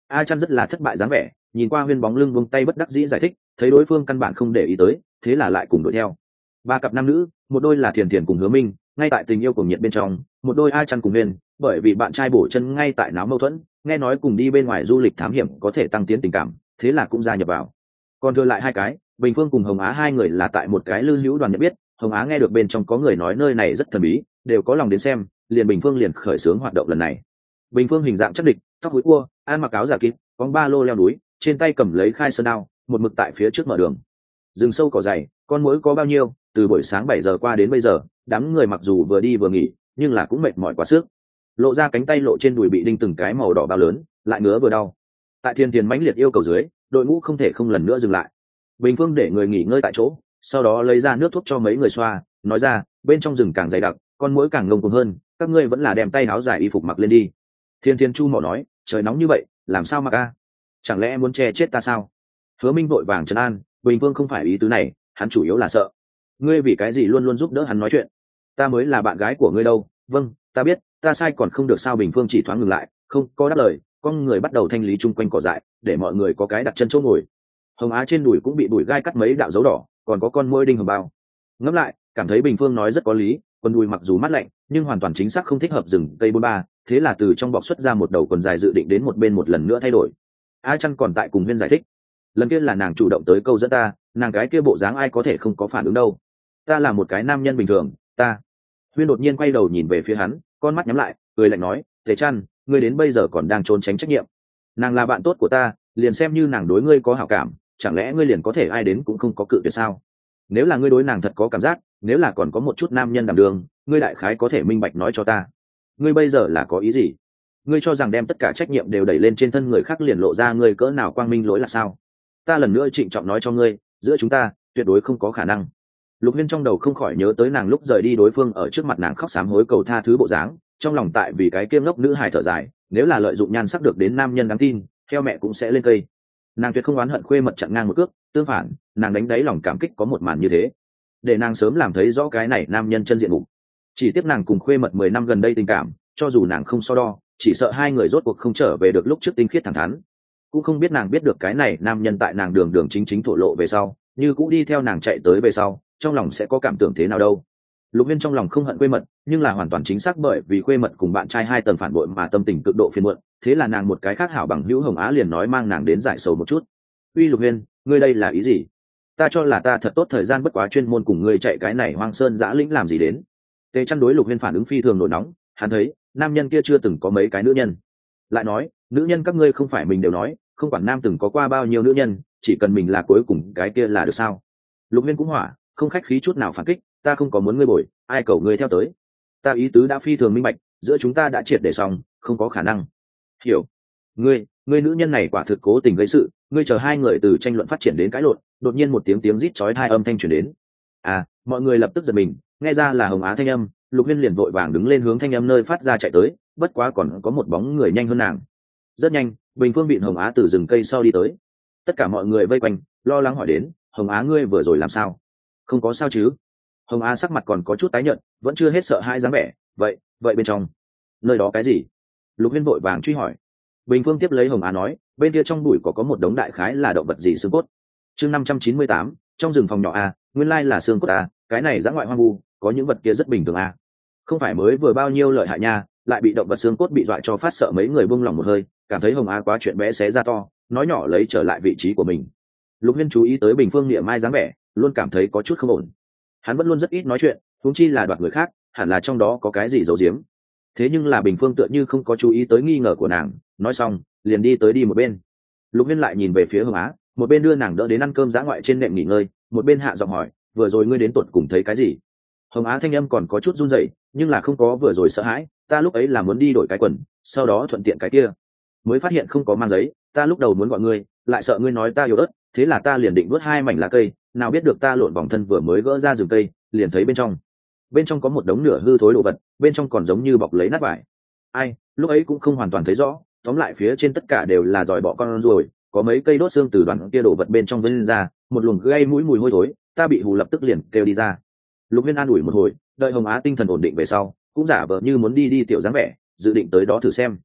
Speaker 1: A Chăn rất là thất bại dáng vẻ, nhìn qua Huyên bóng lưng buông tay bất đắc dĩ giải thích, thấy đối phương căn bản không để ý tới, thế là lại cùng đuổi theo. Ba cặp nam nữ, một đôi là Thiền Thiền cùng Hứa Minh, ngay tại tình yêu cuồng nhiệt bên trong, một đôi A Chăn cùng Huyên, bởi vì bạn trai bổ chân ngay tại náo mâu thuẫn, nghe nói cùng đi bên ngoài du lịch thám hiểm có thể tăng tiến tình cảm, thế là cũng gia nhập vào. Còn thừa lại hai cái, Bình Phương cùng Hồng Á hai người là tại một cái lư hữu đoàn nhận biết, Hồng Á nghe được bên trong có người nói nơi này rất thần bí, đều có lòng đến xem, liền Bình Phương liền khởi xướng hoạt động lần này. Bình Phương hình dạng chắc địch, tóc húi cua, ăn mặc áo giả kín, bóng ba lô leo núi, trên tay cầm lấy khai sơn đao, một mực tại phía trước mở đường. Rừng sâu cỏ dày, con muỗi có bao nhiêu, từ buổi sáng 7 giờ qua đến bây giờ, đám người mặc dù vừa đi vừa nghỉ, nhưng là cũng mệt mỏi quá sức. Lộ ra cánh tay lộ trên đùi bị đinh từng cái màu đỏ bao lớn, lại ngứa vừa đau. Tại Thiên Tiền mãnh liệt yêu cầu dưới, đội ngũ không thể không lần nữa dừng lại. Bình Phương để người nghỉ ngơi tại chỗ, sau đó lấy ra nước thuốc cho mấy người xoa, nói ra, bên trong rừng càng dày đặc, con muỗi càng ngông cuồng hơn, các ngươi vẫn là đem tay áo dài y phục mặc lên đi. Thiên Thiên Chu mỏ nói, trời nóng như vậy, làm sao mặc a? Chẳng lẽ muốn che chết ta sao? Hứa Minh vội vàng trấn an, Bình Phương không phải ý tứ này, hắn chủ yếu là sợ. Ngươi vì cái gì luôn luôn giúp đỡ hắn nói chuyện? Ta mới là bạn gái của ngươi đâu. Vâng, ta biết, ta sai còn không được sao? Bình Phương chỉ thoáng ngừng lại, không có đáp lời, con người bắt đầu thanh lý chung quanh cỏ dại, để mọi người có cái đặt chân chỗ ngồi. Hồng Á trên đùi cũng bị bụi gai cắt mấy đạo dấu đỏ, còn có con môi đinh hồng bao. Ngẫm lại, cảm thấy Bình Phương nói rất có lý, quần đùi mặc dù mát lạnh, nhưng hoàn toàn chính xác không thích hợp rừng cây 43, thế là từ trong bọc xuất ra một đầu quần dài dự định đến một bên một lần nữa thay đổi. A Chăn còn tại cùng Huyên giải thích, lần kia là nàng chủ động tới câu dẫn ta, nàng cái kia bộ dáng ai có thể không có phản ứng đâu. Ta là một cái nam nhân bình thường, ta. Huyên đột nhiên quay đầu nhìn về phía hắn, con mắt nhắm lại, cười lạnh nói, Thế Chăn, ngươi đến bây giờ còn đang trốn tránh trách nhiệm. Nàng là bạn tốt của ta, liền xem như nàng đối ngươi có hảo cảm, chẳng lẽ ngươi liền có thể ai đến cũng không có cự tuyệt sao? Nếu là ngươi đối nàng thật có cảm giác, nếu là còn có một chút nam nhân đảm đường, ngươi đại khái có thể minh bạch nói cho ta. Ngươi bây giờ là có ý gì? Ngươi cho rằng đem tất cả trách nhiệm đều đẩy lên trên thân người khác liền lộ ra ngươi cỡ nào quang minh lỗi là sao? Ta lần nữa trịnh trọng nói cho ngươi, giữa chúng ta tuyệt đối không có khả năng. Lục Huyên trong đầu không khỏi nhớ tới nàng lúc rời đi đối phương ở trước mặt nàng khóc sám hối cầu tha thứ bộ dáng, trong lòng tại vì cái kiêm ngốc nữ hài thở dài, nếu là lợi dụng nhan sắc được đến nam nhân đáng tin, theo mẹ cũng sẽ lên cây. Nàng tuyệt không oán hận Khuê Mật chặn ngang một cước, tương phản, nàng đánh đáy lòng cảm kích có một màn như thế, để nàng sớm làm thấy rõ cái này nam nhân chân diện mục. Chỉ tiếc nàng cùng Khuê Mật 10 năm gần đây tình cảm, cho dù nàng không so đo, chỉ sợ hai người rốt cuộc không trở về được lúc trước tinh khiết thẳng thắn. Cũng không biết nàng biết được cái này nam nhân tại nàng đường đường chính chính thổ lộ về sau, như cũ đi theo nàng chạy tới về sau, trong lòng sẽ có cảm tưởng thế nào đâu. Lục Viên trong lòng không hận Khuê Mật, nhưng là hoàn toàn chính xác bởi vì Khuê Mật cùng bạn trai hai tầng phản bội mà tâm tình cực độ phiền muộn, thế là nàng một cái khác hảo bằng hữu Hồng Á liền nói mang nàng đến giải sầu một chút. Uy Lục Viên, ngươi đây là ý gì? Ta cho là ta thật tốt thời gian bất quá chuyên môn cùng ngươi chạy cái này hoang sơn dã lĩnh làm gì đến? Tề Chăn đối Lục Viên phản ứng phi thường nổi nóng, hắn thấy nam nhân kia chưa từng có mấy cái nữ nhân, lại nói nữ nhân các ngươi không phải mình đều nói, không quản nam từng có qua bao nhiêu nữ nhân, chỉ cần mình là cuối cùng cái kia là được sao? Lục Viên cũng hỏa, không khách khí chút nào phản kích, ta không có muốn ngươi bồi, ai cầu ngươi theo tới? Ta ý tứ đã phi thường minh bạch, giữa chúng ta đã triệt để xong, không có khả năng. Hiểu? Ngươi nữ nhân này quả thực cố tình gây sự, ngươi chờ hai người từ tranh luận phát triển đến cãi lộn, đột nhiên một tiếng rít chói tai âm thanh truyền đến. À, mọi người lập tức giật mình, nghe ra là Hồng Á thanh âm, Lục Viên liền vội vàng đứng lên hướng thanh âm nơi phát ra chạy tới, bất quá còn có một bóng người nhanh hơn nàng. Rất nhanh, Bình Phương bị Hồng Á từ rừng cây sau đi tới. Tất cả mọi người vây quanh, lo lắng hỏi đến, Hồng Á ngươi vừa rồi làm sao? Không có sao chứ? Hồng Á sắc mặt còn có chút tái nhợt, vẫn chưa hết sợ hãi dáng vẻ. Vậy bên trong nơi đó cái gì? Lục Viên vội vàng truy hỏi. Bình Phương tiếp lấy Hồng Á nói, bên kia trong bụi có một đống đại khái là động vật gì xương cốt. Chương 598, trong rừng phòng nhỏ a, nguyên lai là xương cốt a, cái này dã ngoại hoang vu, có những vật kia rất bình thường a. Không phải mới vừa bao nhiêu lợi hại nha, lại bị động vật xương cốt bị dọa cho phát sợ mấy người buông lòng một hơi, cảm thấy Hồng Á quá chuyện bé xé ra to, nói nhỏ lấy trở lại vị trí của mình. Lục Viên chú ý tới Bình Phương niệm mai dáng vẻ, luôn cảm thấy có chút không ổn. Hắn vẫn luôn rất ít nói chuyện, huống chi là đoạt người khác, hẳn là trong đó có cái gì giấu giếm. Thế nhưng là Bình Phương tựa như không có chú ý tới nghi ngờ của nàng, nói xong liền đi một bên. Lục Viên lại nhìn về phía Hồng Á, một bên đưa nàng đỡ đến ăn cơm dã ngoại trên nệm nghỉ ngơi, một bên hạ giọng hỏi, vừa rồi ngươi đến tuột cùng thấy cái gì? Hồng Á thanh âm còn có chút run rẩy, nhưng là không có vừa rồi sợ hãi, ta lúc ấy là muốn đi đổi cái quần, sau đó thuận tiện cái kia, mới phát hiện không có mang giấy, ta lúc đầu muốn gọi ngươi, lại sợ ngươi nói ta yếu ớt, thế là ta liền định vớt hai mảnh lá cây, nào biết được ta lộn vòng thân vừa mới gỡ ra rừng cây, liền thấy bên trong có một đống nửa hư thối đồ vật, bên trong còn giống như bọc lấy nát vải. Ai, lúc ấy cũng không hoàn toàn thấy rõ, tóm lại phía trên tất cả đều là giòi bọ con ruồi, có mấy cây đốt xương từ đoàn kia đồ vật bên trong vươn ra, một luồng gây mũi mùi hôi thối, ta bị hù lập tức liền kêu đi ra. Lục Viên an ủi một hồi, đợi Hồng Á tinh thần ổn định về sau, cũng giả vờ như muốn đi tiểu dáng vẻ, dự định tới đó thử xem.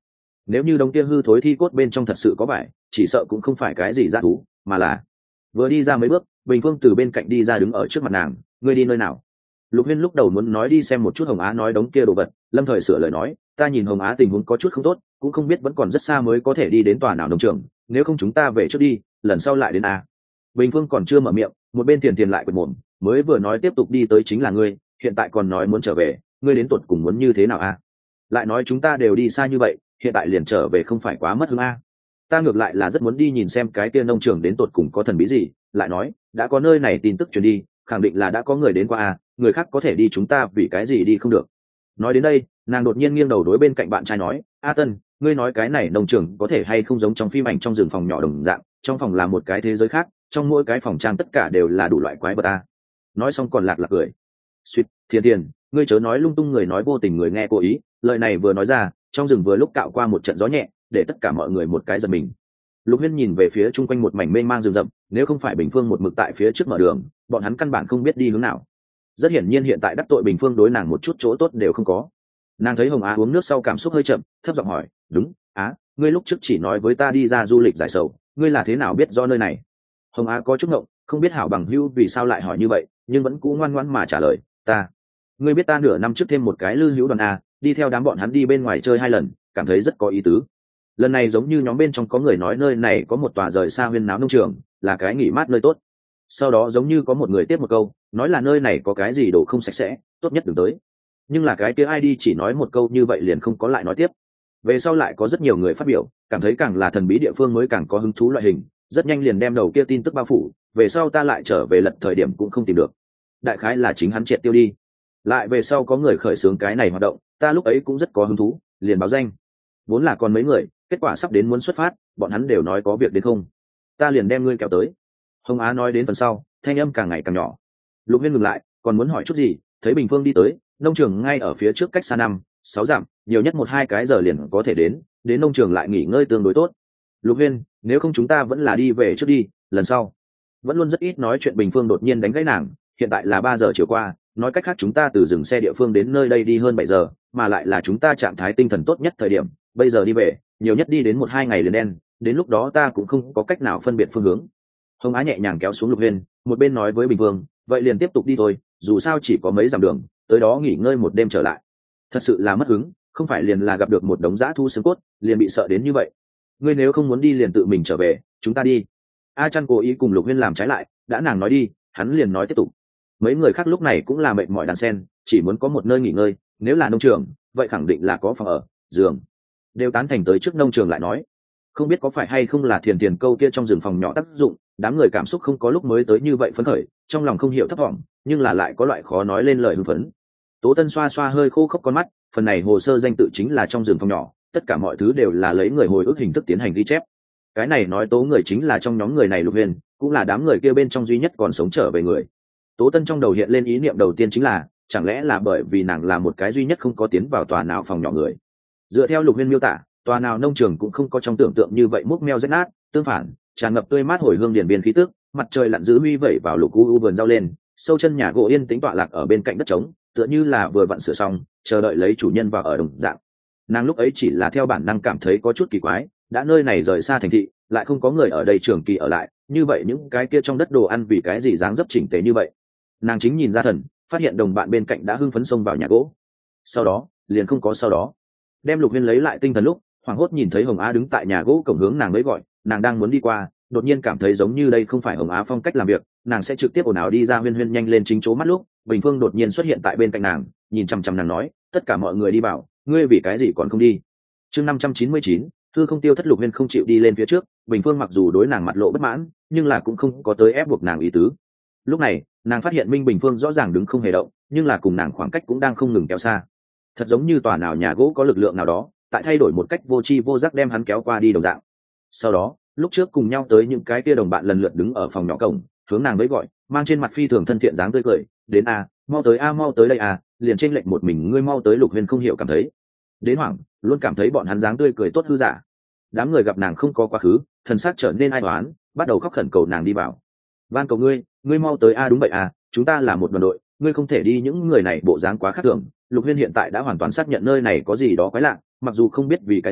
Speaker 1: nếu như đống kia hư thối thi cốt bên trong thật sự có vải, chỉ sợ cũng không phải cái gì dã thú, mà là vừa đi ra mấy bước, Bình Phương từ bên cạnh đi ra đứng ở trước mặt nàng. Ngươi đi nơi nào? Lục Huyên lúc đầu muốn nói đi xem một chút Hồng Á nói đống kia đồ vật, lâm thời sửa lời nói, ta nhìn Hồng Á tình huống có chút không tốt, cũng không biết vẫn còn rất xa mới có thể đi đến tòa nào nông trường, nếu không chúng ta về trước đi, lần sau lại đến a. Bình Phương còn chưa mở miệng, một bên Tiền Tiền lại quệt mồm, mới vừa nói tiếp tục đi tới chính là ngươi, hiện tại còn nói muốn trở về, ngươi đến tuột cùng muốn như thế nào a? Lại nói chúng ta đều đi xa như vậy, hiện tại liền trở về không phải quá mất hứng a? Ta ngược lại là rất muốn đi nhìn xem cái kia nông trường đến tuột cùng có thần bí gì, lại nói, đã có nơi này tin tức truyền đi, khẳng định là đã có người đến qua a, người khác có thể đi chúng ta vì cái gì đi không được. Nói đến đây, nàng đột nhiên nghiêng đầu đối bên cạnh bạn trai nói, A Tân, ngươi nói cái này nông trường có thể hay không giống trong phim ảnh trong rừng phòng nhỏ đồng dạng, trong phòng là một cái thế giới khác, trong mỗi cái phòng trang tất cả đều là đủ loại quái vật a. Nói xong còn lạc lạc cười. Suýt, Thiên Thiên, ngươi chớ nói lung tung, người nói vô tình người nghe cố ý, lời này vừa nói ra, trong rừng vừa lúc cạo qua một trận gió nhẹ, để tất cả mọi người một cái giật mình. Lục Huyên nhìn về phía chung quanh một mảnh mênh mang rừng rậm, nếu không phải Bình Phương một mực tại phía trước mở đường, bọn hắn căn bản không biết đi hướng nào. Rất hiển nhiên hiện tại đắc tội Bình Phương đối nàng một chút chỗ tốt đều không có. Nàng thấy Hồng Á uống nước sau cảm xúc hơi chậm, thấp giọng hỏi, đúng, Á, ngươi lúc trước chỉ nói với ta đi ra du lịch giải sầu, ngươi là thế nào biết do nơi này? Hồng Á có chút ngộng, không biết hảo bằng hữu vì sao lại hỏi như vậy, nhưng vẫn cũ ngoan ngoãn mà trả lời, ngươi biết ta nửa năm trước thêm một cái lư hữu đoàn a, đi theo đám bọn hắn đi bên ngoài chơi 2 lần, cảm thấy rất có ý tứ. Lần này giống như nhóm bên trong có người nói nơi này có một tòa rời xa huyên náo nông trường, là cái nghỉ mát nơi tốt. Sau đó giống như có một người tiếp một câu, nói là nơi này có cái gì đồ không sạch sẽ, tốt nhất đừng tới. Nhưng là cái kia ai đi chỉ nói một câu như vậy liền không có lại nói tiếp. Về sau lại có rất nhiều người phát biểu, cảm thấy càng là thần bí địa phương mới càng có hứng thú loại hình, rất nhanh liền đem đầu kia tin tức bao phủ. Về sau ta lại trở về lật thời điểm cũng không tìm được, đại khái là chính hắn triệt tiêu đi. Lại về sau có người khởi xướng cái này hoạt động, ta lúc ấy cũng rất có hứng thú, liền báo danh. Vốn là còn mấy người, kết quả sắp đến muốn xuất phát, bọn hắn đều nói có việc đến không, ta liền đem ngươi kéo tới. Hồng Á nói đến phần sau, thanh âm càng ngày càng nhỏ. Lục Huyên ngừng lại, còn muốn hỏi chút gì, thấy Bình Phương đi tới, nông trường ngay ở phía trước cách xa 5-6 dặm, nhiều nhất 1-2 cái giờ liền có thể đến nông trường lại nghỉ ngơi tương đối tốt. Lục Huyên, nếu không chúng ta vẫn là đi về trước đi, lần sau. Vẫn luôn rất ít nói chuyện Bình Phương đột nhiên đánh gãy nàng, hiện tại là 3 giờ chiều qua, nói cách khác chúng ta từ dừng xe địa phương đến nơi đây đi hơn 7 giờ, mà lại là chúng ta trạng thái tinh thần tốt nhất thời điểm, bây giờ đi về, nhiều nhất đi đến 1-2 ngày liền đen, đến lúc đó ta cũng không có cách nào phân biệt phương hướng. Hồng Á nhẹ nhàng kéo xuống Lục Huyên, một bên nói với Bình Phương, vậy liền tiếp tục đi thôi, dù sao chỉ có mấy dặm đường, tới đó nghỉ ngơi một đêm trở lại. Thật sự là mất hứng, không phải liền là gặp được một đống dã thu xương cốt, liền bị sợ đến như vậy. Ngươi nếu không muốn đi liền tự mình trở về, chúng ta đi. A Trăn cố ý cùng Lục Huyên làm trái lại, đã nàng nói đi, hắn liền nói tiếp tục. Mấy người khác lúc này cũng là mệt mỏi đàn sen, chỉ muốn có một nơi nghỉ ngơi, nếu là nông trường, vậy khẳng định là có phòng ở, giường. Đều tán thành tới trước nông trường lại nói. Không biết có phải hay không là Thiền Thiền câu kia trong rừng phòng nhỏ tác dụng, đám người cảm xúc không có lúc mới tới như vậy phấn khởi, trong lòng không hiểu thấp vọng, nhưng là lại có loại khó nói lên lời hưng phấn. Tố Tân xoa xoa hơi khô khốc con mắt, phần này hồ sơ danh tự chính là trong rừng phòng nhỏ, tất cả mọi thứ đều là lấy người hồi ức hình thức tiến hành ghi chép. Cái này nói Tố người chính là trong nhóm người này Lục Huyền, cũng là đám người kia bên trong duy nhất còn sống trở về người. Tố Tân trong đầu hiện lên ý niệm đầu tiên chính là, chẳng lẽ là bởi vì nàng là một cái duy nhất không có tiến vào tòa nào phòng nhỏ người. Dựa theo Lục Huyền miêu tả, tòa nào nông trường cũng không có trong tưởng tượng như vậy múc meo rách nát, tương phản, tràn ngập tươi mát hồi hương điển biên khí tức, mặt trời lặn giữ huy vẩy vào lục u vườn rau lên, sâu chân nhà gỗ yên tĩnh tọa lạc ở bên cạnh đất trống, tựa như là vừa vặn sửa xong, chờ đợi lấy chủ nhân vào ở đồng dạng. Nàng lúc ấy chỉ là theo bản năng cảm thấy có chút kỳ quái, đã nơi này rời xa thành thị, lại không có người ở đây trường kỳ ở lại, như vậy những cái kia trong đất đồ ăn vì cái gì dáng dấp chỉnh tề như vậy. Nàng chính nhìn ra thần, phát hiện đồng bạn bên cạnh đã hưng phấn xông vào nhà gỗ. Sau đó, liền không có sau đó. Đem Lục Huyên lấy lại tinh thần lúc, hoảng hốt nhìn thấy Hồng Á đứng tại nhà gỗ cổng hướng nàng mới gọi, nàng đang muốn đi qua, đột nhiên cảm thấy giống như đây không phải Hồng Á phong cách làm việc, nàng sẽ trực tiếp ồn ào đi ra. Huyên Huyên nhanh lên chính chỗ mắt lúc, Bình Phương đột nhiên xuất hiện tại bên cạnh nàng, nhìn chằm chằm nàng nói, tất cả mọi người đi bảo, ngươi vì cái gì còn không đi? Chương 599, thư không tiêu thất. Lục Huyên không chịu đi lên phía trước, Bình Phương mặc dù đối nàng mặt lộ bất mãn, nhưng là cũng không có tới ép buộc nàng ý tứ. Lúc này, nàng phát hiện Minh Bình Phương rõ ràng đứng không hề động, nhưng là cùng nàng khoảng cách cũng đang không ngừng kéo xa. Thật giống như tòa nào nhà gỗ có lực lượng nào đó, tại thay đổi một cách vô tri vô giác đem hắn kéo qua đi đồng dạng. Sau đó, lúc trước cùng nhau tới những cái kia đồng bạn lần lượt đứng ở phòng nhỏ cổng, hướng nàng với gọi, mang trên mặt phi thường thân thiện dáng tươi cười, đến a, mau tới a, mau tới đây a, liền trên lệnh một mình ngươi mau tới. Lục Huyên không hiểu cảm thấy đến hoảng, luôn cảm thấy bọn hắn dáng tươi cười tốt hư giả. Đám người gặp nàng không có quá khứ, thần sắc trở nên ai oán, bắt đầu khóc khẩn cầu nàng đi vào. Van cầu ngươi mau tới a. Đúng vậy a, chúng ta là một đoàn đội, ngươi không thể đi. Những người này bộ dáng quá khác thường. Lục Huyên hiện tại đã hoàn toàn xác nhận nơi này có gì đó quái lạ, mặc dù không biết vì cái gì,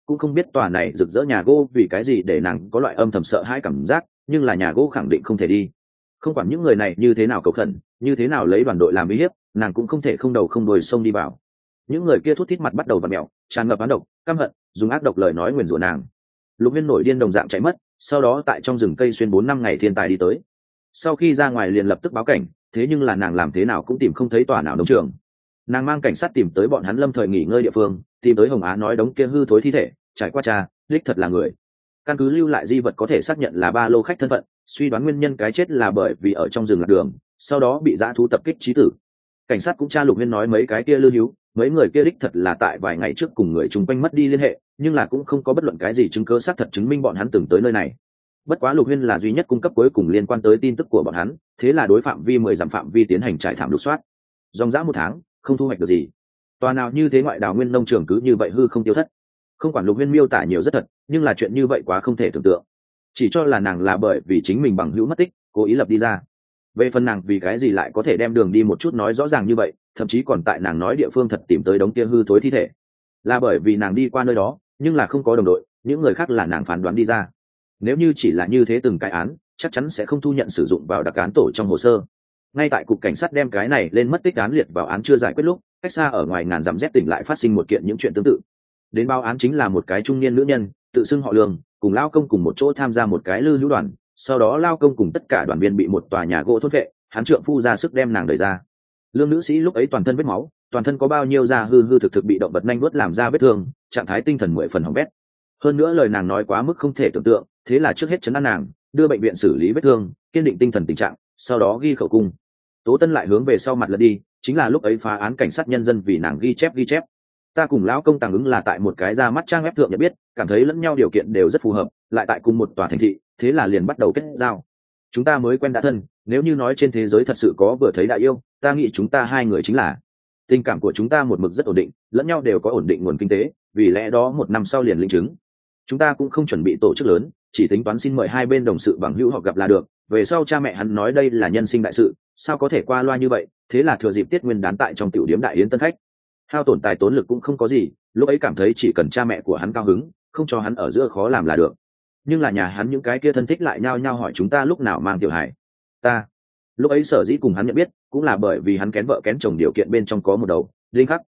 Speaker 1: cũng không biết tòa này rực rỡ nhà gỗ vì cái gì để nàng có loại âm thầm sợ hãi cảm giác, nhưng là nhà gỗ khẳng định không thể đi. Không quản những người này như thế nào cầu khẩn, như thế nào lấy đoàn đội làm uy hiếp, nàng cũng không thể không đầu không đuôi xông đi vào. Những người kia thút thít mặt bắt đầu vặn mèo, tràn ngập oán độc, căm hận, dùng ác độc lời nói nguyền rủa nàng. Lục Huyên nổi điên đồng dạng chạy mất, sau đó tại trong rừng cây xuyên 4 năm ngày thiên tài đi tới. Sau khi ra ngoài liền lập tức báo cảnh, thế nhưng là nàng làm thế nào cũng tìm không thấy tòa nào nông trường. Nàng mang cảnh sát tìm tới bọn hắn lâm thời nghỉ ngơi địa phương, tìm tới Hồng Á nói đống kia hư thối thi thể, trải qua tra, đích thật là người. Căn cứ lưu lại di vật có thể xác nhận là ba lô khách thân phận, suy đoán nguyên nhân cái chết là bởi vì ở trong rừng lạc đường, sau đó bị dã thú tập kích chí tử. Cảnh sát cũng tra Lục Huyên nói mấy cái kia lưu hữu, mấy người kia đích thật là tại vài ngày trước cùng người chung quanh mất đi liên hệ, nhưng là cũng không có bất luận cái gì chứng cứ xác thật chứng minh bọn hắn từng tới nơi này. Bất quá Lục Huyên là duy nhất cung cấp cuối cùng liên quan tới tin tức của bọn hắn, thế là đối phạm vi 10 dặm phạm vi tiến hành trải thảm lục soát. Dòng dã 1 tháng, không thu hoạch được gì. Tòa nào như thế ngoại đào nguyên nông trường cứ như vậy hư không tiêu thất. Không quản Lục Huyên miêu tả nhiều rất thật, nhưng là chuyện như vậy quá không thể tưởng tượng. Chỉ cho là nàng là bởi vì chính mình bằng hữu mất tích, cố ý lập đi ra. Về phần nàng vì cái gì lại có thể đem đường đi một chút nói rõ ràng như vậy, thậm chí còn tại nàng nói địa phương thật tìm tới đống kia hư thối thi thể, là bởi vì nàng đi qua nơi đó, nhưng là không có đồng đội, những người khác là nàng phán đoán đi ra. Nếu như chỉ là như thế từng cái án, chắc chắn sẽ không thu nhận sử dụng vào đặc án tổ trong hồ sơ. Ngay tại cục cảnh sát đem cái này lên mất tích án liệt vào án chưa giải quyết lúc, cách xa ở ngoài ngàn dặm dép tỉnh lại phát sinh một kiện những chuyện tương tự. Đến báo án chính là một cái trung niên nữ nhân, tự xưng họ Lương, cùng lao công cùng một chỗ tham gia một cái lư hữu đoàn, sau đó lao công cùng tất cả đoàn viên bị một tòa nhà gỗ thốt vệ, hắn trượng phu ra sức đem nàng đẩy ra. Lương nữ sĩ lúc ấy toàn thân vết máu, toàn thân có bao nhiêu da hư hư thực thực bị động vật nhanh vuốt làm ra vết thương, trạng thái tinh thần 10 phần hỏng bét. Hơn nữa lời nàng nói quá mức không thể tưởng tượng, thế là trước hết chấn an nàng, đưa bệnh viện xử lý vết thương, kiên định tinh thần tình trạng, sau đó ghi khẩu cung. Tố Tân lại hướng về sau mặt lật đi, chính là lúc ấy phá án cảnh sát nhân dân vì nàng ghi chép. Ta cùng lão công Tàng Ứng là tại một cái ra mắt trang web thượng nhận biết, cảm thấy lẫn nhau điều kiện đều rất phù hợp, lại tại cùng một tòa thành thị, thế là liền bắt đầu kết giao. Chúng ta mới quen đã thân, nếu như nói trên thế giới thật sự có vừa thấy đã yêu, ta nghĩ chúng ta hai người chính là. Tình cảm của chúng ta một mực rất ổn định, lẫn nhau đều có ổn định nguồn kinh tế, vì lẽ đó 1 năm sau liền linh chứng. Chúng ta cũng không chuẩn bị tổ chức lớn, chỉ tính toán xin mời hai bên đồng sự bằng hữu họ gặp là được. Về sau cha mẹ hắn nói đây là nhân sinh đại sự, sao có thể qua loa như vậy, thế là thừa dịp Tiết Nguyên đán tại trong tiểu điếm đại yến tân khách. Hao tổn tài tốn lực cũng không có gì, lúc ấy cảm thấy chỉ cần cha mẹ của hắn cao hứng, không cho hắn ở giữa khó làm là được. Nhưng là nhà hắn những cái kia thân thích lại nhao nhao hỏi chúng ta lúc nào mang tiểu hải. Ta lúc ấy sở dĩ cùng hắn nhận biết, cũng là bởi vì hắn kén vợ kén chồng điều kiện bên trong có một đầu linh khắc.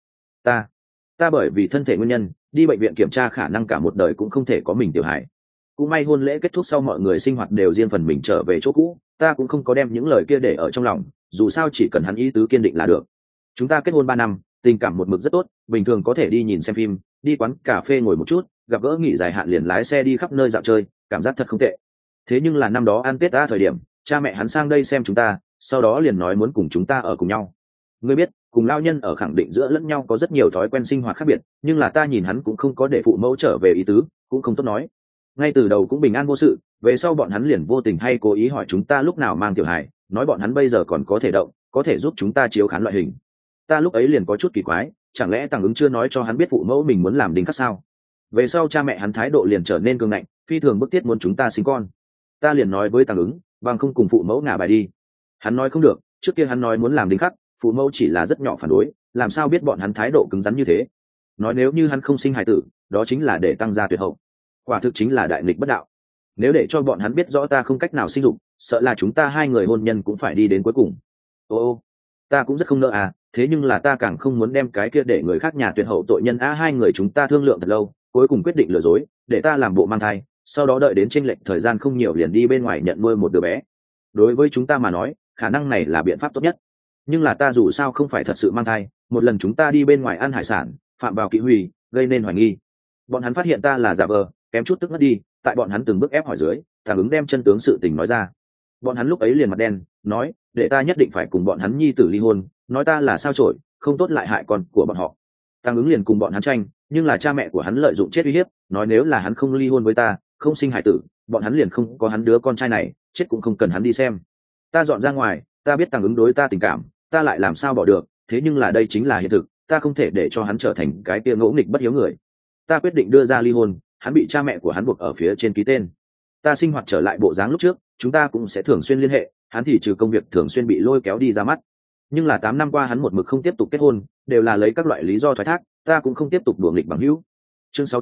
Speaker 1: Ta bởi vì thân thể nguyên nhân đi bệnh viện kiểm tra, khả năng cả một đời cũng không thể có mình tiểu hải. Cũng may hôn lễ kết thúc sau mọi người sinh hoạt đều riêng phần mình trở về chỗ cũ, ta cũng không có đem những lời kia để ở trong lòng, dù sao chỉ cần hắn ý tứ kiên định là được. Chúng ta kết hôn 3 năm, tình cảm một mực rất tốt, bình thường có thể đi nhìn xem phim, đi quán cà phê ngồi một chút, gặp gỡ nghỉ dài hạn liền lái xe đi khắp nơi dạo chơi, cảm giác thật không tệ. Thế nhưng là năm đó ăn Tết thời điểm, cha mẹ hắn sang đây xem chúng ta, sau đó liền nói muốn cùng chúng ta ở cùng nhau. Ngươi biết, cùng lao nhân ở khẳng định giữa lẫn nhau có rất nhiều thói quen sinh hoạt khác biệt, nhưng là ta nhìn hắn cũng không có để phụ mẫu trở về ý tứ, cũng không tốt nói. Ngay từ đầu cũng bình an vô sự, về sau bọn hắn liền vô tình hay cố ý hỏi chúng ta lúc nào mang tiểu hài, nói bọn hắn bây giờ còn có thể động, có thể giúp chúng ta chiếu khán loại hình. Ta lúc ấy liền có chút kỳ quái, chẳng lẽ Tàng Ứng chưa nói cho hắn biết phụ mẫu mình muốn làm đính khắc sao? Về sau cha mẹ hắn thái độ liền trở nên cứng ngạnh, phi thường bức thiết muốn chúng ta sinh con. Ta liền nói với Tàng Ứng, bằng không cùng phụ mẫu ngả bài đi. Hắn nói không được, trước kia hắn nói muốn làm đính khắc, phụ mẫu chỉ là rất nhỏ phản đối, làm sao biết bọn hắn thái độ cứng rắn như thế. Nói nếu như hắn không sinh hài tử, đó chính là để tăng gia tuyệt hậu. Quả thực chính là đại nghịch bất đạo. Nếu để cho bọn hắn biết rõ ta không cách nào sinh dục, sợ là chúng ta hai người hôn nhân cũng phải đi đến cuối cùng. Ô, ta cũng rất không nỡ à, thế nhưng là ta càng không muốn đem cái kia để người khác nhà tuyệt hậu tội nhân hai người chúng ta thương lượng thật lâu, cuối cùng quyết định lừa dối, để ta làm bộ mang thai, sau đó đợi đến chênh lệch thời gian không nhiều liền đi bên ngoài nhận nuôi một đứa bé. Đối với chúng ta mà nói, khả năng này là biện pháp tốt nhất. Nhưng là ta dù sao không phải thật sự mang thai, một lần chúng ta đi bên ngoài ăn hải sản, phạm vào kỵ hủy, gây nên hoài nghi. Bọn hắn phát hiện ta là giả vờ, kém chút tức ngất đi, tại bọn hắn từng bước ép hỏi dưới, Tàng Ứng đem chân tướng sự tình nói ra. Bọn hắn lúc ấy liền mặt đen, nói, để ta nhất định phải cùng bọn hắn nhi tử ly hôn, nói ta là sao chổi, không tốt lại hại con của bọn họ. Tàng Ứng liền cùng bọn hắn tranh, nhưng là cha mẹ của hắn lợi dụng chết uy hiếp, nói nếu là hắn không ly hôn với ta, không sinh hải tử, bọn hắn liền không có hắn đứa con trai này, chết cũng không cần hắn đi xem. Ta dọn ra ngoài, ta biết Tàng Ứng đối ta tình cảm, ta lại làm sao bỏ được, thế nhưng là đây chính là hiện thực, ta không thể để cho hắn trở thành cái kia ngỗ nghịch bất hiếu người. Ta quyết định đưa ra ly hôn, hắn bị cha mẹ của hắn buộc ở phía trên ký tên. Ta sinh hoạt trở lại bộ dáng lúc trước, chúng ta cũng sẽ thường xuyên liên hệ, hắn thì trừ công việc thường xuyên bị lôi kéo đi ra mắt. Nhưng là 8 năm qua hắn một mực không tiếp tục kết hôn, đều là lấy các loại lý do thoái thác, ta cũng không tiếp tục đùa nghịch bằng hữu. Chương 600,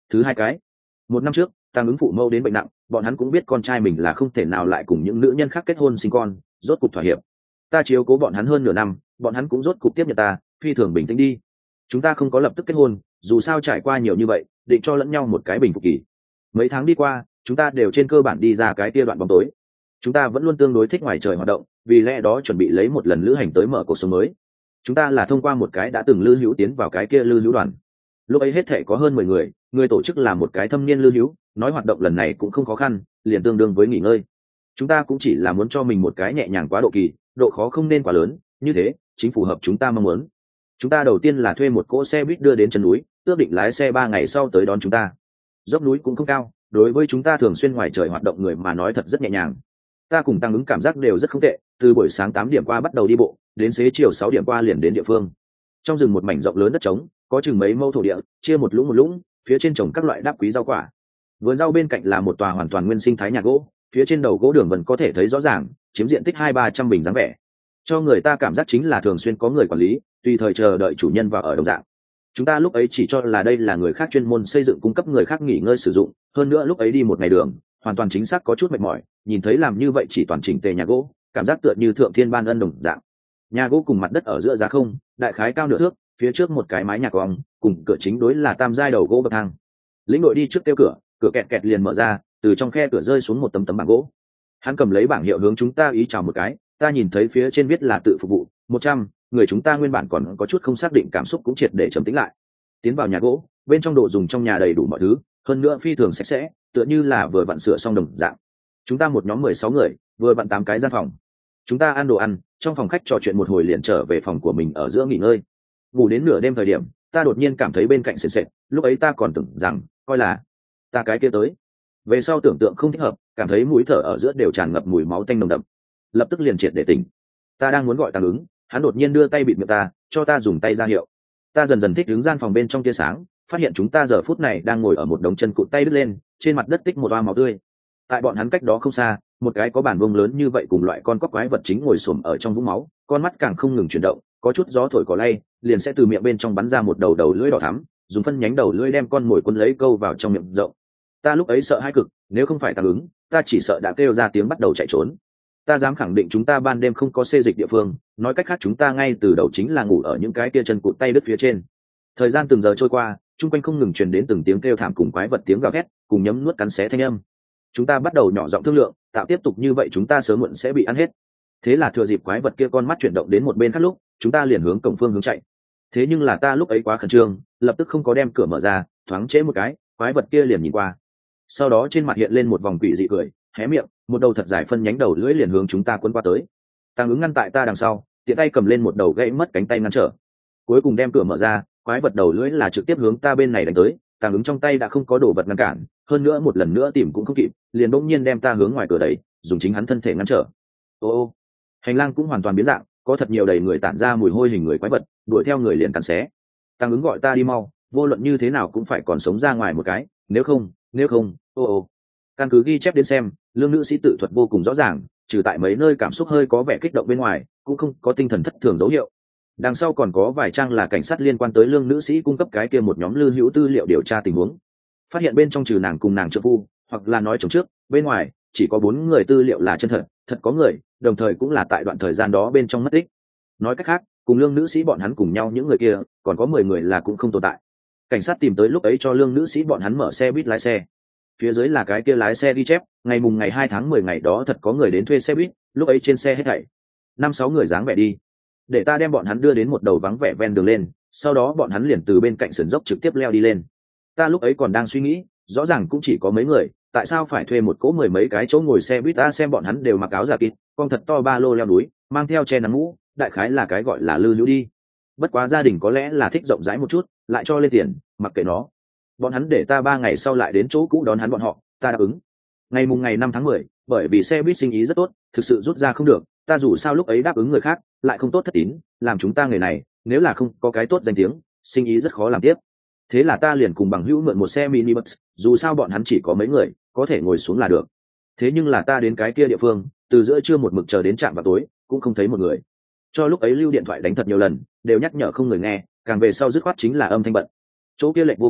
Speaker 1: Thứ hai cái, một năm trước Tăng ứng phụ mẫu đến bệnh nặng, bọn hắn cũng biết con trai mình là không thể nào lại cùng những nữ nhân khác kết hôn sinh con, rốt cục thỏa hiệp. Ta chiếu cố bọn hắn hơn nửa năm, bọn hắn cũng rốt cục tiếp nhận ta, phi thường bình tĩnh đi. Chúng ta không có lập tức kết hôn, dù sao trải qua nhiều như vậy, định cho lẫn nhau một cái bình phục kỳ. Mấy tháng đi qua, chúng ta đều trên cơ bản đi ra cái kia đoạn bóng tối. Chúng ta vẫn luôn tương đối thích ngoài trời hoạt động, vì lẽ đó chuẩn bị lấy một lần lữ hành tới mở cuộc sống mới. Chúng ta là thông qua một cái đã từng lữ hữu tiến vào cái kia lữ hữu đoàn. Lúc ấy hết thể có hơn 10 người, người tổ chức là một cái thâm niên lữ hữu, nói hoạt động lần này cũng không khó khăn, liền tương đương với nghỉ ngơi. Chúng ta cũng chỉ là muốn cho mình một cái nhẹ nhàng quá độ kỳ, độ khó không nên quá lớn, như thế chính phù hợp chúng ta mong muốn. Chúng ta đầu tiên là thuê một cỗ xe buýt đưa đến chân núi, ước định lái xe 3 ngày sau tới đón chúng ta. Dốc núi cũng không cao, đối với chúng ta thường xuyên ngoài trời hoạt động người mà nói thật rất nhẹ nhàng. Ta cùng Tăng ứng cảm giác đều rất không tệ, từ buổi sáng 8 điểm qua bắt đầu đi bộ, đến xế chiều 6 điểm qua liền đến địa phương. Trong rừng một mảnh rộng lớn đất trống, có chừng mấy mẫu thổ địa, chia một lũng, phía trên trồng các loại đáp quý rau quả. Vườn rau bên cạnh là một tòa hoàn toàn nguyên sinh thái nhà gỗ, phía trên đầu gỗ đường vẫn có thể thấy rõ ràng, chiếm diện tích 200-300 bình dáng vẻ. Cho người ta cảm giác chính là thường xuyên có người quản lý, tùy thời chờ đợi chủ nhân vào ở đồng dạng. Chúng ta lúc ấy chỉ cho là đây là người khác chuyên môn xây dựng cung cấp người khác nghỉ ngơi sử dụng, hơn nữa lúc ấy đi một ngày đường, hoàn toàn chính xác có chút mệt mỏi, nhìn thấy làm như vậy chỉ toàn chỉnh tề nhà gỗ, cảm giác tựa như thượng thiên ban ân đồng dạng. Nhà gỗ cùng mặt đất ở giữa giá không, đại khái cao nửa thước, phía trước một cái mái nhà cong, cùng cửa chính đối là tam giai đầu gỗ bậc thang. Lĩnh đội đi trước kêu cửa, cửa kẹt kẹt liền mở ra, từ trong khe cửa rơi xuống một tấm bảng gỗ. Hắn cầm lấy bảng hiệu hướng chúng ta ý chào một cái, ta nhìn thấy phía trên viết là tự phục vụ 100, người chúng ta nguyên bản còn có chút không xác định cảm xúc cũng triệt để trầm tĩnh lại. Tiến vào nhà gỗ, bên trong đồ dùng trong nhà đầy đủ mọi thứ, hơn nữa phi thường sạch sẽ, tựa như là vừa vặn sửa xong đồng dạng. Chúng ta một nhóm 16 người, vừa vặn 8 cái gian phòng. Chúng ta ăn đồ ăn, trong phòng khách trò chuyện một hồi liền trở về phòng của mình ở giữa nghỉ ngơi. Ngủ đến nửa đêm thời điểm, ta đột nhiên cảm thấy bên cạnh sền sệt, lúc ấy ta còn tưởng rằng coi là ta cái kia tới. Về sau tưởng tượng không thích hợp, cảm thấy mũi thở ở giữa đều tràn ngập mùi máu tanh nồng đậm, lập tức liền triệt để tỉnh. Ta đang muốn gọi Tăng ứng, hắn đột nhiên đưa tay bịt miệng ta, cho ta dùng tay ra hiệu. Ta dần dần thích đứng gian phòng bên trong tia sáng, phát hiện chúng ta giờ phút này đang ngồi ở một đống chân cụt tay đứt lên, trên mặt đất tích một oa máu tươi. Tại bọn hắn cách đó không xa, một cái có bản vuông lớn như vậy cùng loại con cóc quái vật chính ngồi xổm ở trong vũng máu, con mắt càng không ngừng chuyển động, có chút gió thổi cỏ lay, liền sẽ từ miệng bên trong bắn ra một đầu đầu lưỡi đỏ thắm, dùng phân nhánh đầu lưỡi đem con mồi quân lấy câu vào trong miệng rộng. Ta lúc ấy sợ hãi cực, nếu không phải Tăng ứng, ta chỉ sợ đã kêu ra tiếng bắt đầu chạy trốn. Ta dám khẳng định chúng ta ban đêm không có xê dịch địa phương, nói cách khác chúng ta ngay từ đầu chính là ngủ ở những cái kia chân cụt tay đứt phía trên. Thời gian từng giờ trôi qua, chung quanh không ngừng truyền đến từng tiếng kêu thảm cùng quái vật tiếng gào thét, cùng nhấm nuốt cắn xé thanh âm. Chúng ta bắt đầu nhỏ giọng thương lượng, tạo tiếp tục như vậy chúng ta sớm muộn sẽ bị ăn hết. Thế là thừa dịp quái vật kia con mắt chuyển động đến một bên khác lúc, chúng ta liền hướng cổng phương hướng chạy. Thế nhưng là ta lúc ấy quá khẩn trương, lập tức không có đem cửa mở ra, thoáng trễ một cái, quái vật kia liền nhìn qua. Sau đó trên mặt hiện lên một vòng quỷ dị cười, hé miệng, một đầu thật dài phân nhánh đầu lưỡi liền hướng chúng ta quấn qua tới. Tăng ứng ngăn tại ta đằng sau, tiện tay cầm lên một đầu gãy mất cánh tay ngăn trở. Cuối cùng đem cửa mở ra, quái vật đầu lưỡi là trực tiếp hướng ta bên này đánh tới. Tăng ứng trong tay đã không có đồ vật ngăn cản, hơn nữa một lần nữa tìm cũng không kịp, liền bỗng nhiên đem ta hướng ngoài cửa đẩy, dùng chính hắn thân thể ngăn trở. Ô, hành lang cũng hoàn toàn biến dạng, có thật nhiều đầy người tản ra mùi hôi hình người quái vật, đuổi theo người liền cắn xé. Tăng ứng gọi ta đi mau, vô luận như thế nào cũng phải còn sống ra ngoài một cái, nếu không, ô. Căn cứ ghi chép đến xem, lương nữ sĩ tự thuật vô cùng rõ ràng, trừ tại mấy nơi cảm xúc hơi có vẻ kích động bên ngoài, cũng không có tinh thần thất thường dấu hiệu. Đằng sau còn có vài trang là cảnh sát liên quan tới lương nữ sĩ cung cấp cái kia một nhóm lưu hữu tư liệu điều tra tình huống. Phát hiện bên trong trừ nàng cùng nàng trợ phu, hoặc là nói chồng trước, bên ngoài chỉ có 4 người tư liệu là chân thật, thật có người, đồng thời cũng là tại đoạn thời gian đó bên trong mất tích. Nói cách khác, cùng lương nữ sĩ bọn hắn cùng nhau những người kia, còn có 10 người là cũng không tồn tại. Cảnh sát tìm tới lúc ấy cho lương nữ sĩ bọn hắn mở xe buýt lái xe. Phía dưới là cái kia lái xe ghi chép, ngày mùng ngày 2 tháng 10 ngày đó thật có người đến thuê xe buýt, lúc ấy trên xe hết thảy 5-6 người dáng vẻ đi. Để ta đem bọn hắn đưa đến một đầu vắng vẻ ven đường lên, sau đó bọn hắn liền từ bên cạnh sườn dốc trực tiếp leo đi lên. Ta lúc ấy còn đang suy nghĩ, rõ ràng cũng chỉ có mấy người, tại sao phải thuê một cỗ 10 mấy cái chỗ ngồi xe buýt? Ta xem bọn hắn đều mặc áo giả kịt, con thật to ba lô leo núi, mang theo che nắng mũ, đại khái là cái gọi là lư lũ đi. Bất quá gia đình có lẽ là thích rộng rãi một chút, lại cho lên tiền, mặc kệ nó. Bọn hắn để ta 3 ngày sau lại đến chỗ cũ đón hắn bọn họ, ta đáp ứng. Ngày mùng ngày 5 tháng 10, bởi vì xe buýt sinh ý rất tốt, thực sự rút ra không được, ta dù sao lúc ấy đáp ứng người khác, lại không tốt thất tín, làm chúng ta người này, nếu là không có cái tốt danh tiếng, sinh ý rất khó làm tiếp. Thế là ta liền cùng bằng hữu mượn một xe minibus, dù sao bọn hắn chỉ có mấy người, có thể ngồi xuống là được. Thế nhưng là ta đến cái kia địa phương, từ giữa trưa một mực chờ đến trạm vào tối, cũng không thấy một người. Cho lúc ấy lưu điện thoại đánh thật nhiều lần, đều nhắc nhở không người nghe, càng về sau dứt khoát chính là âm thanh bận. Chỗ kia lệch vô cùng,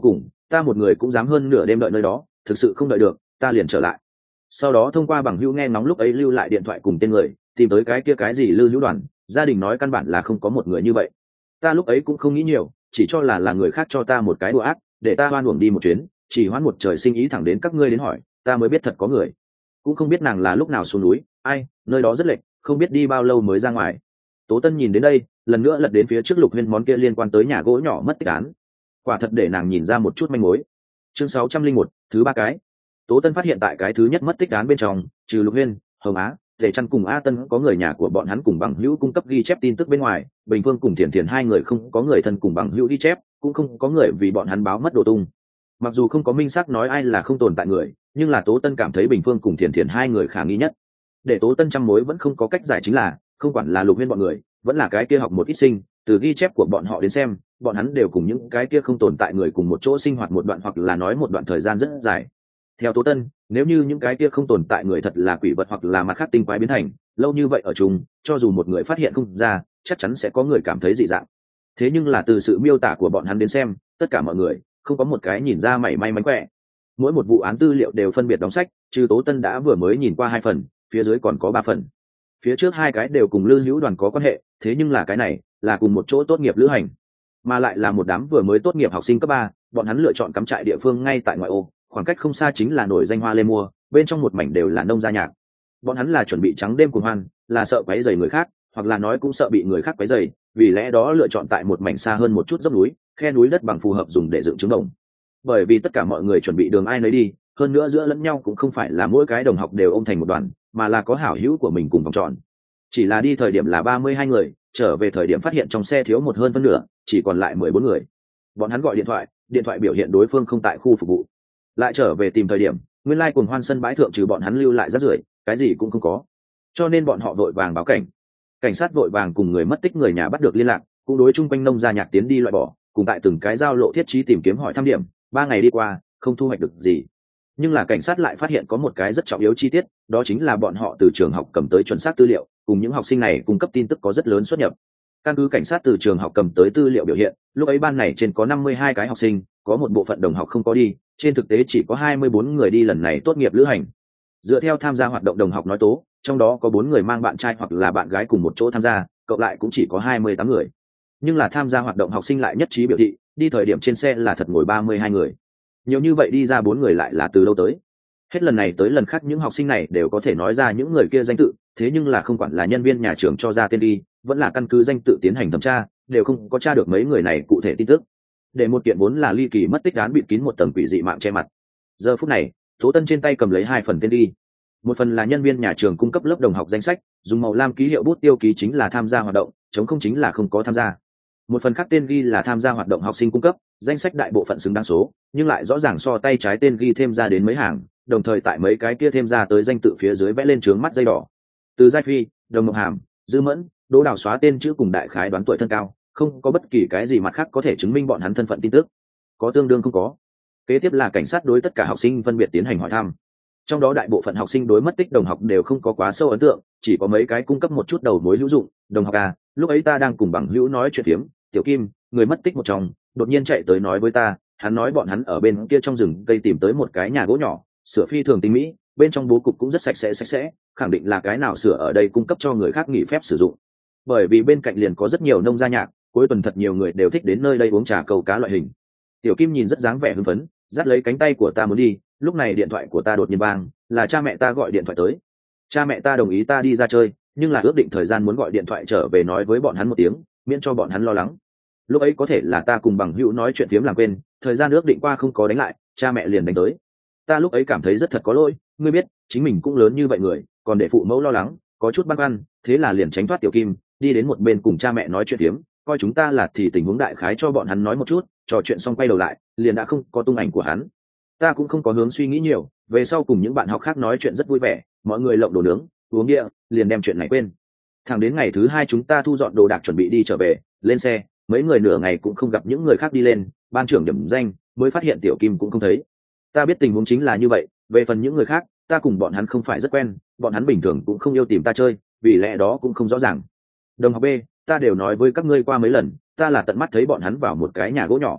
Speaker 1: ta một người cũng dám hơn nửa đêm đợi nơi đó, thực sự không đợi được ta liền trở lại. Sau đó thông qua bằng hữu nghe ngóng lúc ấy lưu lại điện thoại cùng tên người, tìm tới cái kia cái gì Lư Hữu Đoàn. Gia đình nói căn bản là không có một người như vậy. Ta lúc ấy cũng không nghĩ nhiều, chỉ cho là người khác cho ta một cái đùa ác, để ta hoan uổng đi một chuyến, chỉ hoãn một trời sinh ý thẳng đến các ngươi đến hỏi, ta mới biết thật có người. Cũng không biết nàng là lúc nào xuống núi, ai, nơi đó rất lệch, không biết đi bao lâu mới ra ngoài. Tố Tân nhìn đến đây, lần nữa lật đến phía trước Lục Huyên món kia liên quan tới nhà gỗ nhỏ mất tích án. Quả thật để nàng nhìn ra một chút manh mối. Chương 601, thứ ba cái. Tố Tân phát hiện tại cái thứ nhất mất tích án bên trong, trừ Lục Huyên, Hồng Á, Tề Trăn cùng A Tân có người nhà của bọn hắn cùng bằng hữu cung cấp ghi chép tin tức bên ngoài, Bình Phương cùng Thiền Thiền hai người không có người thân cùng bằng hữu ghi chép, cũng không có người vì bọn hắn báo mất đồ tung. Mặc dù không có minh xác nói ai là không tồn tại người, nhưng là Tố Tân cảm thấy Bình Phương cùng Thiền Thiền hai người khả nghi nhất. Để Tố Tân trăm mối vẫn không có cách giải chính là, không quản là Lục Huyên bọn người, vẫn là cái kia học một ít sinh, từ ghi chép của bọn họ đến xem, bọn hắn đều cùng những cái kia không tồn tại người cùng một chỗ sinh hoạt một đoạn hoặc là nói một đoạn thời gian rất dài. Theo Tố Tân, nếu như những cái kia không tồn tại người thật là quỷ vật hoặc là mặt khác tinh quái biến thành, lâu như vậy ở chung, cho dù một người phát hiện không ra, chắc chắn sẽ có người cảm thấy dị dạng. Thế nhưng là từ sự miêu tả của bọn hắn đến xem, tất cả mọi người không có một cái nhìn ra mảy may mánh khỏe. Mỗi một vụ án tư liệu đều phân biệt đóng sách, trừ Tố Tân đã vừa mới nhìn qua 2 phần, phía dưới còn có 3 phần. Phía trước 2 cái đều cùng Lư Hữu Đoàn có quan hệ, thế nhưng là cái này là cùng một chỗ tốt nghiệp lữ hành, mà lại là một đám vừa mới tốt nghiệp học sinh cấp 3, bọn hắn lựa chọn cắm trại địa phương ngay tại ngoại ô, khoảng cách không xa chính là nổi danh Hoa Lê Mua, bên trong một mảnh đều là nông gia nhạc. Bọn hắn là chuẩn bị trắng đêm cuồng hoan, là sợ quấy rầy người khác, hoặc là nói cũng sợ bị người khác quấy rầy, vì lẽ đó lựa chọn tại một mảnh xa hơn một chút dốc núi, khe núi đất bằng phù hợp dùng để dựng trứng đồng. Bởi vì tất cả mọi người chuẩn bị đường ai nấy đi, hơn nữa giữa lẫn nhau cũng không phải là mỗi cái đồng học đều ôm thành một đoàn, mà là có hảo hữu của mình cùng vòng tròn. Chỉ là đi thời điểm là 32 người, trở về thời điểm phát hiện trong xe thiếu một hơn phân nửa, chỉ còn lại 14 người. Bọn hắn gọi điện thoại biểu hiện đối phương không tại khu phục vụ. Lại trở về tìm thời điểm, nguyên lai cuồng hoan sân bãi thượng trừ bọn hắn lưu lại rác rưởi, cái gì cũng không có. Cho nên bọn họ vội vàng báo cảnh. Cảnh sát vội vàng cùng người mất tích người nhà bắt được liên lạc, cũng đối chung quanh nông gia nhạc tiến đi loại bỏ, cùng tại từng cái giao lộ thiết trí tìm kiếm hỏi thăm điểm. 3 ngày đi qua, không thu hoạch được gì. Nhưng là cảnh sát lại phát hiện có một cái rất trọng yếu chi tiết, đó chính là bọn họ từ trường học cầm tới chuẩn xác tư liệu, cùng những học sinh này cung cấp tin tức có rất lớn xuất nhập. Căn cứ cảnh sát từ trường học cầm tới tư liệu biểu hiện, lúc ấy ban này trên có 52 cái học sinh, có một bộ phận đồng học không có đi, trên thực tế chỉ có 24 người đi lần này tốt nghiệp lữ hành. Dựa theo tham gia hoạt động đồng học nói tố, trong đó có 4 người mang bạn trai hoặc là bạn gái cùng một chỗ tham gia, cộng lại cũng chỉ có 28 người. Nhưng là tham gia hoạt động học sinh lại nhất trí biểu thị, đi thời điểm trên xe là thật ngồi 32 người. Nhiều như vậy đi ra 4 người lại là từ đâu tới? Hết lần này tới lần khác những học sinh này đều có thể nói ra những người kia danh tự, thế nhưng là không quản là nhân viên nhà trường cho ra tên đi, vẫn là căn cứ danh tự tiến hành thẩm tra, đều không có tra được mấy người này cụ thể tin tức. Để một kiện vốn là ly kỳ mất tích án bịt kín một tầng quỷ dị mạng che mặt. Giờ phút này, Tố Tân trên tay cầm lấy 2 phần tên đi. Một phần là nhân viên nhà trường cung cấp lớp đồng học danh sách, dùng màu lam ký hiệu bút tiêu ký chính là tham gia hoạt động, chống không chính là không có tham gia. Một phần khác tên ghi là tham gia hoạt động học sinh cung cấp, danh sách đại bộ phận xứng đáng số, nhưng lại rõ ràng so tay trái tên ghi thêm ra đến mấy hàng, đồng thời tại mấy cái kia thêm ra tới danh tự phía dưới vẽ lên trướng mắt dây đỏ. Từ Giai Phi, Đồng Ngọc Hàm, Dư Mẫn, Đỗ Đào xóa tên chữ cùng đại khái đoán tuổi thân cao, không có bất kỳ cái gì mặt khác có thể chứng minh bọn hắn thân phận tin tức. Có tương đương không có. Kế tiếp là cảnh sát đối tất cả học sinh phân biệt tiến hành hỏi thăm. Trong đó đại bộ phận học sinh đối mất tích đồng học đều không có quá sâu ấn tượng, chỉ có mấy cái cung cấp một chút đầu mối hữu dụng. Đồng học à, lúc ấy ta đang cùng bằng hữu nói chuyện phiếm, Tiểu Kim, người mất tích một trong, đột nhiên chạy tới nói với ta, hắn nói bọn hắn ở bên kia trong rừng cây tìm tới một cái nhà gỗ nhỏ, sửa phi thường tinh mỹ, bên trong bố cục cũng rất sạch sẽ, khẳng định là cái nào sửa ở đây cung cấp cho người khác nghỉ phép sử dụng. Bởi vì bên cạnh liền có rất nhiều nông gia nhạc, cuối tuần thật nhiều người đều thích đến nơi đây uống trà câu cá loại hình. Tiểu Kim nhìn rất dáng vẻ hưng phấn, dắt lấy cánh tay của ta muốn đi, lúc này điện thoại của ta đột nhiên vang, là cha mẹ ta gọi điện thoại tới. Cha mẹ ta đồng ý ta đi ra chơi, nhưng là ước định thời gian muốn gọi điện thoại trở về nói với bọn hắn một tiếng, miễn cho bọn hắn lo lắng. Lúc ấy có thể là ta cùng bằng hữu nói chuyện phiếm làm quên, thời gian ước định qua không có đánh lại, cha mẹ liền đánh tới. Ta lúc ấy cảm thấy rất thật có lỗi, ngươi biết, chính mình cũng lớn như vậy người, còn để phụ mẫu lo lắng, có chút băn khoăn, thế là liền tránh thoát Tiểu Kim, đi đến một bên cùng cha mẹ nói chuyện phiếm, coi chúng ta là thì tình huống đại khái cho bọn hắn nói một chút, trò chuyện xong quay đầu lại, liền đã không có tung ảnh của hắn. Ta cũng không có hướng suy nghĩ nhiều, về sau cùng những bạn học khác nói chuyện rất vui vẻ, mọi người lộng đồ nướng, uống bia, liền đem chuyện này quên. Thẳng đến ngày thứ 2 chúng ta thu dọn đồ đạc chuẩn bị đi trở về, lên xe, mấy người nửa ngày cũng không gặp những người khác đi lên, ban trưởng điểm danh mới phát hiện Tiểu Kim cũng không thấy. Ta biết tình huống chính là như vậy, về phần những người khác, ta cùng bọn hắn không phải rất quen, bọn hắn bình thường cũng không yêu tìm ta chơi, vì lẽ đó cũng không rõ ràng. Đồng học B, ta đều nói với các ngươi qua mấy lần, ta là tận mắt thấy bọn hắn vào một cái nhà gỗ nhỏ.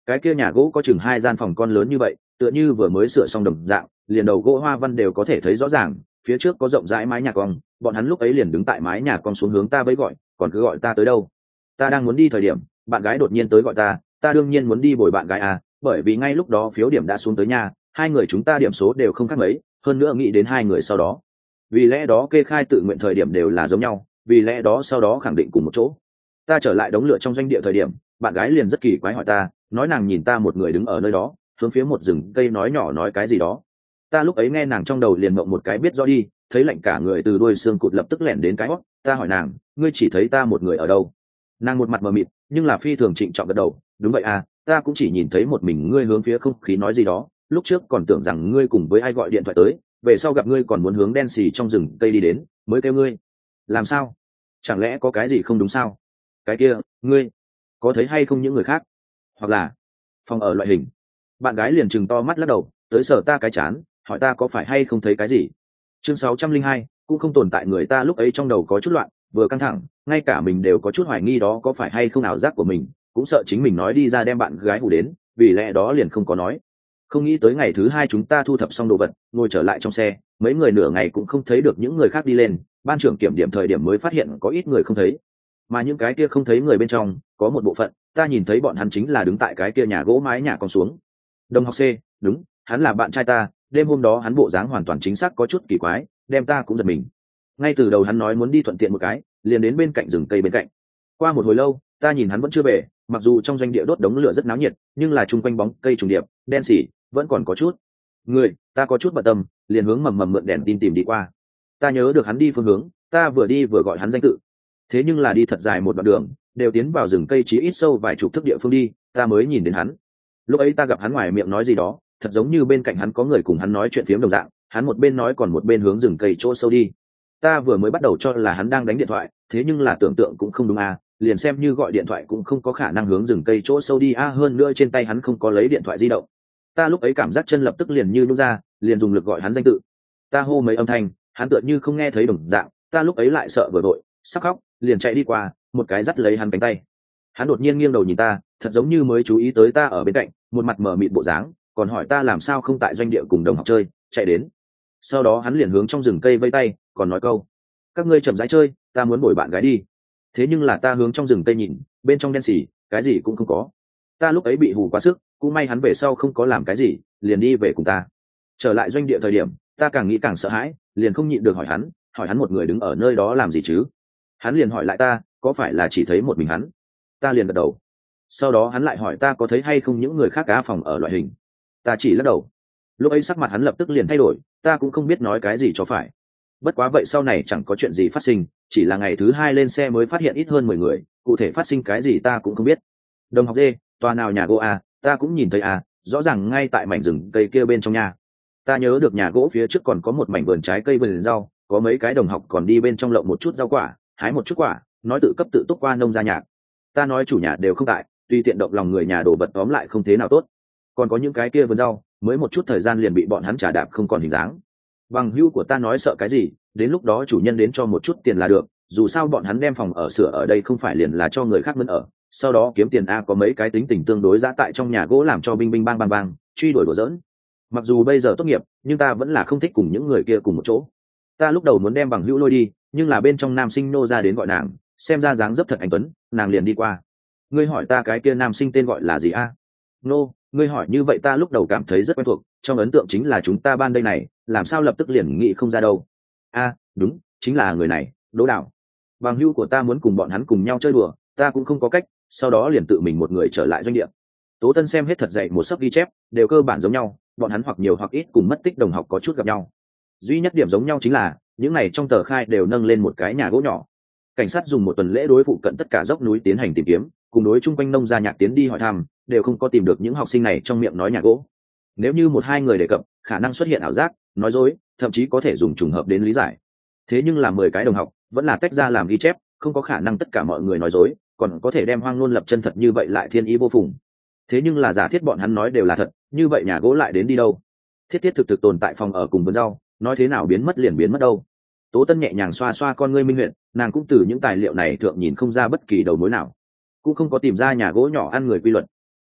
Speaker 1: cái kia nhà gỗ có chừng 2 gian phòng con lớn như vậy, tựa như vừa mới sửa xong đồng dạng, liền đầu gỗ hoa văn đều có thể thấy rõ ràng, phía trước có rộng rãi mái nhà cong, bọn hắn lúc ấy liền đứng tại mái nhà cong xuống hướng ta với gọi, còn cứ gọi ta tới đâu. Ta đang muốn đi thời điểm, bạn gái đột nhiên tới gọi ta đương nhiên muốn đi bồi bạn gái à, bởi vì ngay lúc đó phiếu điểm đã xuống tới nhà, hai người chúng ta điểm số đều không khác mấy, hơn nữa nghĩ đến hai người sau đó. Vì lẽ đó kê khai tự nguyện thời điểm đều là giống nhau, vì lẽ đó sau đó khẳng định cùng một chỗ. Ta trở lại đống lửa trong doanh địa thời điểm, bạn gái liền rất kỳ quái hỏi ta, nói nàng nhìn ta một người đứng ở nơi đó, hướng phía một rừng cây nói nhỏ nói cái gì đó. Ta lúc ấy nghe nàng trong đầu liền mộng một cái biết rõ đi, thấy lạnh cả người từ đuôi xương cụt lập tức lẻn đến cái hót. Ta hỏi nàng, ngươi chỉ thấy ta một người ở đâu? Nàng một mặt mờ mịt, nhưng là phi thường trịnh trọng gật đầu, đúng vậy à, ta cũng chỉ nhìn thấy một mình ngươi hướng phía không khí nói gì đó, lúc trước còn tưởng rằng ngươi cùng với ai gọi điện thoại tới, về sau gặp ngươi còn muốn hướng đen xì trong rừng cây đi đến, mới kêu ngươi. Làm sao? Chẳng lẽ có cái gì không đúng sao? Cái kia, ngươi có thấy hay không những người khác? Hoặc là phòng ở loại hình? Bạn gái liền trừng to mắt lắc đầu, tới sờ ta cái chán, hỏi ta có phải hay không thấy cái gì. Chương 602, cũng không tồn tại. Người ta lúc ấy trong đầu có chút loạn, vừa căng thẳng, ngay cả mình đều có chút hoài nghi đó có phải hay không ảo giác của mình, cũng sợ chính mình nói đi ra đem bạn gái hù đến, vì lẽ đó liền không có nói. Không nghĩ tới ngày thứ hai chúng ta thu thập xong đồ vật, ngồi trở lại trong xe, mấy người nửa ngày cũng không thấy được những người khác đi lên, ban trưởng kiểm điểm thời điểm mới phát hiện có ít người không thấy. Mà những cái kia không thấy người bên trong, có một bộ phận, ta nhìn thấy bọn hắn chính là đứng tại cái kia nhà gỗ mái nhà còn xuống. Đồng học C, đúng, hắn là bạn trai ta, đêm hôm đó hắn bộ dáng hoàn toàn chính xác có chút kỳ quái, đem ta cũng giật mình. Ngay từ đầu hắn nói muốn đi thuận tiện một cái, liền đến bên cạnh rừng cây bên cạnh. Qua một hồi lâu, ta nhìn hắn vẫn chưa về, mặc dù trong doanh địa đốt đống lửa rất náo nhiệt, nhưng là chung quanh bóng cây trùng điệp, đen xỉ, vẫn còn có chút người. Ta có chút bận tâm, liền hướng mầm mượn đèn tin tìm đi qua. Ta nhớ được hắn đi phương hướng, ta vừa đi vừa gọi hắn danh tự. Thế nhưng là đi thật dài một đoạn đường, đều tiến vào rừng cây chí ít sâu vài chục thước địa phương đi, ta mới nhìn đến hắn. Lúc ấy ta gặp hắn ngoài miệng nói gì đó, thật giống như bên cạnh hắn có người cùng hắn nói chuyện phiếm đồng dạng, hắn một bên nói còn một bên hướng rừng cây chỗ sâu đi. Ta vừa mới bắt đầu cho là hắn đang đánh điện thoại, thế nhưng là tưởng tượng cũng không đúng à, liền xem như gọi điện thoại cũng không có khả năng hướng rừng cây chỗ sâu đi à, hơn nữa trên tay hắn không có lấy điện thoại di động. Ta lúc ấy cảm giác chân lập tức liền như nhún ra, liền dùng lực gọi hắn danh tự. Ta hô mấy âm thanh, hắn tựa như không nghe thấy đồng dạng, ta lúc ấy lại sợ vừa vội, sắp khóc, liền chạy đi qua, một cái dắt lấy hắn cánh tay. Hắn đột nhiên nghiêng đầu nhìn ta, thật giống như mới chú ý tới ta ở bên cạnh, một mặt mờ mịt bộ dáng, còn hỏi ta làm sao không tại doanh địa cùng đồng học chơi, chạy đến. Sau đó hắn liền hướng trong rừng cây vây tay, còn nói câu, các ngươi chậm rãi chơi, ta muốn bồi bạn gái đi. Thế nhưng là ta hướng trong rừng cây nhìn, bên trong đen xỉ, cái gì cũng không có. Ta lúc ấy bị hù quá sức, cũng may hắn về sau không có làm cái gì, liền đi về cùng ta. Trở lại doanh địa thời điểm, ta càng nghĩ càng sợ hãi, liền không nhịn được hỏi hắn một người đứng ở nơi đó làm gì chứ. Hắn liền hỏi lại ta, có phải là chỉ thấy một mình hắn? Ta liền gật đầu. Sau đó hắn lại hỏi ta có thấy hay không những người khác cá phòng ở loại hình. Ta chỉ lắc đầu. Lúc ấy sắc mặt hắn lập tức liền thay đổi, ta cũng không biết nói cái gì cho phải. Bất quá vậy sau này chẳng có chuyện gì phát sinh, chỉ là ngày thứ hai lên xe mới phát hiện ít hơn 10 người, cụ thể phát sinh cái gì ta cũng không biết. Đồng học D, tòa nào nhà gỗ à, ta cũng nhìn thấy à, rõ ràng ngay tại mảnh rừng cây kia bên trong nhà. Ta nhớ được nhà gỗ phía trước còn có một mảnh vườn trái cây vườn rau, có mấy cái đồng học còn đi bên trong lộng một chút rau quả, hái một chút quả, nói tự cấp tự túc qua nông gia nhạc. Ta nói chủ nhà đều không tại, tuy tiện động lòng người nhà đổ vật tóm lại không thế nào tốt. Còn có những cái kia vườn rau, mới một chút thời gian liền bị bọn hắn trả đạp không còn hình dáng. Bằng hữu của ta nói sợ cái gì, đến lúc đó chủ nhân đến cho một chút tiền là được, dù sao bọn hắn đem phòng ở sửa ở đây không phải liền là cho người khác mướn ở, sau đó kiếm tiền a. Có mấy cái tính tình tương đối dã tại trong nhà gỗ làm cho binh binh bang bang bang, truy đuổi đùa giỡn. Mặc dù bây giờ tốt nghiệp, nhưng ta vẫn là không thích cùng những người kia cùng một chỗ. Ta lúc đầu muốn đem bằng hữu lôi đi, nhưng là bên trong nam sinh nô ra đến gọi nàng, xem ra dáng dấp thật anh tuấn, nàng liền đi qua. Ngươi hỏi ta cái kia nam sinh tên gọi là gì a? Nô, ngươi hỏi như vậy ta lúc đầu cảm thấy rất quen thuộc, trong ấn tượng chính là chúng ta ban đây này, làm sao lập tức liền nghĩ không ra đâu. A, đúng, chính là người này, Đỗ Đào. Bằng hữu của ta muốn cùng bọn hắn cùng nhau chơi đùa, ta cũng không có cách, sau đó liền tự mình một người trở lại doanh địa. Tố Tân xem hết thật dậy một sấp ghi chép, đều cơ bản giống nhau, bọn hắn hoặc nhiều hoặc ít cùng mất tích đồng học có chút gặp nhau. Duy nhất điểm giống nhau chính là những này trong tờ khai đều nâng lên một cái nhà gỗ nhỏ. Cảnh sát dùng một tuần lễ đối phụ cận tất cả dốc núi tiến hành tìm kiếm, cùng đối chung quanh nông gia nhạc tiến đi hỏi thăm, đều không có tìm được những học sinh này trong miệng nói nhà gỗ. Nếu như một hai người đề cập, khả năng xuất hiện ảo giác, nói dối, thậm chí có thể dùng trùng hợp đến lý giải. Thế nhưng là 10 cái đồng học vẫn là tách ra làm ghi chép, không có khả năng tất cả mọi người nói dối, còn có thể đem hoang ngôn lập chân thật như vậy lại thiên ý vô phùng. Thế nhưng là giả thiết bọn hắn nói đều là thật, như vậy nhà gỗ lại đến đi đâu? Thiết thiết thực thực tồn tại phòng ở cùng vườn rau, nói thế nào biến mất liền biến mất đâu? Tố Tân nhẹ nhàng xoa xoa con ngươi minh huyện, nàng cũng từ những tài liệu này thượng nhìn không ra bất kỳ đầu mối nào, cũng không có tìm ra nhà gỗ nhỏ ăn người quy luật.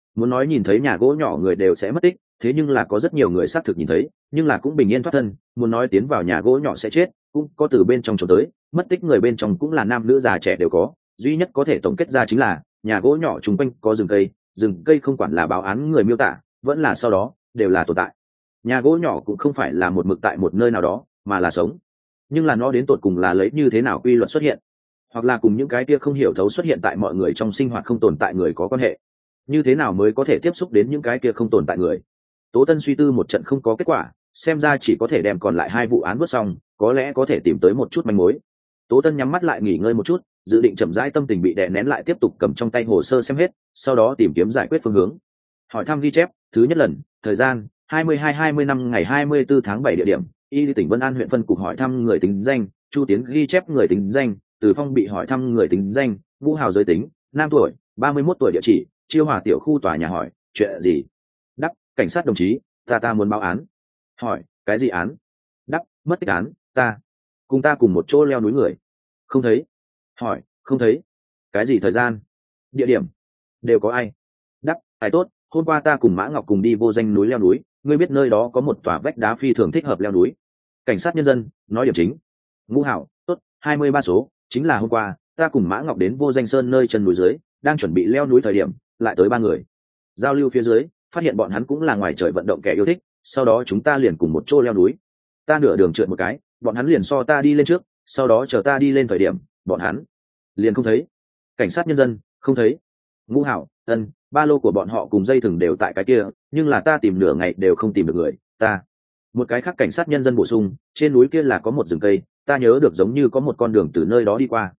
Speaker 1: Muốn nói nhìn thấy nhà gỗ nhỏ người đều sẽ mất tích, thế nhưng là có rất nhiều người xác thực nhìn thấy, nhưng là cũng bình yên thoát thân. Muốn nói tiến vào nhà gỗ nhỏ sẽ chết, cũng có từ bên trong trốn tới, mất tích người bên trong cũng là nam nữ già trẻ đều có. Duy nhất có thể tổng kết ra chính là nhà gỗ nhỏ chung quanh có rừng cây không quản là báo án người miêu tả, vẫn là sau đó đều là tồn tại. Nhà gỗ nhỏ cũng không phải là một mực tại một nơi nào đó, mà là sống. Nhưng là nó đến tột cùng là lấy như thế nào quy luật xuất hiện, hoặc là cùng những cái kia không hiểu thấu xuất hiện tại mọi người trong sinh hoạt không tồn tại người có quan hệ, như thế nào mới có thể tiếp xúc đến những cái kia không tồn tại người. Tố Tân suy tư một trận không có kết quả, xem ra chỉ có thể đem còn lại 2 vụ án vớt xong, có lẽ có thể tìm tới một chút manh mối. Tố Tân nhắm mắt lại nghỉ ngơi một chút, dự định chậm rãi, tâm tình bị đè nén lại tiếp tục cầm trong tay hồ sơ xem hết, sau đó tìm kiếm giải quyết phương hướng. Hỏi thăm ghi chép, thứ nhất lần, thời gian 22-20 năm ngày 24 tháng 7 địa điểm, Y tỉnh Vân An huyện phân cục hỏi thăm người tính danh, Chu Tiến ghi chép người tính danh, Từ Phong bị hỏi thăm người tính danh, Vũ Hào giới tính, nam tuổi, 31 tuổi địa chỉ, Chiêu Hòa tiểu khu tòa nhà hỏi, chuyện gì? Đáp, cảnh sát đồng chí, ta muốn báo án. Hỏi, cái gì án? Đáp, mất tích án, ta cùng một chỗ leo núi người. Không thấy. Hỏi, không thấy. Cái gì thời gian? Địa điểm? Đều có ai? Đáp, ai tốt, hôm qua ta cùng Mã Ngọc cùng đi vô danh núi leo núi, ngươi biết nơi đó có một tòa vách đá phi thường thích hợp leo núi. Cảnh sát nhân dân, nói điểm chính. Ngũ Hảo, tốt, 23 số, chính là hôm qua, ta cùng Mã Ngọc đến vô danh sơn nơi chân núi dưới, đang chuẩn bị leo núi thời điểm, lại tới 3 người. Giao lưu phía dưới, phát hiện bọn hắn cũng là ngoài trời vận động kẻ yêu thích, sau đó chúng ta liền cùng một chỗ leo núi. Ta nửa đường trượt một cái, bọn hắn liền so ta đi lên trước, sau đó chờ ta đi lên thời điểm, bọn hắn liền không thấy. Cảnh sát nhân dân, không thấy. Ngũ Hảo, ân, ba lô của bọn họ cùng dây thừng đều tại cái kia, nhưng là ta tìm nửa ngày đều không tìm được người. Một cái khác cảnh sát nhân dân bổ sung, trên núi kia là có một rừng cây, ta nhớ được giống như có một con đường từ nơi đó đi qua.